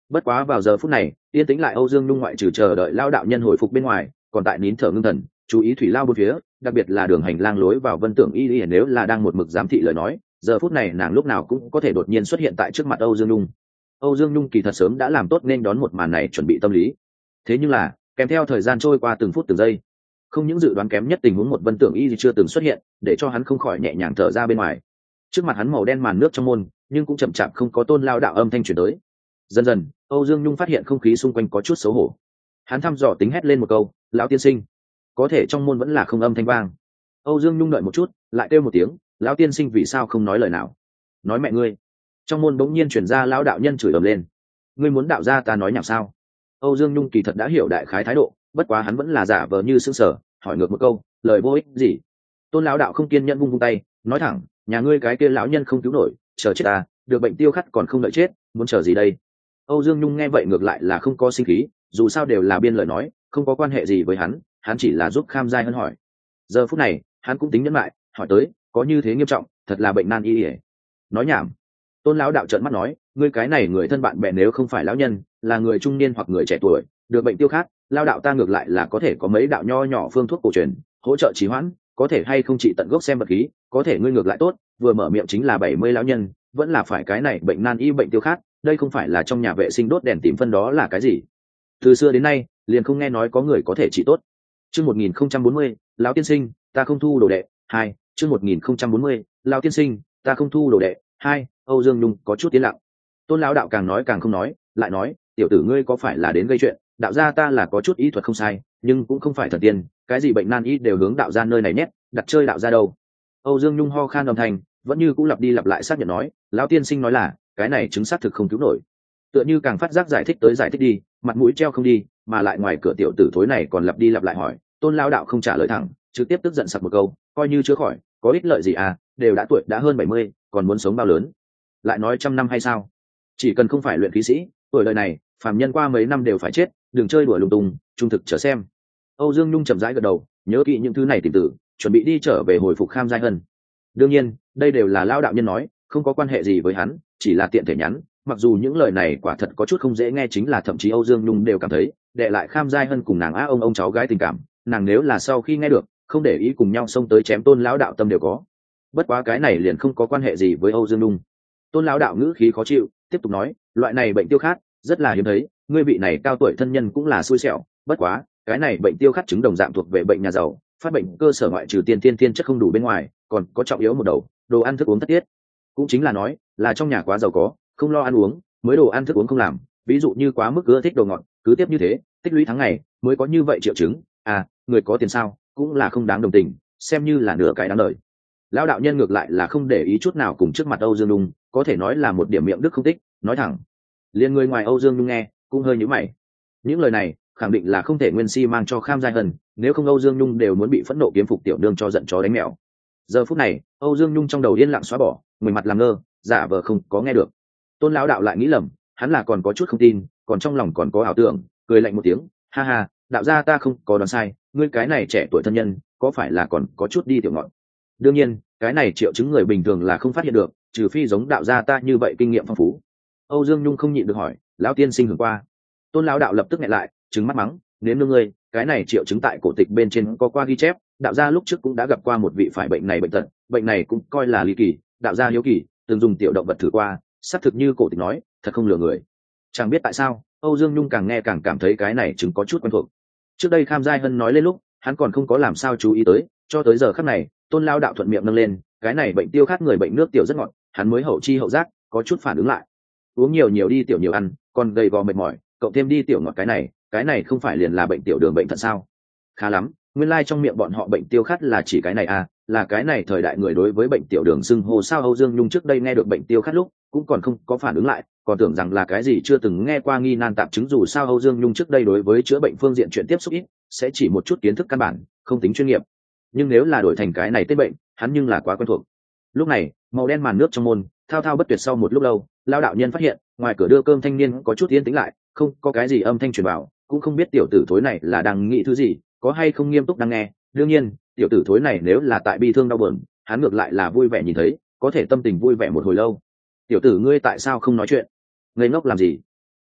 Bất quá vào giờ phút này yên tĩnh lại, Âu Dương Nhung ngoại trừ chờ đợi lao đạo nhân hồi phục bên ngoài, còn tại nín thở ngưng thần chú ý thủy lao bốn phía, đặc biệt là đường hành lang lối vào Vân Tưởng Y Y. Nếu là đang một mực giám thị lời nói, giờ phút này nàng lúc nào cũng có thể đột nhiên xuất hiện tại trước mặt Âu Dương Nhung. Âu Dương Nhung kỳ thật sớm đã làm tốt nên đón một màn này chuẩn bị tâm lý, thế nhưng là kèm theo thời gian trôi qua từng phút từng giây, không những dự đoán kém nhất tình huống một Vân Tưởng Y chưa từng xuất hiện, để cho hắn không khỏi nhẹ nhàng thở ra bên ngoài. Trước mặt hắn màu đen màn nước trong môn, nhưng cũng chậm chạp không có tôn lao đạo âm thanh truyền tới. Dần dần Âu Dương Nhung phát hiện không khí xung quanh có chút xấu hổ, hắn thăm dò tính hét lên một câu: lão tiên sinh. Có thể trong môn vẫn là không âm thanh vang. Âu Dương Nhung đợi một chút lại kêu một tiếng: lão tiên sinh vì sao không nói lời nào? Nói mẹ ngươi. Trong môn bỗng nhiên chuyển ra lão đạo nhân chửi ầm lên: ngươi muốn đạo ra ta nói nhảm sao? Âu Dương Nhung kỳ thật đã hiểu đại khái thái độ, bất quá hắn vẫn là giả vờ như sững sờ, hỏi ngược một câu: lời vô ích gì? Tôn lão đạo không kiên nhẫn vung vung tay, nói thẳng: nhà ngươi cái kia lão nhân không cứu nổi, chờ chết ta, được bệnh tiêu khát còn không đợi chết, muốn chờ gì đây? Âu Dương Nhung nghe vậy ngược lại là không có sinh khí, dù sao đều là biên lời nói, không có quan hệ gì với hắn, hắn chỉ là giúp Kham Giai Hân hỏi. Giờ phút này hắn cũng tính nhẫn lại, hỏi tới: có như thế nghiêm trọng, thật là bệnh nan y ỉa. Nói nhảm. Tôn lão đạo trợn mắt nói: ngươi cái này người thân bạn bè nếu không phải lão nhân, là người trung niên hoặc người trẻ tuổi, được bệnh tiêu khát, lao đạo ta ngược lại là có thể có mấy đạo nho nhỏ phương thuốc cổ truyền hỗ trợ trì hoãn, có thể hay không trị tận gốc xem vật khí, có thể ngươi ngược lại tốt, vừa mở miệng chính là bảy mươi lão nhân, vẫn là phải cái này bệnh nan y bệnh tiêu khát, đây không phải là trong nhà vệ sinh đốt đèn tìm phân đó là cái gì? Từ xưa đến nay liền không nghe nói có người có thể trị tốt. Chương một nghìn không trăm bốn mươi, lão tiên sinh, ta không thu đồ đệ. Hai, chương một nghìn không trăm bốn mươi, lão tiên sinh, ta không thu đồ đệ. Hai, Âu Dương Nhung có chút tiến lặng. Tôn lão đạo càng nói càng không nói, lại nói: tiểu tử ngươi có phải là đến gây chuyện? Đạo gia ta là có chút ý thuật không sai, nhưng cũng không phải thần tiên, cái gì bệnh nan y đều hướng đạo gia nơi này nhét, đặt chơi đạo gia đâu? Âu Dương Nhung ho khan âm thanh, vẫn như cũng lặp đi lặp lại xác nhận nói: lão tiên sinh nói là cái này chứng xác thực không cứu nổi. Tựa như càng phát giác giải thích tới giải thích đi, mặt mũi treo không đi, mà lại ngoài cửa tiểu tử thối này còn lặp đi lặp lại hỏi. Tôn lão đạo không trả lời thẳng, trực tiếp tức giận sặc một câu: coi như chữa khỏi, có ích lợi gì à, đều đã tuổi đã hơn bảy mươi, còn muốn sống bao lớn? Lại nói trăm năm hay sao? Chỉ cần không phải luyện khí sĩ, tuổi đời này phàm nhân qua mấy năm đều phải chết, đừng chơi đùa lung tung, trung thực chờ xem. Âu Dương Nhung chậm rãi gật đầu, nhớ kỹ những thứ này tìm tử, chuẩn bị đi trở về hồi phục Kham Giai Hân. Đương nhiên đây đều là lão đạo nhân nói, không có quan hệ gì với hắn, chỉ là tiện thể nhắn. Mặc dù những lời này quả thật có chút không dễ nghe, chính là thậm chí Âu Dương Nhung đều cảm thấy đệ lại Kham Giai Hân cùng nàng á ông ông cháu gái tình cảm, nàng nếu là sau khi nghe được không để ý cùng nhau xông tới chém Tôn lão đạo tâm đều có. Bất quá cái này liền không có quan hệ gì với Âu Dương Nhung. Tôn lão đạo ngữ khí khó chịu, tiếp tục nói: loại này bệnh tiêu khát rất là hiếm thấy, ngươi vị này cao tuổi thân nhân cũng là xui xẻo, bất quá cái này bệnh tiêu khát chứng đồng dạng thuộc về bệnh nhà giàu, phát bệnh cơ sở ngoại trừ tiên tiên tiên chất không đủ bên ngoài, còn có trọng yếu một đầu, đồ ăn thức uống thất tiết. Cũng chính là nói là trong nhà quá giàu có, không lo ăn uống, mới đồ ăn thức uống không làm, ví dụ như quá mức ưa thích đồ ngọt, cứ tiếp như thế tích lũy tháng ngày mới có như vậy triệu chứng. À, người có tiền sao cũng là không đáng đồng tình, xem như là nửa cái đáng đời. Lão đạo nhân ngược lại là không để ý chút nào cùng trước mặt Âu Dương Nhung, có thể nói là một điểm miệng đức không tích, nói thẳng. Liên người ngoài Âu Dương Nhung nghe cũng hơi nhíu mày. Những lời này khẳng định là không thể nguyên si mang cho Kham Giai Hân, nếu không Âu Dương Nhung đều muốn bị phẫn nộ kiếm phục tiểu nương cho giận chó đánh mèo. Giờ phút này Âu Dương Nhung trong đầu yên lặng xóa bỏ, người mặt làm ngơ, giả vờ không có nghe được. Tôn lão đạo lại nghĩ lầm, hắn là còn có chút không tin, còn trong lòng còn có ảo tưởng, cười lạnh một tiếng: ha ha, đạo gia ta không có đoán sai, ngươi cái này trẻ tuổi thân nhân có phải là còn có chút đi tiểu ngọn? Đương nhiên cái này triệu chứng người bình thường là không phát hiện được, trừ phi giống đạo gia ta như vậy kinh nghiệm phong phú. Âu Dương Nhung không nhịn được hỏi: lão tiên sinh hưởng qua? Tôn lão đạo lập tức nghẹn lại, trừng mắt mắng: nếu nương ngươi, cái này triệu chứng tại cổ tịch bên trên có qua ghi chép, đạo gia lúc trước cũng đã gặp qua một vị phải bệnh này bệnh tật, bệnh này cũng coi là ly kỳ, đạo gia hiếu kỳ từng dùng tiểu động vật thử qua, xác thực như cổ tịch nói, thật không lừa người. Chẳng biết tại sao Âu Dương Nhung càng nghe càng cảm thấy cái này chứng có chút quen thuộc. Trước đây Kham Giai Hân nói lên lúc hắn còn không có làm sao chú ý tới, cho tới giờ khắc này Tôn lão đạo thuận miệng nâng lên, cái này bệnh tiêu khát người bệnh nước tiểu rất ngọt, hắn mới hậu chi hậu giác có chút phản ứng lại. Uống nhiều nhiều đi tiểu nhiều ăn, còn gầy gò mệt mỏi, cộng thêm đi tiểu ngọt, cái này cái này không phải liền là bệnh tiểu đường bệnh thận sao? Khá lắm, nguyên lai like trong miệng bọn họ bệnh tiêu khát là chỉ cái này à, là cái này thời đại người đối với bệnh tiểu đường xưng hô sao? Âu Dương Nhung trước đây nghe được bệnh tiêu khát lúc cũng còn không có phản ứng lại, còn tưởng rằng là cái gì chưa từng nghe qua nghi nan tạp chứng, dù sao Âu Dương Nhung trước đây đối với chữa bệnh phương diện chuyện tiếp xúc ít, sẽ chỉ một chút kiến thức căn bản, không tính chuyên nghiệp. Nhưng nếu là đổi thành cái này tên bệnh, hắn nhưng là quá quen thuộc. Lúc này màu đen màn nước trong môn thao thao bất tuyệt, sau một lúc lâu lao đạo nhân phát hiện ngoài cửa đưa cơm thanh niên có chút yên tĩnh lại, không có cái gì âm thanh truyền vào, cũng không biết tiểu tử thối này là đang nghĩ thứ gì, có hay không nghiêm túc đang nghe. Đương nhiên tiểu tử thối này nếu là tại bi thương đau buồn, hắn ngược lại là vui vẻ nhìn thấy, có thể tâm tình vui vẻ một hồi lâu. Tiểu tử ngươi tại sao không nói chuyện, ngây ngốc làm gì?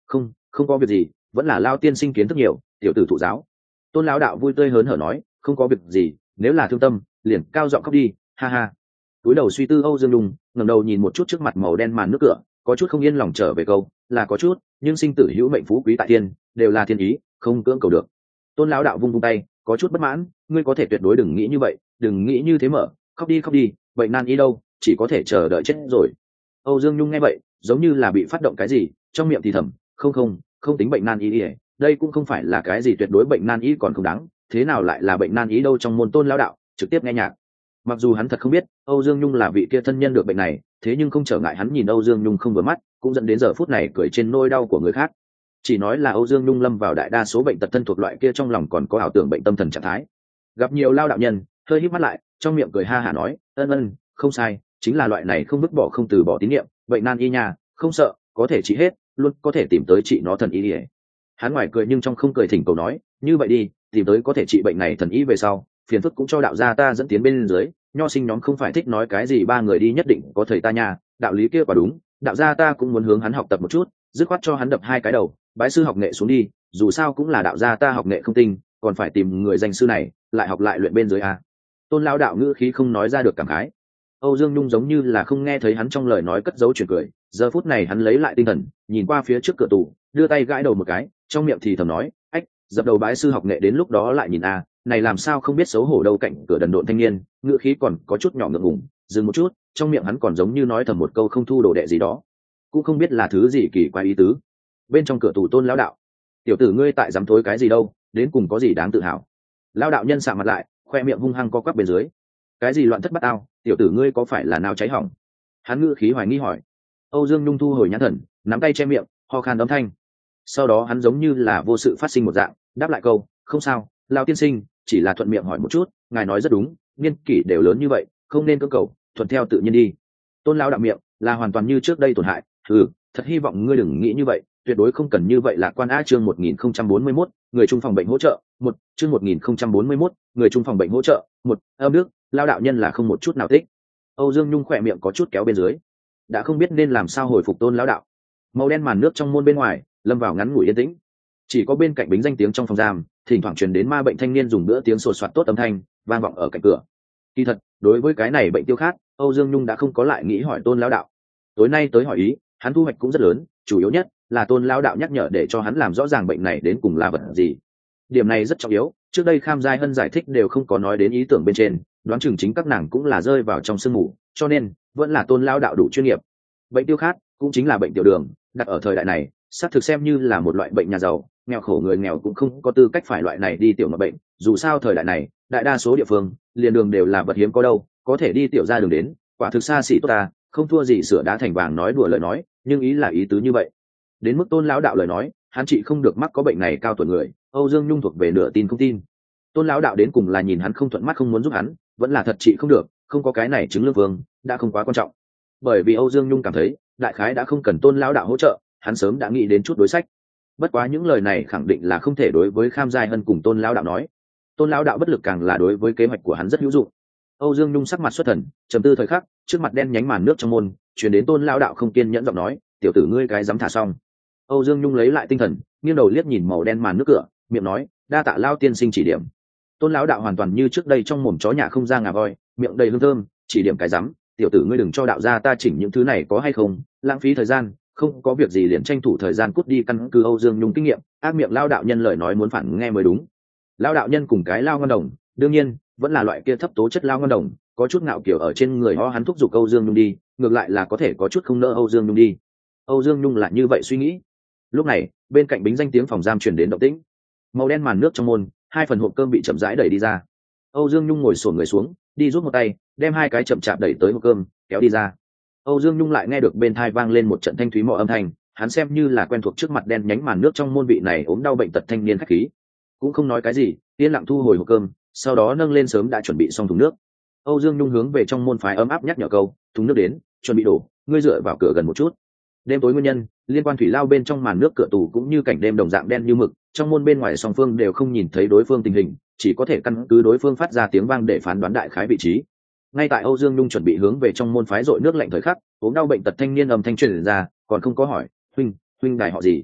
không không có việc gì, vẫn là Lao tiên sinh kiến thức nhiều, tiểu tử thụ giáo. Tôn lão đạo vui tươi hớn hở nói, không có việc gì, nếu là thương tâm liền cao giọng khóc đi, ha ha. Túi đầu suy tư Âu Dương Nhung ngẩng đầu nhìn một chút trước mặt màu đen màn nước cửa, có chút không yên lòng trở về câu, là có chút, nhưng sinh tử hữu mệnh phú quý tại thiên, đều là thiên ý, không cưỡng cầu được. Tôn lão đạo vung vung tay, có chút bất mãn, ngươi có thể tuyệt đối đừng nghĩ như vậy, đừng nghĩ như thế mở, khóc đi khóc đi, bệnh nan y đâu, chỉ có thể chờ đợi chết rồi. Âu Dương Nhung nghe vậy, giống như là bị phát động cái gì, trong miệng thì thầm, không không, không tính bệnh nan y, đây cũng không phải là cái gì tuyệt đối bệnh nan y còn không đáng, thế nào lại là bệnh nan y đâu. Trong môn Tôn lão đạo trực tiếp nghe nhạc. Mặc dù hắn thật không biết Âu Dương Nhung là vị kia thân nhân được bệnh này, thế nhưng không trở ngại hắn nhìn Âu Dương Nhung không vừa mắt, cũng dẫn đến giờ phút này cười trên nỗi đau của người khác. Chỉ nói là Âu Dương Nhung lâm vào đại đa số bệnh tật thân thuộc loại kia trong lòng còn có ảo tưởng bệnh tâm thần trạng thái. Gặp nhiều lao đạo nhân, hơi híp mắt lại, trong miệng cười ha hả nói, ân ân, không sai, chính là loại này không vứt bỏ không từ bỏ tín niệm, bệnh nan y nha, không sợ, có thể trị hết, luôn có thể tìm tới trị nó thần y. Hắn ngoài cười nhưng trong không cười thỉnh cầu nói, như vậy đi, tìm tới có thể trị bệnh này thần y về sau, phiền phức cũng cho đạo gia ta dẫn tiến bên dưới, nho sinh nhóm không phải thích nói cái gì ba người đi nhất định có thầy ta nha, đạo lý kia quả đúng, đạo gia ta cũng muốn hướng hắn học tập một chút, dứt khoát cho hắn đập hai cái đầu, bái sư học nghệ xuống đi, dù sao cũng là đạo gia ta học nghệ không tinh, còn phải tìm người danh sư này lại học lại luyện bên dưới a. Tôn lão đạo ngữ khí không nói ra được cảm khái. Âu Dương Nhung giống như là không nghe thấy hắn trong lời nói cất giấu chuyện cười, giờ phút này hắn lấy lại tinh thần, nhìn qua phía trước cửa tủ, đưa tay gãi đầu một cái, trong miệng thì thầm nói, ách, dập đầu bái sư học nghệ đến lúc đó lại nhìn a, này làm sao không biết xấu hổ đâu. Cạnh cửa đần độn thanh niên, ngữ khí còn có chút nhỏ ngượng ngùng, dừng một chút, trong miệng hắn còn giống như nói thầm một câu không thu đồ đệ gì đó, cũng không biết là thứ gì kỳ quái ý tứ. Bên trong cửa tủ Tôn lão đạo, tiểu tử ngươi tại dám thối cái gì đâu, đến cùng có gì đáng tự hào. Lão đạo nhân sạm mặt lại, khoe miệng hung hăng co quắp bên dưới, cái gì loạn thất bát ao, tiểu tử ngươi có phải là nào cháy hỏng. Hắn ngữ khí hoài nghi hỏi. Âu Dương Nhung thu hồi nhãn thần, nắm tay che miệng, ho khan âm thanh. Sau đó hắn giống như là vô sự phát sinh một dạng, đáp lại câu, không sao, lão tiên sinh, chỉ là thuận miệng hỏi một chút, ngài nói rất đúng, niên kỷ đều lớn như vậy, không nên cưỡng cầu, thuận theo tự nhiên đi. Tôn lão đạo miệng là hoàn toàn như trước đây tổn hại, ừ, thật hy vọng ngươi đừng nghĩ như vậy, tuyệt đối không cần như vậy. Lạc quan a. Chương một nghìn không trăm bốn mươi mốt, người trung phòng bệnh hỗ trợ một. Chương một nghìn không trăm bốn mươi mốt, người trung phòng bệnh hỗ trợ một. Âm đức, lao đạo nhân là không một chút nào thích. Âu Dương Nhung khỏe miệng có chút kéo bên dưới, đã không biết nên làm sao hồi phục Tôn lão đạo. Màu đen màn nước trong môn bên ngoài lâm vào ngắn ngủi yên tĩnh, chỉ có bên cạnh bính danh tiếng trong phòng giam thỉnh thoảng truyền đến ma bệnh thanh niên dùng bữa tiếng sột soạt tốt âm thanh vang vọng ở cạnh cửa. Kỳ thật đối với cái này bệnh tiêu khát, Âu Dương Nhung đã không có lại nghĩ hỏi Tôn lão đạo. Tối nay tới hỏi ý, hắn thu hoạch cũng rất lớn, chủ yếu nhất là Tôn lão đạo nhắc nhở để cho hắn làm rõ ràng bệnh này đến cùng là vật gì. Điểm này rất trọng yếu, trước đây Kham Giai Hân giải thích đều không có nói đến ý tưởng bên trên, đoán chừng chính các nàng cũng là rơi vào trong sương mù, cho nên vẫn là Tôn lão đạo đủ chuyên nghiệp. Bệnh tiêu khát cũng chính là bệnh tiểu đường, đặt ở thời đại này xác thực xem như là một loại bệnh nhà giàu, nghèo khổ người nghèo cũng không có tư cách phải loại này đi tiểu mà bệnh, dù sao thời đại này đại đa số địa phương liền đường đều là vật hiếm có đâu, có thể đi tiểu ra đường đến, quả thực xa xỉ tốt ta, không thua gì sửa đá thành vàng. Nói đùa lời nói, nhưng ý là ý tứ như vậy. Đến mức Tôn lão đạo lời nói, hắn chị không được mắc có bệnh này cao tuổi người, Âu Dương Nhung thuộc về nửa tin không tin. Tôn lão đạo đến cùng là nhìn hắn không thuận mắt không muốn giúp hắn, vẫn là thật chị không được, không có cái này chứng lương vương đã không quá quan trọng. Bởi vì Âu Dương Nhung cảm thấy đại khái đã không cần Tôn lão đạo hỗ trợ, hắn sớm đã nghĩ đến chút đối sách. Bất quá những lời này khẳng định là không thể đối với Kham Giai Hân cùng Tôn lão đạo nói. Tôn lão đạo bất lực càng là đối với kế hoạch của hắn rất hữu dụng. Âu Dương Nhung sắc mặt xuất thần, trầm tư thời khắc, trước mặt đen nhánh màn nước trong môn truyền đến Tôn lão đạo không kiên nhẫn giọng nói, tiểu tử ngươi cái dám thả xong. Âu Dương Nhung lấy lại tinh thần, nghiêng đầu liếc nhìn màu đen màn nước cửa, miệng nói, đa tạ lao tiên sinh chỉ điểm. Tôn lão đạo hoàn toàn như trước đây trong mồm chó nhà không ra ngà voi, miệng đầy hương thơm, chỉ điểm cái dám, tiểu tử ngươi đừng cho đạo gia ta chỉnh những thứ này có hay không, lãng phí thời gian, không có việc gì liền tranh thủ thời gian cút đi. Căn cứ Âu Dương Nhung kinh nghiệm, ác miệng lao đạo nhân lời nói muốn phản nghe mới đúng. Lao đạo nhân cùng cái lao ngon đồng, đương nhiên vẫn là loại kia thấp tố chất lao ngon đồng, có chút ngạo kiểu ở trên người ho, hắn thúc giục Âu Dương Nhung đi, ngược lại là có thể có chút không nỡ Âu Dương Nhung đi. Âu Dương Nhung là như vậy suy nghĩ. Lúc này bên cạnh bính danh tiếng phòng giam truyền đến động tĩnh, màu đen màn nước trong môn, hai phần hộp cơm bị chậm rãi đẩy đi ra. Âu Dương Nhung ngồi xổm người xuống, đi rút một tay, đem hai cái chậm chạp đẩy tới hộp cơm kéo đi ra. Âu Dương Nhung lại nghe được bên tai vang lên một trận thanh thúy mọ âm thanh, hắn xem như là quen thuộc trước mặt đen nhánh màn nước trong môn vị này ốm đau bệnh tật thanh niên khách khí, cũng không nói cái gì, yên lặng thu hồi hộp cơm, sau đó nâng lên sớm đã chuẩn bị xong thùng nước. Âu Dương Nhung hướng về trong môn phái ấm áp nhắc nhở câu, thùng nước đến, chuẩn bị đổ, ngươi dựa vào cửa gần một chút. Đêm tối nguyên nhân liên quan thủy lao bên trong màn nước cửa tủ cũng như cảnh đêm đồng dạng đen như mực, trong môn bên ngoài song phương đều không nhìn thấy đối phương tình hình, chỉ có thể căn cứ đối phương phát ra tiếng vang để phán đoán đại khái vị trí. Ngay tại Âu Dương Nhung chuẩn bị hướng về trong môn phái dội nước lạnh thời khắc, ốm đau bệnh tật thanh niên âm thanh truyền ra, còn không có hỏi, huynh huynh đài họ gì.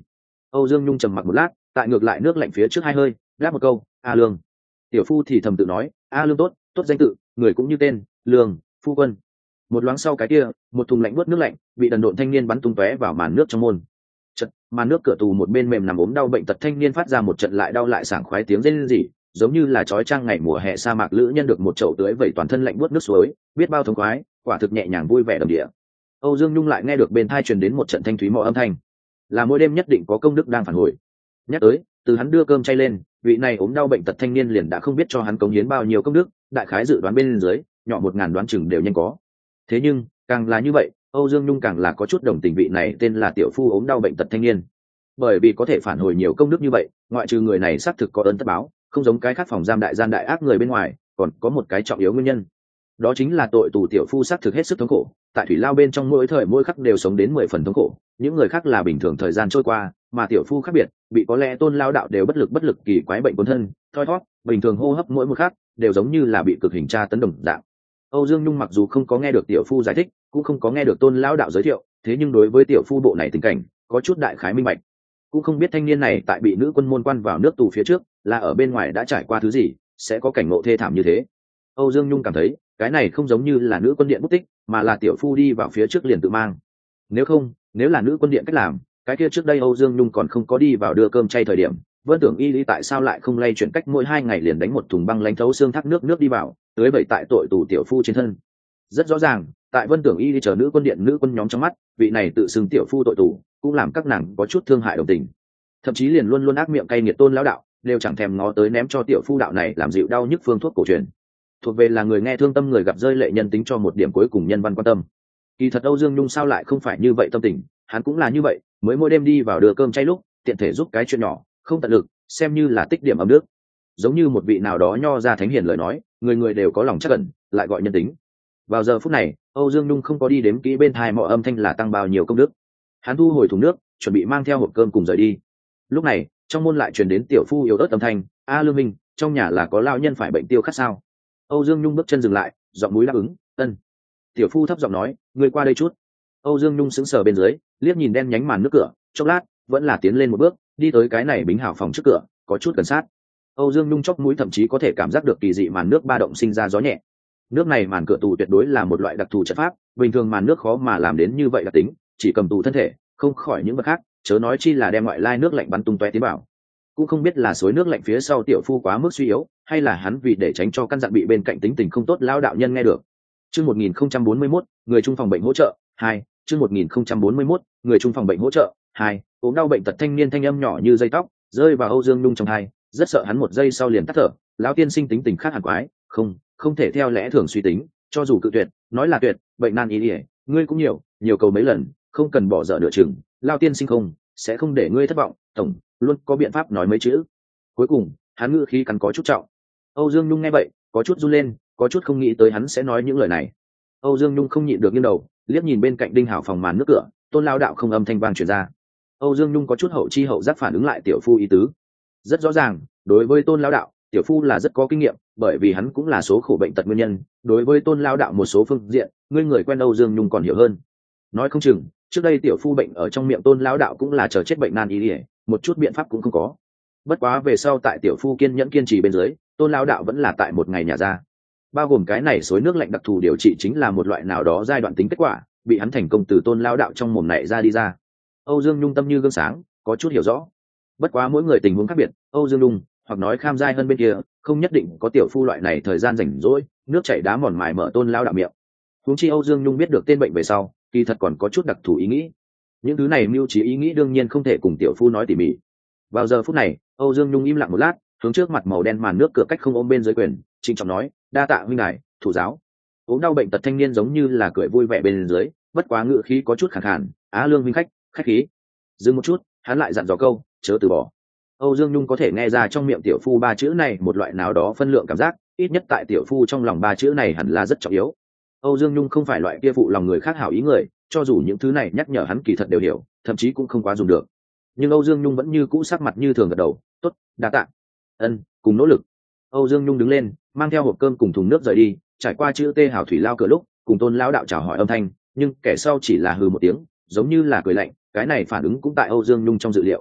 Âu Dương Nhung trầm mặc một lát, tại ngược lại nước lạnh phía trước hai hơi đáp một câu: a Lương. Tiểu phu thì thầm tự nói: a Lương tốt, tốt danh tự, người cũng như tên, Lương phu quân. Một loáng sau cái kia, một thùng lạnh buốt nước lạnh bị đần độn thanh niên bắn tung tóe vào màn nước trong môn. Chật, màn nước cửa tù một bên mềm nằm ốm đau bệnh tật thanh niên phát ra một trận lại đau lại sảng khoái tiếng rên rỉ, giống như là chói chang ngày mùa hè sa mạc lữ nhân được một chậu tưới vẩy toàn thân lạnh buốt nước suối, biết bao thống khoái, quả thực nhẹ nhàng vui vẻ đầm địa. Âu Dương Nhung lại nghe được bên tai truyền đến một trận thanh thúy mõ âm thanh, là mỗi đêm nhất định có công đức đang phản hồi. Nhắc tới, từ hắn đưa cơm chay lên, vị này ốm đau bệnh tật thanh niên liền đã không biết cho hắn cống hiến bao nhiêu công đức, đại khái dự đoán bên dưới, nhỏ một ngàn đoán chừng đều nhanh có. Thế nhưng, càng là như vậy, Âu Dương Nhung càng là có chút đồng tình vị này tên là tiểu phu ốm đau bệnh tật thanh niên, bởi vì có thể phản hồi nhiều công đức như vậy, ngoại trừ người này xác thực có ơn tất báo, không giống cái khác phòng giam đại gian đại ác người bên ngoài, còn có một cái trọng yếu nguyên nhân, đó chính là tội tù tiểu phu xác thực hết sức thống khổ, tại thủy lao bên trong mỗi thời mỗi khắc đều sống đến mười phần thống khổ, những người khác là bình thường thời gian trôi qua, mà tiểu phu khác biệt, bị có lẽ tôn lao đạo đều bất lực bất lực kỳ quái bệnh cuốn thân, thoi thoát, bình thường hô hấp mỗi một khắc đều giống như là bị cực hình tra tấn đồng dạng. Âu Dương Nhung mặc dù không có nghe được tiểu phu giải thích, cũng không có nghe được tôn lão đạo giới thiệu, thế nhưng đối với tiểu phu bộ này tình cảnh, có chút đại khái minh bạch. Cũng không biết thanh niên này tại bị nữ quân môn quan vào nước tù phía trước, là ở bên ngoài đã trải qua thứ gì, sẽ có cảnh ngộ thê thảm như thế. Âu Dương Nhung cảm thấy, cái này không giống như là nữ quân điện bút tích, mà là tiểu phu đi vào phía trước liền tự mang. Nếu không, nếu là nữ quân điện cách làm, cái kia trước đây Âu Dương Nhung còn không có đi vào đưa cơm chay thời điểm, Vân Tưởng Y Lý tại sao lại không lay chuyển cách mỗi hai ngày liền đánh một thùng băng lánh thấu xương thác nước nước đi vào, tưới bậy tại tội tù tiểu phu trên thân. Rất rõ ràng, tại Vân Tưởng Y Lý chờ nữ quân điện nữ quân nhóm trong mắt, vị này tự xưng tiểu phu tội tù, cũng làm các nàng có chút thương hại đồng tình. Thậm chí liền luôn luôn ác miệng cay nghiệt tôn lão đạo, đều chẳng thèm ngó tới ném cho tiểu phu đạo này làm dịu đau nhức phương thuốc cổ truyền. Thuộc về là người nghe thương tâm người gặp rơi lệ nhân tính cho một điểm cuối cùng nhân văn quan tâm. Kỳ thật Âu Dương Nhung sao lại không phải như vậy tâm tình, hắn cũng là như vậy, mới mỗi đêm đi vào đưa cơm chay lúc, tiện thể giúp cái chuyện nhỏ, không tận lực, xem như là tích điểm âm đức. Giống như một vị nào đó nho ra thánh hiền lời nói, người người đều có lòng trắc ẩn, lại gọi nhân tính. Vào giờ phút này, Âu Dương Nhung không có đi đếm kỹ bên tai mọi âm thanh là tăng bao nhiêu công đức. Hắn thu hồi thùng nước, chuẩn bị mang theo hộp cơm cùng rời đi. Lúc này, trong môn lại truyền đến tiểu phu yếu ớt âm thanh: "A Lương Minh, trong nhà là có lão nhân phải bệnh tiêu khát sao?" Âu Dương Nhung bước chân dừng lại, giọng mũi đáp ứng: "Ân." Tiểu phu thấp giọng nói: "Ngươi qua đây chút." Âu Dương Nhung sững sờ bên dưới, liếc nhìn đen nhánh màn nước cửa, chốc lát, vẫn là tiến lên một bước, đi tới cái này bính hảo phòng trước cửa, có chút gần sát. Âu Dương Nhung chóp mũi thậm chí có thể cảm giác được kỳ dị màn nước ba động sinh ra gió nhẹ. Nước này màn cửa tù tuyệt đối là một loại đặc thù trận pháp, bình thường màn nước khó mà làm đến như vậy đặc tính, chỉ cầm tù thân thể, không khỏi những vật khác, chớ nói chi là đem ngoại lai nước lạnh bắn tung tóe tiến vào. Cũng không biết là suối nước lạnh phía sau tiểu phu quá mức suy yếu, hay là hắn vì để tránh cho căn dặn bị bên cạnh tính tình không tốt lao đạo nhân nghe được. Chương một nghìn không trăm bốn mươi mốt, người trung phòng bệnh hỗ trợ hai. Chương một nghìn không trăm bốn mươi mốt, người trung phòng bệnh hỗ trợ hai. Ốm đau bệnh tật thanh niên thanh âm nhỏ như dây tóc, rơi vào Âu Dương Nhung trong tai, rất sợ hắn một giây sau liền tắt thở. Lão tiên sinh tính tình khác hẳn quái, không, không thể theo lẽ thường suy tính, cho dù cự tuyệt, nói là tuyệt, bệnh nan y liễu, ngươi cũng nhiều, nhiều cầu mấy lần, không cần bỏ dở nửa chừng, Lão tiên sinh không, sẽ không để ngươi thất vọng, tổng, luôn có biện pháp nói mấy chữ. Cuối cùng, hắn ngữ khí cắn có chút trọng. Âu Dương Nhung nghe vậy, có chút run lên, có chút không nghĩ tới hắn sẽ nói những lời này. Âu Dương Nhung không nhịn được nghiêng đầu, liếc nhìn bên cạnh Đinh Hảo phòng màn nước cửa, tôn lao đạo không âm thanh vang truyền ra. Âu Dương Nhung có chút hậu chi hậu giác phản ứng lại tiểu phu ý tứ. Rất rõ ràng, đối với tôn lao đạo, tiểu phu là rất có kinh nghiệm, bởi vì hắn cũng là số khổ bệnh tật nguyên nhân. Đối với tôn lao đạo một số phương diện, ngươi người quen Âu Dương Nhung còn hiểu hơn. Nói không chừng, trước đây tiểu phu bệnh ở trong miệng tôn lao đạo cũng là chờ chết bệnh nan y liễu, một chút biện pháp cũng không có. Bất quá về sau tại tiểu phu kiên nhẫn kiên trì bên dưới, tôn lao đạo vẫn là tại một ngày nhà ra. Bao gồm cái này suối nước lạnh đặc thù điều trị chính là một loại nào đó giai đoạn tính kết quả, bị hắn thành công từ tôn lao đạo trong mồm này ra đi ra. Âu Dương Nhung tâm như gương sáng, có chút hiểu rõ. Bất quá mỗi người tình huống khác biệt, Âu Dương Nhung hoặc nói Kham Giai hơn bên kia, không nhất định có tiểu phu loại này thời gian rảnh rỗi, nước chảy đá mòn mài mở tôn lao đạo miệng. Huống chi Âu Dương Nhung biết được tên bệnh về sau, kỳ thật còn có chút đặc thù ý nghĩ. Những thứ này mưu trí ý nghĩ đương nhiên không thể cùng tiểu phu nói tỉ mỉ. Vào giờ phút này, Âu Dương Nhung im lặng một lát, hướng trước mặt màu đen màn nước cửa cách không ôm bên dưới quyền, trịnh trọng nói: "Đa tạ huynh đài, thủ giáo." Ốm đau bệnh tật thanh niên giống như là cười vui vẻ bên dưới, bất quá ngữ khí có chút khàn khàn: "Á Lương huynh khách, khách khí." Dừng một chút, hắn lại dặn dò câu: "Chớ từ bỏ." Âu Dương Nhung có thể nghe ra trong miệng tiểu phu ba chữ này một loại nào đó phân lượng cảm giác, ít nhất tại tiểu phu trong lòng ba chữ này hẳn là rất trọng yếu. Âu Dương Nhung không phải loại kia phụ lòng người khác hảo ý người, cho dù những thứ này nhắc nhở hắn kỳ thật đều hiểu, thậm chí cũng không quá dùng được. Nhưng Âu Dương Nhung vẫn như cũ sắc mặt như thường gật đầu: "Tốt, đa tạ." "Ân, cùng nỗ lực." Âu Dương Nhung đứng lên, mang theo hộp cơm cùng thùng nước rời đi, trải qua chữ T hảo thủy lao cửa lúc, cùng tôn lão đạo chào hỏi âm thanh, nhưng kẻ sau chỉ là hừ một tiếng, giống như là cười lạnh, cái này phản ứng cũng tại Âu Dương Nhung trong dự liệu.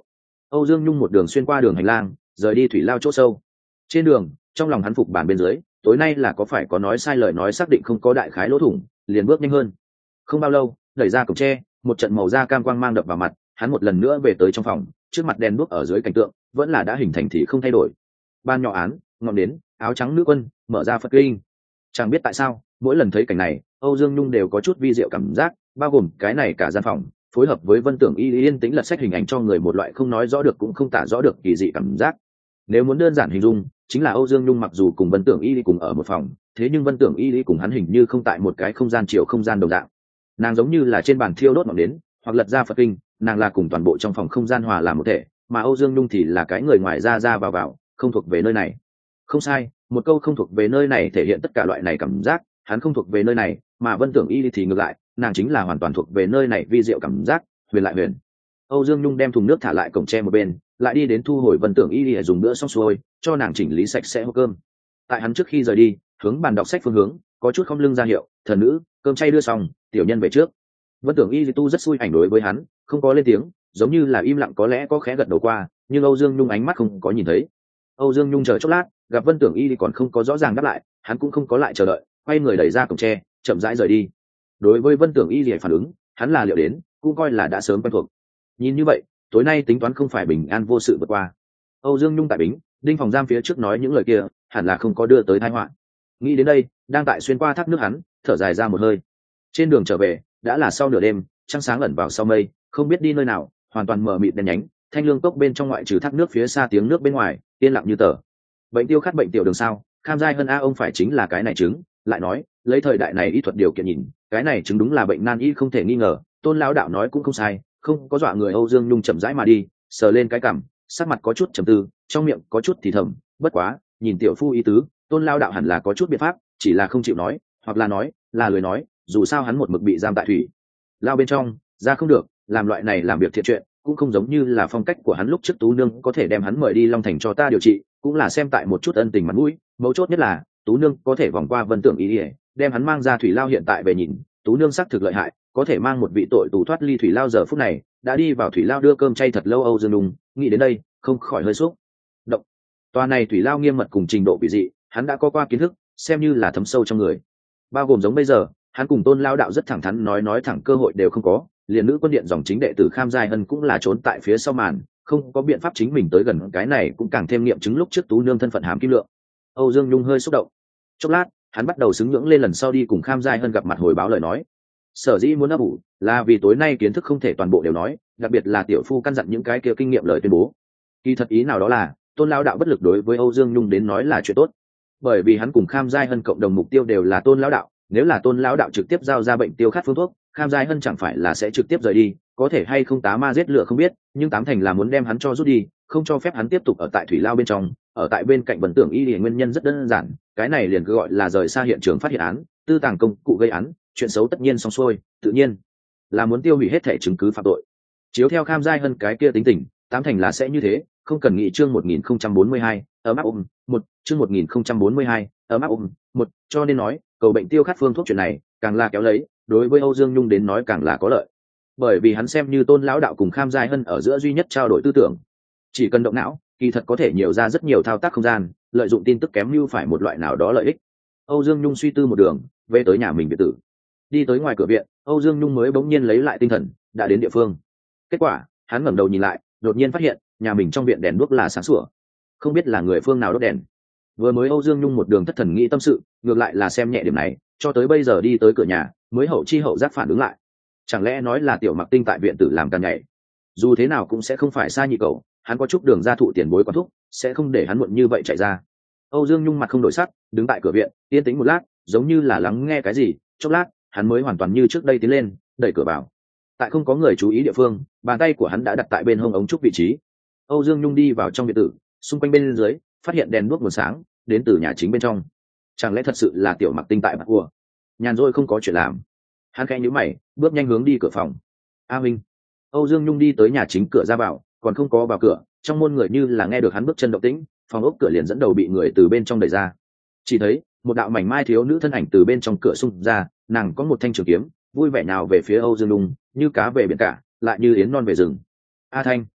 Âu Dương Nhung một đường xuyên qua đường hành lang, rời đi thủy lao chỗ sâu. Trên đường, trong lòng hắn phục bàn bên dưới, tối nay là có phải có nói sai lời nói xác định không có đại khái lỗ thủng, liền bước nhanh hơn. Không bao lâu, đẩy ra cổng tre, một trận màu da cam quang mang đập vào mặt, hắn một lần nữa về tới trong phòng, trước mặt đèn đuốc ở dưới cảnh tượng, vẫn là đã hình thành thì không thay đổi. Ban nhỏ án, ngọn nến, áo trắng nữ quân, mở ra Phật kinh. Chẳng biết tại sao, mỗi lần thấy cảnh này, Âu Dương Nhung đều có chút vi diệu cảm giác, bao gồm cái này cả gian phòng, phối hợp với Vân Tưởng Y yên tĩnh lật sách hình ảnh cho người một loại không nói rõ được cũng không tả rõ được kỳ dị cảm giác. Nếu muốn đơn giản hình dung, chính là Âu Dương Nhung mặc dù cùng Vân Tưởng Y cùng ở một phòng, thế nhưng Vân Tưởng Y cùng hắn hình như không tại một cái không gian chiều không gian đồng dạng. Nàng giống như là trên bàn thiêu đốt ngọn nến, hoặc lật ra Phật kinh, nàng là cùng toàn bộ trong phòng không gian hòa làm một thể, mà Âu Dương Nhung thì là cái người ngoài ra ra vào vào, không thuộc về nơi này. Không sai, một câu không thuộc về nơi này thể hiện tất cả loại này cảm giác, hắn không thuộc về nơi này, mà Vân Tưởng Y thì ngược lại, nàng chính là hoàn toàn thuộc về nơi này vi diệu cảm giác, huyền lại huyền. Âu Dương Nhung đem thùng nước thả lại cổng tre một bên, lại đi đến thu hồi Vân Tưởng Y để dùng bữa xong xuôi, cho nàng chỉnh lý sạch sẽ hộp cơm. Tại hắn trước khi rời đi, hướng bàn đọc sách phương hướng, có chút không lưng ra hiệu, "Thần nữ, cơm chay đưa xong, tiểu nhân về trước." Vân Tưởng Y tu rất xui ảnh đối với hắn, không có lên tiếng, giống như là im lặng có lẽ có khẽ gật đầu qua, nhưng Âu Dương Nhung ánh mắt không có nhìn thấy. Âu Dương Nhung chờ chốc lát, gặp Vân Tưởng Y còn không có rõ ràng đáp lại, hắn cũng không có lại chờ đợi, quay người đẩy ra cổng tre, chậm rãi rời đi. Đối với Vân Tưởng Y gì phản ứng, hắn là liệu đến, cũng coi là đã sớm quen thuộc. Nhìn như vậy, tối nay tính toán không phải bình an vô sự vượt qua. Âu Dương Nhung tại Bính, đinh phòng giam phía trước nói những lời kia, hẳn là không có đưa tới tai họa. Nghĩ đến đây, đang tại xuyên qua thác nước hắn, thở dài ra một hơi. Trên đường trở về, đã là sau nửa đêm, trăng sáng ẩn vào sau mây, không biết đi nơi nào, hoàn toàn mờ mịt đen nhánh, thanh lương cốc bên trong ngoại trừ thác nước phía xa tiếng nước bên ngoài, yên lặng như tờ. Bệnh tiêu khát bệnh tiểu đường sao, Kham Giai Hân a ông phải chính là cái này chứng, lại nói, lấy thời đại này y thuật điều kiện nhìn, cái này chứng đúng là bệnh nan y không thể nghi ngờ, Tôn lão đạo nói cũng không sai, không có dọa người. Âu Dương Nhung chậm rãi mà đi, sờ lên cái cằm, sắc mặt có chút trầm tư, trong miệng có chút thì thầm, bất quá, nhìn tiểu phu ý tứ, Tôn lão đạo hẳn là có chút biện pháp, chỉ là không chịu nói, hoặc là nói, là lười nói, dù sao hắn một mực bị giam tại thủy lao bên trong, ra không được, làm loại này làm việc thiện chuyện, cũng không giống như là phong cách của hắn. Lúc trước Tú Nương có thể đem hắn mời đi Long Thành cho ta điều trị, cũng là xem tại một chút ân tình mặt mũi, mấu chốt nhất là Tú Nương có thể vòng qua Vân Tưởng Y, đem hắn mang ra thủy lao. Hiện tại về nhìn, Tú Nương xác thực lợi hại, có thể mang một vị tội tù thoát ly thủy lao. Giờ phút này đã đi vào thủy lao đưa cơm chay thật lâu. Âu Dương Nhung nghĩ đến đây, không khỏi hơi xúc động. Tòa này thủy lao nghiêm mật cùng trình độ vị dị, hắn đã có qua kiến thức, xem như là thấm sâu trong người. Bao gồm giống bây giờ, hắn cùng Tôn lao đạo rất thẳng thắn, nói nói thẳng cơ hội đều không có. Liền nữ quân điện dòng chính đệ tử Kham Giai Hân cũng là trốn tại phía sau màn, không có biện pháp chính mình tới gần. Cái này cũng càng thêm nghiệm chứng lúc trước Tú Nương thân phận hàm kim lượng. Âu Dương Nhung hơi xúc động. Chốc lát, hắn bắt đầu xứng ngưỡng lên lần sau đi cùng Kham Giai Hân gặp mặt hồi báo lời nói. Sở dĩ muốn ấp ủ là vì tối nay kiến thức không thể toàn bộ đều nói, đặc biệt là tiểu phu căn dặn những cái kia kinh nghiệm lời tuyên bố. Kỳ thật ý nào đó là Tôn lao đạo bất lực đối với Âu Dương Nhung đến nói là chuyện tốt, bởi vì hắn cùng Kham Giai Hân cộng đồng mục tiêu đều là Tôn lao đạo. Nếu là Tôn lao đạo trực tiếp giao ra bệnh tiêu khát phương thuốc, Kham Giai Hân chẳng phải là sẽ trực tiếp rời đi, có thể hay không tá ma giết lửa không biết, nhưng tám thành là muốn đem hắn cho rút đi, không cho phép hắn tiếp tục ở tại thủy lao bên trong. Ở tại bên cạnh Vân Tưởng Y thì nguyên nhân rất đơn giản, cái này liền cứ gọi là rời xa hiện trường phát hiện án, tư tàng công cụ gây án, chuyện xấu tất nhiên xong xuôi, tự nhiên là muốn tiêu hủy hết thể chứng cứ phạm tội. Chiếu theo Kham Giai Hân cái kia tính tình, tám thành là sẽ như thế, không cần nghĩ. Chương một nghìn không trăm bốn mươi hai, ấm áp ôm một, chương một nghìn không trăm bốn mươi hai, ấm áp ôm một, cho nên nói, cầu bệnh tiêu khát phương thuốc chuyện này, càng là kéo lấy, đối với Âu Dương Nhung đến nói càng là có lợi, bởi vì hắn xem như Tôn lão đạo cùng Kham Giai Hân ở giữa duy nhất trao đổi tư tưởng, chỉ cần động não, kỳ thật có thể nhiều ra rất nhiều thao tác không gian, lợi dụng tin tức kém mưu phải một loại nào đó lợi ích. Âu Dương Nhung suy tư một đường, về tới nhà mình biệt tử. Đi tới ngoài cửa viện, Âu Dương Nhung mới bỗng nhiên lấy lại tinh thần, đã đến địa phương. Kết quả, hắn ngẩng đầu nhìn lại, đột nhiên phát hiện nhà mình trong viện đèn đuốc là sáng sủa, không biết là người phương nào đốt đèn. Vừa mới Âu Dương Nhung một đường thất thần nghĩ tâm sự, ngược lại là xem nhẹ điểm này, cho tới bây giờ đi tới cửa nhà, mới hậu chi hậu giác phản ứng lại. Chẳng lẽ nói là Tiểu Mặc Tinh tại viện tử làm càn nhảy? Dù thế nào cũng sẽ không phải xa nhị cậu, hắn có chút đường ra thụ tiền bối quán thúc, sẽ không để hắn muộn như vậy chạy ra. Âu Dương Nhung mặt không đổi sắc, đứng tại cửa viện, yên tĩnh một lát, giống như là lắng nghe cái gì. Chốc lát, hắn mới hoàn toàn như trước đây tiến lên, đẩy cửa vào. Tại không có người chú ý địa phương, bàn tay của hắn đã đặt tại bên hông ống trúc vị trí. Âu Dương Nhung đi vào trong biệt tử, xung quanh bên dưới phát hiện đèn đuốc nguồn sáng đến từ nhà chính bên trong. Chẳng lẽ thật sự là Tiểu Mặc Tinh tại mặt cua? Nhàn rỗi không có chuyện làm, hắn khẽ nhíu mày, bước nhanh hướng đi cửa phòng. A Minh. Âu Dương Nhung đi tới nhà chính cửa ra vào, còn không có vào cửa, trong môn người như là nghe được hắn bước chân động tĩnh, phòng ốc cửa liền dẫn đầu bị người từ bên trong đẩy ra. Chỉ thấy một đạo mảnh mai thiếu nữ thân ảnh từ bên trong cửa xung ra, nàng có một thanh trường kiếm, vui vẻ nào về phía Âu Dương Nhung, như cá về biển cả, lại như yến non về rừng. A Thanh.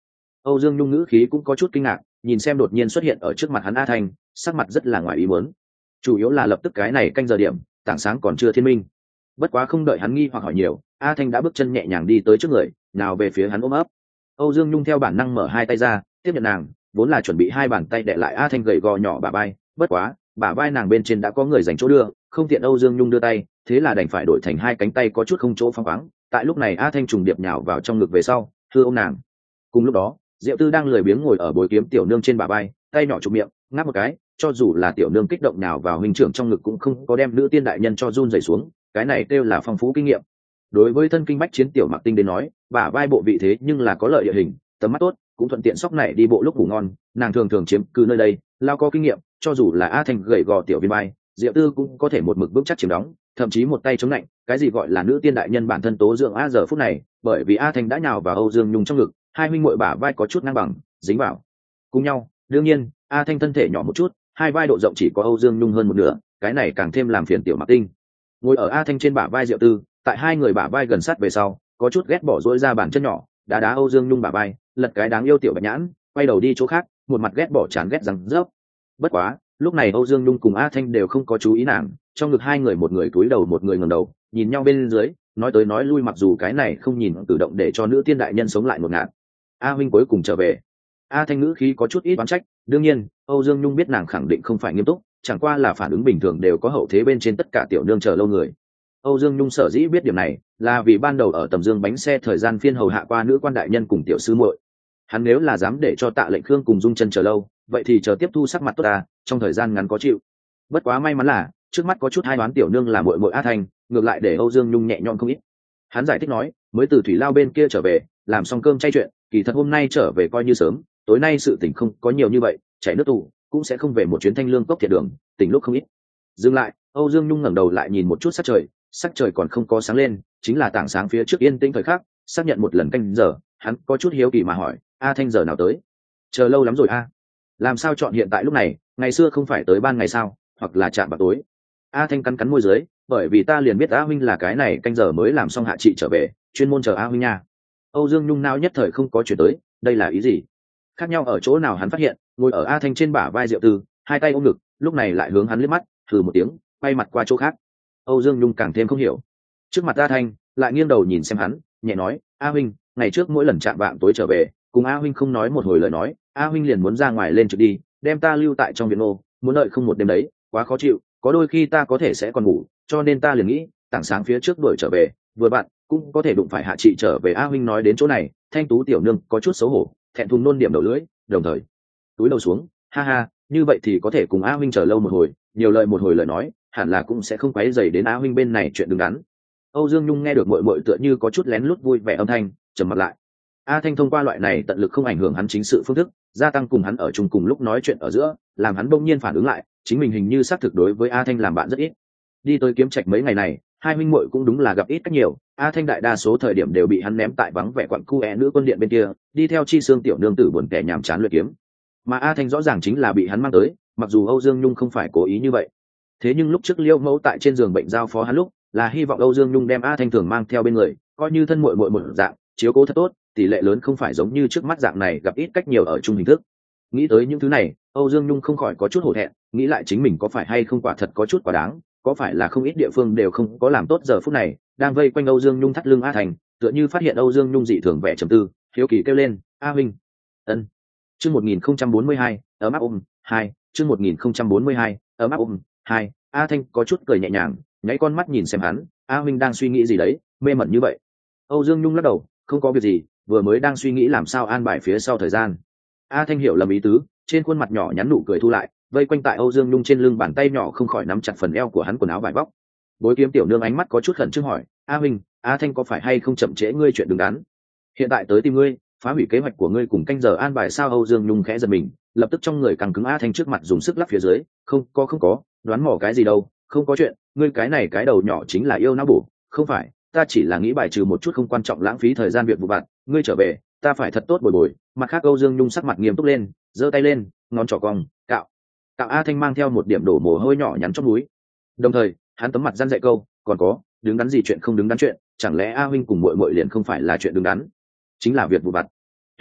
Âu Dương Nhung ngữ khí cũng có chút kinh ngạc, nhìn xem đột nhiên xuất hiện ở trước mặt hắn A Thanh, sắc mặt rất là ngoài ý muốn. Chủ yếu là lập tức cái này canh giờ điểm, tảng sáng còn chưa thiên minh. Bất quá không đợi hắn nghi hoặc hỏi nhiều, A Thanh đã bước chân nhẹ nhàng đi tới trước người, nào về phía hắn ôm ấp. Âu Dương Nhung theo bản năng mở hai tay ra, tiếp nhận nàng, vốn là chuẩn bị hai bàn tay đè lại A Thanh gầy gò nhỏ bả vai, bất quá, bả vai nàng bên trên đã có người dành chỗ đưa, không tiện Âu Dương Nhung đưa tay, thế là đành phải đổi thành hai cánh tay có chút không chỗ phăng khoáng. Tại lúc này A Thanh trùng điệp nhào vào trong ngực về sau, thưa ôm nàng. Cùng lúc đó, Diệu Tư đang lười biếng ngồi ở bối kiếm tiểu nương trên bả vai, tay nhỏ chụp miệng, ngáp một cái, cho dù là tiểu nương kích động nhào vào huynh trưởng trong ngực cũng không có đem nữ tiên đại nhân cho run rẩy xuống, cái này kêu là phong phú kinh nghiệm. Đối với thân kinh bách chiến tiểu Mạc Tinh đến nói, bả vai bộ vị thế nhưng là có lợi địa hình, tầm mắt tốt, cũng thuận tiện sóc này đi bộ lúc ngủ ngon, nàng thường thường chiếm cư nơi đây, lao có kinh nghiệm, cho dù là A Thanh gầy gò tiểu viên vai, Diệu Tư cũng có thể một mực bước chắc chiếm đóng, thậm chí một tay chống lạnh, cái gì gọi là nữ tiên đại nhân bản thân tố dưỡng A giờ phút này, bởi vì A Thanh đã nhào vào Âu Dương Nhung trong ngực, hai huynh muội bả vai có chút ngang bằng, dính vào cùng nhau. Đương nhiên, A Thanh thân thể nhỏ một chút, hai vai độ rộng chỉ có Âu Dương Nhung hơn một nửa, cái này càng thêm làm phiền tiểu Mạc Tinh. Ngồi ở A Thanh trên bả vai Diệu Tư, tại hai người bả vai gần sát về sau, có chút ghét bỏ dỗi ra bàn chân nhỏ, đá đá Âu Dương Nhung bả vai, lật cái đáng yêu tiểu bạch nhãn, quay đầu đi chỗ khác, một mặt ghét bỏ chán ghét rằng rớp. Bất quá, lúc này Âu Dương Nhung cùng A Thanh đều không có chú ý nàng, trong ngực hai người một người cúi đầu một người ngẩng đầu, nhìn nhau bên dưới, nói tới nói lui mặc dù cái này không nhìn tự động để cho nữ tiên đại nhân sống lại một ngạt. A huynh cuối cùng trở về. A Thanh ngữ khí có chút ít oán trách, đương nhiên, Âu Dương Nhung biết nàng khẳng định không phải nghiêm túc, chẳng qua là phản ứng bình thường đều có hậu thế bên trên tất cả tiểu nương chờ lâu người. Âu Dương Nhung sở dĩ biết điểm này, là vì ban đầu ở tầm dương bánh xe thời gian phiên hầu hạ qua nữ quan đại nhân cùng tiểu sư muội. Hắn nếu là dám để cho Tạ Lệnh Khương cùng Dung Chân chờ lâu, vậy thì chờ tiếp thu sắc mặt tốt ta, trong thời gian ngắn có chịu. Bất quá may mắn là, trước mắt có chút hai đoán tiểu nương là muội muội A Thanh, ngược lại để Âu Dương Nhung nhẹ nhõm không ít. Hắn giải thích nói, mới từ thủy lao bên kia trở về, làm xong cơm chay chuyện, kỳ thật hôm nay trở về coi như sớm, tối nay sự tình không có nhiều như vậy, chảy nước tù, cũng sẽ không về một chuyến thanh lương cốc thiệt đường, tỉnh lúc không ít. Dừng lại, Âu Dương Nhung ngẩng đầu lại nhìn một chút sắc trời, sắc trời còn không có sáng lên, chính là tảng sáng phía trước yên tĩnh thời khắc, xác nhận một lần canh giờ, hắn có chút hiếu kỳ mà hỏi, A Thanh giờ nào tới? Chờ lâu lắm rồi a. Làm sao chọn hiện tại lúc này, ngày xưa không phải tới ban ngày sao, hoặc là chạm vào tối. A Thanh cắn cắn môi dưới, bởi vì ta liền biết A huynh là cái này canh giờ mới làm xong hạ trị trở về, chuyên môn chờ A huynh nha. Âu Dương Nhung nao nhất thời không có chuyển tới, đây là ý gì? Khác nhau ở chỗ nào hắn phát hiện, ngồi ở A Thanh trên bả vai Diệu Tư, hai tay ôm ngực, lúc này lại hướng hắn liếc mắt, thử một tiếng, quay mặt qua chỗ khác. Âu Dương Nhung càng thêm không hiểu. Trước mặt A Thanh, lại nghiêng đầu nhìn xem hắn, nhẹ nói, A huynh, ngày trước mỗi lần chạm vạng tối trở về, cùng A huynh không nói một hồi lời nói, A huynh liền muốn ra ngoài lên trực đi, đem ta lưu tại trong viện ô, muốn đợi không một đêm đấy, quá khó chịu, có đôi khi ta có thể sẽ còn ngủ, cho nên ta liền nghĩ, tảng sáng phía trước đuổi trở về, vừa bạn cũng có thể đụng phải hạ trị trở về. A huynh nói đến chỗ này, Thanh Tú tiểu nương có chút xấu hổ, thẹn thùng nôn điểm đầu lưỡi, đồng thời túi đầu xuống, ha ha, như vậy thì có thể cùng A huynh chờ lâu một hồi, nhiều lời một hồi lời nói, hẳn là cũng sẽ không quấy rầy đến A huynh bên này chuyện đứng đắn. Âu Dương Nhung nghe được muội muội tựa như có chút lén lút vui vẻ âm thanh, trầm mặt lại. A Thanh thông qua loại này tận lực không ảnh hưởng hắn chính sự phương thức, gia tăng cùng hắn ở chung cùng lúc nói chuyện ở giữa, làm hắn bỗng nhiên phản ứng lại, chính mình hình như xác thực đối với A Thanh làm bạn rất ít. Đi tới Kiếm Trạch mấy ngày này, hai huynh muội cũng đúng là gặp ít cách nhiều, A Thanh đại đa số thời điểm đều bị hắn ném tại vắng vẻ quặng cu é nữ quân điện bên kia, đi theo Chi Xương tiểu nương tử buồn kẻ nhàm chán luyện kiếm. Mà A Thanh rõ ràng chính là bị hắn mang tới, mặc dù Âu Dương Nhung không phải cố ý như vậy. Thế nhưng lúc trước Liêu Mẫu tại trên giường bệnh giao phó hắn lúc, là hy vọng Âu Dương Nhung đem A Thanh thường mang theo bên người, coi như thân muội muội một dạng, chiếu cố thật tốt, tỷ lệ lớn không phải giống như trước mắt dạng này gặp ít cách nhiều ở chung hình thức. Nghĩ tới những thứ này, Âu Dương Nhung không khỏi có chút hổ thẹn, nghĩ lại chính mình có phải hay không quả thật có chút quá đáng, có phải là không ít địa phương đều không có làm tốt. Giờ phút này, đang vây quanh Âu Dương Nhung thắt lưng A Thành, tựa như phát hiện Âu Dương Nhung dị thường vẻ trầm tư, hiếu kỳ kêu lên, A huynh. Ân. Chương một nghìn không trăm bốn mươi hai, ấm áp ôm, hai, chương một nghìn không trăm bốn mươi hai, ấm áp ôm, hai. A Thanh có chút cười nhẹ nhàng, nháy con mắt nhìn xem hắn, A huynh đang suy nghĩ gì đấy, mê mẩn như vậy. Âu Dương Nhung lắc đầu, không có việc gì, vừa mới đang suy nghĩ làm sao an bài phía sau thời gian. A Thanh hiểu lầm ý tứ, trên khuôn mặt nhỏ nhắn nụ cười thu lại, vây quanh tại Âu Dương Nhung trên lưng, bàn tay nhỏ không khỏi nắm chặt phần eo của hắn quần áo vải vóc. Bối Kiếm tiểu nương ánh mắt có chút khẩn trương hỏi, A huynh, A Thanh có phải hay không chậm trễ ngươi chuyện đứng đắn, hiện tại tới tìm ngươi phá hủy kế hoạch của ngươi cùng canh giờ an bài sao? Âu Dương Nhung khẽ giật mình, lập tức trong người căng cứng. A Thanh trước mặt dùng sức lắp phía dưới, không có không có, đoán mò cái gì đâu, không có chuyện, ngươi cái này cái đầu nhỏ chính là yêu não bổ, không phải, ta chỉ là nghĩ bài trừ một chút không quan trọng lãng phí thời gian việc vụ vặt, ngươi trở về, ta phải thật tốt bồi bồi. Mặt khác Âu Dương Nhung sắc mặt nghiêm túc lên, giơ tay lên, ngón trỏ cong, cạo. Cạo A Thanh mang theo một điểm đổ mồ hôi nhỏ nhắn trong núi. Đồng thời, hắn tấm mặt răn dạy câu, còn có, đứng đắn gì chuyện không đứng đắn chuyện, chẳng lẽ A huynh cùng muội muội liền không phải là chuyện đứng đắn, chính là việc vụ vặt.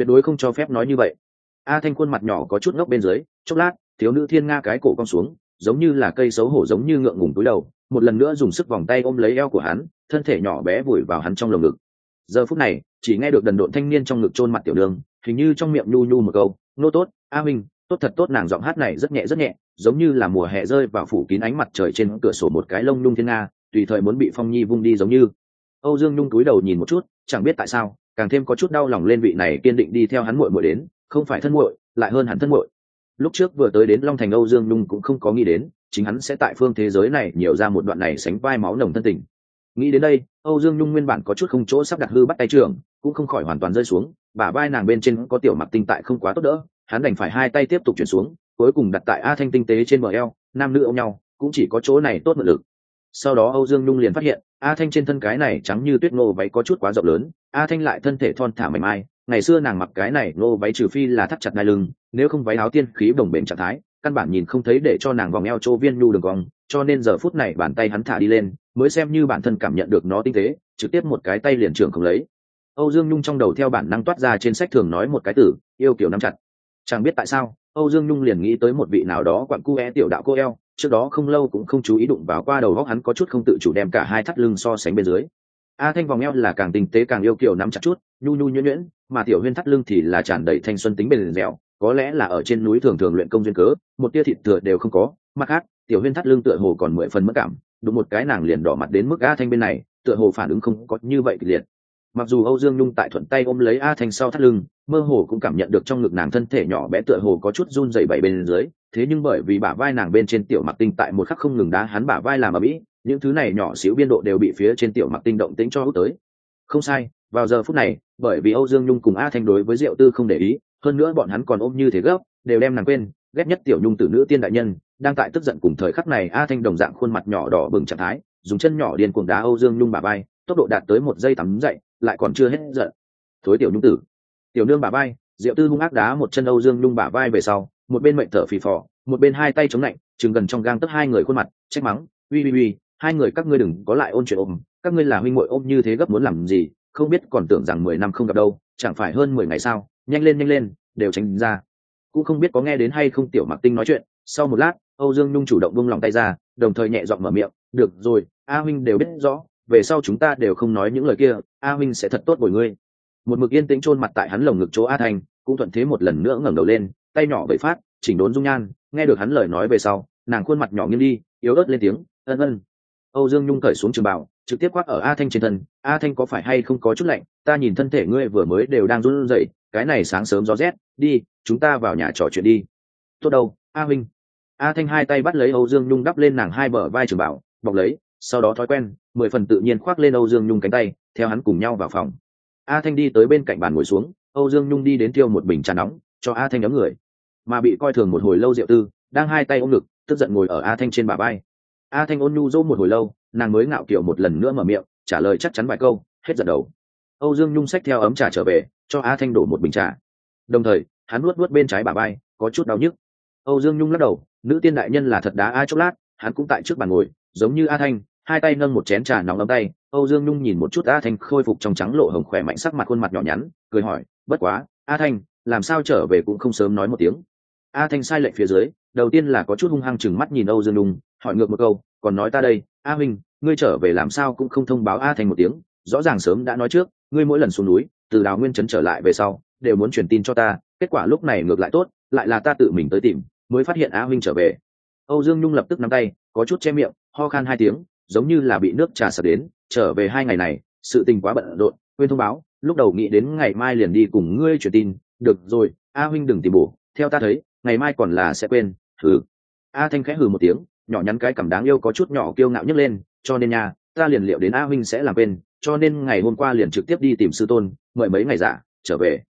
tuyệt đối không cho phép nói như vậy. A Thanh khuôn mặt nhỏ có chút ngốc bên dưới, chốc lát thiếu nữ thiên nga cái cổ cong xuống, giống như là cây xấu hổ, giống như ngượng ngùng cúi đầu, một lần nữa dùng sức vòng tay ôm lấy eo của hắn, thân thể nhỏ bé vùi vào hắn trong lồng ngực. Giờ phút này chỉ nghe được đần độn thanh niên trong ngực chôn mặt tiểu đường, hình như trong miệng nhu nhu một câu nô tốt a minh tốt thật tốt. Nàng giọng hát này rất nhẹ rất nhẹ, giống như là mùa hè rơi vào phủ kín ánh mặt trời trên cửa sổ một cái lông nhung thiên nga, tùy thời muốn bị phong nhi vung đi giống như. Âu Dương Nhung cúi đầu nhìn một chút, chẳng biết tại sao càng thêm có chút đau lòng lên vị này kiên định đi theo hắn muội muội đến, không phải thân muội lại hơn hẳn thân muội. Lúc trước vừa tới đến Long Thành, Âu Dương Nhung cũng không có nghĩ đến chính hắn sẽ tại phương thế giới này nhiều ra một đoạn này sánh vai máu nồng thân tình. Nghĩ đến đây, Âu Dương Nhung nguyên bản có chút không chỗ sắp đặt hư bắt tay trưởng cũng không khỏi hoàn toàn rơi xuống, bả vai nàng bên trên có tiểu mặc tinh tại không quá tốt đỡ, hắn đành phải hai tay tiếp tục chuyển xuống, cuối cùng đặt tại A Thanh tinh tế trên bờ eo, nam nữ ôm nhau cũng chỉ có chỗ này tốt mượn lực. Sau đó Âu Dương Nhung liền phát hiện A Thanh trên thân cái này trắng như tuyết ngô váy có chút quá rộng lớn, A Thanh lại thân thể thon thả mềm mại, ngày xưa nàng mặc cái này ngô váy trừ phi là thắt chặt đai lưng, nếu không váy áo tiên khí bồng bềnh trạng thái căn bản nhìn không thấy để cho nàng vòng eo chỗ viên nhu đường cong, cho nên giờ phút này bàn tay hắn thả đi lên mới xem như bản thân cảm nhận được nó tinh tế, trực tiếp một cái tay liền trưởng không lấy. Âu Dương Nhung trong đầu theo bản năng toát ra trên sách thường nói một cái từ yêu kiểu nắm chặt. Chẳng biết tại sao Âu Dương Nhung liền nghĩ tới một vị nào đó quặn cu é tiểu đạo cô eo, trước đó không lâu cũng không chú ý đụng vào qua đầu góc hắn có chút không tự chủ đem cả hai thắt lưng so sánh bên dưới. A Thanh vòng eo là càng tinh tế càng yêu kiểu nắm chặt chút, nhu nhu nhuyễn nhuyễn, mà tiểu huyên thắt lưng thì là tràn đầy thanh xuân tính bền dẻo, có lẽ là ở trên núi thường thường luyện công duyên cớ, một tia thịt thừa đều không có. Mặt khác, tiểu huyên thắt lưng tựa hồ còn mười phần mất cảm, đụng một cái nàng liền đỏ mặt đến mức A Thanh bên này tựa hồ phản ứng không có như vậy kịch liệt. Mặc dù Âu Dương Nhung tại thuận tay ôm lấy A Thanh sau thắt lưng, mơ hồ cũng cảm nhận được trong ngực nàng thân thể nhỏ bé tựa hồ có chút run rẩy bảy bên dưới, thế nhưng bởi vì bả vai nàng bên trên tiểu mặc tinh tại một khắc không ngừng đá hắn bả vai làm ở mỹ, những thứ này nhỏ xíu biên độ đều bị phía trên tiểu mặc tinh động tĩnh cho hút tới. Không sai, vào giờ phút này, bởi vì Âu Dương Nhung cùng A Thanh đối với Diệu Tư không để ý, hơn nữa bọn hắn còn ôm như thế gấp, đều đem nàng quên, ghét nhất tiểu Nhung tử nữ tiên đại nhân, đang tại tức giận cùng thời khắc này A Thanh đồng dạng khuôn mặt nhỏ đỏ bừng trạng thái, dùng chân nhỏ điên cuồng đá Âu Dương Nhung bả vai, tốc độ đạt tới một giây tắm dậy, lại còn chưa hết giận. Thối tiểu Nhung tử. Tiểu nương bả vai, Diệu Tư hung ác đá một chân Âu Dương Nhung bả vai về sau, một bên mệnh thở phì phò, một bên hai tay chống lạnh, chừng gần trong gang tấc hai người khuôn mặt, trách mắng, "Uy uy uy, hai người các ngươi đừng có lại ôn chuyện ôm, các ngươi là huynh muội ôm như thế gấp muốn làm gì, không biết còn tưởng rằng mười năm không gặp đâu, chẳng phải hơn mười ngày sao, nhanh lên nhanh lên, đều tránh ra." Cũng không biết có nghe đến hay không tiểu Mặc Tinh nói chuyện, sau một lát, Âu Dương Nhung chủ động buông lòng tay ra, đồng thời nhẹ giọng mở miệng, "Được rồi, A huynh đều biết rõ, về sau chúng ta đều không nói những lời kia, A huynh sẽ thật tốt bồi ngươi." Một mực yên tĩnh chôn mặt tại hắn lồng ngực chỗ A Thanh, cũng thuận thế một lần nữa ngẩng đầu lên, tay nhỏ vẫy phát, chỉnh đốn dung nhan, nghe được hắn lời nói về sau, nàng khuôn mặt nhỏ nghiêng đi, yếu ớt lên tiếng, "Ân ân." Âu Dương Nhung cởi xuống trường bào, trực tiếp khoác ở A Thanh trên thân, "A Thanh có phải hay không có chút lạnh, ta nhìn thân thể ngươi vừa mới đều đang run rẩy, cái này sáng sớm gió rét, đi, chúng ta vào nhà trò chuyện đi." "Tốt đâu, A huynh." A Thanh hai tay bắt lấy Âu Dương Nhung đắp lên nàng hai bờ vai trường bào, bọc lấy, sau đó thói quen, mười phần tự nhiên khoác lên Âu Dương Nhung cánh tay, theo hắn cùng nhau vào phòng. A Thanh đi tới bên cạnh bàn ngồi xuống, Âu Dương Nhung đi đến tiêu một bình trà nóng cho A Thanh nhấm người, mà bị coi thường một hồi lâu Diệu Tư đang hai tay ôm ngực tức giận ngồi ở A Thanh trên bả vai. A Thanh ôn nhu dỗ một hồi lâu, nàng mới ngạo kiểu một lần nữa mở miệng trả lời chắc chắn vài câu, hết giận đầu. Âu Dương Nhung xách theo ấm trà trở về, cho A Thanh đổ một bình trà, đồng thời hắn nuốt nuốt bên trái bả vai có chút đau nhức. Âu Dương Nhung lắc đầu, nữ tiên đại nhân là thật đá a chốc lát, hắn cũng tại trước bàn ngồi giống như A Thanh, hai tay nâng một chén trà nóng ấm tay. Âu Dương Nhung nhìn một chút A Thanh khôi phục trong trắng lộ hồng khỏe mạnh sắc mặt khuôn mặt nhỏ nhắn, cười hỏi, "Bất quá, A Thanh, làm sao trở về cũng không sớm nói một tiếng?" A Thanh sai lệch phía dưới, đầu tiên là có chút hung hăng chừng mắt nhìn Âu Dương Nhung, hỏi ngược một câu, "Còn nói ta đây, A huynh, ngươi trở về làm sao cũng không thông báo A Thanh một tiếng, rõ ràng sớm đã nói trước, ngươi mỗi lần xuống núi, từ Đào Nguyên trấn trở lại về sau, đều muốn truyền tin cho ta, kết quả lúc này ngược lại tốt, lại là ta tự mình tới tìm, mới phát hiện A huynh trở về." Âu Dương Nhung lập tức nắm tay, có chút che miệng, ho khan hai tiếng, giống như là bị nước trà sặc đến, "Trở về hai ngày này, sự tình quá bận rộn, quên thông báo, lúc đầu nghĩ đến ngày mai liền đi cùng ngươi truyền tin, được rồi, A huynh đừng tìm bổ, theo ta thấy, ngày mai còn là sẽ quên." "Hừ." A Thanh khẽ hừ một tiếng, nhỏ nhắn cái cằm đáng yêu có chút nhỏ kiêu ngạo nhấc lên, "Cho nên nha, ta liền liệu đến A huynh sẽ làm quên, cho nên ngày hôm qua liền trực tiếp đi tìm sư tôn, mời mấy ngày giả trở về."